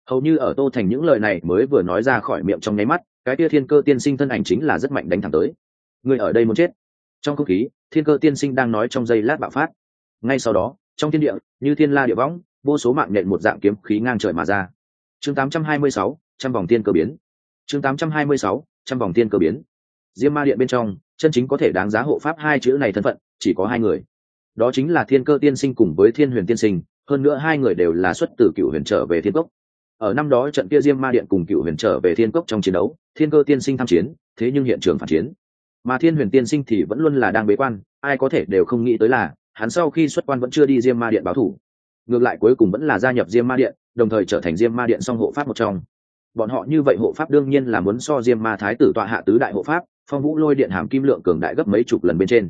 Hầu như ở Tô Thành những lời này mới vừa nói ra khỏi miệng trong nháy mắt, cái kia Thiên Cơ tiên sinh thân ảnh chính là rất mạnh đánh thẳng tới. Người ở đây muốn chết. Trong không khí, Thiên Cơ tiên sinh đang nói trong giây lát bạo phát. Ngay sau đó, trong thiên địa, như thiên la địa võng, vô số mạng nhện một dạng kiếm khí ngang trời mà ra. Chương 826, trăm vòng tiên cơ biến. Chương 826, trăm vòng tiên cơ biến. Diêm Ma Điện bên trong, chân chính có thể đáng giá hộ pháp hai chữ này thân phận, chỉ có hai người. Đó chính là Thiên Cơ tiên sinh cùng với Thiên Huyền tiên sinh, hơn nữa hai người đều là xuất từ Cựu Huyền trở về Thiên Cốc. Ở năm đó trận kia Diêm Ma Điện cùng Cựu Huyền trở về Thiên Cốc trong chiến đấu, Thiên Cơ tiên sinh tham chiến, thế nhưng hiện trường phản chiến. Mà Thiên Huyền tiên sinh thì vẫn luôn là đang bế quan, ai có thể đều không nghĩ tới là, hắn sau khi xuất quan vẫn chưa đi Diêm Ma Điện báo thù. Ngược lại cuối cùng vẫn là gia nhập Diêm Ma Điện, đồng thời trở thành Diêm Ma Điện song hộ pháp một trong. Bọn họ như vậy hộ pháp đương nhiên là muốn so Diêm Ma Thái tử tọa hạ tứ đại hộ pháp, Phong Vũ Lôi Điện hàm kim lượng cường đại gấp mấy chục lần bên trên.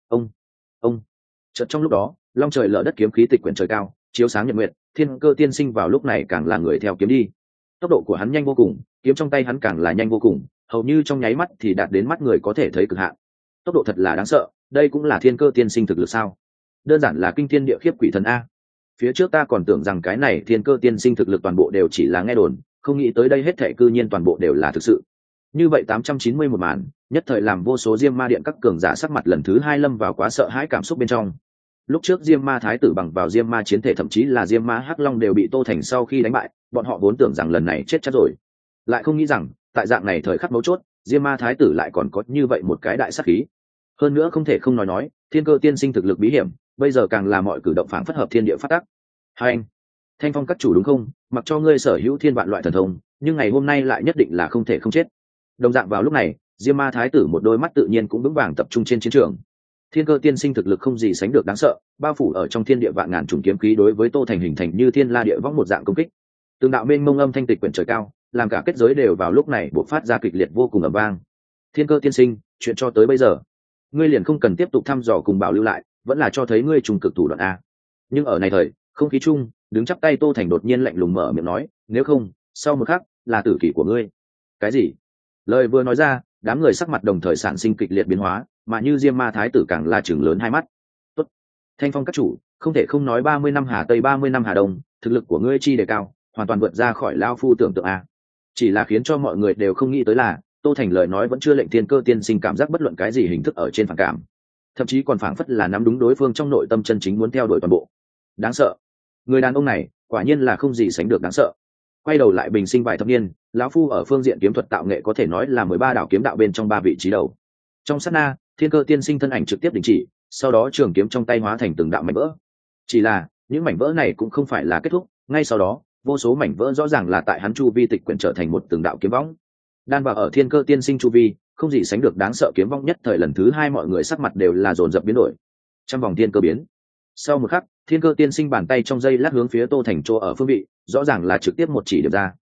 Ông chợt trong lúc đó, long trời lở đất kiếm khí tịch quyển trời cao, chiếu sáng nhật nguyệt, Thiên Cơ tiên sinh vào lúc này càng là người theo kiếm đi. Tốc độ của hắn nhanh vô cùng, kiếm trong tay hắn càng là nhanh vô cùng, hầu như trong nháy mắt thì đạt đến mắt người có thể thấy cực hạn. Tốc độ thật là đáng sợ, đây cũng là Thiên Cơ tiên sinh thực lực sao? Đơn giản là kinh thiên địa khiếp quỷ thần a. Phía trước ta còn tưởng rằng cái này Thiên Cơ tiên sinh thực lực toàn bộ đều chỉ là nghe đồn, không nghĩ tới đây hết thảy cư nhiên toàn bộ đều là thực sự. Như vậy 891 màn, nhất thời làm vô số Diêm Ma Điện các cường giả sắc mặt lần thứ hai lâm vào quá sợ hãi cảm xúc bên trong. Lúc trước Diêm Ma Thái tử bằng vào Diêm Ma chiến thể, thậm chí là Diêm Ma Hắc Long đều bị Tô Thành sau khi đánh bại, bọn họ vốn tưởng rằng lần này chết chắc rồi, lại không nghĩ rằng tại dạng này thời khắc mấu chốt, Diêm Ma Thái tử lại còn có như vậy một cái đại sát khí. Hơn nữa không thể không nói, Thiên Cơ tiên sinh thực lực bí hiểm, bây giờ càng là mọi cử động phản phất hợp thiên địa phát tắc. Hai anh, Thanh Phong các chủ đúng không? Mặc cho ngươi sở hữu thiên vạn loại thần thông, nhưng ngày hôm nay lại nhất định là không thể không chết. Đồng dạng vào lúc này, Diêm Ma Thái tử một đôi mắt tự nhiên cũng vững vàng tập trung trên chiến trường. Thiên Cơ tiên sinh thực lực không gì sánh được đáng sợ, bao phủ ở trong thiên địa vạn ngàn trùng kiếm khí đối với Tô Thành hình thành như thiên la địa võng một dạng công kích. Từng đạo mênh mông âm thanh tịch quyển trời cao, làm cả kết giới đều vào lúc này bộc phát ra kịch liệt vô cùng ầm vang. Thiên Cơ tiên sinh, chuyện cho tới bây giờ, ngươi liền không cần tiếp tục thăm dò cùng bảo lưu lại, vẫn là cho thấy ngươi trùng cực thủ đoạn a. Nhưng ở này thời, không khí chung, đứng chắp tay Tô Thành đột nhiên lạnh lùng mở miệng nói, nếu không, sau một khắc, là tử kỷ của ngươi. Cái gì? Lời vừa nói ra, đám người sắc mặt đồng thời sản sinh kịch liệt biến hóa, mà như Diêm Ma Thái tử càng là trừng lớn hai mắt. Tốt, Thanh Phong các chủ, không thể không nói 30 năm Hà Tây 30 năm Hà Đông, thực lực của ngươi chi đề cao, hoàn toàn vượt ra khỏi lao phu tưởng tượng a. Chỉ là khiến cho mọi người đều không nghĩ tới là, Tô Thành lời nói vẫn chưa lệnh Thiên Cơ tiên sinh cảm giác bất luận cái gì hình thức ở trên phản cảm, thậm chí còn phảng phất là nắm đúng đối phương trong nội tâm chân chính muốn theo đuổi toàn bộ. Đáng sợ, người đàn ông này quả nhiên là không gì sánh được đáng sợ. Quay đầu lại bình sinh vài thập niên, lão phu ở phương diện kiếm thuật tạo nghệ có thể nói là 13 đảo kiếm đạo bên trong 3 vị trí đầu. Trong sát na, Thiên Cơ tiên sinh thân ảnh trực tiếp đình chỉ, sau đó trường kiếm trong tay hóa thành từng đạo mảnh vỡ. Chỉ là những mảnh vỡ này cũng không phải là kết thúc, ngay sau đó vô số mảnh vỡ rõ ràng là tại hắn chu vi tịch quyển trở thành một từng đạo kiếm võng, đan vào ở Thiên Cơ tiên sinh chu vi, không gì sánh được đáng sợ kiếm võng nhất thời lần thứ hai mọi người sắc mặt đều là dồn dập biến đổi. Trăm vòng thiên cơ biến. Sau một khắc, Thiên Cơ tiên sinh bàn tay trong dây lát hướng phía Tô Thành chỗ ở phương vị, rõ ràng là trực tiếp một chỉ điểm ra.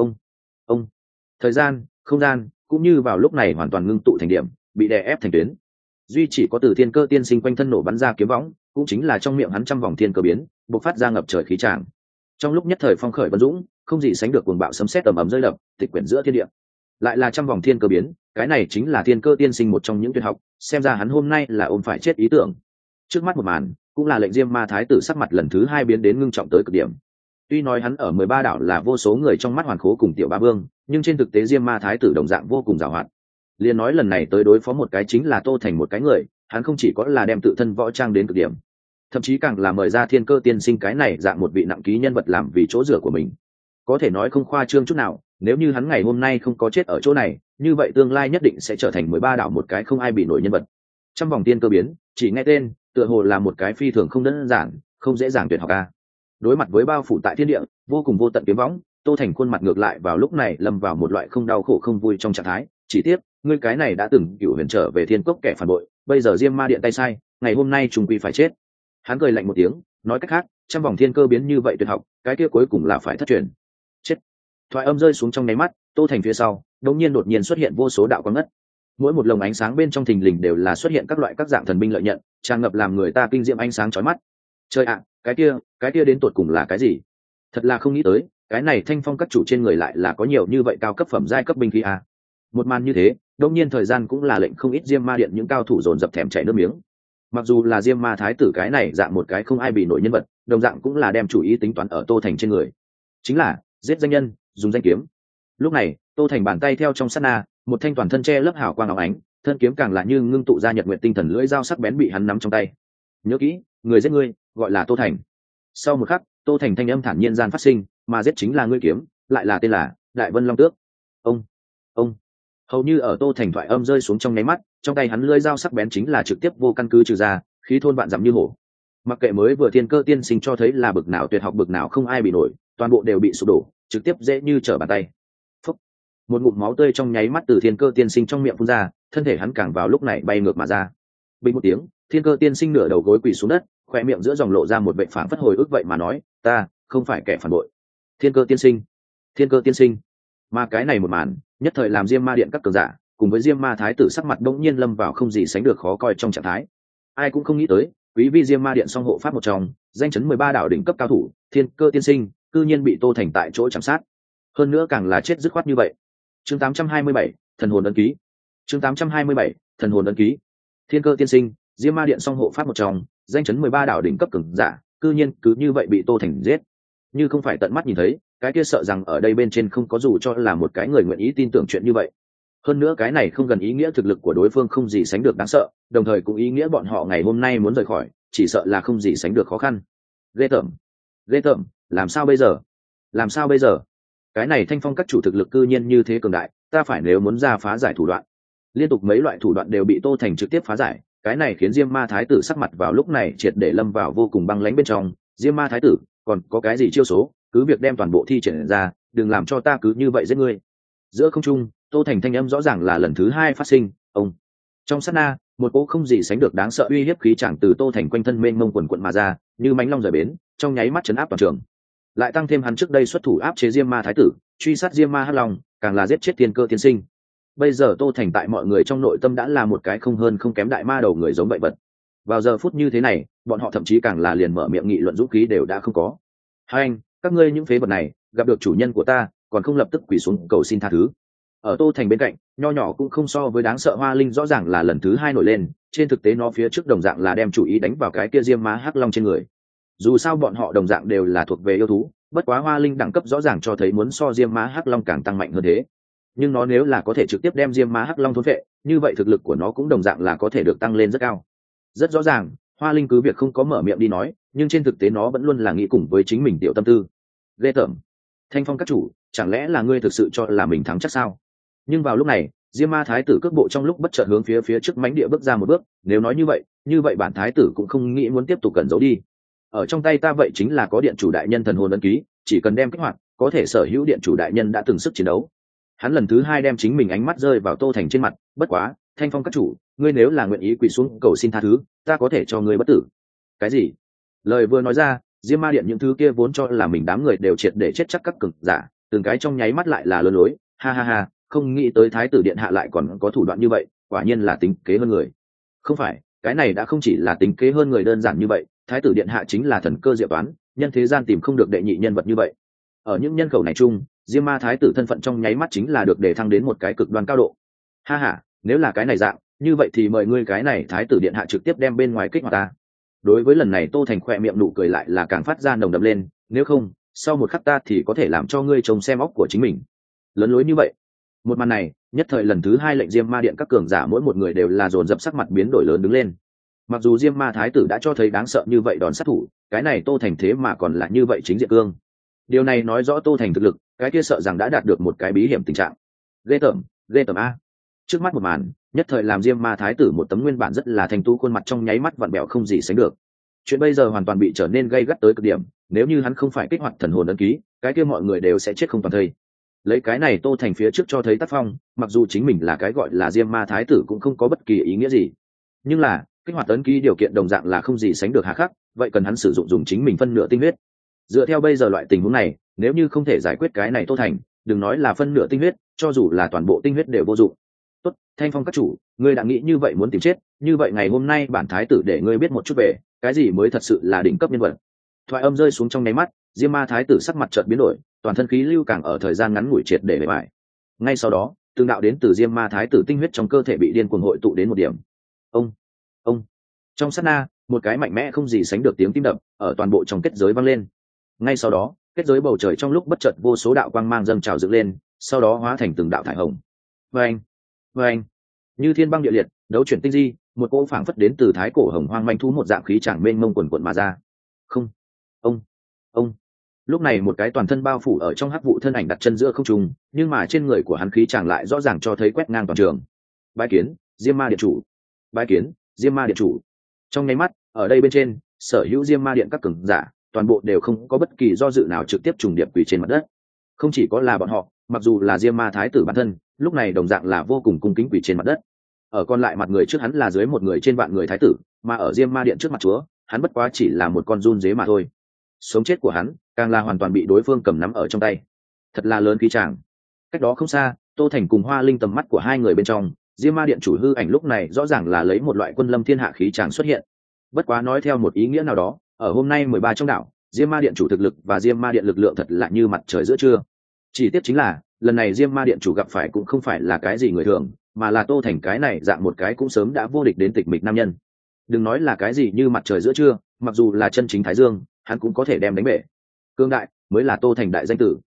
Ông, thời gian, không gian, cũng như vào lúc này hoàn toàn ngưng tụ thành điểm, bị đè ép thành tuyến. Duy chỉ có từ Thiên Cơ tiên sinh quanh thân nổ bắn ra kiếm võng, cũng chính là trong miệng hắn trăm vòng thiên cơ biến, bộc phát ra ngập trời khí tràng. Trong lúc nhất thời phong khởi vân dũng, không gì sánh được cuồng bạo sấm sét ầm ầm rơi đập, tịch quyển giữa thiên địa. Lại là trăm vòng thiên cơ biến, cái này chính là Thiên Cơ tiên sinh một trong những tuyệt học, xem ra hắn hôm nay là ôm phải chết ý tưởng. Trước mắt một màn, cũng là lệnh Diêm Ma Thái tử sắc mặt lần thứ hai biến đến ngưng trọng tới cực điểm. Tuy nói hắn ở 13 đảo là vô số người trong mắt Hoàn Khố cùng Tiểu Bá Vương, nhưng trên thực tế Diêm Ma Thái tử đồng dạng vô cùng giàu hoạt. Liên nói lần này tới đối phó một cái chính là Tô Thành một cái người, hắn không chỉ có là đem tự thân võ trang đến cực điểm, thậm chí càng là mời ra Thiên Cơ tiên sinh cái này dạng một vị nặng ký nhân vật làm vì chỗ dựa của mình. Có thể nói không khoa trương chút nào, nếu như hắn ngày hôm nay không có chết ở chỗ này, như vậy tương lai nhất định sẽ trở thành 13 đảo một cái không ai bị nổi nhân vật. Trăm vòng thiên cơ biến, chỉ nghe tên, tựa hồ là một cái phi thường không đơn giản, không dễ dàng tuyệt học a. Đối mặt với bao phủ tại thiên địa, vô cùng vô tận kiếm võng, Tô Thành khuôn mặt ngược lại vào lúc này lâm vào một loại không đau khổ không vui trong trạng thái. Chỉ tiếp, ngươi cái này đã từng Cựu Huyền trở về Thiên Cốc kẻ phản bội, bây giờ Diêm Ma Điện tay sai, ngày hôm nay trùng quy phải chết. Hắn cười lạnh một tiếng, nói cách khác, trăm vòng thiên cơ biến như vậy tuyệt học, cái kia cuối cùng là phải thất truyền. Chết. Thoại âm rơi xuống trong nháy mắt, Tô Thành phía sau, đột nhiên xuất hiện vô số đạo quang ngất. Mỗi một lồng ánh sáng bên trong thình lình đều là xuất hiện các loại các dạng thần binh lợi nhận, tràn ngập làm người ta kinh diệm ánh sáng chói mắt. Trời ạ, cái kia đến tột cùng là cái gì? Thật là không nghĩ tới, cái này Thanh Phong các chủ trên người lại là có nhiều như vậy cao cấp phẩm giai cấp binh khí a. Một màn như thế, đột nhiên thời gian cũng là lệnh không ít Diêm Ma Điện những cao thủ dồn dập thèm chảy nước miếng. Mặc dù là Diêm Ma Thái tử cái này dạng một cái không ai bị nổi nhân vật, đồng dạng cũng là đem chủ ý tính toán ở Tô Thành trên người. Chính là, giết danh nhân dùng danh kiếm. Lúc này Tô Thành bàn tay theo trong sát na, một thanh toàn thân che lớp hào quang óng ánh, thân kiếm càng là như ngưng tụ ra nhật nguyện tinh thần, lưỡi dao sắc bén bị hắn nắm trong tay. Nhớ kỹ, người giết ngươi gọi là Tô Thành. Sau một khắc, Tô Thành thanh âm thản nhiên gian phát sinh, mà giết chính là ngươi kiếm, lại là tên là Đại Vân Long Tước. Ông hầu như ở Tô Thành thoại âm rơi xuống trong nháy mắt, trong tay hắn lưỡi dao sắc bén chính là trực tiếp vô căn cứ trừ ra, khí thôn vạn dặm như hổ. Mặc kệ mới vừa Thiên Cơ Tiên Sinh cho thấy là bực nào tuyệt học, bực nào không ai bị nổi, toàn bộ đều bị sụp đổ, trực tiếp dễ như trở bàn tay. Phúc. Một ngụm máu tươi trong nháy mắt từ Thiên Cơ Tiên Sinh trong miệng phun ra, thân thể hắn càng vào lúc này bay ngược mà ra. Bình một tiếng, Thiên Cơ Tiên Sinh nửa đầu gối quỳ xuống đất, khóe miệng giữa dòng lộ ra một vẻ phảng phất hồi ức vậy mà nói, ta không phải kẻ phản bội. Thiên Cơ Tiên Sinh, Thiên Cơ Tiên Sinh. Mà cái này một màn, nhất thời làm Diêm Ma Điện các cường giả cùng với Diêm Ma Thái tử sắc mặt bỗng nhiên lâm vào không gì sánh được khó coi trong trạng thái. Ai cũng không nghĩ tới, quý vi Diêm Ma Điện song hộ pháp một trong, danh chấn 13 đạo đỉnh cấp cao thủ, Thiên Cơ Tiên Sinh, cư nhiên bị Tô Thành tại chỗ chạm sát. Hơn nữa càng là chết dứt khoát như vậy. Chương 827, thần hồn ấn ký. Chương 827, thần hồn ấn ký. Thiên Cơ Tiên Sinh, Diêm Ma Điện song hộ pháp một trong, danh chấn 13 đạo đỉnh cấp cường giả, cư nhiên cứ như vậy bị Tô Thành giết. Như không phải tận mắt nhìn thấy, cái kia sợ rằng ở đây bên trên không có dù cho là một cái người nguyện ý tin tưởng chuyện như vậy. Hơn nữa cái này không gần ý nghĩa thực lực của đối phương không gì sánh được đáng sợ, đồng thời cũng ý nghĩa bọn họ ngày hôm nay muốn rời khỏi, chỉ sợ là không gì sánh được khó khăn. Ghê tởm, làm sao bây giờ? Làm sao bây giờ? Cái này Thanh Phong các chủ thực lực cư nhiên như thế cường đại, ta phải nếu muốn ra phá giải thủ đoạn. Liên tục mấy loại thủ đoạn đều bị Tô Thành trực tiếp phá giải, cái này khiến Diêm Ma Thái tử sắc mặt vào lúc này triệt để lâm vào vô cùng băng lãnh bên trong. Diêm Ma Thái tử, còn có cái gì chiêu số, cứ việc đem toàn bộ thi triển ra, đừng làm cho ta cứ như vậy giết ngươi. Giữa không trung, Tô Thành thanh âm rõ ràng là lần thứ hai phát sinh. Ông trong sát na, một cỗ không gì sánh được đáng sợ uy hiếp khí chẳng từ Tô Thành quanh thân mênh mông quần quận mà ra, như mãnh long rời bến, trong nháy mắt chấn áp toàn trường. Lại tăng thêm hắn trước đây xuất thủ áp chế Diêm Ma Thái tử, truy sát Diêm Ma Hắc Long, càng là giết chết Thiên Cơ Tiên Sinh. Bây giờ Tô Thành tại mọi người trong nội tâm đã là một cái không hơn không kém đại ma đầu người giống vậy vật. Vào giờ phút như thế này, bọn họ thậm chí càng là liền mở miệng nghị luận dũng khí đều đã không có. Hai anh, các ngươi những phế vật này, gặp được chủ nhân của ta, còn không lập tức quỳ xuống cầu xin tha thứ. Ở Tô Thành bên cạnh, nho nhỏ cũng không so với đáng sợ Hoa Linh rõ ràng là lần thứ hai nổi lên, trên thực tế nó phía trước đồng dạng là đem chủ ý đánh vào cái kia Diêm Ma Hắc Long trên người. Dù sao bọn họ đồng dạng đều là thuộc về yêu thú, bất quá Hoa Linh đẳng cấp rõ ràng cho thấy muốn so Diêm Ma Hắc Long càng tăng mạnh hơn thế. Nhưng nó nếu là có thể trực tiếp đem Diêm Ma Hắc Long thôn phệ, như vậy thực lực của nó cũng đồng dạng là có thể được tăng lên rất cao. Rất rõ ràng, Hoa Linh cứ việc không có mở miệng đi nói, nhưng trên thực tế nó vẫn luôn là nghĩ cùng với chính mình tiểu tâm tư. Ghê tởm. Thanh Phong các chủ, chẳng lẽ là ngươi thực sự cho là mình thắng chắc sao? Nhưng vào lúc này, Diêm Ma Thái tử cước bộ trong lúc bất chợt hướng phía trước mãnh địa bước ra một bước, nếu nói như vậy bản thái tử cũng không nghĩ muốn tiếp tục cẩn giấu đi. Ở trong tay ta vậy chính là có điện chủ đại nhân thần hồn ấn ký, chỉ cần đem kích hoạt, có thể sở hữu điện chủ đại nhân đã từng sức chiến đấu. Hắn lần thứ hai đem chính mình ánh mắt rơi vào Tô Thành trên mặt, bất quá, Thanh Phong các chủ, ngươi nếu là nguyện ý quỳ xuống cầu xin tha thứ, ta có thể cho ngươi bất tử. Cái gì? Lời vừa nói ra, Diêm Ma Điện những thứ kia vốn cho là mình đám người đều triệt để chết chắc các cường giả, từng cái trong nháy mắt lại là lừa lối, ha ha ha, không nghĩ tới thái tử điện hạ lại còn có thủ đoạn như vậy, quả nhiên là tính kế hơn người. Không phải, cái này đã không chỉ là tính kế hơn người đơn giản như vậy, thái tử điện hạ chính là thần cơ diệu toán, nhân thế gian tìm không được đệ nhị nhân vật như vậy. Ở những nhân khẩu này chung, Diêm Ma Thái tử thân phận trong nháy mắt chính là được đề thăng đến một cái cực đoan cao độ. Ha ha, nếu là cái này dạng, như vậy thì mời ngươi cái này thái tử điện hạ trực tiếp đem bên ngoài kích hoạt ta. Đối với lần này Tô Thành khỏe miệng nụ cười lại là càng phát ra nồng đậm lên, nếu không, sau một khắc ta thì có thể làm cho ngươi trông xem óc của chính mình. Lớn lối như vậy. Một màn này, nhất thời lần thứ hai lệnh Diêm Ma Điện các cường giả mỗi một người đều là dồn dập sắc mặt biến đổi lớn đứng lên. Mặc dù Diêm Ma Thái tử đã cho thấy đáng sợ như vậy đòn sát thủ, cái này Tô Thành thế mà còn là như vậy chính diện cương. Điều này nói rõ Tô Thành thực lực, cái kia sợ rằng đã đạt được một cái bí hiểm tình trạng. Ghê tởm a. Trước mắt một màn, nhất thời làm Diêm Ma Thái tử một tấm nguyên bản rất là thành tú khuôn mặt trong nháy mắt vặn bẹo không gì sánh được. Chuyện bây giờ hoàn toàn bị trở nên gay gắt tới cực điểm, nếu như hắn không phải kích hoạt thần hồn ấn ký, cái kia mọi người đều sẽ chết không toàn thây. Lấy cái này Tô Thành phía trước cho thấy tác phong, mặc dù chính mình là cái gọi là Diêm Ma Thái tử cũng không có bất kỳ ý nghĩa gì, nhưng là kích hoạt ấn ký điều kiện đồng dạng là không gì sánh được hà khắc, vậy cần hắn sử dụng dùng chính mình phân nửa tinh huyết. Dựa theo bây giờ loại tình huống này, nếu như không thể giải quyết cái này Tô Thành, đừng nói là phân nửa tinh huyết, cho dù là toàn bộ tinh huyết đều vô dụng. Tốt, Thanh Phong các chủ, ngươi đã nghĩ như vậy muốn tìm chết, như vậy ngày hôm nay bản thái tử để ngươi biết một chút về cái gì mới thật sự là đỉnh cấp nhân vật. Thoại âm rơi xuống trong nháy mắt, Diêm Ma Thái tử sắc mặt chợt biến đổi, toàn thân khí lưu càng ở thời gian ngắn ngủi triệt để bại bại. Ngay sau đó, tương đạo đến từ Diêm Ma Thái tử tinh huyết trong cơ thể bị điên cuồng hội tụ đến một điểm. Ông. Trong sát na, một cái mạnh mẽ không gì sánh được tiếng tim đập ở toàn bộ trong kết giới vang lên. Ngay sau đó, kết giới bầu trời trong lúc bất chợt vô số đạo quang mang dâng trào dựng lên, sau đó hóa thành từng đạo thải hồng. Vâng, vâng, như thiên băng địa liệt, đấu chuyển tinh di, một cỗ phảng phất đến từ thái cổ hồng hoang manh thú một dạng khí chẳng mênh mông quần quận mà ra. Không, ông. Lúc này một cái toàn thân bao phủ ở trong hắc vụ thân ảnh đặt chân giữa không trung, nhưng mà trên người của hắn khí chẳng lại rõ ràng cho thấy quét ngang toàn trường. Bái kiến, Diêm Ma điện chủ. Bái kiến, Diêm Ma điện chủ. Trong nháy mắt, ở đây bên trên, sở hữu Diêm Ma điện các cường giả, toàn bộ đều không có bất kỳ do dự nào trực tiếp trùng điệp quỳ trên mặt đất. Không chỉ có là bọn họ, mặc dù là Diêm Ma thái tử bản thân, lúc này đồng dạng là vô cùng cung kính quỳ trên mặt đất. Ở còn lại mặt người trước hắn là dưới một người trên vạn người thái tử, mà ở Diêm Ma điện trước mặt chúa, hắn bất quá chỉ là một con run dế mà thôi. Sống chết của hắn càng là hoàn toàn bị đối phương cầm nắm ở trong tay. Thật là lớn khí tràng. Cách đó không xa, Tô Thành cùng Hoa Linh tầm mắt của hai người bên trong, Diêm Ma điện chủ hư ảnh lúc này rõ ràng là lấy một loại quân lâm thiên hạ khí tràng xuất hiện. Bất quá nói theo một ý nghĩa nào đó, ở hôm nay 13 trong đảo, Diêm Ma điện chủ thực lực và Diêm Ma điện lực lượng thật là như mặt trời giữa trưa. Chỉ tiếc chính là, lần này Diêm Ma điện chủ gặp phải cũng không phải là cái gì người thường, mà là Tô Thành cái này dạng một cái cũng sớm đã vô địch đến tịch mịch nam nhân. Đừng nói là cái gì như mặt trời giữa trưa, mặc dù là chân chính thái dương, hắn cũng có thể đem đánh bể. Cương đại mới là Tô Thành đại danh tử.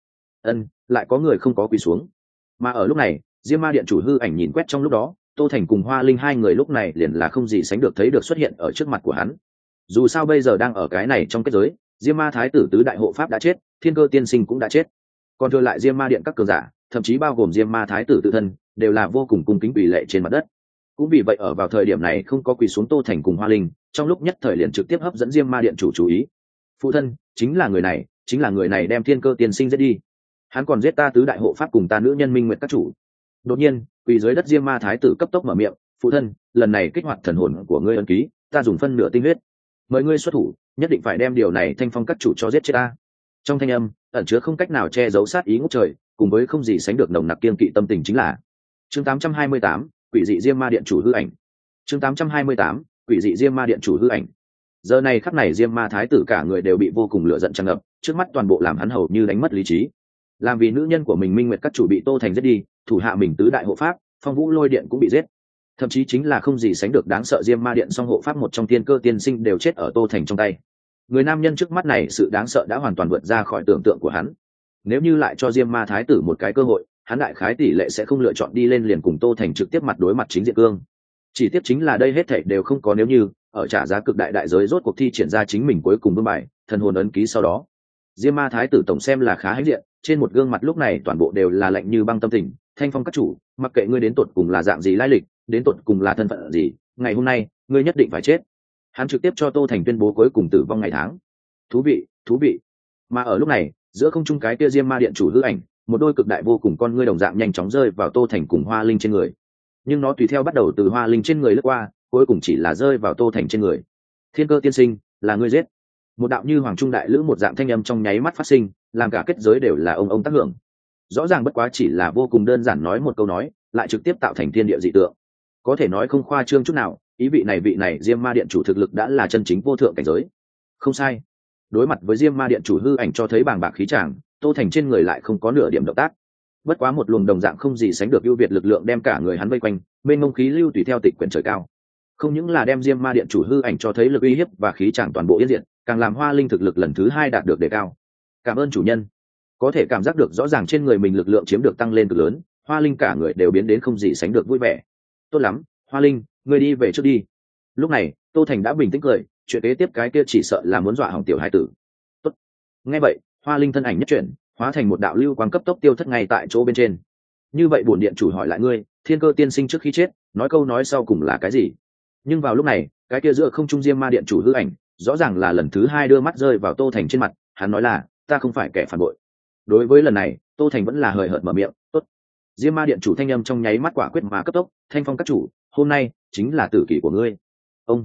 Lại có người không có quỳ xuống. Mà ở lúc này, Diêm Ma điện chủ hư ảnh nhìn quét trong lúc đó, Tô Thành cùng Hoa Linh hai người lúc này liền là không gì sánh được thấy được xuất hiện ở trước mặt của hắn. Dù sao bây giờ đang ở cái này trong kết giới, Diêm Ma thái tử tứ đại hộ pháp đã chết, Thiên Cơ tiên sinh cũng đã chết. Còn thừa lại Diêm Ma điện các cường giả, thậm chí bao gồm Diêm Ma thái tử tự thân, đều là vô cùng cung kính quỳ lệ trên mặt đất. Cũng vì vậy ở vào thời điểm này không có quỳ xuống Tô Thành cùng Hoa Linh, trong lúc nhất thời liền trực tiếp hấp dẫn Diêm Ma điện chủ chú ý. Phụ thân, chính là người này đem Thiên Cơ tiên sinh giết đi. Hắn còn giết ta tứ đại hộ pháp cùng ta nữ nhân Minh Nguyệt các chủ. Đột nhiên, quỳ dưới đất Diêm Ma thái tử cấp tốc mở miệng, phụ thân, lần này kích hoạt thần hồn của ngươi ân ký, ta dùng phân nửa tinh huyết, mời ngươi xuất thủ, nhất định phải đem điều này Thanh Phong các chủ cho giết chết ta. Trong thanh âm ẩn chứa không cách nào che giấu sát ý ngút trời, cùng với không gì sánh được nồng nặc kiên kỵ tâm tình chính là chương 828, quỷ dị Diêm Ma điện chủ hư ảnh. Chương 828, quỷ dị Diêm Ma điện chủ hư ảnh. Giờ này khắc này Diêm Ma thái tử cả người đều bị vô cùng lửa giận tràn ngập, trước mắt toàn bộ làm hắn hầu như đánh mất lý trí. Làm vì nữ nhân của mình Minh Nguyệt các chủ bị Tô Thành giết đi, thủ hạ mình tứ đại hộ pháp, Phong Vũ Lôi điện cũng bị giết. Thậm chí chính là không gì sánh được đáng sợ Diêm Ma điện song hộ pháp một trong Thiên Cơ tiên sinh đều chết ở Tô Thành trong tay. Người nam nhân trước mắt này sự đáng sợ đã hoàn toàn vượt ra khỏi tưởng tượng của hắn. Nếu như lại cho Diêm Ma thái tử một cái cơ hội, hắn đại khái tỷ lệ sẽ không lựa chọn đi lên liền cùng Tô Thành trực tiếp mặt đối mặt chính diện cương. Chỉ tiếc chính là đây hết thảy đều không có nếu như, ở trả giá cực đại đại giới rốt cuộc thi triển ra chính mình cuối cùng vương bài, thần hồn ấn ký sau đó. Diêm Ma thái tử tổng xem là khá hãnh diện, trên một gương mặt lúc này toàn bộ đều là lạnh như băng tâm tình, Thanh Phong các chủ, mặc kệ ngươi đến tột cùng là dạng gì lai lịch, đến tột cùng là thân phận gì, ngày hôm nay, ngươi nhất định phải chết. Hắn trực tiếp cho Tô Thành tuyên bố cuối cùng tử vong ngày tháng. Thú vị. Mà ở lúc này, giữa không trung cái kia Diêm Ma điện chủ hư ảnh, một đôi cực đại vô cùng con ngươi đồng dạng nhanh chóng rơi vào Tô Thành cùng Hoa Linh trên người. Nhưng nó tùy theo bắt đầu từ Hoa Linh trên người lướt qua, cuối cùng chỉ là rơi vào Tô Thành trên người. Thiên Cơ tiên sinh, là ngươi giết. Một đạo như hoàng trung đại lữ một dạng thanh âm trong nháy mắt phát sinh, làm cả kết giới đều là ông tác hưởng. Rõ ràng bất quá chỉ là vô cùng đơn giản nói một câu nói, lại trực tiếp tạo thành thiên địa dị tượng. Có thể nói không khoa trương chút nào, ý vị này Diêm Ma điện chủ thực lực đã là chân chính vô thượng cảnh giới. Không sai. Đối mặt với Diêm Ma điện chủ hư ảnh cho thấy bàng bạc khí tràng, Tô Thành trên người lại không có nửa điểm động tác. Bất quá một luồng đồng dạng không gì sánh được ưu việt lực lượng đem cả người hắn vây quanh, mênh mông khí lưu tùy theo tịch quyển trời cao. Không những là đem Diêm Ma điện chủ hư ảnh cho thấy lực uy hiếp và khí tràng toàn bộ yên diện, càng làm Hoa Linh thực lực lần thứ 2 đạt được đề cao. Cảm ơn chủ nhân. Có thể cảm giác được rõ ràng trên người mình lực lượng chiếm được tăng lên cực lớn, Hoa Linh cả người đều biến đến không gì sánh được vui vẻ. Tốt lắm, Hoa Linh, ngươi đi về trước đi. Lúc này, Tô Thành đã bình tĩnh cười, chuyện kế tiếp cái kia chỉ sợ là muốn dọa hỏng tiểu hải tử. Tốt. Nghe vậy, Hoa Linh thân ảnh nhất chuyển, hóa thành một đạo lưu quang cấp tốc tiêu thất ngay tại chỗ bên trên. Như vậy bổn điện chủ hỏi lại ngươi, Thiên Cơ tiên sinh trước khi chết, nói câu nói sau cùng là cái gì? Nhưng vào lúc này, cái kia giữa không trung Diêm Ma điện chủ hư ảnh, rõ ràng là lần thứ 2 đưa mắt rơi vào Tô Thành trên mặt, hắn nói là, ta không phải kẻ phản bội. Đối với lần này, Tô Thành vẫn là hời hợt mở miệng, tốt. Diêm Ma điện chủ thanh âm trong nháy mắt quả quyết mà cấp tốc, Thanh Phong các chủ, hôm nay chính là tử kỷ của ngươi. Ông.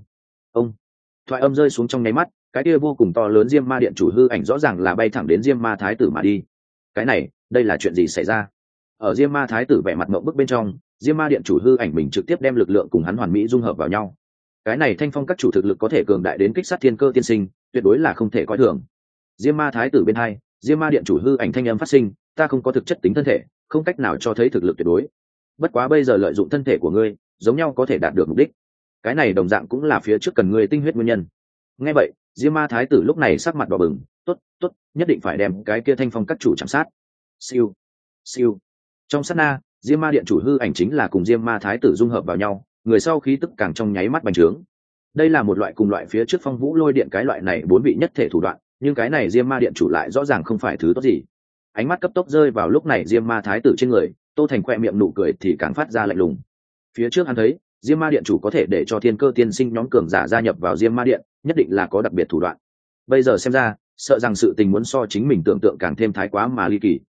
Thoại âm rơi xuống trong nháy mắt, cái kia vô cùng to lớn Diêm Ma điện chủ hư ảnh rõ ràng là bay thẳng đến Diêm Ma thái tử mà đi. Cái này, đây là chuyện gì xảy ra? Ở Diêm Ma thái tử vẻ mặt ngộp bức bên trong, Diêm Ma điện chủ hư ảnh mình trực tiếp đem lực lượng cùng hắn hoàn mỹ dung hợp vào nhau. Cái này Thanh Phong các chủ thực lực có thể cường đại đến kích sát Thiên Cơ tiên sinh, tuyệt đối là không thể coi thường. Diêm Ma thái tử bên hai, Diêm Ma điện chủ hư ảnh thanh âm phát sinh, ta không có thực chất tính thân thể, không cách nào cho thấy thực lực tuyệt đối. Bất quá bây giờ lợi dụng thân thể của ngươi, giống nhau có thể đạt được mục đích. Cái này đồng dạng cũng là phía trước cần ngươi tinh huyết nguyên nhân. Nghe vậy, Diêm Ma thái tử lúc này sắc mặt đỏ bừng, tốt tốt, nhất định phải đem cái kia Thanh Phong các chủ chạm sát. Siêu siêu. Trong sát na, Diêm Ma điện chủ hư ảnh chính là cùng Diêm Ma thái tử dung hợp vào nhau, người sau khí tức càng trong nháy mắt bành trướng. Đây là một loại cùng loại phía trước Phong Vũ Lôi điện cái loại này bốn vị nhất thể thủ đoạn, nhưng cái này Diêm Ma điện chủ lại rõ ràng không phải thứ tốt gì. Ánh mắt cấp tốc rơi vào lúc này Diêm Ma thái tử trên người, Tô Thành khoe miệng nụ cười thì càng phát ra lạnh lùng. Phía trước hắn thấy Diêm Ma điện chủ có thể để cho Thiên Cơ tiên sinh nhóm cường giả gia nhập vào Diêm Ma điện, nhất định là có đặc biệt thủ đoạn. Bây giờ xem ra, sợ rằng sự tình muốn so chính mình tưởng tượng càng thêm thái quá mà ly kỳ.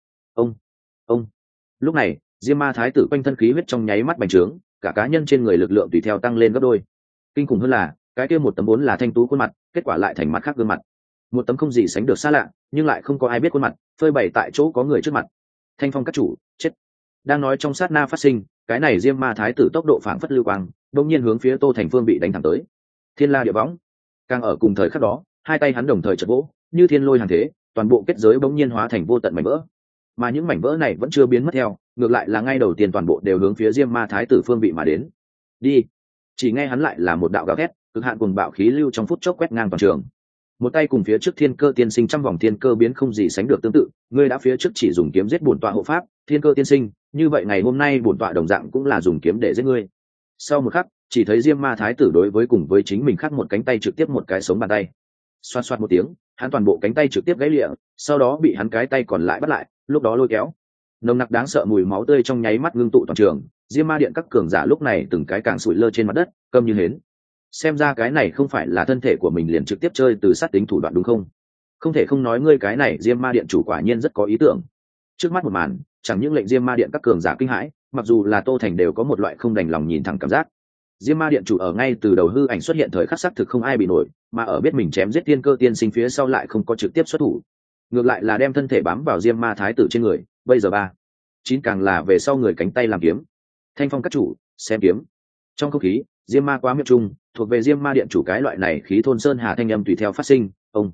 Ông lúc này, Diêm Ma thái tử quanh thân khí huyết trong nháy mắt bành trướng, cả cá nhân trên người lực lượng tùy theo tăng lên gấp đôi. Kinh khủng hơn là, cái kia một tấm vốn là thanh tú khuôn mặt, kết quả lại thành mặt khác gương mặt. Một tấm không gì sánh được xa lạ, nhưng lại không có ai biết khuôn mặt, phơi bày tại chỗ có người trước mặt. Thanh Phong các chủ, chết. Đang nói trong sát na phát sinh, cái này Diêm Ma thái tử tốc độ phảng phất lưu quang, đột nhiên hướng phía Tô Thành Phương bị đánh thẳng tới. Thiên la địa võng. Càng ở cùng thời khắc đó, hai tay hắn đồng thời chợt vỗ, như thiên lôi hàng thế, toàn bộ kết giới bỗng nhiên hóa thành vô tận mảnh vỡ. Mà những mảnh vỡ này vẫn chưa biến mất theo, ngược lại là ngay đầu tiên toàn bộ đều hướng phía Diêm Ma thái tử phương bị mà đến. Đi. Chỉ nghe hắn lại là một đạo gào thét, cực hạn cuồng bạo khí lưu trong phút chốc quét ngang toàn trường. Một tay cùng phía trước Thiên Cơ tiên sinh trăm vòng thiên cơ biến không gì sánh được tương tự, ngươi đã phía trước chỉ dùng kiếm giết bổn tọa hộ pháp, Thiên Cơ tiên sinh, như vậy ngày hôm nay bổn tọa đồng dạng cũng là dùng kiếm để giết ngươi. Sau một khắc, chỉ thấy Diêm Ma thái tử đối với cùng với chính mình khác một cánh tay trực tiếp một cái sống bàn tay. Xoạt xoạt một tiếng, hắn toàn bộ cánh tay trực tiếp gãy lịa, sau đó bị hắn cái tay còn lại bắt lại, lúc đó lôi kéo. Nồng nặc đáng sợ mùi máu tươi trong nháy mắt ngưng tụ toàn trường, Diêm Ma điện các cường giả lúc này từng cái càng sủi lơ trên mặt đất, câm như hến. Xem ra cái này không phải là thân thể của mình liền trực tiếp chơi từ sát tính thủ đoạn đúng không? Không thể không nói ngươi cái này Diêm Ma điện chủ quả nhiên rất có ý tưởng. Trước mắt một màn, chẳng những lệnh Diêm Ma điện các cường giả kinh hãi, mặc dù là Tô Thành đều có một loại không đành lòng nhìn thẳng cảm giác. Diêm Ma điện chủ ở ngay từ đầu hư ảnh xuất hiện thời khắc sắc thực không ai bị nổi, mà ở biết mình chém giết Thiên Cơ tiên sinh phía sau lại không có trực tiếp xuất thủ, ngược lại là đem thân thể bám vào Diêm Ma thái tử trên người. Bây giờ 9 càng là về sau người cánh tay làm kiếm. Thanh Phong các chủ, xem kiếm. Trong không khí, Diêm Ma quá miệng trung, thuộc về Diêm Ma điện chủ cái loại này khí thôn sơn hà thanh âm tùy theo phát sinh.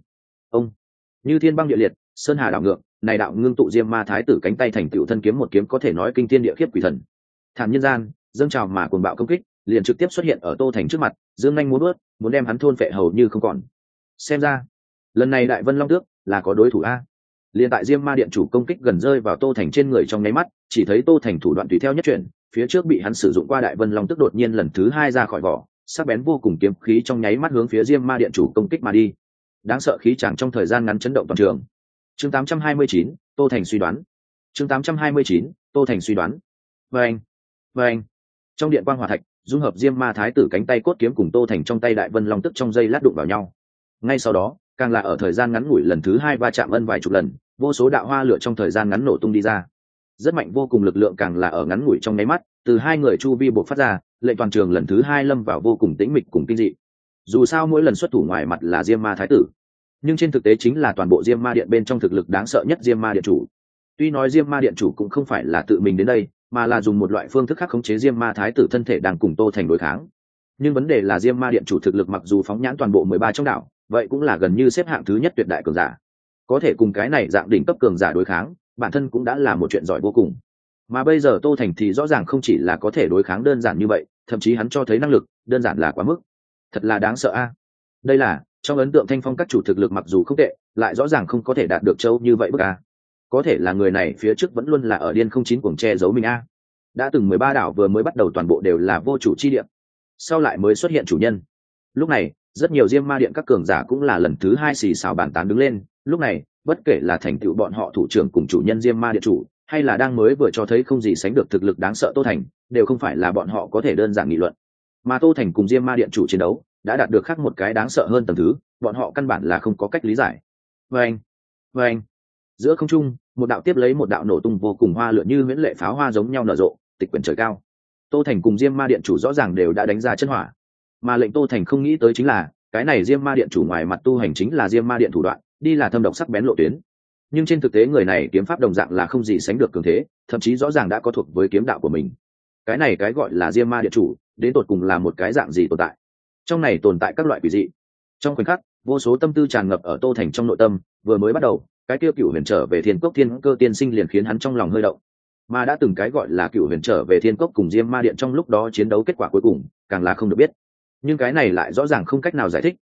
Ông như thiên băng địa liệt, sơn hà đảo ngược, này đạo ngưng tụ Diêm Ma thái tử cánh tay thành tựu thân kiếm một kiếm có thể nói kinh thiên địa khiếp quỷ thần. Thản nhân gian, dâng trào mà cuồng bạo công kích, liền trực tiếp xuất hiện ở Tô Thành trước mặt, dương nhanh muốn bước, muốn đem hắn thôn phệ hầu như không còn. Xem ra, lần này Đại Vân Long Tước là có đối thủ a. Liền tại Diêm Ma điện chủ công kích gần rơi vào Tô Thành trên người trong nháy mắt, chỉ thấy Tô Thành thủ đoạn tùy theo nhất chuyển, phía trước bị hắn sử dụng qua Đại Vân Long Tước đột nhiên lần thứ hai ra khỏi vỏ, sắc bén vô cùng kiếm khí trong nháy mắt hướng phía Diêm Ma điện chủ công kích mà đi. Đáng sợ khí chẳng trong thời gian ngắn chấn động toàn trường. Chương 829, Tô Thành suy đoán. Chương 829, Tô Thành suy đoán. Vâng. Trong điện quang hỏa thạch, dung hợp Diêm Ma thái tử cánh tay cốt kiếm cùng Tô Thành trong tay Đại Vân Long Tước trong giây lát đụng vào nhau. Ngay sau đó, càng là ở thời gian ngắn ngủi lần thứ hai va chạm ân vài chục lần, vô số đạo hoa lửa trong thời gian ngắn nổ tung đi ra. Rất mạnh vô cùng lực lượng càng là ở ngắn ngủi trong nháy mắt, từ hai người chu vi bộc phát ra, lệnh toàn trường lần thứ hai lâm vào vô cùng tĩnh mịch cùng kinh dị. Dù sao mỗi lần xuất thủ ngoài mặt là Diêm Ma thái tử, nhưng trên thực tế chính là toàn bộ Diêm Ma điện bên trong thực lực đáng sợ nhất Diêm Ma điện chủ. Tuy nói Diêm Ma điện chủ cũng không phải là tự mình đến đây, mà là dùng một loại phương thức khác khống chế Diêm Ma thái tử thân thể đang cùng Tô Thành đối kháng. Nhưng vấn đề là Diêm Ma điện chủ thực lực mặc dù phóng nhãn toàn bộ 13 trong đảo, vậy cũng là gần như xếp hạng thứ nhất tuyệt đại cường giả. Có thể cùng cái này dạng đỉnh cấp cường giả đối kháng, bản thân cũng đã là một chuyện giỏi vô cùng. Mà bây giờ Tô Thành thì rõ ràng không chỉ là có thể đối kháng đơn giản như vậy, thậm chí hắn cho thấy năng lực đơn giản là quá mức. Thật là đáng sợ a. Đây là trong ấn tượng Thanh Phong các chủ thực lực mặc dù không tệ, lại rõ ràng không có thể đạt được châu như vậy bức a. Có thể là người này phía trước vẫn luôn là ở điên không chín cuồng che giấu mình a. Đã từng 13 đảo vừa mới bắt đầu toàn bộ đều là vô chủ chi địa, sau lại mới xuất hiện chủ nhân. Lúc này, rất nhiều Diêm Ma điện các cường giả cũng là lần thứ hai xì xào bàn tán đứng lên. Lúc này, bất kể là thành tựu bọn họ thủ trưởng cùng chủ nhân Diêm Ma điện chủ, hay là đang mới vừa cho thấy không gì sánh được thực lực đáng sợ Tô Thành, đều không phải là bọn họ có thể đơn giản nghị luận. Mà Tô Thành cùng Diêm Ma điện chủ chiến đấu đã đạt được khác một cái đáng sợ hơn tầng thứ, bọn họ căn bản là không có cách lý giải. Vâng. Giữa không trung, một đạo tiếp lấy một đạo nổ tung vô cùng hoa lửa như huyễn lệ pháo hoa giống nhau nở rộ, tịch quyển trời cao. Tô Thành cùng Diêm Ma điện chủ rõ ràng đều đã đánh ra chân hỏa, mà lệnh Tô Thành không nghĩ tới chính là cái này Diêm Ma điện chủ ngoài mặt tu hành chính là Diêm Ma điện thủ đoạn, đi là thâm độc sắc bén lộ tuyến. Nhưng trên thực tế người này kiếm pháp đồng dạng là không gì sánh được cường thế, thậm chí rõ ràng đã có thuộc với kiếm đạo của mình. Cái này cái gọi là Diêm Ma điện chủ, đến tột cùng là một cái dạng gì tồn tại? Trong này tồn tại các loại quỷ dị. Trong khoảnh khắc, vô số tâm tư tràn ngập ở Tô Thành trong nội tâm, vừa mới bắt đầu, cái tiêu Cửu Huyền trở về Thiên Cốc Thiên Cơ tiên sinh liền khiến hắn trong lòng hơi động. Mà đã từng cái gọi là Cửu Huyền trở về Thiên Cốc cùng Diêm Ma điện trong lúc đó chiến đấu kết quả cuối cùng, càng là không được biết. Nhưng cái này lại rõ ràng không cách nào giải thích,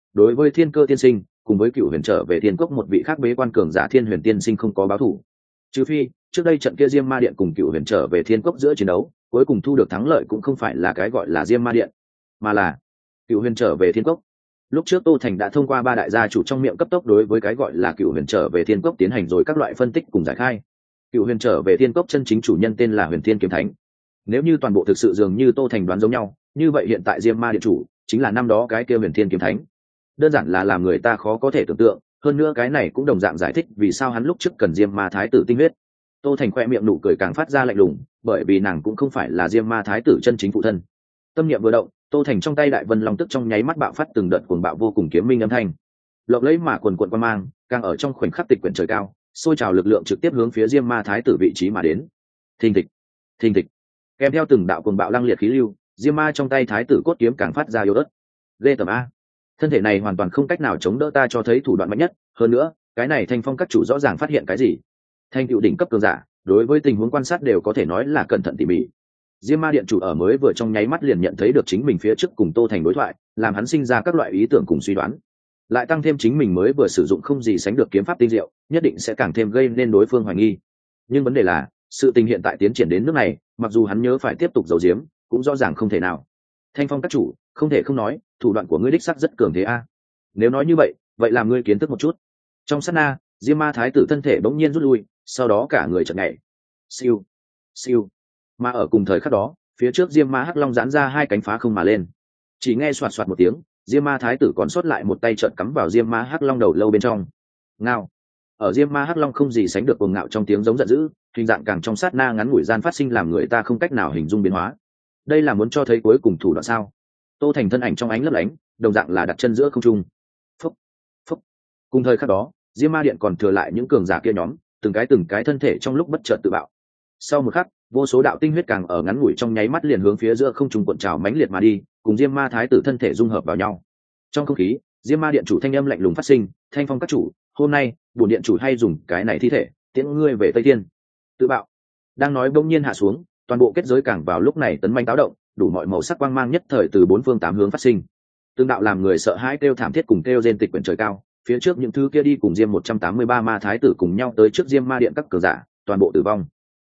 đối với thiên cơ tiên sinh cùng với cựu huyền trở về thiên cốc một vị khác bế quan cường giả thiên huyền tiên sinh không có báo thủ, trừ phi trước đây trận kia diêm ma điện cùng cựu huyền trở về thiên cốc giữa chiến đấu cuối cùng thu được thắng lợi cũng không phải là cái gọi là diêm ma điện, mà là cựu huyền trở về thiên cốc. Lúc trước Tô Thành đã thông qua ba đại gia chủ trong miệng cấp tốc đối với cái gọi là cựu huyền trở về thiên cốc tiến hành rồi các loại phân tích cùng giải khai. Cựu huyền trở về thiên cốc chân chính chủ nhân tên là Huyền Thiên Kiếm Thánh. Nếu như toàn bộ thực sự dường như Tô Thành đoán giống nhau, như vậy hiện tại diêm ma điện chủ chính là năm đó cái kia Huyền Thiên Kiếm Thánh. Đơn giản là làm người ta khó có thể tưởng tượng, hơn nữa cái này cũng đồng dạng giải thích vì sao hắn lúc trước cần diêm ma thái tử tinh huyết. Tô Thành khoe miệng nụ cười càng phát ra lạnh lùng, bởi vì nàng cũng không phải là diêm ma thái tử chân chính phụ thân. Tâm niệm vừa động, Tô Thành trong tay đại vân long tức trong nháy mắt bạo phát từng đợt cuồng bạo vô cùng kiếm minh âm thanh, lộng lấy mà quần quần quan mang, càng ở trong khoảnh khắc tịch quyển trời cao, xôi trào lực lượng trực tiếp hướng phía diêm ma thái tử vị trí mà đến. Thình thịch, thình thịch, kèm theo từng đạo cuồng bạo lăng liệt khí lưu, diêm ma trong tay thái tử cốt kiếm càng phát ra yếu ớt. Ghê tởm a, thân thể này hoàn toàn không cách nào chống đỡ ta cho thấy thủ đoạn mạnh nhất. Hơn nữa, cái này Thanh Phong các chủ rõ ràng phát hiện cái gì. Thanh cựu đỉnh cấp cường giả, đối với tình huống quan sát đều có thể nói là cẩn thận tỉ mỉ. Diêm ma điện chủ ở mới vừa trong nháy mắt liền nhận thấy được chính mình phía trước cùng Tô Thành đối thoại, làm hắn sinh ra các loại ý tưởng cùng suy đoán, lại tăng thêm chính mình mới vừa sử dụng không gì sánh được kiếm pháp tinh diệu, nhất định sẽ càng thêm gây nên đối phương hoài nghi. Nhưng vấn đề là, sự tình hiện tại tiến triển đến nước này, mặc dù hắn nhớ phải tiếp tục giấu giếm, cũng rõ ràng không thể nào. Thanh Phong các chủ, không thể không nói, thủ đoạn của ngươi đích sắc rất cường thế a. Nếu nói như vậy, vậy làm ngươi kiến thức một chút. Trong sát na, Diêm ma thái tử thân thể bỗng nhiên rút lui, sau đó cả người chợt nhảy. Siêu, siêu. Mà ở cùng thời khắc đó, phía trước diêm ma hắc long giãn ra hai cánh phá không mà lên. Chỉ nghe xoạt xoạt một tiếng, diêm ma thái tử còn sót lại một tay trợn cắm vào diêm ma hắc long đầu lâu bên trong. Ngao. Ở diêm ma hắc long không gì sánh được cuồng ngạo trong tiếng giống giận dữ, hình dạng càng trong sát na ngắn ngủi gian phát sinh làm người ta không cách nào hình dung biến hóa. Đây là muốn cho thấy cuối cùng thủ đoạn sao? Tô Thành thân ảnh trong ánh lấp lánh, đồng dạng là đặt chân giữa không trung. Phúc, phúc. Cùng thời khắc đó, diêm ma điện còn thừa lại những cường giả kia nhóm, từng cái thân thể trong lúc bất chợt tự bạo. Sau một khắc, vô số đạo tinh huyết càng ở ngắn ngủi trong nháy mắt liền hướng phía giữa không trung cuộn trào mãnh liệt mà đi, cùng diêm ma thái tử thân thể dung hợp vào nhau. Trong không khí, diêm ma điện chủ thanh âm lạnh lùng phát sinh, Thanh Phong các chủ, hôm nay bổn điện chủ hay dùng cái này thi thể tiễn ngươi về Tây Thiên. Tự bạo. Đang nói bỗng nhiên hạ xuống, toàn bộ kết giới càng vào lúc này tấn manh táo động, đủ mọi màu sắc quang mang nhất thời từ bốn phương tám hướng phát sinh. Tương đạo làm người sợ hãi kêu thảm thiết cùng kêu rên tịch quyển trời cao, phía trước những thứ kia đi cùng diêm 183 ma thái tử cùng nhau tới trước diêm ma điện các cường giả, toàn bộ tử vong.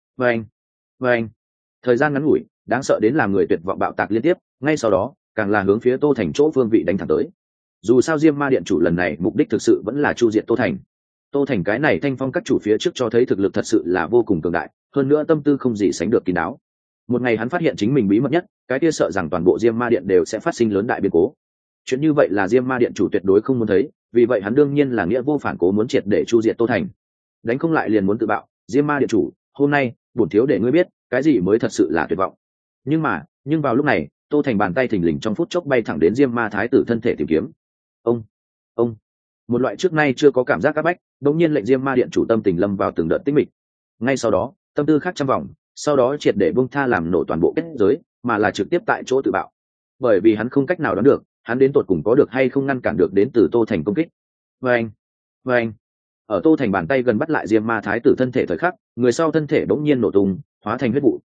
Vâng. Thời gian ngắn ngủi, đáng sợ đến làm người tuyệt vọng bạo tạc liên tiếp, ngay sau đó, càng là hướng phía Tô Thành chỗ phương vị đánh thẳng tới. Dù sao diêm ma điện chủ lần này mục đích thực sự vẫn là chu diệt Tô Thành. Tô Thành cái này Thanh Phong các chủ phía trước cho thấy thực lực thật sự là vô cùng cường đại, hơn nữa tâm tư không gì sánh được kín đáo. Một ngày hắn phát hiện chính mình bí mật nhất, cái kia sợ rằng toàn bộ diêm ma điện đều sẽ phát sinh lớn đại biến cố. Chuyện như vậy là diêm ma điện chủ tuyệt đối không muốn thấy, vì vậy hắn đương nhiên là nghĩa vô phản cố muốn triệt để chu diệt Tô Thành. Đánh không lại liền muốn tự bạo, diêm ma điện chủ, hôm nay bổn thiếu để ngươi biết cái gì mới thật sự là tuyệt vọng. Nhưng vào lúc này, Tô Thành bàn tay thình lình trong phút chốc bay thẳng đến diêm ma thái tử thân thể tìm kiếm. Ông, một loại trước nay chưa có cảm giác áp bách, đột nhiên lệnh diêm ma điện chủ tâm tình lâm vào từng đợt tĩnh mịch. Ngay sau đó, tâm tư khác trăm vòng, sau đó triệt để buông tha làm nổ toàn bộ kết giới, mà là trực tiếp tại chỗ tự bạo. Bởi vì hắn không cách nào đoán được, hắn đến tột cùng có được hay không ngăn cản được đến từ Tô Thành công kích. Vâng. Ở Tô Thành bàn tay gần bắt lại diêm ma thái tử thân thể thời khắc, người sau thân thể bỗng nhiên nổ tung, hóa thành huyết vụ,